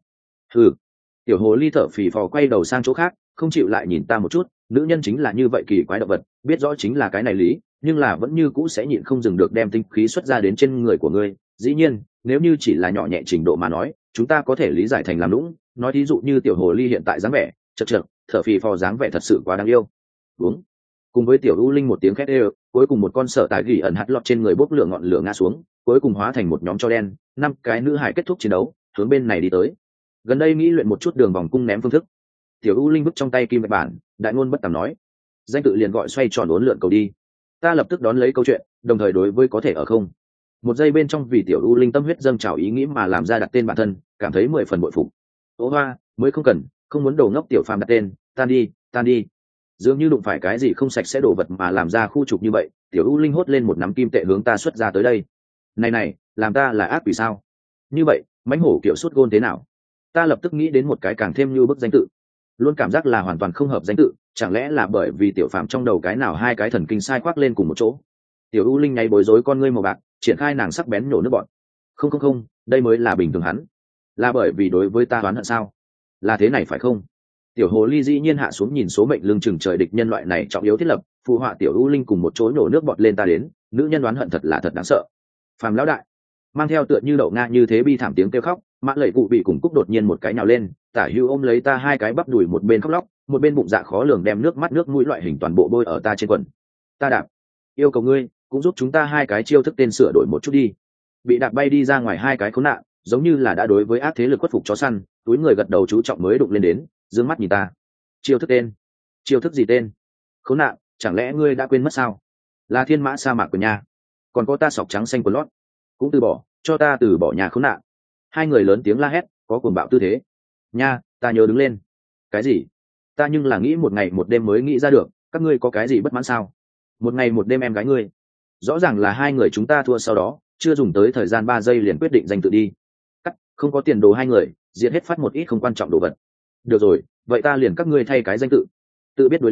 Tiểu hồ ly thở phì phò quay đầu sang chỗ khác, không chịu lại nhìn ta một chút, nữ nhân chính là như vậy kỳ quái động vật, biết rõ chính là cái này lý, nhưng là vẫn như cũ sẽ nhịn không dừng được đem tinh khí xuất ra đến trên người của ngươi. Dĩ nhiên, nếu như chỉ là nhỏ nhẹ trình độ mà nói, chúng ta có thể lý giải thành làm lũng, nói thí dụ như tiểu hồ ly hiện tại dáng vẻ, chật chật, thở phì phò dáng vẻ thật sự quá đáng yêu. Đúng. Cùng với tiểu u linh một tiếng khét ê, cuối cùng một con sở tài gỉ ẩn hạt lọt trên người bốc lửa ngọn lửa ngã xuống, cuối cùng hóa thành một nhóm cho đen, 5 cái nữ hải kết thúc chiến đấu, hướng bên này đi tới. Gần đây nghĩ luyện một chút đường vòng cung ném phương thức. Tiểu u linh vứt trong tay kim bạch bản, đại ngôn bất tàm nói, danh tự liền gọi xoay tròn uốn lượn cầu đi. Ta lập tức đón lấy câu chuyện, đồng thời đối với có thể ở không một giây bên trong vì tiểu u linh tâm huyết dâng trào ý nghĩ mà làm ra đặt tên bản thân, cảm thấy 10 phần bội phục. Ô hoa, mới không cần, không muốn đồ ngốc tiểu phàm đặt tên, tan đi. Dường như đụng phải cái gì không sạch sẽ đổ vật mà làm ra khu trục như vậy, tiểu u linh hốt lên một nắm kim tệ hướng ta xuất ra tới đây. Này, làm ta là ác quỷ sao? Như vậy, mãnh hổ kiểu sút gôn thế nào? Ta lập tức nghĩ đến một cái càng thêm như bức danh tự, luôn cảm giác là hoàn toàn không hợp danh tự, chẳng lẽ là bởi vì tiểu phàm trong đầu cái nào hai cái thần kinh sai khoác lên cùng một chỗ? Tiểu u linh nháy bối rối con ngươi màu bạc, triển khai nàng sắc bén nhổ nước bọn. Không, đây mới là bình thường hắn. Là bởi vì đối với ta đoán hận sao? Là thế này phải không? Tiểu hồ ly dĩ nhiên hạ xuống nhìn số mệnh lương chừng trời địch nhân loại này trọng yếu thiết lập, phụ họa tiểu u linh cùng một chỗ nổ nước bọt lên ta đến, nữ nhân đoán hận thật là thật đáng sợ. Phàm lão đại mang theo tựa như đậu nga như thế bi thảm tiếng kêu khóc, mã lẩy cụ bị cùng cúc đột nhiên một cái nhào lên, tả hưu ôm lấy ta hai cái bắp đùi, một bên khóc lóc, một bên bụng dạ khó lường đem nước mắt nước mũi loại hình toàn bộ bôi ở ta trên quần. Ta đạp, yêu cầu ngươi cũng giúp chúng ta hai cái chiêu thức tên sửa đổi một chút đi. Bị đạp bay đi ra ngoài hai cái khốn nạn, giống như là đã đối với ác thế lực khuất phục chó săn, túi người gật đầu chú trọng mới đụng lên đến, dương mắt nhìn ta. Chiêu thức tên? Chiêu thức gì tên? Khốn nạn, chẳng lẽ ngươi đã quên mất sao? Là thiên mã sa mạc của nhà, còn có ta sọc trắng xanh của lót, cũng từ bỏ, cho ta từ bỏ nhà khốn nạn. Hai người lớn tiếng la hét, có cuồng bạo tư thế. Nha, ta nhớ đứng lên. Cái gì? Ta nhưng là nghĩ một ngày một đêm mới nghĩ ra được, các ngươi có cái gì bất mãn sao? Một ngày một đêm em gái ngươi. Rõ ràng là hai người chúng ta thua, sau đó chưa dùng tới thời gian 3 giây liền quyết định danh tự đi. Cắt, không có tiền đồ hai người, diệt hết phát một ít không quan trọng đồ vật. Được rồi, vậy ta liền các ngươi thay cái danh tự. Tự biết đối lý,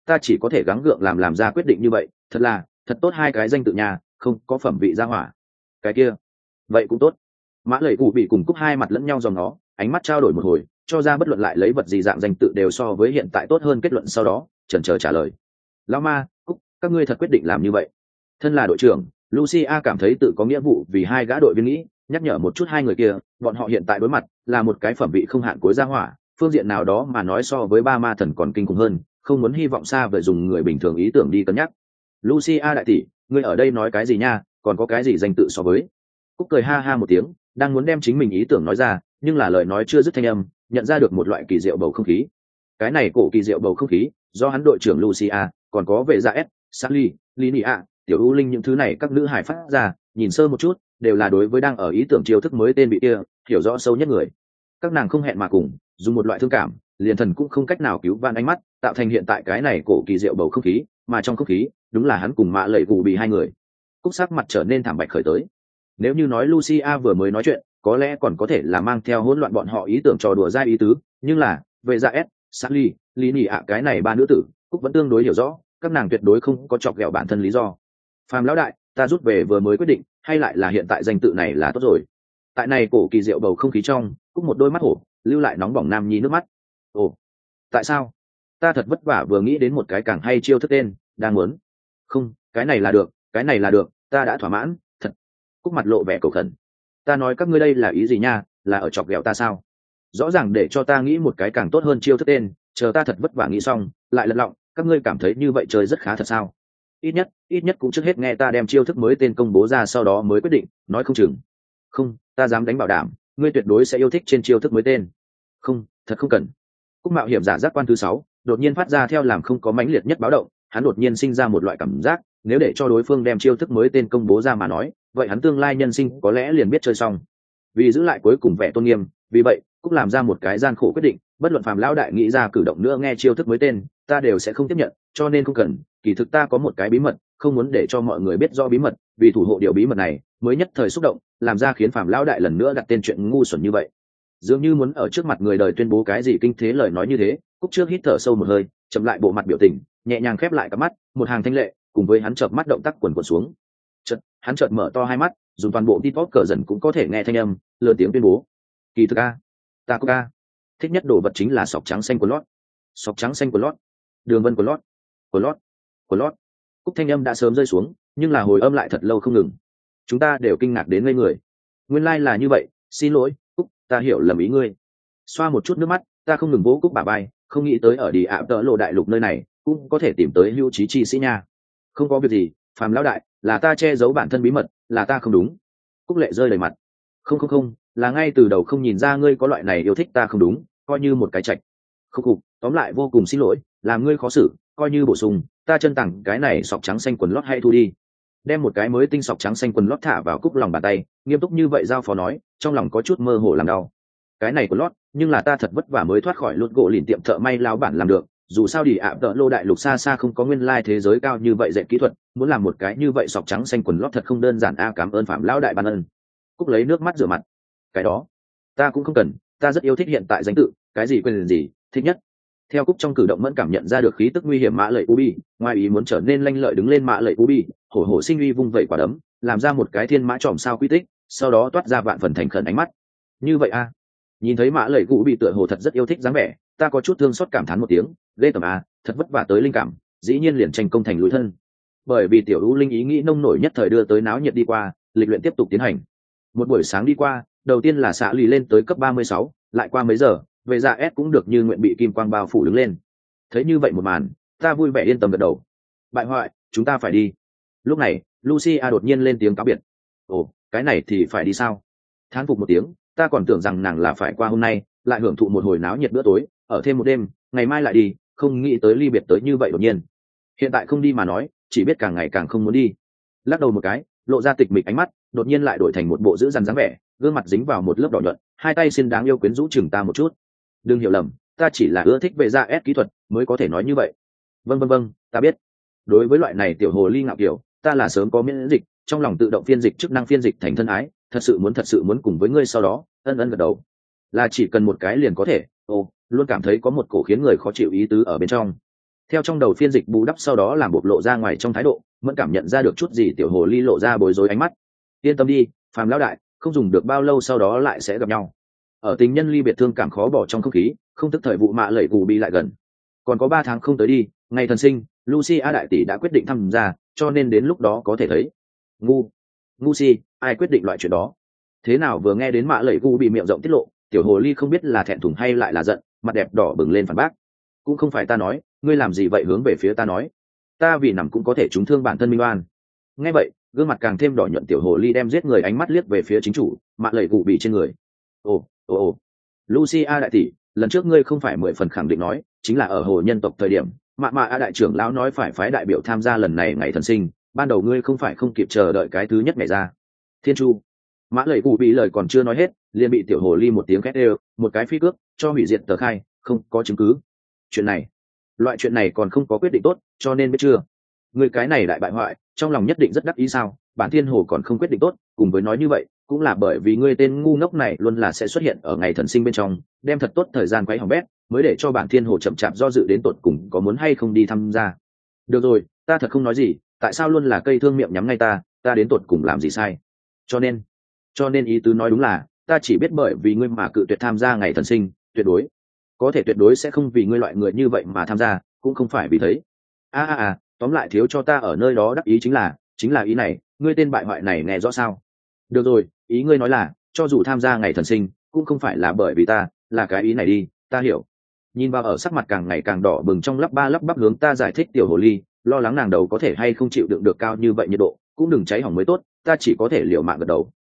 ta chỉ có thể gắng gượng làm ra quyết định như vậy. Thật tốt hai cái danh tự nhà, không có phẩm vị ra hỏa. Cái kia vậy cũng tốt. Mã lầy cụ bị cùng Cúc hai mặt lẫn nhau dòng nó, ánh mắt trao đổi một hồi, cho ra bất luận lại lấy vật gì dạng danh tự đều so với hiện tại tốt hơn kết luận. Sau đó chần chờ trả lời: lão ma, Cúc, các ngươi thật quyết định làm như vậy? Thân là đội trưởng, Lucia cảm thấy tự có nghĩa vụ vì hai gã đội viên nghĩ, nhắc nhở một chút hai người kia, bọn họ hiện tại đối mặt là một cái phẩm vị không hạn cuối gia hỏa, phương diện nào đó mà nói so với ba ma thần còn kinh khủng hơn, không muốn hy vọng xa vời dùng người bình thường ý tưởng đi cân nhắc. Lucia đại tỷ, ngươi ở đây nói cái gì nha, còn có cái gì danh tự so với? Cúc cười ha ha một tiếng, đang muốn đem chính mình ý tưởng nói ra, nhưng là lời nói chưa dứt thanh âm, nhận ra được một loại kỳ diệu bầu không khí. Cái này cổ kỳ diệu bầu không khí, do hắn đội trưởng Lucia, còn có vệ gia S, Sally, Linia, tiểu u linh những thứ này các nữ hải phát ra, nhìn sơ một chút, đều là đối với đang ở ý tưởng chiêu thức mới tên bị kia, hiểu rõ sâu nhất người. Các nàng không hẹn mà cùng, dùng một loại thương cảm, liền thần cũng không cách nào cứu vãn ánh mắt, tạo thành hiện tại cái này cổ kỳ diệu bầu không khí, mà trong không khí, đúng là hắn cùng Mạ Lệ Gù bị hai người. Cúc sắc mặt trở nên thảm bạch khởi tới. Nếu như nói Lucia vừa mới nói chuyện, có lẽ còn có thể là mang theo hỗn loạn bọn họ ý tưởng trò đùa dai ý tứ, nhưng là về dạ S, Sally, Lini ạ cái này ba nữ tử, Cúc vẫn tương đối hiểu rõ, các nàng tuyệt đối không có chọc ghẹo bản thân lý do. Phàm lão đại, ta rút về vừa mới quyết định, hay lại là hiện tại danh tự này là tốt rồi. Tại này cổ kỳ diệu bầu không khí trong, Cúc một đôi mắt hổ, lưu lại nóng bỏng nam nhi nước mắt. Ồ, tại sao? Ta thật vất vả vừa nghĩ đến một cái càng hay chiêu thức tên, đang muốn. Không, cái này là được, cái này là được, ta đã thỏa mãn, thật. Cúc mặt lộ vẻ cầu khẩn. Ta nói các ngươi đây là ý gì nha, là ở chọc ghẹo ta sao? Rõ ràng để cho ta nghĩ một cái càng tốt hơn chiêu thức tên, chờ ta thật vất vả nghĩ xong, lại lật lọng, các ngươi cảm thấy như vậy chơi rất khá thật sao? Ít nhất cũng trước hết nghe ta đem chiêu thức mới tên công bố ra, sau đó mới quyết định, nói không chừng. Không, ta dám đánh bảo đảm, ngươi tuyệt đối sẽ yêu thích trên chiêu thức mới tên. Không, thật không cần. Cúc mạo hiểm giả giác quan thứ 6, đột nhiên phát ra theo làm không có mãnh liệt nhất báo động, hắn đột nhiên sinh ra một loại cảm giác, nếu để cho đối phương đem chiêu thức mới tên công bố ra mà nói, vậy hắn tương lai nhân sinh có lẽ liền biết chơi xong. Vì giữ lại cuối cùng vẻ tôn nghiêm, vì vậy Cúc làm ra một cái gian khổ quyết định, bất luận phàm lão đại nghĩ ra cử động nữa nghe chiêu thức mới tên, ta đều sẽ không tiếp nhận, cho nên không cần. Kỳ thực ta có một cái bí mật, không muốn để cho mọi người biết rõ bí mật, vì thủ hộ điều bí mật này, mới nhất thời xúc động, làm ra khiến phàm lão đại lần nữa đặt tên chuyện ngu xuẩn như vậy. Dường như muốn ở trước mặt người đời tuyên bố cái gì kinh thế lời nói như thế. Cúc trước hít thở sâu một hơi, chậm lại bộ mặt biểu tình, nhẹ nhàng khép lại cặp mắt, một hàng thanh lệ cùng với hắn chợp mắt động tác quần quần xuống. Hắn chợt mở to hai mắt, dùng toàn bộ tít cờ dần cũng có thể nghe thanh âm, lớn tiếng tuyên bố: kỳ thực ta có thích nhất đồ vật chính là sọc trắng xanh của lót, sọc trắng xanh của lót, đường vân của lót, của lót, của lót. Cúc thanh âm đã sớm rơi xuống, nhưng là hồi âm lại thật lâu không ngừng. Chúng ta đều kinh ngạc đến ngây người. Nguyên lai là như vậy, xin lỗi Cúc, ta hiểu lầm ý ngươi. Xoa một chút nước mắt, ta không ngừng vỗ Cúc bả vai, không nghĩ tới ở đi ạ tợ lộ đại lục nơi này cũng có thể tìm tới hưu trí chi sĩ nha. Không có việc gì, phàm lão đại, là ta che giấu bản thân bí mật, là ta không đúng. Cúc lệ rơi đầy mặt. Không, là ngay từ đầu không nhìn ra ngươi có loại này yêu thích ta không đúng, coi như một cái chạch. Khúc, tóm lại vô cùng xin lỗi, làm ngươi khó xử, coi như bổ sung, ta chân tặng cái này sọc trắng xanh quần lót hay thu đi. Đem một cái mới tinh sọc trắng xanh quần lót thả vào Cúc lòng bàn tay, nghiêm túc như vậy giao phó nói, trong lòng có chút mơ hồ làm đau. Cái này quần lót, nhưng là ta thật vất vả mới thoát khỏi lột gỗ lìn tiệm thợ may lao bản làm được, dù sao đi ạ tợ lô đại lục xa xa không có nguyên lai thế giới cao như vậy dạy kỹ thuật, muốn làm một cái như vậy sọc trắng xanh quần lót thật không đơn giản. Cảm ơn phạm lão đại ban ân. Cúc lấy nước mắt rửa mặt. Cái đó ta cũng không cần, ta rất yêu thích hiện tại danh tự, cái gì quyền gì thích nhất. Theo Cúc trong cử động mẫn cảm nhận ra được khí tức nguy hiểm Mã Lệ Ubi, ngoài ý muốn trở nên lanh lợi đứng lên Mã Lệ Ubi, hổ sinh uy vung vẩy quả đấm, làm ra một cái thiên mã tròm sao quy tích, sau đó toát ra vạn phần thành khẩn ánh mắt. Như vậy nhìn thấy Mã Lệ Ubi tựa hồ thật rất yêu thích dáng vẻ, ta có chút thương xót cảm thán một tiếng, ghê tởm thật vất vả tới linh cảm, dĩ nhiên liền tranh công thành lùi thân. Bởi vì tiểu U linh ý nghĩ nông nổi nhất thời đưa tới náo nhiệt đi qua, lịch luyện tiếp tục tiến hành. Một buổi sáng đi qua, đầu tiên là xạ lì lên tới cấp 36, lại qua mấy giờ, về dạ S cũng được như nguyện bị kim quang bao phủ đứng lên. Thấy như vậy một màn, ta vui vẻ yên tâm gật đầu. Bại hoại, chúng ta phải đi. Lúc này, Lucia đột nhiên lên tiếng cáo biệt. Ồ, cái này thì phải đi sao? Thán phục một tiếng, ta còn tưởng rằng nàng là phải qua hôm nay, lại hưởng thụ một hồi náo nhiệt bữa tối, ở thêm một đêm, ngày mai lại đi, không nghĩ tới ly biệt tới như vậy đột nhiên. Hiện tại không đi mà nói, chỉ biết càng ngày càng không muốn đi. Lắc đầu một cái, lộ ra tịch mịch ánh mắt, đột nhiên lại đổi thành một bộ dữ dằn dáng vẻ, gương mặt dính vào một lớp đỏ nhuận, hai tay xin đáng yêu quyến rũ chừng ta một chút. Đừng hiểu lầm, ta chỉ là ưa thích về ra S kỹ thuật mới có thể nói như vậy. Vâng, ta biết. Đối với loại này tiểu hồ ly ngạo kiểu, ta là sớm có miễn dịch, trong lòng tự động phiên dịch chức năng phiên dịch thành thân ái, thật sự muốn cùng với ngươi sau đó, ân gật đầu. Là chỉ cần một cái liền có thể, luôn cảm thấy có một cổ khiến người khó chịu ý tứ ở bên trong. Theo trong đầu phiên dịch bù đắp sau đó làm bộc lộ ra ngoài trong thái độ, vẫn cảm nhận ra được chút gì. Tiểu hồ ly lộ ra bối rối ánh mắt. Yên tâm đi, Phàm lão đại, không dùng được bao lâu sau đó lại sẽ gặp nhau. Ở tình nhân ly biệt thương cảm khó bỏ trong không khí, không tức thời vụ mạ lẩy gù bị lại gần. Còn có 3 tháng không tới đi, ngày thần sinh, Lucia đại tỷ đã quyết định tham gia, cho nên đến lúc đó có thể thấy. Ngu si, ai quyết định loại chuyện đó? Thế nào vừa nghe đến mạ lẩy gù bị miệng rộng tiết lộ, tiểu hồ ly không biết là thẹn thùng hay lại là giận, mặt đẹp đỏ bừng lên phản bác. Cũng không phải ta nói, ngươi làm gì vậy, hướng về phía ta nói. Ta vì nằm cũng có thể trúng thương bản thân minh oan. Nghe vậy, gương mặt càng thêm đỏ nhuận, tiểu hồ ly đem giết người ánh mắt liếc về phía chính chủ, mạ lẩy gù bị trên người. Ồ, Lucia đại tỷ, lần trước ngươi không phải 10 phần khẳng định nói, chính là ở hồ nhân tộc thời điểm, mạ đại trưởng lão nói phải phái đại biểu tham gia lần này ngày thần sinh, ban đầu ngươi không phải không kịp chờ đợi cái thứ nhất ngày ra. Thiên chu. Mã lẩy cụ bị lời còn chưa nói hết, liền bị tiểu hồ ly một tiếng khét đều, một cái phi cước cho hủy diệt tờ khai, không có chứng cứ. Loại chuyện này còn không có quyết định tốt, cho nên biết chưa? Ngươi cái này đại bại hoại, trong lòng nhất định rất đắc ý sao? Bản thiên hồ còn không quyết định tốt, cùng với nói như vậy, cũng là bởi vì ngươi tên ngu ngốc này luôn là sẽ xuất hiện ở ngày thần sinh bên trong, đem thật tốt thời gian quấy hỏng bét, mới để cho bản thiên hồ chậm chạp do dự đến tột cùng có muốn hay không đi tham gia. Được rồi, ta thật không nói gì, tại sao luôn là cây thương miệng nhắm ngay ta đến tột cùng làm gì sai? Cho nên ý tứ nói đúng là, ta chỉ biết bởi vì ngươi mà cự tuyệt tham gia ngày thần sinh, tuyệt đối sẽ không vì ngươi loại người như vậy mà tham gia, cũng không phải vì thấy. Tóm lại thiếu cho ta ở nơi đó đắc ý chính là ý này, ngươi tên bại hoại này nghe rõ sao? Được rồi, ý ngươi nói là, cho dù tham gia ngày thần sinh, cũng không phải là bởi vì ta, là cái ý này đi, ta hiểu. Nhìn vào ở sắc mặt càng ngày càng đỏ bừng trong lắp bắp hướng ta giải thích tiểu hồ ly, lo lắng nàng đầu có thể hay không chịu đựng được cao như vậy nhiệt độ, cũng đừng cháy hỏng mới tốt, ta chỉ có thể liều mạng gật đầu.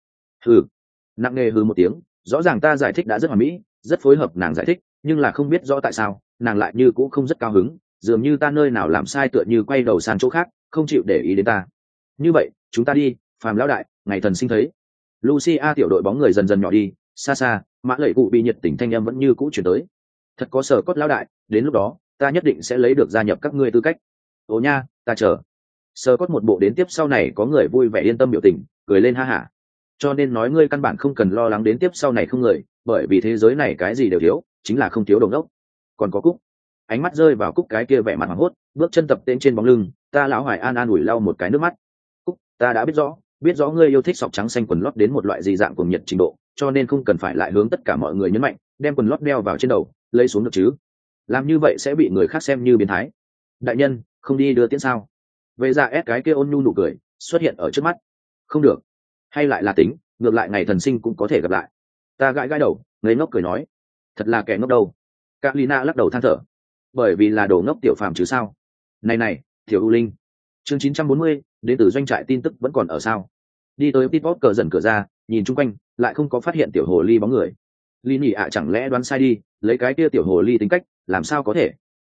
Nặng nề hừ một tiếng, rõ ràng ta giải thích đã rất hoàn mỹ, rất phối hợp nàng giải thích, nhưng là không biết rõ tại sao, nàng lại như cũng không rất cao hứng, dường như ta nơi nào làm sai tựa như quay đầu sang chỗ khác, không chịu để ý đến ta. Như vậy, chúng ta đi, Phàm lão đại, ngày thần sinh thấy. Lucia tiểu đội bóng người dần dần nhỏ đi, xa xa, mã lẩy cụ bị nhiệt tình thanh âm vẫn như cũ chuyển tới. Thật có sở cốt lão đại, đến lúc đó, ta nhất định sẽ lấy được gia nhập các ngươi tư cách. Ồ nha, ta chờ. Sở cốt một bộ đến tiếp sau này có người vui vẻ yên tâm biểu tình, cười lên ha hả. Cho nên nói ngươi căn bản không cần lo lắng đến tiếp sau này không người, bởi vì thế giới này cái gì đều thiếu, chính là không thiếu đồng đốc. Còn có Cúc. Ánh mắt rơi vào Cúc cái kia vẻ mặt hoảng hốt, bước chân tập tên trên bóng lưng, ta lão hoài an ủi lau một cái nước mắt. Cúc, ta đã biết rõ ngươi yêu thích sọc trắng xanh quần lót đến một loại gì dạng cùng nhiệt trình độ, cho nên không cần phải lại hướng tất cả mọi người nhấn mạnh, đem quần lót đeo vào trên đầu, lấy xuống được chứ? Làm như vậy sẽ bị người khác xem như biến thái. Đại nhân, không đi đưa tiễn sao? Vệ dạ ép cái kia ôn nhu nụ cười xuất hiện ở trước mắt. Không được, hay lại là tính, ngược lại ngày thần sinh cũng có thể gặp lại. Ta gãi đầu, ngây ngốc cười nói, thật là kẻ ngốc đâu. Carolina lắc đầu than thở, bởi vì là đồ ngốc tiểu phàm chứ sao? Này, Tiểu U Linh. Chương 940, đến từ doanh trại tin tức vẫn còn ở sao? Đi tới Pitpop cờ dần cửa ra, nhìn chung quanh, lại không có phát hiện tiểu hồ ly bóng người. Ly nhỉ ạ chẳng lẽ đoán sai đi, lấy cái kia tiểu hồ ly tính cách, làm sao có thể?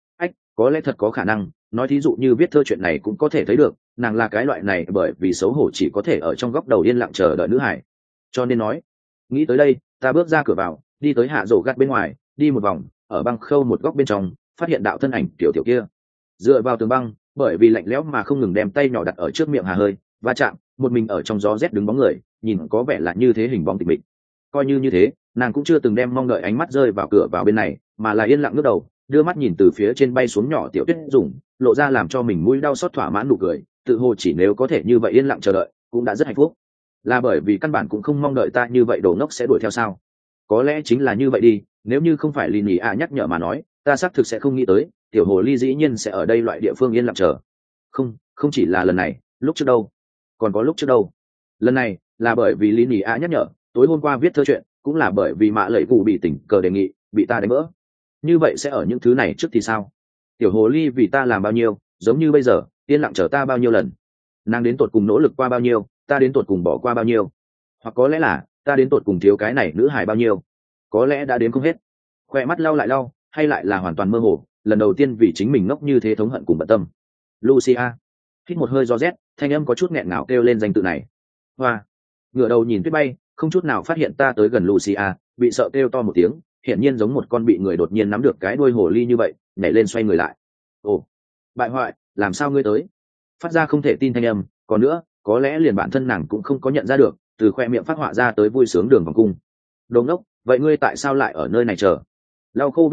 Có lẽ thật có khả năng, nói thí dụ như viết thơ chuyện này cũng có thể thấy được, nàng là cái loại này bởi vì xấu hổ chỉ có thể ở trong góc đầu yên lặng chờ đợi nữ hải. Cho nên nói, nghĩ tới đây, ta bước ra cửa vào, đi tới hạ rổ gắt bên ngoài, đi một vòng, ở băng khâu một góc bên trong, phát hiện đạo thân ảnh tiểu kia. Dựa vào tường băng, bởi vì lạnh lẽo mà không ngừng đem tay nhỏ đặt ở trước miệng hà hơi, va chạm, một mình ở trong gió rét đứng bóng người, nhìn có vẻ là như thế hình bóng tịch mịch. Coi như thế, nàng cũng chưa từng đem mong đợi ánh mắt rơi vào cửa vào bên này, mà là yên lặng ngước đầu, đưa mắt nhìn từ phía trên bay xuống nhỏ tiểu tuyết dùng, lộ ra làm cho mình mũi đau xót thỏa mãn nụ cười, tự hồ chỉ nếu có thể như vậy yên lặng chờ đợi, cũng đã rất hạnh phúc. Là bởi vì căn bản cũng không mong đợi ta như vậy đồ ngốc sẽ đuổi theo sao? Có lẽ chính là như vậy đi, nếu như không phải Lini A nhắc nhở mà nói, ta xác thực sẽ không nghĩ tới, tiểu hồ ly dĩ nhiên sẽ ở đây loại địa phương yên lặng chờ. Không chỉ là lần này, lúc trước đâu? Còn có lúc trước đâu? Lần này là bởi vì Lini A nhắc nhở, tối hôm qua viết thơ chuyện, cũng là bởi vì mạ lẩy cụ bị tỉnh cờ đề nghị, bị ta đánh vỡ. Như vậy sẽ ở những thứ này trước thì sao? Tiểu hồ ly vì ta làm bao nhiêu, giống như bây giờ, yên lặng chờ ta bao nhiêu lần? Nàng đến tột cùng nỗ lực qua bao nhiêu, ta đến tột cùng bỏ qua bao nhiêu? Hoặc có lẽ là ta đến tột cùng thiếu cái này nữ hài bao nhiêu? Có lẽ đã đến không hết. Khoe mắt lau lại lau, hay lại là hoàn toàn mơ hồ, lần đầu tiên vì chính mình ngốc như thế thống hận cùng bận tâm. Lucia. Hít một hơi gió rét, thanh âm có chút nghẹn ngào kêu lên danh tự này. Hoa. Ngửa đầu nhìn tuyết bay, không chút nào phát hiện ta tới gần Lucia, bị sợ kêu to một tiếng, hiển nhiên giống một con bị người đột nhiên nắm được cái đuôi hồ ly như vậy, nhảy lên xoay người lại. Ồ, bại hoại, làm sao ngươi tới? Phát ra không thể tin thanh âm, còn nữa, có lẽ liền bản thân nàng cũng không có nhận ra được, từ khoe miệng phát họa ra tới vui sướng đường vòng cung. Đồ ngốc, vậy ngươi tại sao lại ở nơi này chờ? Lau khô vết tích,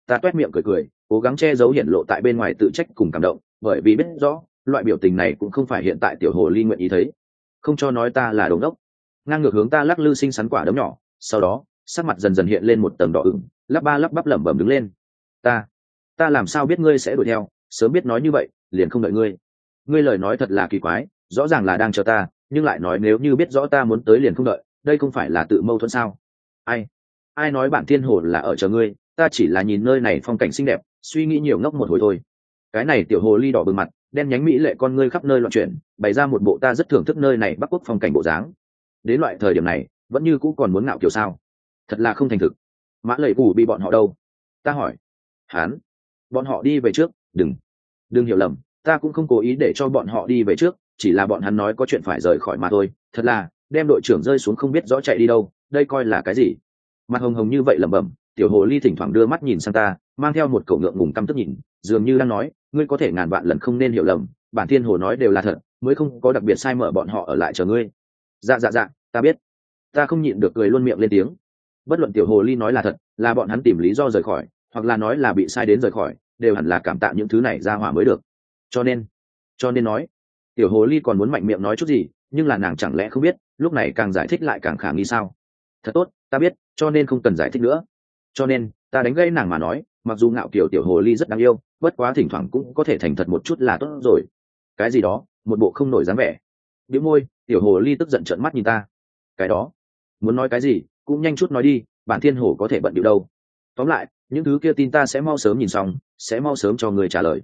Ta toét miệng cười cười, cố gắng che giấu hiện lộ tại bên ngoài tự trách cùng cảm động, bởi vì biết rõ loại biểu tình này cũng không phải hiện tại tiểu hồ ly nguyện ý thấy. Không cho nói ta là đồ ngốc. Ngang ngược hướng ta lắc lư xinh xắn quả đấm nhỏ, sau đó sắc mặt dần dần hiện lên một tầng đỏ ửng, lắp ba lắp bắp lẩm bẩm đứng lên. Ta làm sao biết ngươi sẽ đuổi theo, sớm biết nói như vậy liền không đợi ngươi. Ngươi lời nói thật là kỳ quái, rõ ràng là đang chờ ta, nhưng lại nói nếu như biết rõ ta muốn tới liền không đợi, đây không phải là tự mâu thuẫn sao? Ai nói bản thiên hồ là ở chờ ngươi, ta chỉ là nhìn nơi này phong cảnh xinh đẹp, suy nghĩ nhiều ngốc một hồi thôi. Cái này tiểu hồ ly đỏ bừng mặt, đen nhánh mỹ lệ con ngươi khắp nơi loạn chuyển, bày ra một bộ ta rất thưởng thức nơi này Bắc Quốc phong cảnh bộ dáng. Đến loại thời điểm này vẫn như cũ còn muốn ngạo kiểu sao? Thật là không thành thực. Mã Lệ Cù bị bọn họ đâu? Ta hỏi. Hán, bọn họ đi về trước. Đừng hiểu lầm, ta cũng không cố ý để cho bọn họ đi về trước, chỉ là bọn hắn nói có chuyện phải rời khỏi mà thôi. Thật là đem đội trưởng rơi xuống không biết rõ chạy đi đâu, đây coi là cái gì? Mặt hồng hồng như vậy lẩm bẩm, tiểu hồ ly thỉnh thoảng đưa mắt nhìn sang ta, mang theo một cậu ngượng ngùng căm tức nhìn, dường như đang nói ngươi có thể ngàn vạn lần không nên hiểu lầm, bản thiên hồ nói đều là thật, mới không có đặc biệt sai mở bọn họ ở lại chờ ngươi. Dạ, ta biết. Ta không nhịn được cười luôn miệng lên tiếng. Bất luận tiểu hồ ly nói là thật, là bọn hắn tìm lý do rời khỏi, hoặc là nói là bị sai đến rời khỏi, đều hẳn là cảm tạ những thứ này ra hỏa mới được. Cho nên nói, tiểu hồ ly còn muốn mạnh miệng nói chút gì, nhưng là nàng chẳng lẽ không biết, lúc này càng giải thích lại càng khả nghi sao? Thật tốt, ta biết, cho nên không cần giải thích nữa. Cho nên ta đánh gãy nàng mà nói, mặc dù ngạo kiểu tiểu hồ ly rất đáng yêu, bất quá thỉnh thoảng cũng có thể thành thật một chút là tốt rồi. Cái gì đó, một bộ không nổi dáng vẻ. Bĩu môi, tiểu hồ ly tức giận trợn mắt nhìn ta. Cái đó, muốn nói cái gì cũng nhanh chút nói đi, bản thiên hồ có thể bận điệu đâu. Tóm lại, những thứ kia tin ta sẽ mau sớm nhìn xong, sẽ mau sớm cho người trả lời.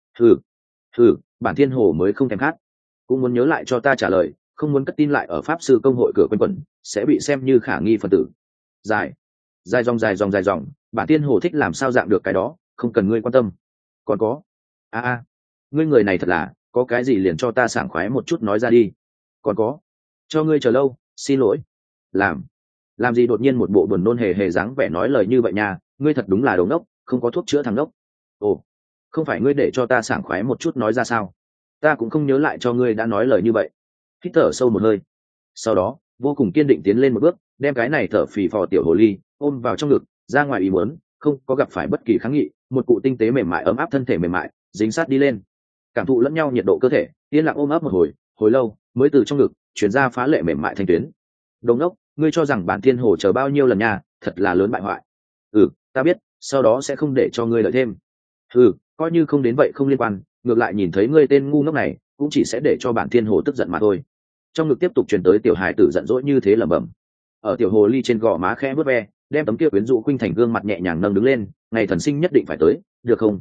Hừ, bản thiên hồ mới không thèm khát, cũng muốn nhớ lại cho ta trả lời, không muốn cất tin lại ở pháp sư công hội cửa quanh quẩn, sẽ bị xem như khả nghi phần tử. Dài dòng, bản thiên hồ thích làm sao dạng được cái đó, không cần ngươi quan tâm. Còn có, ngươi người này thật là, có cái gì liền cho ta sảng khoái một chút nói ra đi. Còn có, cho ngươi chờ lâu, xin lỗi. Làm gì đột nhiên một bộ buồn nôn hề hề dáng vẻ nói lời như vậy nha, ngươi thật đúng là đồ ngốc, không có thuốc chữa thằng ngốc. Ồ, không phải ngươi để cho ta sảng khoái một chút nói ra sao? Ta cũng không nhớ lại cho ngươi đã nói lời như vậy. Hít thở sâu một hơi, sau đó vô cùng kiên định tiến lên một bước, đem cái này thở phì phò tiểu hồ ly ôm vào trong ngực, ra ngoài ý muốn không có gặp phải bất kỳ kháng nghị, một cụ tinh tế mềm mại ấm áp thân thể mềm mại dính sát đi lên, cảm thụ lẫn nhau nhiệt độ cơ thể, yên lặng ôm ấp một hồi lâu mới từ trong ngực chuyển ra phá lệ mềm mại thanh tuyến. Đồng đốc, ngươi cho rằng bản thiên hồ chờ bao nhiêu lần nha, thật là lớn bại hoại. Ta biết, sau đó sẽ không để cho ngươi lợi thêm. Coi như không đến vậy không liên quan, ngược lại nhìn thấy ngươi tên ngu ngốc này cũng chỉ sẽ để cho bản thiên hồ tức giận mà thôi. Trong ngực tiếp tục truyền tới tiểu hài tử giận dỗi như thế lẩm bẩm. Ở tiểu hồ ly trên gò má khẽ vớt ve, đem tấm kia quyến rũ khuynh thành gương mặt nhẹ nhàng nâng đứng lên, ngày thần sinh nhất định phải tới, được không?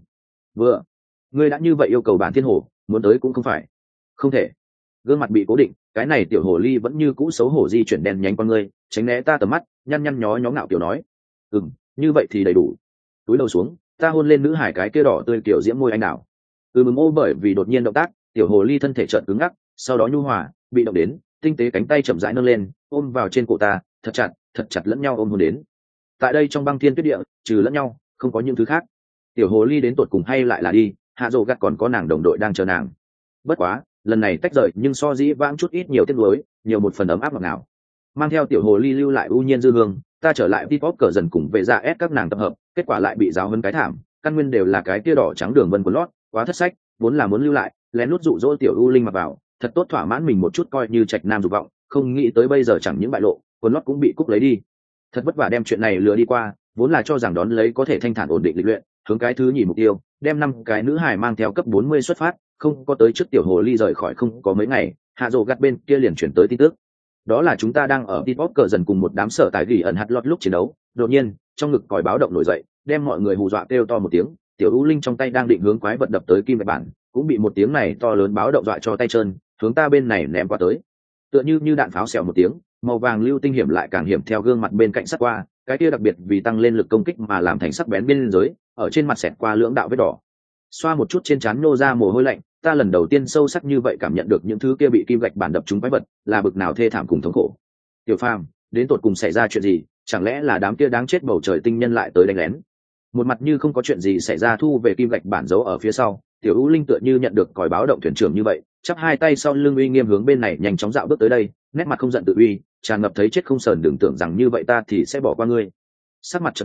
Ngươi đã như vậy yêu cầu bản thiên hồ, muốn tới cũng không phải. Không thể. Gương mặt bị cố định, cái này tiểu hồ ly vẫn như cũ xấu hổ di chuyển đen nhánh con ngươi, tránh né ta tầm mắt, nhăn nhó ngạo kiểu nói. Như vậy thì đầy đủ. Túi đầu xuống, ta hôn lên nữ hải cái kia đỏ tươi kiểu diễm môi anh đào. Bởi vì đột nhiên động tác, tiểu hồ ly thân thể chợt cứng ngắc, sau đó nhu hòa, bị động đến, tinh tế cánh tay chậm rãi nâng lên, ôm vào trên cổ ta, thật chặt lẫn nhau ôm hôn đến. Tại đây trong băng thiên tuyết địa, trừ lẫn nhau, không có những thứ khác. Tiểu hồ ly đến tột cùng hay lại là đi, hạ rồ gắt còn có nàng đồng đội đang chờ nàng. Bất quá, lần này tách rời nhưng so dĩ vãng chút ít nhiều tiếc nuối, nhiều một phần ấm áp ngọt ngào. Mang theo tiểu hồ ly lưu lại ưu nhiên dư hương, ta trở lại Pop cờ dần cùng về ra ép các nàng tập hợp, kết quả lại bị giáo huấn cái thảm, căn nguyên đều là cái kia đỏ trắng đường vân của lót, quá thất sách, vốn là muốn lưu lại, lén lút dụ dỗ tiểu u linh mặc vào, thật tốt thỏa mãn mình một chút coi như trạch nam dục vọng, không nghĩ tới bây giờ chẳng những bại lộ, quần lót cũng bị cúc lấy đi. Thật vất vả đem chuyện này lừa đi qua, vốn là cho rằng đón lấy có thể thanh thản ổn định lịch luyện, hướng cái thứ nhì mục tiêu, đem 5 cái nữ hài mang theo cấp 40 xuất phát, không có tới trước tiểu hồ ly rời khỏi không có mấy ngày, hạ rồ gắt bên kia liền chuyển tới tin tức. Đó là chúng ta đang ở Pop cờ dần cùng một đám sở tài gỉ ẩn hạt lọt lúc chiến đấu, đột nhiên, trong ngực còi báo động nổi dậy, đem mọi người hù dọa kêu to một tiếng, tiểu u linh trong tay đang định hướng quái vật đập tới kim bạch bản, cũng bị một tiếng này to lớn báo động dọa cho tay trơn, hướng ta bên này ném qua tới. Tựa như đạn pháo xèo một tiếng, màu vàng lưu tinh hiểm lại càng hiểm theo gương mặt bên cạnh sát qua, cái kia đặc biệt vì tăng lên lực công kích mà làm thành sắc bén bên dưới, ở trên mặt xẹt qua lưỡng đạo vết đỏ. Xoa một chút trên trán nô ra mồ hôi lạnh, ta lần đầu tiên sâu sắc như vậy cảm nhận được những thứ kia bị kim gạch bản đập trúng quái vật, là bực nào thê thảm cùng thống khổ. Tiểu Phàm, đến tột cùng xảy ra chuyện gì, chẳng lẽ là đám kia đáng chết bầu trời tinh nhân lại tới đánh lén? Một mặt như không có chuyện gì xảy ra thu về kim gạch bản giấu ở phía sau, tiểu u linh tựa như nhận được còi báo động thuyền trưởng như vậy, chắp hai tay sau lưng uy nghiêm hướng bên này nhanh chóng dạo bước tới đây, nét mặt không giận tự uy, tràn ngập thấy chết không sờn, đừng tưởng rằng như vậy ta thì sẽ bỏ qua ngươi. Sắc mặt trầm nghiêm,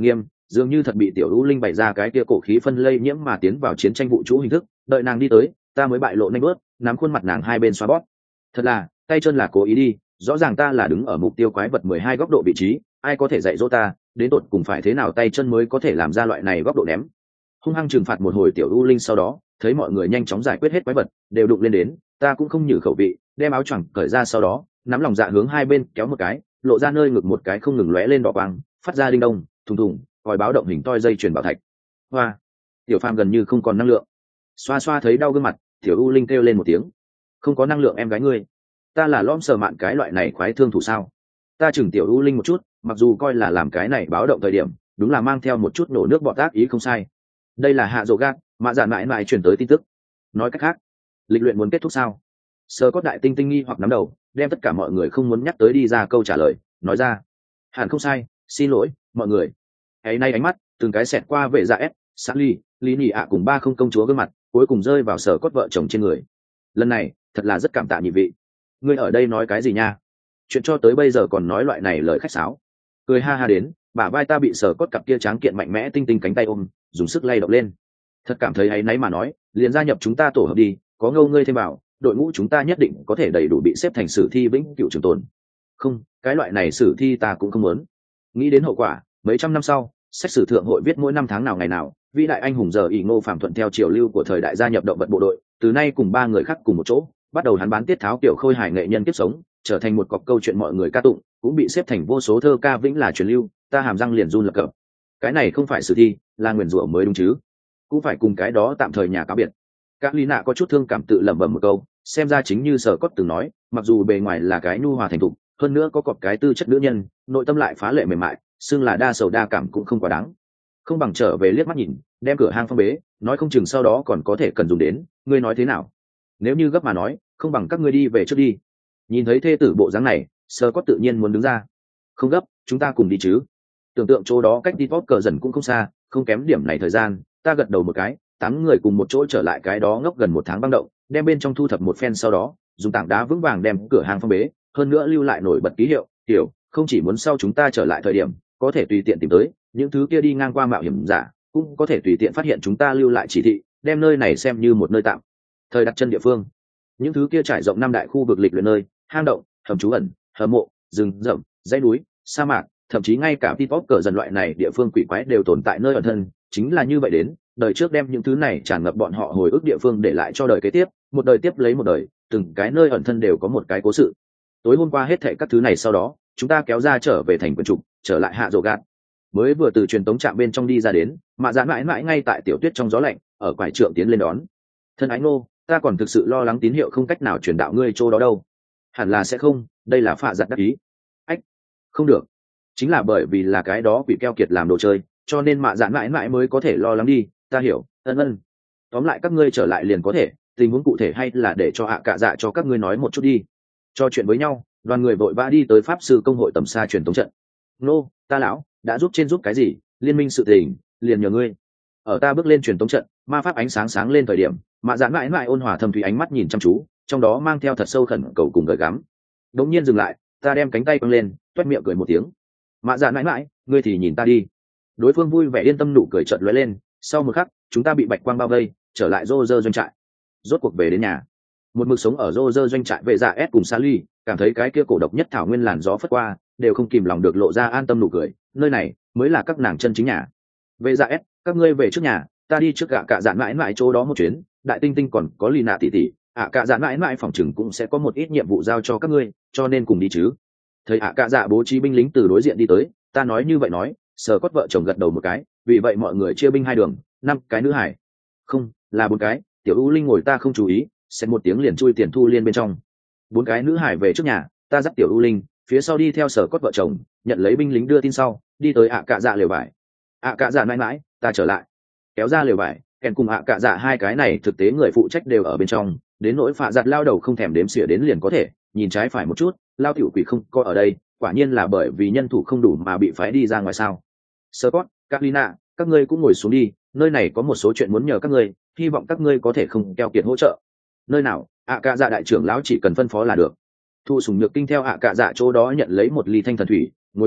dường như thật bị tiểu u linh bày ra cái kia cổ khí phân lây nhiễm mà tiến vào chiến tranh vũ trụ hình thức. Đợi nàng đi tới, ta mới bại lộ nhanh bớt, nắm khuôn mặt nàng hai bên xoa bóp. Thật là, tay chân là cố ý đi, rõ ràng ta là đứng ở mục tiêu quái vật 12 góc độ vị trí, ai có thể dạy dỗ ta, đến tột cùng phải thế nào tay chân mới có thể làm ra loại này góc độ ném. Hung hăng trừng phạt một hồi tiểu u linh, sau đó thấy mọi người nhanh chóng giải quyết hết quái vật, đều đụng lên đến, ta cũng không nhử khẩu vị, đem áo choàng cởi ra, sau đó nắm lòng dạ hướng hai bên kéo một cái, lộ ra nơi ngực một cái không ngừng lóe lên đỏ quang, phát ra đinh đông thùng thùng, còi báo động hình toi dây chuyền bảo thạch. Hoa, tiểu phàm gần như không còn năng lượng, xoa xoa thấy đau gương mặt, tiểu u linh kêu lên một tiếng. Không có năng lượng em gái ngươi, ta là lom sờ mạn cái loại này khoái thương thủ sao? Ta chừng tiểu u linh một chút, mặc dù coi là làm cái này báo động thời điểm, đúng là mang theo một chút nổ nước bọt ác ý không sai. Đây là hạ dỗ gác, mạ dạn mãi mãi chuyển tới tin tức. Nói cách khác, lịch luyện muốn kết thúc sao? Sơ có đại tinh tinh nghi hoặc nắm đầu, đem tất cả mọi người không muốn nhắc tới đi ra câu trả lời, nói ra. Hẳn không sai, xin lỗi mọi người. Ấy nay ánh mắt từng cái xẹt qua vệ dạ s Sally, lý nhị ạ cùng ba không công chúa gương mặt, cuối cùng rơi vào sở cốt vợ chồng trên người. Lần này thật là rất cảm tạ nhị vị. Ngươi ở đây nói cái gì nha? Chuyện cho tới bây giờ còn nói loại này lời khách sáo. Cười ha ha đến, bả vai ta bị sở cốt cặp kia tráng kiện mạnh mẽ tinh tinh cánh tay ôm, dùng sức lay động lên. Thật cảm thấy áy náy mà nói, liền gia nhập chúng ta tổ hợp đi, có ngâu ngươi thêm vào, đội ngũ chúng ta nhất định có thể đầy đủ bị xếp thành sử thi vĩnh cửu trường tồn. Không, cái loại này sử thi ta cũng không muốn. Nghĩ đến hậu quả, mấy trăm năm sau, sách sử thượng hội viết mỗi năm tháng nào ngày nào, vĩ đại anh hùng giờ ỷ Ngô Phạm thuận theo triều lưu của thời đại gia nhập động vật bộ đội, từ nay cùng ba người khác cùng một chỗ, bắt đầu hắn bán tiết tháo kiểu khôi hài nghệ nhân kiếp sống, trở thành một cọc câu chuyện mọi người ca tụng, cũng bị xếp thành vô số thơ ca vĩnh là truyền lưu. Ta hàm răng liền run lập cập. Cái này không phải sử thi, là nguyền rủa mới đúng chứ? Cũng phải cùng cái đó tạm thời nhà cáo biệt. Các lý nạ có chút thương cảm tự lẩm bẩm một câu, xem ra chính như sở cốt từng nói, mặc dù bề ngoài là cái nhu hòa thành thục, hơn nữa có cọp cái tư chất nữ nhân, nội tâm lại phá lệ mềm mại, xưng là đa sầu đa cảm cũng không quá đáng. Không bằng trở về liếc mắt nhìn, đem cửa hang phong bế, nói không chừng sau đó còn có thể cần dùng đến. Ngươi nói thế nào? Nếu như gấp mà nói, không bằng các ngươi đi về trước đi. Nhìn thấy thê tử bộ dáng này, sở cốt tự nhiên muốn đứng ra. Không gấp, chúng ta cùng đi chứ? Tưởng tượng chỗ đó cách đi vót cờ dần cũng không xa, không kém điểm này thời gian. Ta gật đầu một cái, 8 người cùng một chỗ trở lại cái đó ngốc gần 1 tháng băng động, đem bên trong thu thập một phen, sau đó dùng tảng đá vững vàng đem cửa hàng phong bế, hơn nữa lưu lại nổi bật ký hiệu, kiểu không chỉ muốn sau chúng ta trở lại thời điểm có thể tùy tiện tìm tới, những thứ kia đi ngang qua mạo hiểm giả cũng có thể tùy tiện phát hiện chúng ta lưu lại chỉ thị, đem nơi này xem như một nơi tạm thời đặt chân địa phương. Những thứ kia trải rộng 5 đại khu vực lịch luyện nơi, hang động, hầm trú ẩn, hầm mộ, rừng rậm, dãy núi, sa mạc, thậm chí ngay cả Pipop cờ dần loại này địa phương quỷ quái đều tồn tại nơi ẩn thân. Chính là như vậy đến đời trước đem những thứ này tràn ngập bọn họ hồi ức địa phương để lại cho đời kế tiếp, một đời tiếp lấy một đời, từng cái nơi ẩn thân đều có một cái cố sự. Tối hôm qua hết thệ các thứ này sau đó, chúng ta kéo ra trở về thành quân trục, trở lại hạ rồ gạt. Mới vừa từ truyền tống trạm bên trong đi ra đến, mạ dạn mãi mãi ngay tại tiểu tuyết trong gió lạnh, ở quải trượng tiến lên đón. Thân ái nô, ta còn thực sự lo lắng tín hiệu không cách nào truyền đạo ngươi chỗ đó đâu. Hẳn là sẽ không, đây là phạ giặt đắc ý. Ách, không được, chính là bởi vì là cái đó bị keo kiệt làm đồ chơi, cho nên mạ dạn mãi mãi mới có thể lo lắng đi. Ta hiểu, ân. Tóm lại các ngươi trở lại liền có thể, tình huống cụ thể hay là để cho hạ cạ dạ cho các ngươi nói một chút đi. Cho chuyện với nhau, đoàn người vội vã đi tới pháp sư công hội tầm xa truyền tống trận. Nô, ta lão đã giúp trên giúp cái gì, liên minh sự tình liền nhờ ngươi. Ở ta bước lên truyền tống trận, ma pháp ánh sáng sáng lên thời điểm, mạ dạn mãi mãi ôn hòa thâm thủy ánh mắt nhìn chăm chú, trong đó mang theo thật sâu khẩn cầu cùng gợi gắm. Đống nhiên dừng lại, ta đem cánh tay quăng lên, toét miệng cười một tiếng. Mạ dạn mãi mãi, ngươi thì nhìn ta đi. Đối phương vui vẻ yên tâm nụ cười chợt lóe lên. Sau một khắc, chúng ta bị bạch quang bao vây, trở lại rô rơ doanh trại. Rốt cuộc về đến nhà. Một mực sống ở rô rơ doanh trại vệ dạ s cùng Sally cảm thấy cái kia cổ độc nhất thảo nguyên làn gió phất qua, đều không kìm lòng được lộ ra an tâm nụ cười. Nơi này mới là các nàng chân chính nhà. Vệ dạ s, các ngươi về trước nhà, ta đi trước gạ cạ dạn mãi mãi chỗ đó một chuyến. Đại tinh tinh còn có lì nạ tỉ tỉ, cạ dạn mãi mãi phòng chừng cũng sẽ có một ít nhiệm vụ giao cho các ngươi, cho nên cùng đi chứ. Thấy cạ dạ bố trí binh lính từ đối diện đi tới, ta nói như vậy nói, sờ cốt vợ chồng gật đầu một cái, vì vậy mọi người chia binh 2 đường, 5 cái nữ hải, không là 4 cái. Tiểu U Linh ngồi ta không chú ý, xét một tiếng liền chui tiền thu liên bên trong. 4 cái nữ hải về trước nhà, ta dắt Tiểu U Linh phía sau đi theo sở cốt vợ chồng, nhận lấy binh lính đưa tin sau, đi tới cạ dạ lều vải. Cạ dạ mãi mãi, ta trở lại. Kéo ra lều vải, kèn cùng cạ dạ hai cái này thực tế người phụ trách đều ở bên trong, đến nỗi phạ giặt lao đầu không thèm đếm xỉa đến liền có thể nhìn trái phải một chút, lao tiểu quỷ không có ở đây, quả nhiên là bởi vì nhân thủ không đủ mà bị phái đi ra ngoài sao. Scott, Carolina, các ngươi cũng ngồi xuống đi, nơi này có một số chuyện muốn nhờ các ngươi, hy vọng các ngươi có thể không keo kiệt hỗ trợ. Nơi nào? Cạ dạ đại trưởng lão chỉ cần phân phó là được. Thu Sùng Nhược Kinh theo cạ dạ chỗ đó nhận lấy một ly thanh thần thủy, ngồi xuống,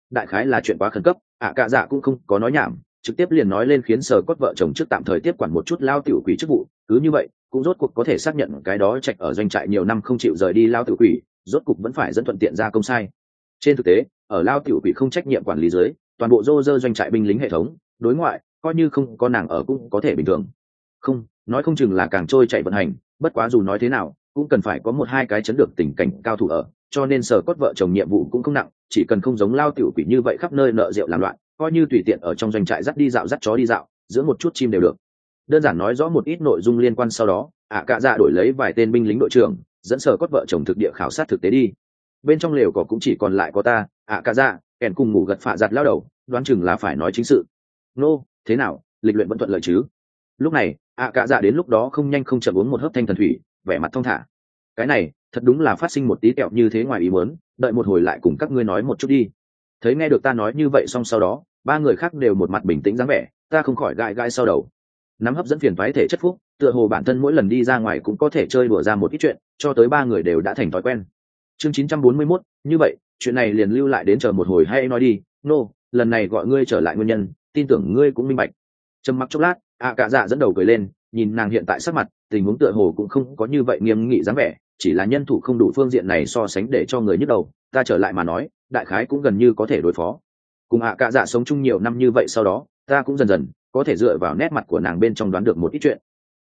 đại khái là chuyện quá khẩn cấp, cạ dạ cũng không có nói nhảm, trực tiếp liền nói lên khiến Sở Cốt vợ chồng trước tạm thời tiếp quản một chút lao tiểu quỷ chức vụ. Cứ như vậy cũng rốt cuộc có thể xác nhận cái đó trạch ở doanh trại nhiều năm không chịu rời đi lao tiểu quỷ, rốt cục vẫn phải dẫn thuận tiện ra công sai. Trên thực tế, ở lao tiểu quỷ không trách nhiệm quản lý dưới, toàn bộ dô dơ doanh trại binh lính hệ thống đối ngoại coi như không có nàng ở cũng có thể bình thường. Không nói không chừng là càng trôi chạy vận hành, bất quá dù nói thế nào cũng cần phải có một hai cái chấn được tình cảnh cao thủ ở, cho nên Sở Cốt vợ chồng nhiệm vụ cũng không nặng, chỉ cần không giống lao tiểu quỷ như vậy khắp nơi nợ rượu làm loạn, coi như tùy tiện ở trong doanh trại dắt đi dạo dắt chó đi dạo, giữa một chút chim đều được. Đơn giản nói rõ một ít nội dung liên quan, sau đó cạ dạ đổi lấy vài tên binh lính đội trưởng dẫn Sở Cốt vợ chồng thực địa khảo sát thực tế đi. Bên trong lều cỏ cũng chỉ còn lại có ta, cạ dạ, kèn cùng ngủ gật phạ giặt lao đầu, đoán chừng là phải nói chính sự. Nô, thế nào, lịch luyện vẫn thuận lợi chứ? Lúc này cạ dạ đến lúc đó không nhanh không chậm uống một hớp thanh thần thủy, vẻ mặt thong thả. Cái này thật đúng là phát sinh một tí kẹo như thế ngoài ý muốn, đợi một hồi lại cùng các ngươi nói một chút đi. Thấy nghe được ta nói như vậy xong sau đó ba người khác đều một mặt bình tĩnh dáng vẻ, ta không khỏi gãi gãi sau đầu. Nắm hấp dẫn phiền toái thể chất phúc, tựa hồ bản thân mỗi lần đi ra ngoài cũng có thể chơi đùa ra một ít chuyện, cho tới ba người đều đã thành thói quen. Chương 941, như vậy chuyện này liền lưu lại đến chờ một hồi hay nói đi. Nô, lần này gọi ngươi trở lại nguyên nhân, tin tưởng ngươi cũng minh bạch. Trầm mặc chốc lát cạ dạ dẫn đầu cười lên, nhìn nàng hiện tại sắc mặt, tình huống tựa hồ cũng không có như vậy nghiêm nghị dáng vẻ, chỉ là nhân thủ không đủ phương diện này so sánh để cho người nhức đầu. Ta trở lại mà nói, đại khái cũng gần như có thể đối phó. Cùng cạ dạ sống chung nhiều năm như vậy, sau đó ta cũng dần dần có thể dựa vào nét mặt của nàng bên trong đoán được một ít chuyện.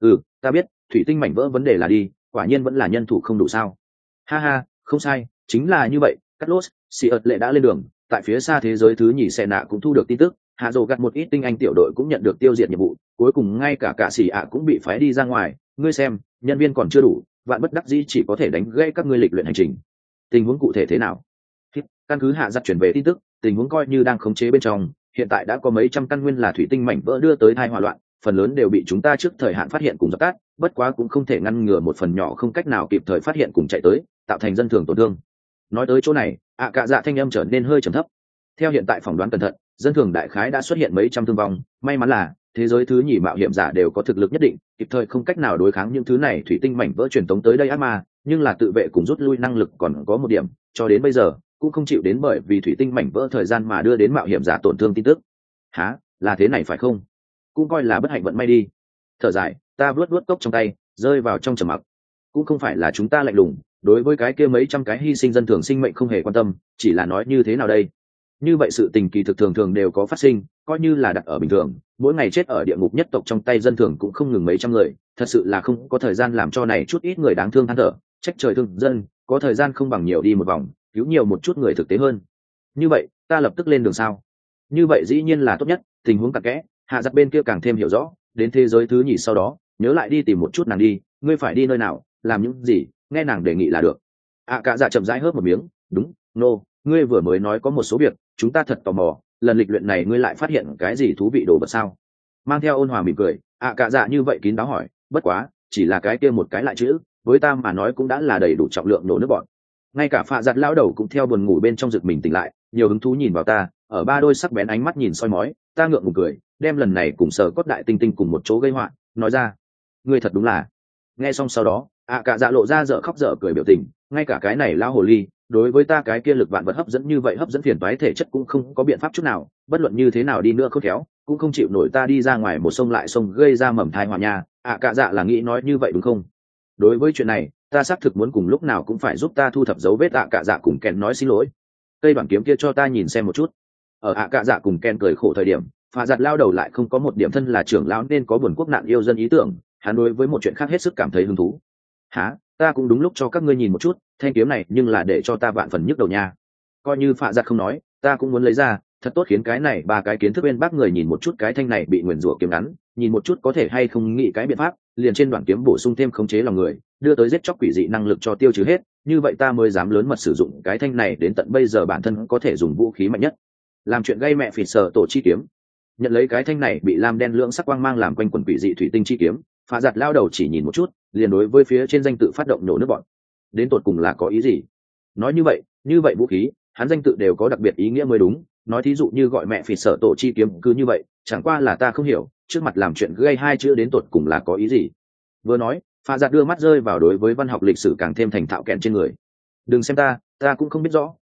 Ta biết thủy tinh mảnh vỡ vấn đề là đi, quả nhiên vẫn là nhân thủ không đủ sao? Ha ha, không sai, chính là như vậy. Cắt lốt xì ợt lệ đã lên đường, tại phía xa thế giới thứ nhì xe nạ cũng thu được tin tức, hạ dồ gặt một ít tinh anh tiểu đội cũng nhận được tiêu diệt nhiệm vụ, cuối cùng ngay cả xì ạ cũng bị phái đi ra ngoài. Ngươi xem, nhân viên còn chưa đủ, vạn bất đắc dĩ chỉ có thể đánh gãy các ngươi lịch luyện hành trình. Tình huống cụ thể thế nào? Căn cứ hạ giặt chuyển về tin tức, tình huống coi như đang khống chế bên trong, hiện tại đã có mấy trăm căn nguyên là thủy tinh mảnh vỡ đưa tới thai hỏa loạn, phần lớn đều bị chúng ta trước thời hạn phát hiện cùng dập tắt, bất quá cũng không thể ngăn ngừa một phần nhỏ không cách nào kịp thời phát hiện cùng chạy tới, tạo thành dân thường tổn thương. Nói tới chỗ này cạ dạ thanh âm trở nên hơi trầm thấp. Theo hiện tại phỏng đoán cẩn thận, dân thường đại khái đã xuất hiện mấy trăm thương vong, may mắn là thế giới thứ nhì mạo hiểm giả đều có thực lực nhất định, kịp thời không cách nào đối kháng những thứ này thủy tinh mảnh vỡ truyền tống tới đây ác ma, nhưng là tự vệ cùng rút lui năng lực còn có một điểm, cho đến bây giờ cũng không chịu đến bởi vì thủy tinh mảnh vỡ thời gian mà đưa đến mạo hiểm giả tổn thương tin tức. Hả, là thế này phải không? Cũng coi là bất hạnh vận may đi. Thở dài, ta vuốt vuốt cốc trong tay, rơi vào trong trầm mặc. Cũng không phải là chúng ta lạnh lùng, đối với cái kia mấy trăm cái hy sinh dân thường sinh mệnh không hề quan tâm, chỉ là nói như thế nào đây? Như vậy sự tình kỳ thực thường thường đều có phát sinh, coi như là đặt ở bình thường, mỗi ngày chết ở địa ngục nhất tộc trong tay dân thường cũng không ngừng mấy trăm người, thật sự là không có thời gian làm cho này chút ít người đáng thương than thở, trách trời thương dân, có thời gian không bằng nhiều đi một vòng, cứu nhiều một chút người thực tế hơn. Như vậy ta lập tức lên đường sao? Như vậy dĩ nhiên là tốt nhất. Tình huống cặn kẽ hạ giặt bên kia càng thêm hiểu rõ, đến thế giới thứ nhì sau đó nhớ lại đi tìm một chút nàng đi. Ngươi phải đi nơi nào, làm những gì, nghe nàng đề nghị là được. Cạ dạ chậm rãi hớp một miếng. Đúng, ngươi vừa mới nói có một số việc chúng ta thật tò mò, lần lịch luyện này ngươi lại phát hiện cái gì thú vị đồ vật sao? Mang theo ôn hòa mỉm cười cạ dạ như vậy kín đáo hỏi. Bất quá chỉ là cái kia một cái lại chữ, với ta mà nói cũng đã là đầy đủ trọng lượng nổ nước bọn. Ngay cả phạ giặt lão đầu cũng theo buồn ngủ bên trong giật mình tỉnh lại, nhiều hứng thú nhìn vào ta, ở ba đôi sắc bén ánh mắt nhìn soi mói. Ta ngượng ngùng cười, đem lần này cùng Sở Cốt đại tinh tinh cùng một chỗ gây họa, nói ra. Ngươi thật đúng là. Nghe xong sau đó cạ dạ lộ ra dở khóc dở cười biểu tình. Ngay cả cái này lao hồ ly, đối với ta cái kia lực vạn vật hấp dẫn như vậy, hấp dẫn phiền toái thể chất cũng không có biện pháp chút nào, bất luận như thế nào đi nữa khôn khéo cũng không chịu nổi ta đi ra ngoài một sông lại sông gây ra mầm thai họa nha. Cạ dạ là nghĩ nói như vậy đúng không? Đối với chuyện này ta xác thực muốn cùng lúc nào cũng phải giúp ta thu thập dấu vết. Cạ dạ cùng Ken nói xin lỗi. Cây đoạn kiếm kia cho ta nhìn xem một chút. Ở cạ dạ cùng Ken cười khổ thời điểm, phạ giặt lao đầu lại không có một điểm thân là trưởng lão nên có buồn quốc nạn yêu dân ý tưởng, hắn đối với một chuyện khác hết sức cảm thấy hứng thú. Hả, ta cũng đúng lúc cho các ngươi nhìn một chút thanh kiếm này, nhưng là để cho ta vạn phần nhức đầu nha. Coi như phạ giặt không nói, ta cũng muốn lấy ra, thật tốt khiến cái này ba cái kiến thức bên bác người nhìn một chút cái thanh này bị nguyền rủa kiếm ngắn, nhìn một chút có thể hay không nghĩ cái biện pháp liền trên đoạn kiếm bổ sung thêm khống chế lòng người, đưa tới giết chóc quỷ dị năng lực cho tiêu trừ hết, như vậy ta mới dám lớn mật sử dụng cái thanh này đến tận bây giờ bản thân có thể dùng vũ khí mạnh nhất, làm chuyện gây mẹ phỉ sở tổ chi kiếm. Nhận lấy cái thanh này bị lam đen lưỡng sắc quang mang làm quanh quần quỷ dị thủy tinh chi kiếm, phạ giặt lao đầu chỉ nhìn một chút liền đối với phía trên danh tự phát động nổ nước bọn. Đến tột cùng là có ý gì? Nói như vậy vũ khí hắn danh tự đều có đặc biệt ý nghĩa mới đúng. Nói thí dụ như gọi mẹ phỉ sở tổ chi kiếm cứ như vậy, chẳng qua là ta không hiểu trước mặt làm chuyện gây hai chữ đến tột cùng là có ý gì. Vừa nói phạ giặt đưa mắt rơi vào đối với văn học lịch sử càng thêm thành thạo kẹn trên người. Đừng xem ta cũng không biết rõ,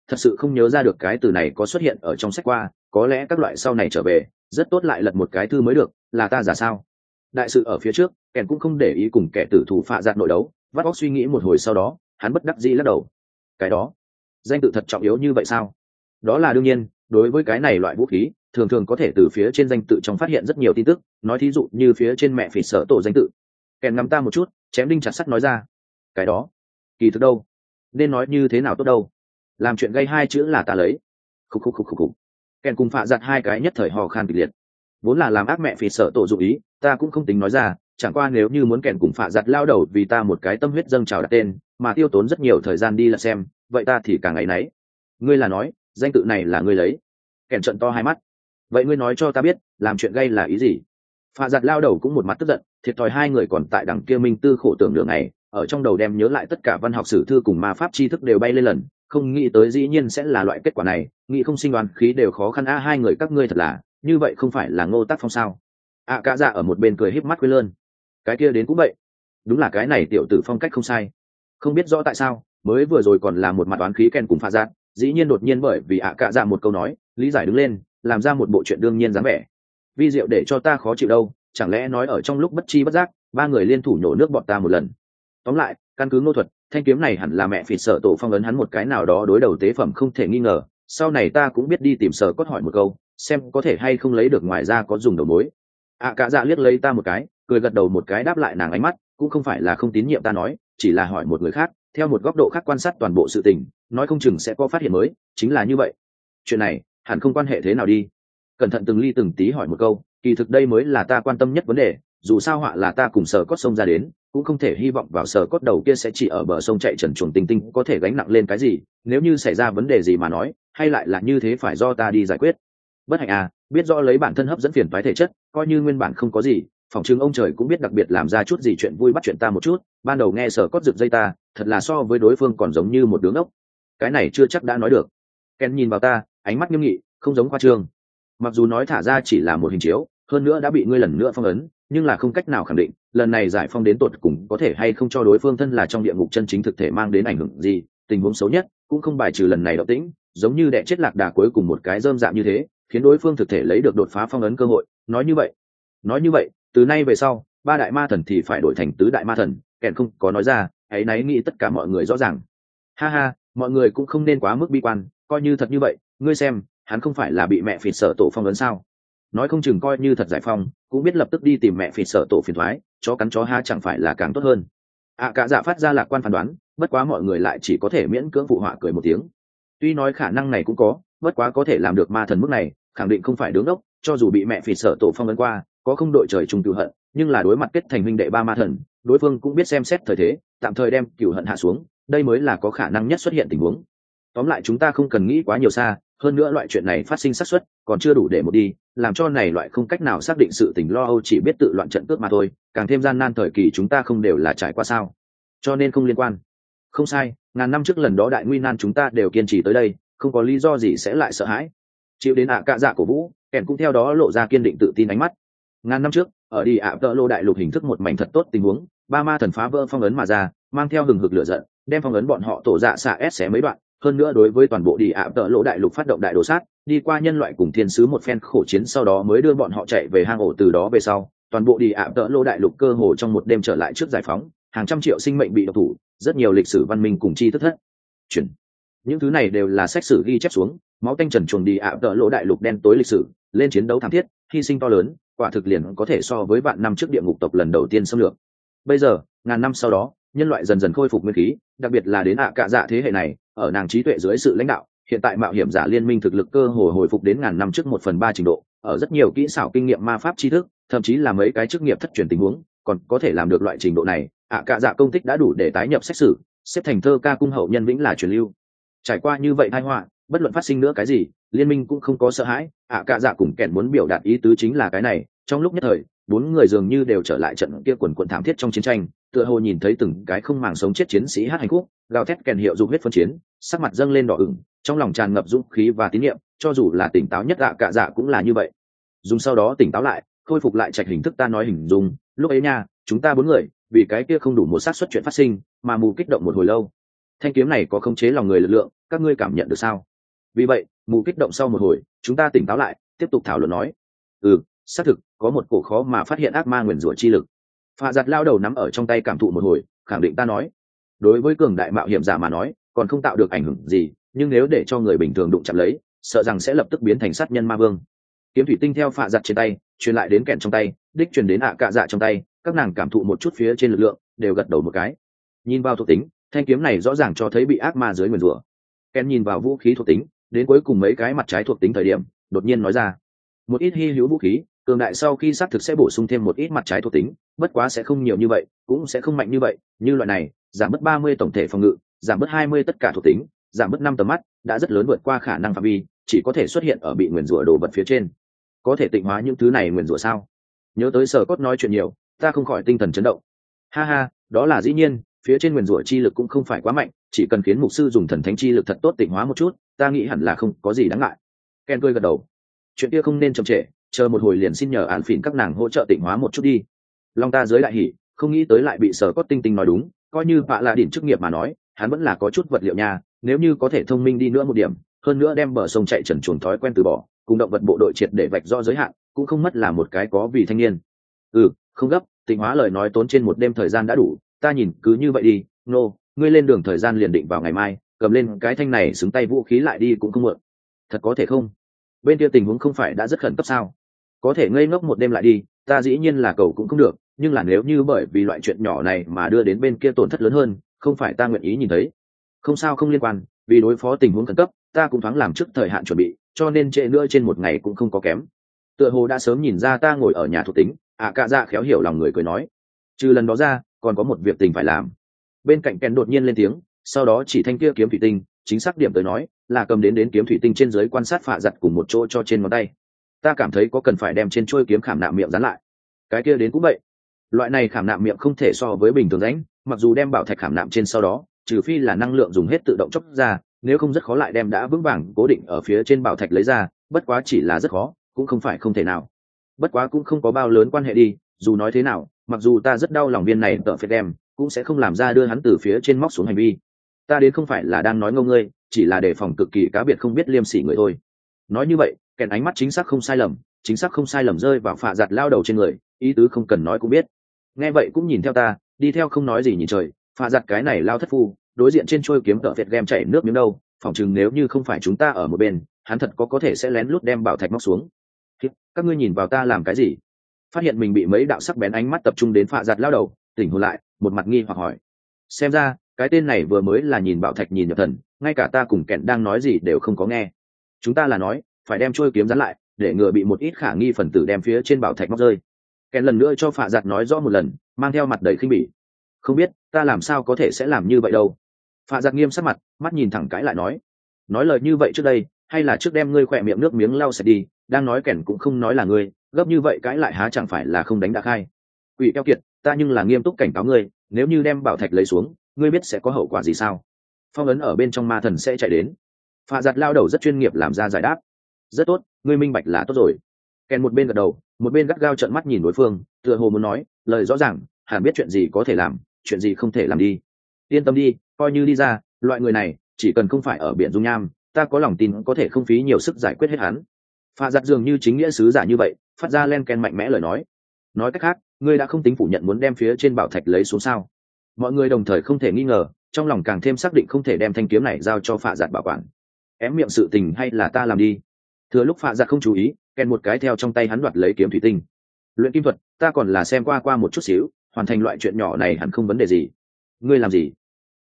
thật sự không nhớ ra được cái từ này có xuất hiện ở trong sách qua, có lẽ các loại sau này trở về rất tốt lại lật một cái thư mới được. Là ta giả sao? Đại sự ở phía trước, kèn cũng không để ý cùng kẻ tử thủ phạ giặt nội đấu, vắt óc suy nghĩ một hồi sau đó hắn bất đắc dĩ lắc đầu. Cái đó, danh tự thật trọng yếu như vậy sao? Đó là đương nhiên, đối với cái này loại vũ khí thường thường có thể từ phía trên danh tự trong phát hiện rất nhiều tin tức, nói thí dụ như phía trên mẹ phỉ sở tổ danh tự. Kèn ngắm ta một chút, chém đinh chặt sắt nói ra. Cái đó, kỳ thực đâu, nên nói như thế nào tốt đâu, làm chuyện gây hai chữ là ta lấy. Khúc khúc khúc khúc khúc. Kèn cùng phạ giặt hai cái nhất thời hò khan kịch liệt. Vốn là làm ác mẹ phỉ sở tổ dụng ý, ta cũng không tính nói ra, chẳng qua nếu như muốn kèn cùng phạ giặt lao đầu vì ta một cái tâm huyết dâng trào đặt tên mà tiêu tốn rất nhiều thời gian đi là xem, vậy ta thì càng áy náy. Ngươi là nói danh tự này là ngươi lấy? Kèn trận to hai mắt. Vậy ngươi nói cho ta biết làm chuyện gây là ý gì? Phạ giặt lao đầu cũng một mặt tức giận, thiệt thòi hai người còn tại đằng kia minh tư khổ tưởng đường này, ở trong đầu đem nhớ lại tất cả văn học sử thư cùng ma pháp tri thức đều bay lên lần, không nghĩ tới dĩ nhiên sẽ là loại kết quả này, nghĩ không sinh đoán khí đều khó khăn. A, hai người các ngươi thật là, như vậy không phải là Ngô Tác Phong sao? Cả dạ ở một bên cười híp mắt quên lơn. Cái kia đến cũng vậy, đúng là cái này tiểu tử phong cách không sai. Không biết rõ tại sao, mới vừa rồi còn là một mặt đoán khí Ken cùng pha giặt, dĩ nhiên đột nhiên bởi vì cả dạ một câu nói, lý giải đứng lên, làm ra một bộ chuyện đương nhiên dáng vẻ. Vi diệu để cho ta khó chịu đâu, chẳng lẽ nói ở trong lúc bất chi bất giác, ba người liên thủ nhổ nước bọn ta một lần. Tóm lại, căn cứ ngô thuật, thanh kiếm này hẳn là mẹ phỉ sở tổ phong ấn hắn một cái nào đó đối đầu tế phẩm không thể nghi ngờ. Sau này ta cũng biết đi tìm sở cốt hỏi một câu, xem có thể hay không lấy được, ngoài ra có dùng đầu mối. Cả dạ liếc lấy ta một cái, cười gật đầu một cái đáp lại nàng ánh mắt, cũng không phải là không tín nhiệm ta nói, chỉ là hỏi một người khác, theo một góc độ khác quan sát toàn bộ sự tình, nói không chừng sẽ có phát hiện mới, chính là như vậy. Chuyện này hẳn không quan hệ thế nào đi. Cẩn thận từng ly từng tí hỏi một câu, kỳ thực đây mới là ta quan tâm nhất vấn đề, dù sao họa là ta cùng sở cốt sông ra đến, cũng không thể hy vọng vào sở cốt đầu kia sẽ chỉ ở bờ sông chạy trần truồng tinh tinh có thể gánh nặng lên cái gì, nếu như xảy ra vấn đề gì mà nói, hay lại là như thế phải do ta đi giải quyết. Bất hạnh à, biết rõ lấy bản thân hấp dẫn phiền toái thể chất, coi như nguyên bản không có gì, phỏng chừng ông trời cũng biết đặc biệt làm ra chút gì chuyện vui bắt chuyện ta một chút. Ban đầu nghe sở cốt rực dây ta, thật là so với đối phương còn giống như một đứa ngốc. Cái này chưa chắc đã nói được. Ken nhìn vào ta, ánh mắt nghiêm nghị, không giống khoa trương. Mặc dù nói thả ra chỉ là một hình chiếu, hơn nữa đã bị ngươi lần nữa phong ấn, nhưng là không cách nào khẳng định lần này giải phong đến tột cùng có thể hay không cho đối phương thân là trong địa ngục chân chính thực thể mang đến ảnh hưởng gì. Tình huống xấu nhất cũng không bài trừ lần này động tĩnh, giống như đẻ chết lạc đà cuối cùng một cái rơm rạm như thế, khiến đối phương thực thể lấy được đột phá phong ấn cơ hội. Nói như vậy từ nay về sau ba đại ma thần thì phải đổi thành tứ đại ma thần. Kèn không có nói ra, hãy náy nghĩ tất cả mọi người rõ ràng. Ha ha, mọi người cũng không nên quá mức bi quan, coi như thật như vậy, ngươi xem hắn không phải là bị mẹ phỉ sở tổ phong ấn sao? Nói không chừng coi như thật giải phong, cũng biết lập tức đi tìm mẹ phỉ sở tổ phiền thoái, chó cắn chó ha chẳng phải là càng tốt hơn. Cả dạ phát ra lạc quan phán đoán, bất quá mọi người lại chỉ có thể miễn cưỡng phụ họa cười một tiếng. Tuy nói khả năng này cũng có, bất quá có thể làm được ma thần mức này khẳng định không phải đứng đốc, cho dù bị mẹ phỉ sở tổ phong ấn qua, có không đội trời chung cửu hận, nhưng là đối mặt kết thành huynh đệ ba ma thần, đối phương cũng biết xem xét thời thế, tạm thời đem cửu hận hạ xuống, đây mới là có khả năng nhất xuất hiện tình huống. Tóm lại chúng ta không cần nghĩ quá nhiều xa, hơn nữa loại chuyện này phát sinh xác suất còn chưa đủ để một đi, làm cho này loại không cách nào xác định sự tình lo âu chỉ biết tự loạn trận cướp mà thôi, càng thêm gian nan thời kỳ chúng ta không đều là trải qua sao? Cho nên không liên quan. Không sai, ngàn năm trước lần đó đại nguy nan chúng ta đều kiên trì tới đây, không có lý do gì sẽ lại sợ hãi. Chịu đến cạ dạ cổ vũ, kèn cũng theo đó lộ ra kiên định tự tin ánh mắt. Ngàn năm trước, ở đi tợ lô đại lục hình thức một mảnh thật tốt tình huống, ba ma thần phá vỡ phong ấn mà ra, mang theo hừng hực lửa giận, đem phong ấn bọn họ tổ dạ xạ ép xé mấy đoạn. Hơn nữa đối với toàn bộ đi tợ lô đại lục phát động đại đồ sát, đi qua nhân loại cùng thiên sứ một phen khổ chiến sau đó mới đưa bọn họ chạy về hang ổ. Từ đó về sau, toàn bộ đi tợ lô đại lục cơ hồ trong một đêm trở lại trước giải phóng, hàng trăm triệu sinh mệnh bị độc thủ, rất nhiều lịch sử văn minh cùng chi thức thất chuyển. Những thứ này đều là sách sử ghi chép xuống, máu tanh trần truồng đi tợ lô đại lục đen tối lịch sử, lên chiến đấu thảm thiết, hy sinh to lớn, quả thực liền có thể so với vạn năm trước địa ngục tộc lần đầu tiên xâm lược. Bây giờ, ngàn năm sau đó, nhân loại dần dần khôi phục nguyên khí, đặc biệt là đến cạ dạ thế hệ này, ở nàng trí tuệ dưới sự lãnh đạo, hiện tại mạo hiểm giả liên minh thực lực cơ hồ hồi phục đến ngàn năm trước 1/3 trình độ, ở rất nhiều kỹ xảo kinh nghiệm ma pháp tri thức, thậm chí là mấy cái chức nghiệp thất truyền tình huống, còn có thể làm được loại trình độ này, cạ dạ công tích đã đủ để tái nhập sách sử, xếp thành thơ ca cung hậu nhân vĩnh là truyền lưu. Trải qua như vậy tai họa, bất luận phát sinh nữa cái gì, liên minh cũng không có sợ hãi. Cạ dạ cùng kèn muốn biểu đạt ý tứ chính là cái này. Trong lúc nhất thời, bốn người dường như đều trở lại trận kia quần quần thảm thiết trong chiến tranh, tựa hồ nhìn thấy từng cái không màng sống chết chiến sĩ hát hành khúc, gào thét kèn hiệu dục huyết phân chiến, sắc mặt dâng lên đỏ ửng, trong lòng tràn ngập dũng khí và tín nhiệm. Cho dù là tỉnh táo nhất cạ dạ cũng là như vậy. Dùng sau đó tỉnh táo lại, khôi phục lại trạch hình thức ta nói hình dung, lúc ấy nha, chúng ta bốn người vì cái kia không đủ một xác suất chuyện phát sinh mà mù kích động một hồi lâu. thanh kiếm này có khống chế lòng người lực lượng, các ngươi cảm nhận được sao? Vì vậy mù kích động sau một hồi, chúng ta tỉnh táo lại, tiếp tục thảo luận nói. Xác thực có một cổ khó mà phát hiện ác ma nguyền rủa chi lực. Phạ giặt lao đầu nắm ở trong tay cảm thụ một hồi, khẳng định ta nói. Đối với cường đại mạo hiểm giả mà nói, còn không tạo được ảnh hưởng gì, nhưng nếu để cho người bình thường đụng chạm lấy, sợ rằng sẽ lập tức biến thành sát nhân ma vương. Kiếm thủy tinh theo phạ giặt trên tay truyền lại đến kẹn trong tay, đích truyền đến cạ dạ trong tay, các nàng cảm thụ một chút phía trên lực lượng, đều gật đầu một cái. Nhìn vào thuộc tính, thanh kiếm này rõ ràng cho thấy bị ác ma dưới nguyền rủa. Kẹn nhìn vào vũ khí thuộc tính, đến cuối cùng mấy cái mặt trái thuộc tính thời điểm, đột nhiên nói ra: một ít hy hữu vũ khí cường đại sau khi xác thực sẽ bổ sung thêm một ít mặt trái thuộc tính, bất quá sẽ không nhiều như vậy, cũng sẽ không mạnh như vậy. Như loại này giảm bớt 30 tổng thể phòng ngự, giảm bớt 20 tất cả thuộc tính, giảm bớt 5 tầm mắt, đã rất lớn vượt qua khả năng phạm vi, chỉ có thể xuất hiện ở bị nguyền rủa đồ vật phía trên. Có thể tịnh hóa những thứ này nguyền rủa sao? Nhớ tới Sở Cốt nói chuyện nhiều, ta không khỏi tinh thần chấn động. Ha ha, đó là dĩ nhiên, phía trên nguyền rủa chi lực cũng không phải quá mạnh, chỉ cần khiến mục sư dùng thần thánh chi lực thật tốt tịnh hóa một chút, ta nghĩ hẳn là không có gì đáng ngại. Ken cười gật đầu. Chuyện kia không nên chậm trễ, chờ một hồi liền xin nhờ Án Phỉn các nàng hỗ trợ tịnh hóa một chút đi. Long ta dưới đại hỉ, không nghĩ tới lại bị Sở Cốt tinh tinh nói đúng, coi như bạ là đỉnh chức nghiệp mà nói, hắn vẫn là có chút vật liệu nha, nếu như có thể thông minh đi nữa một điểm, hơn nữa đem bờ sông chạy trần truồng thói quen từ bỏ, cùng động vật bộ đội triệt để vạch rõ giới hạn, cũng không mất là một cái có vì thanh niên. Không gấp, tịnh hóa lời nói tốn trên một đêm thời gian đã đủ, ta nhìn cứ như vậy đi. Ngươi lên đường thời gian liền định vào ngày mai, cầm lên cái thanh này xứng tay vũ khí lại đi cũng không muộn. Thật có thể không? Bên kia tình huống không phải đã rất khẩn cấp sao? Có thể ngây ngốc một đêm lại đi, ta dĩ nhiên là cầu cũng không được, nhưng là nếu như bởi vì loại chuyện nhỏ này mà đưa đến bên kia tổn thất lớn hơn, không phải ta nguyện ý nhìn thấy. Không sao, không liên quan, vì đối phó tình huống khẩn cấp, ta cũng thoáng làm trước thời hạn chuẩn bị, cho nên trễ nữa trên một ngày cũng không có kém. Tựa hồ đã sớm nhìn ra ta ngồi ở nhà thuộc tính, cạ dạ khéo hiểu lòng người cười nói. Trừ lần đó ra, còn có một việc tình phải làm. Bên cạnh Ken đột nhiên lên tiếng, sau đó chỉ thanh kia kiếm thủy tinh, chính xác điểm tới nói là cầm đến kiếm thủy tinh trên dưới quan sát phạ giặt cùng một chỗ cho trên ngón tay. Ta cảm thấy có cần phải đem trên chuôi kiếm khảm nạm miệng dán lại. Cái kia đến cũng vậy, loại này khảm nạm miệng không thể so với bình thường rãnh, mặc dù đem bảo thạch khảm nạm trên sau đó, trừ phi là năng lượng dùng hết tự động chốc ra, nếu không rất khó lại đem đã vững vàng cố định ở phía trên bảo thạch lấy ra. Bất quá chỉ là rất khó, cũng không phải không thể nào. Bất quá cũng không có bao lớn quan hệ đi, dù nói thế nào, mặc dù ta rất đau lòng viên này tợ phết đem, cũng sẽ không làm ra đưa hắn từ phía trên móc xuống hành vi. Ta đến không phải là đang nói ngông ngươi, chỉ là đề phòng cực kỳ cá biệt không biết liêm sỉ người thôi. Nói như vậy, Kèn ánh mắt chính xác không sai lầm rơi vào phạ giặt lao đầu trên người, ý tứ không cần nói cũng biết. Nghe vậy cũng nhìn theo ta, đi theo không nói gì nhìn trời. Phạ giặt cái này lao thất phu, đối diện trên trôi kiếm tợ phết đem chảy nước miếng đâu, phỏng chừng nếu như không phải chúng ta ở một bên, hắn thật có thể sẽ lén lút đem bảo thạch móc xuống. Các ngươi nhìn vào ta làm cái gì? Phát hiện mình bị mấy đạo sắc bén ánh mắt tập trung đến phạ giặt lao đầu, tỉnh hồn lại, một mặt nghi hoặc hỏi. Xem ra cái tên này vừa mới là nhìn bảo thạch nhìn nhập thần, ngay cả ta cùng Kẹn đang nói gì đều không có nghe. Chúng ta là nói phải đem trôi kiếm dán lại, để ngừa bị một ít khả nghi phần tử đem phía trên bảo thạch móc rơi. Kẹn lần nữa cho phạ giặt nói rõ một lần, mang theo mặt đầy khinh bỉ. Không biết ta làm sao có thể sẽ làm như vậy đâu. Phạ giặt nghiêm sắc mặt, mắt nhìn thẳng cãi lại nói lời như vậy trước đây, hay là trước đem ngươi khỏe miệng nước miếng lau sạch đi. Đang nói Kẹn cũng không nói là ngươi, gấp như vậy cãi lại há chẳng phải là không đánh đã khai. Quỷ keo kiệt, ta nhưng là nghiêm túc cảnh cáo ngươi, nếu như đem bảo thạch lấy xuống, ngươi biết sẽ có hậu quả gì sao? Phong ấn ở bên trong ma thần sẽ chạy đến. Phạ giặt lao đầu rất chuyên nghiệp làm ra giải đáp. Rất tốt, ngươi minh bạch là tốt rồi. Kèn một bên gật đầu, một bên gắt gao trợn mắt nhìn đối phương, tựa hồ muốn nói lời rõ ràng, hẳn biết chuyện gì có thể làm, chuyện gì không thể làm đi. Yên tâm đi, coi như đi ra, loại người này chỉ cần không phải ở biển dung nham, ta có lòng tin có thể không phí nhiều sức giải quyết hết hắn. Phạ giặt dường như chính nghĩa sứ giả như vậy, phát ra len ken mạnh mẽ lời nói cách khác, ngươi đã không tính phủ nhận muốn đem phía trên bảo thạch lấy xuống sao? Mọi người đồng thời không thể nghi ngờ, trong lòng càng thêm xác định không thể đem thanh kiếm này giao cho phạ giặt bảo quản. Ém miệng sự tình hay là ta làm đi. Thừa lúc phạ giặt không chú ý, Ken một cái theo trong tay hắn đoạt lấy kiếm thủy tinh. Luyện kim thuật ta còn là xem qua một chút xíu, hoàn thành loại chuyện nhỏ này hẳn không vấn đề gì. Ngươi làm gì?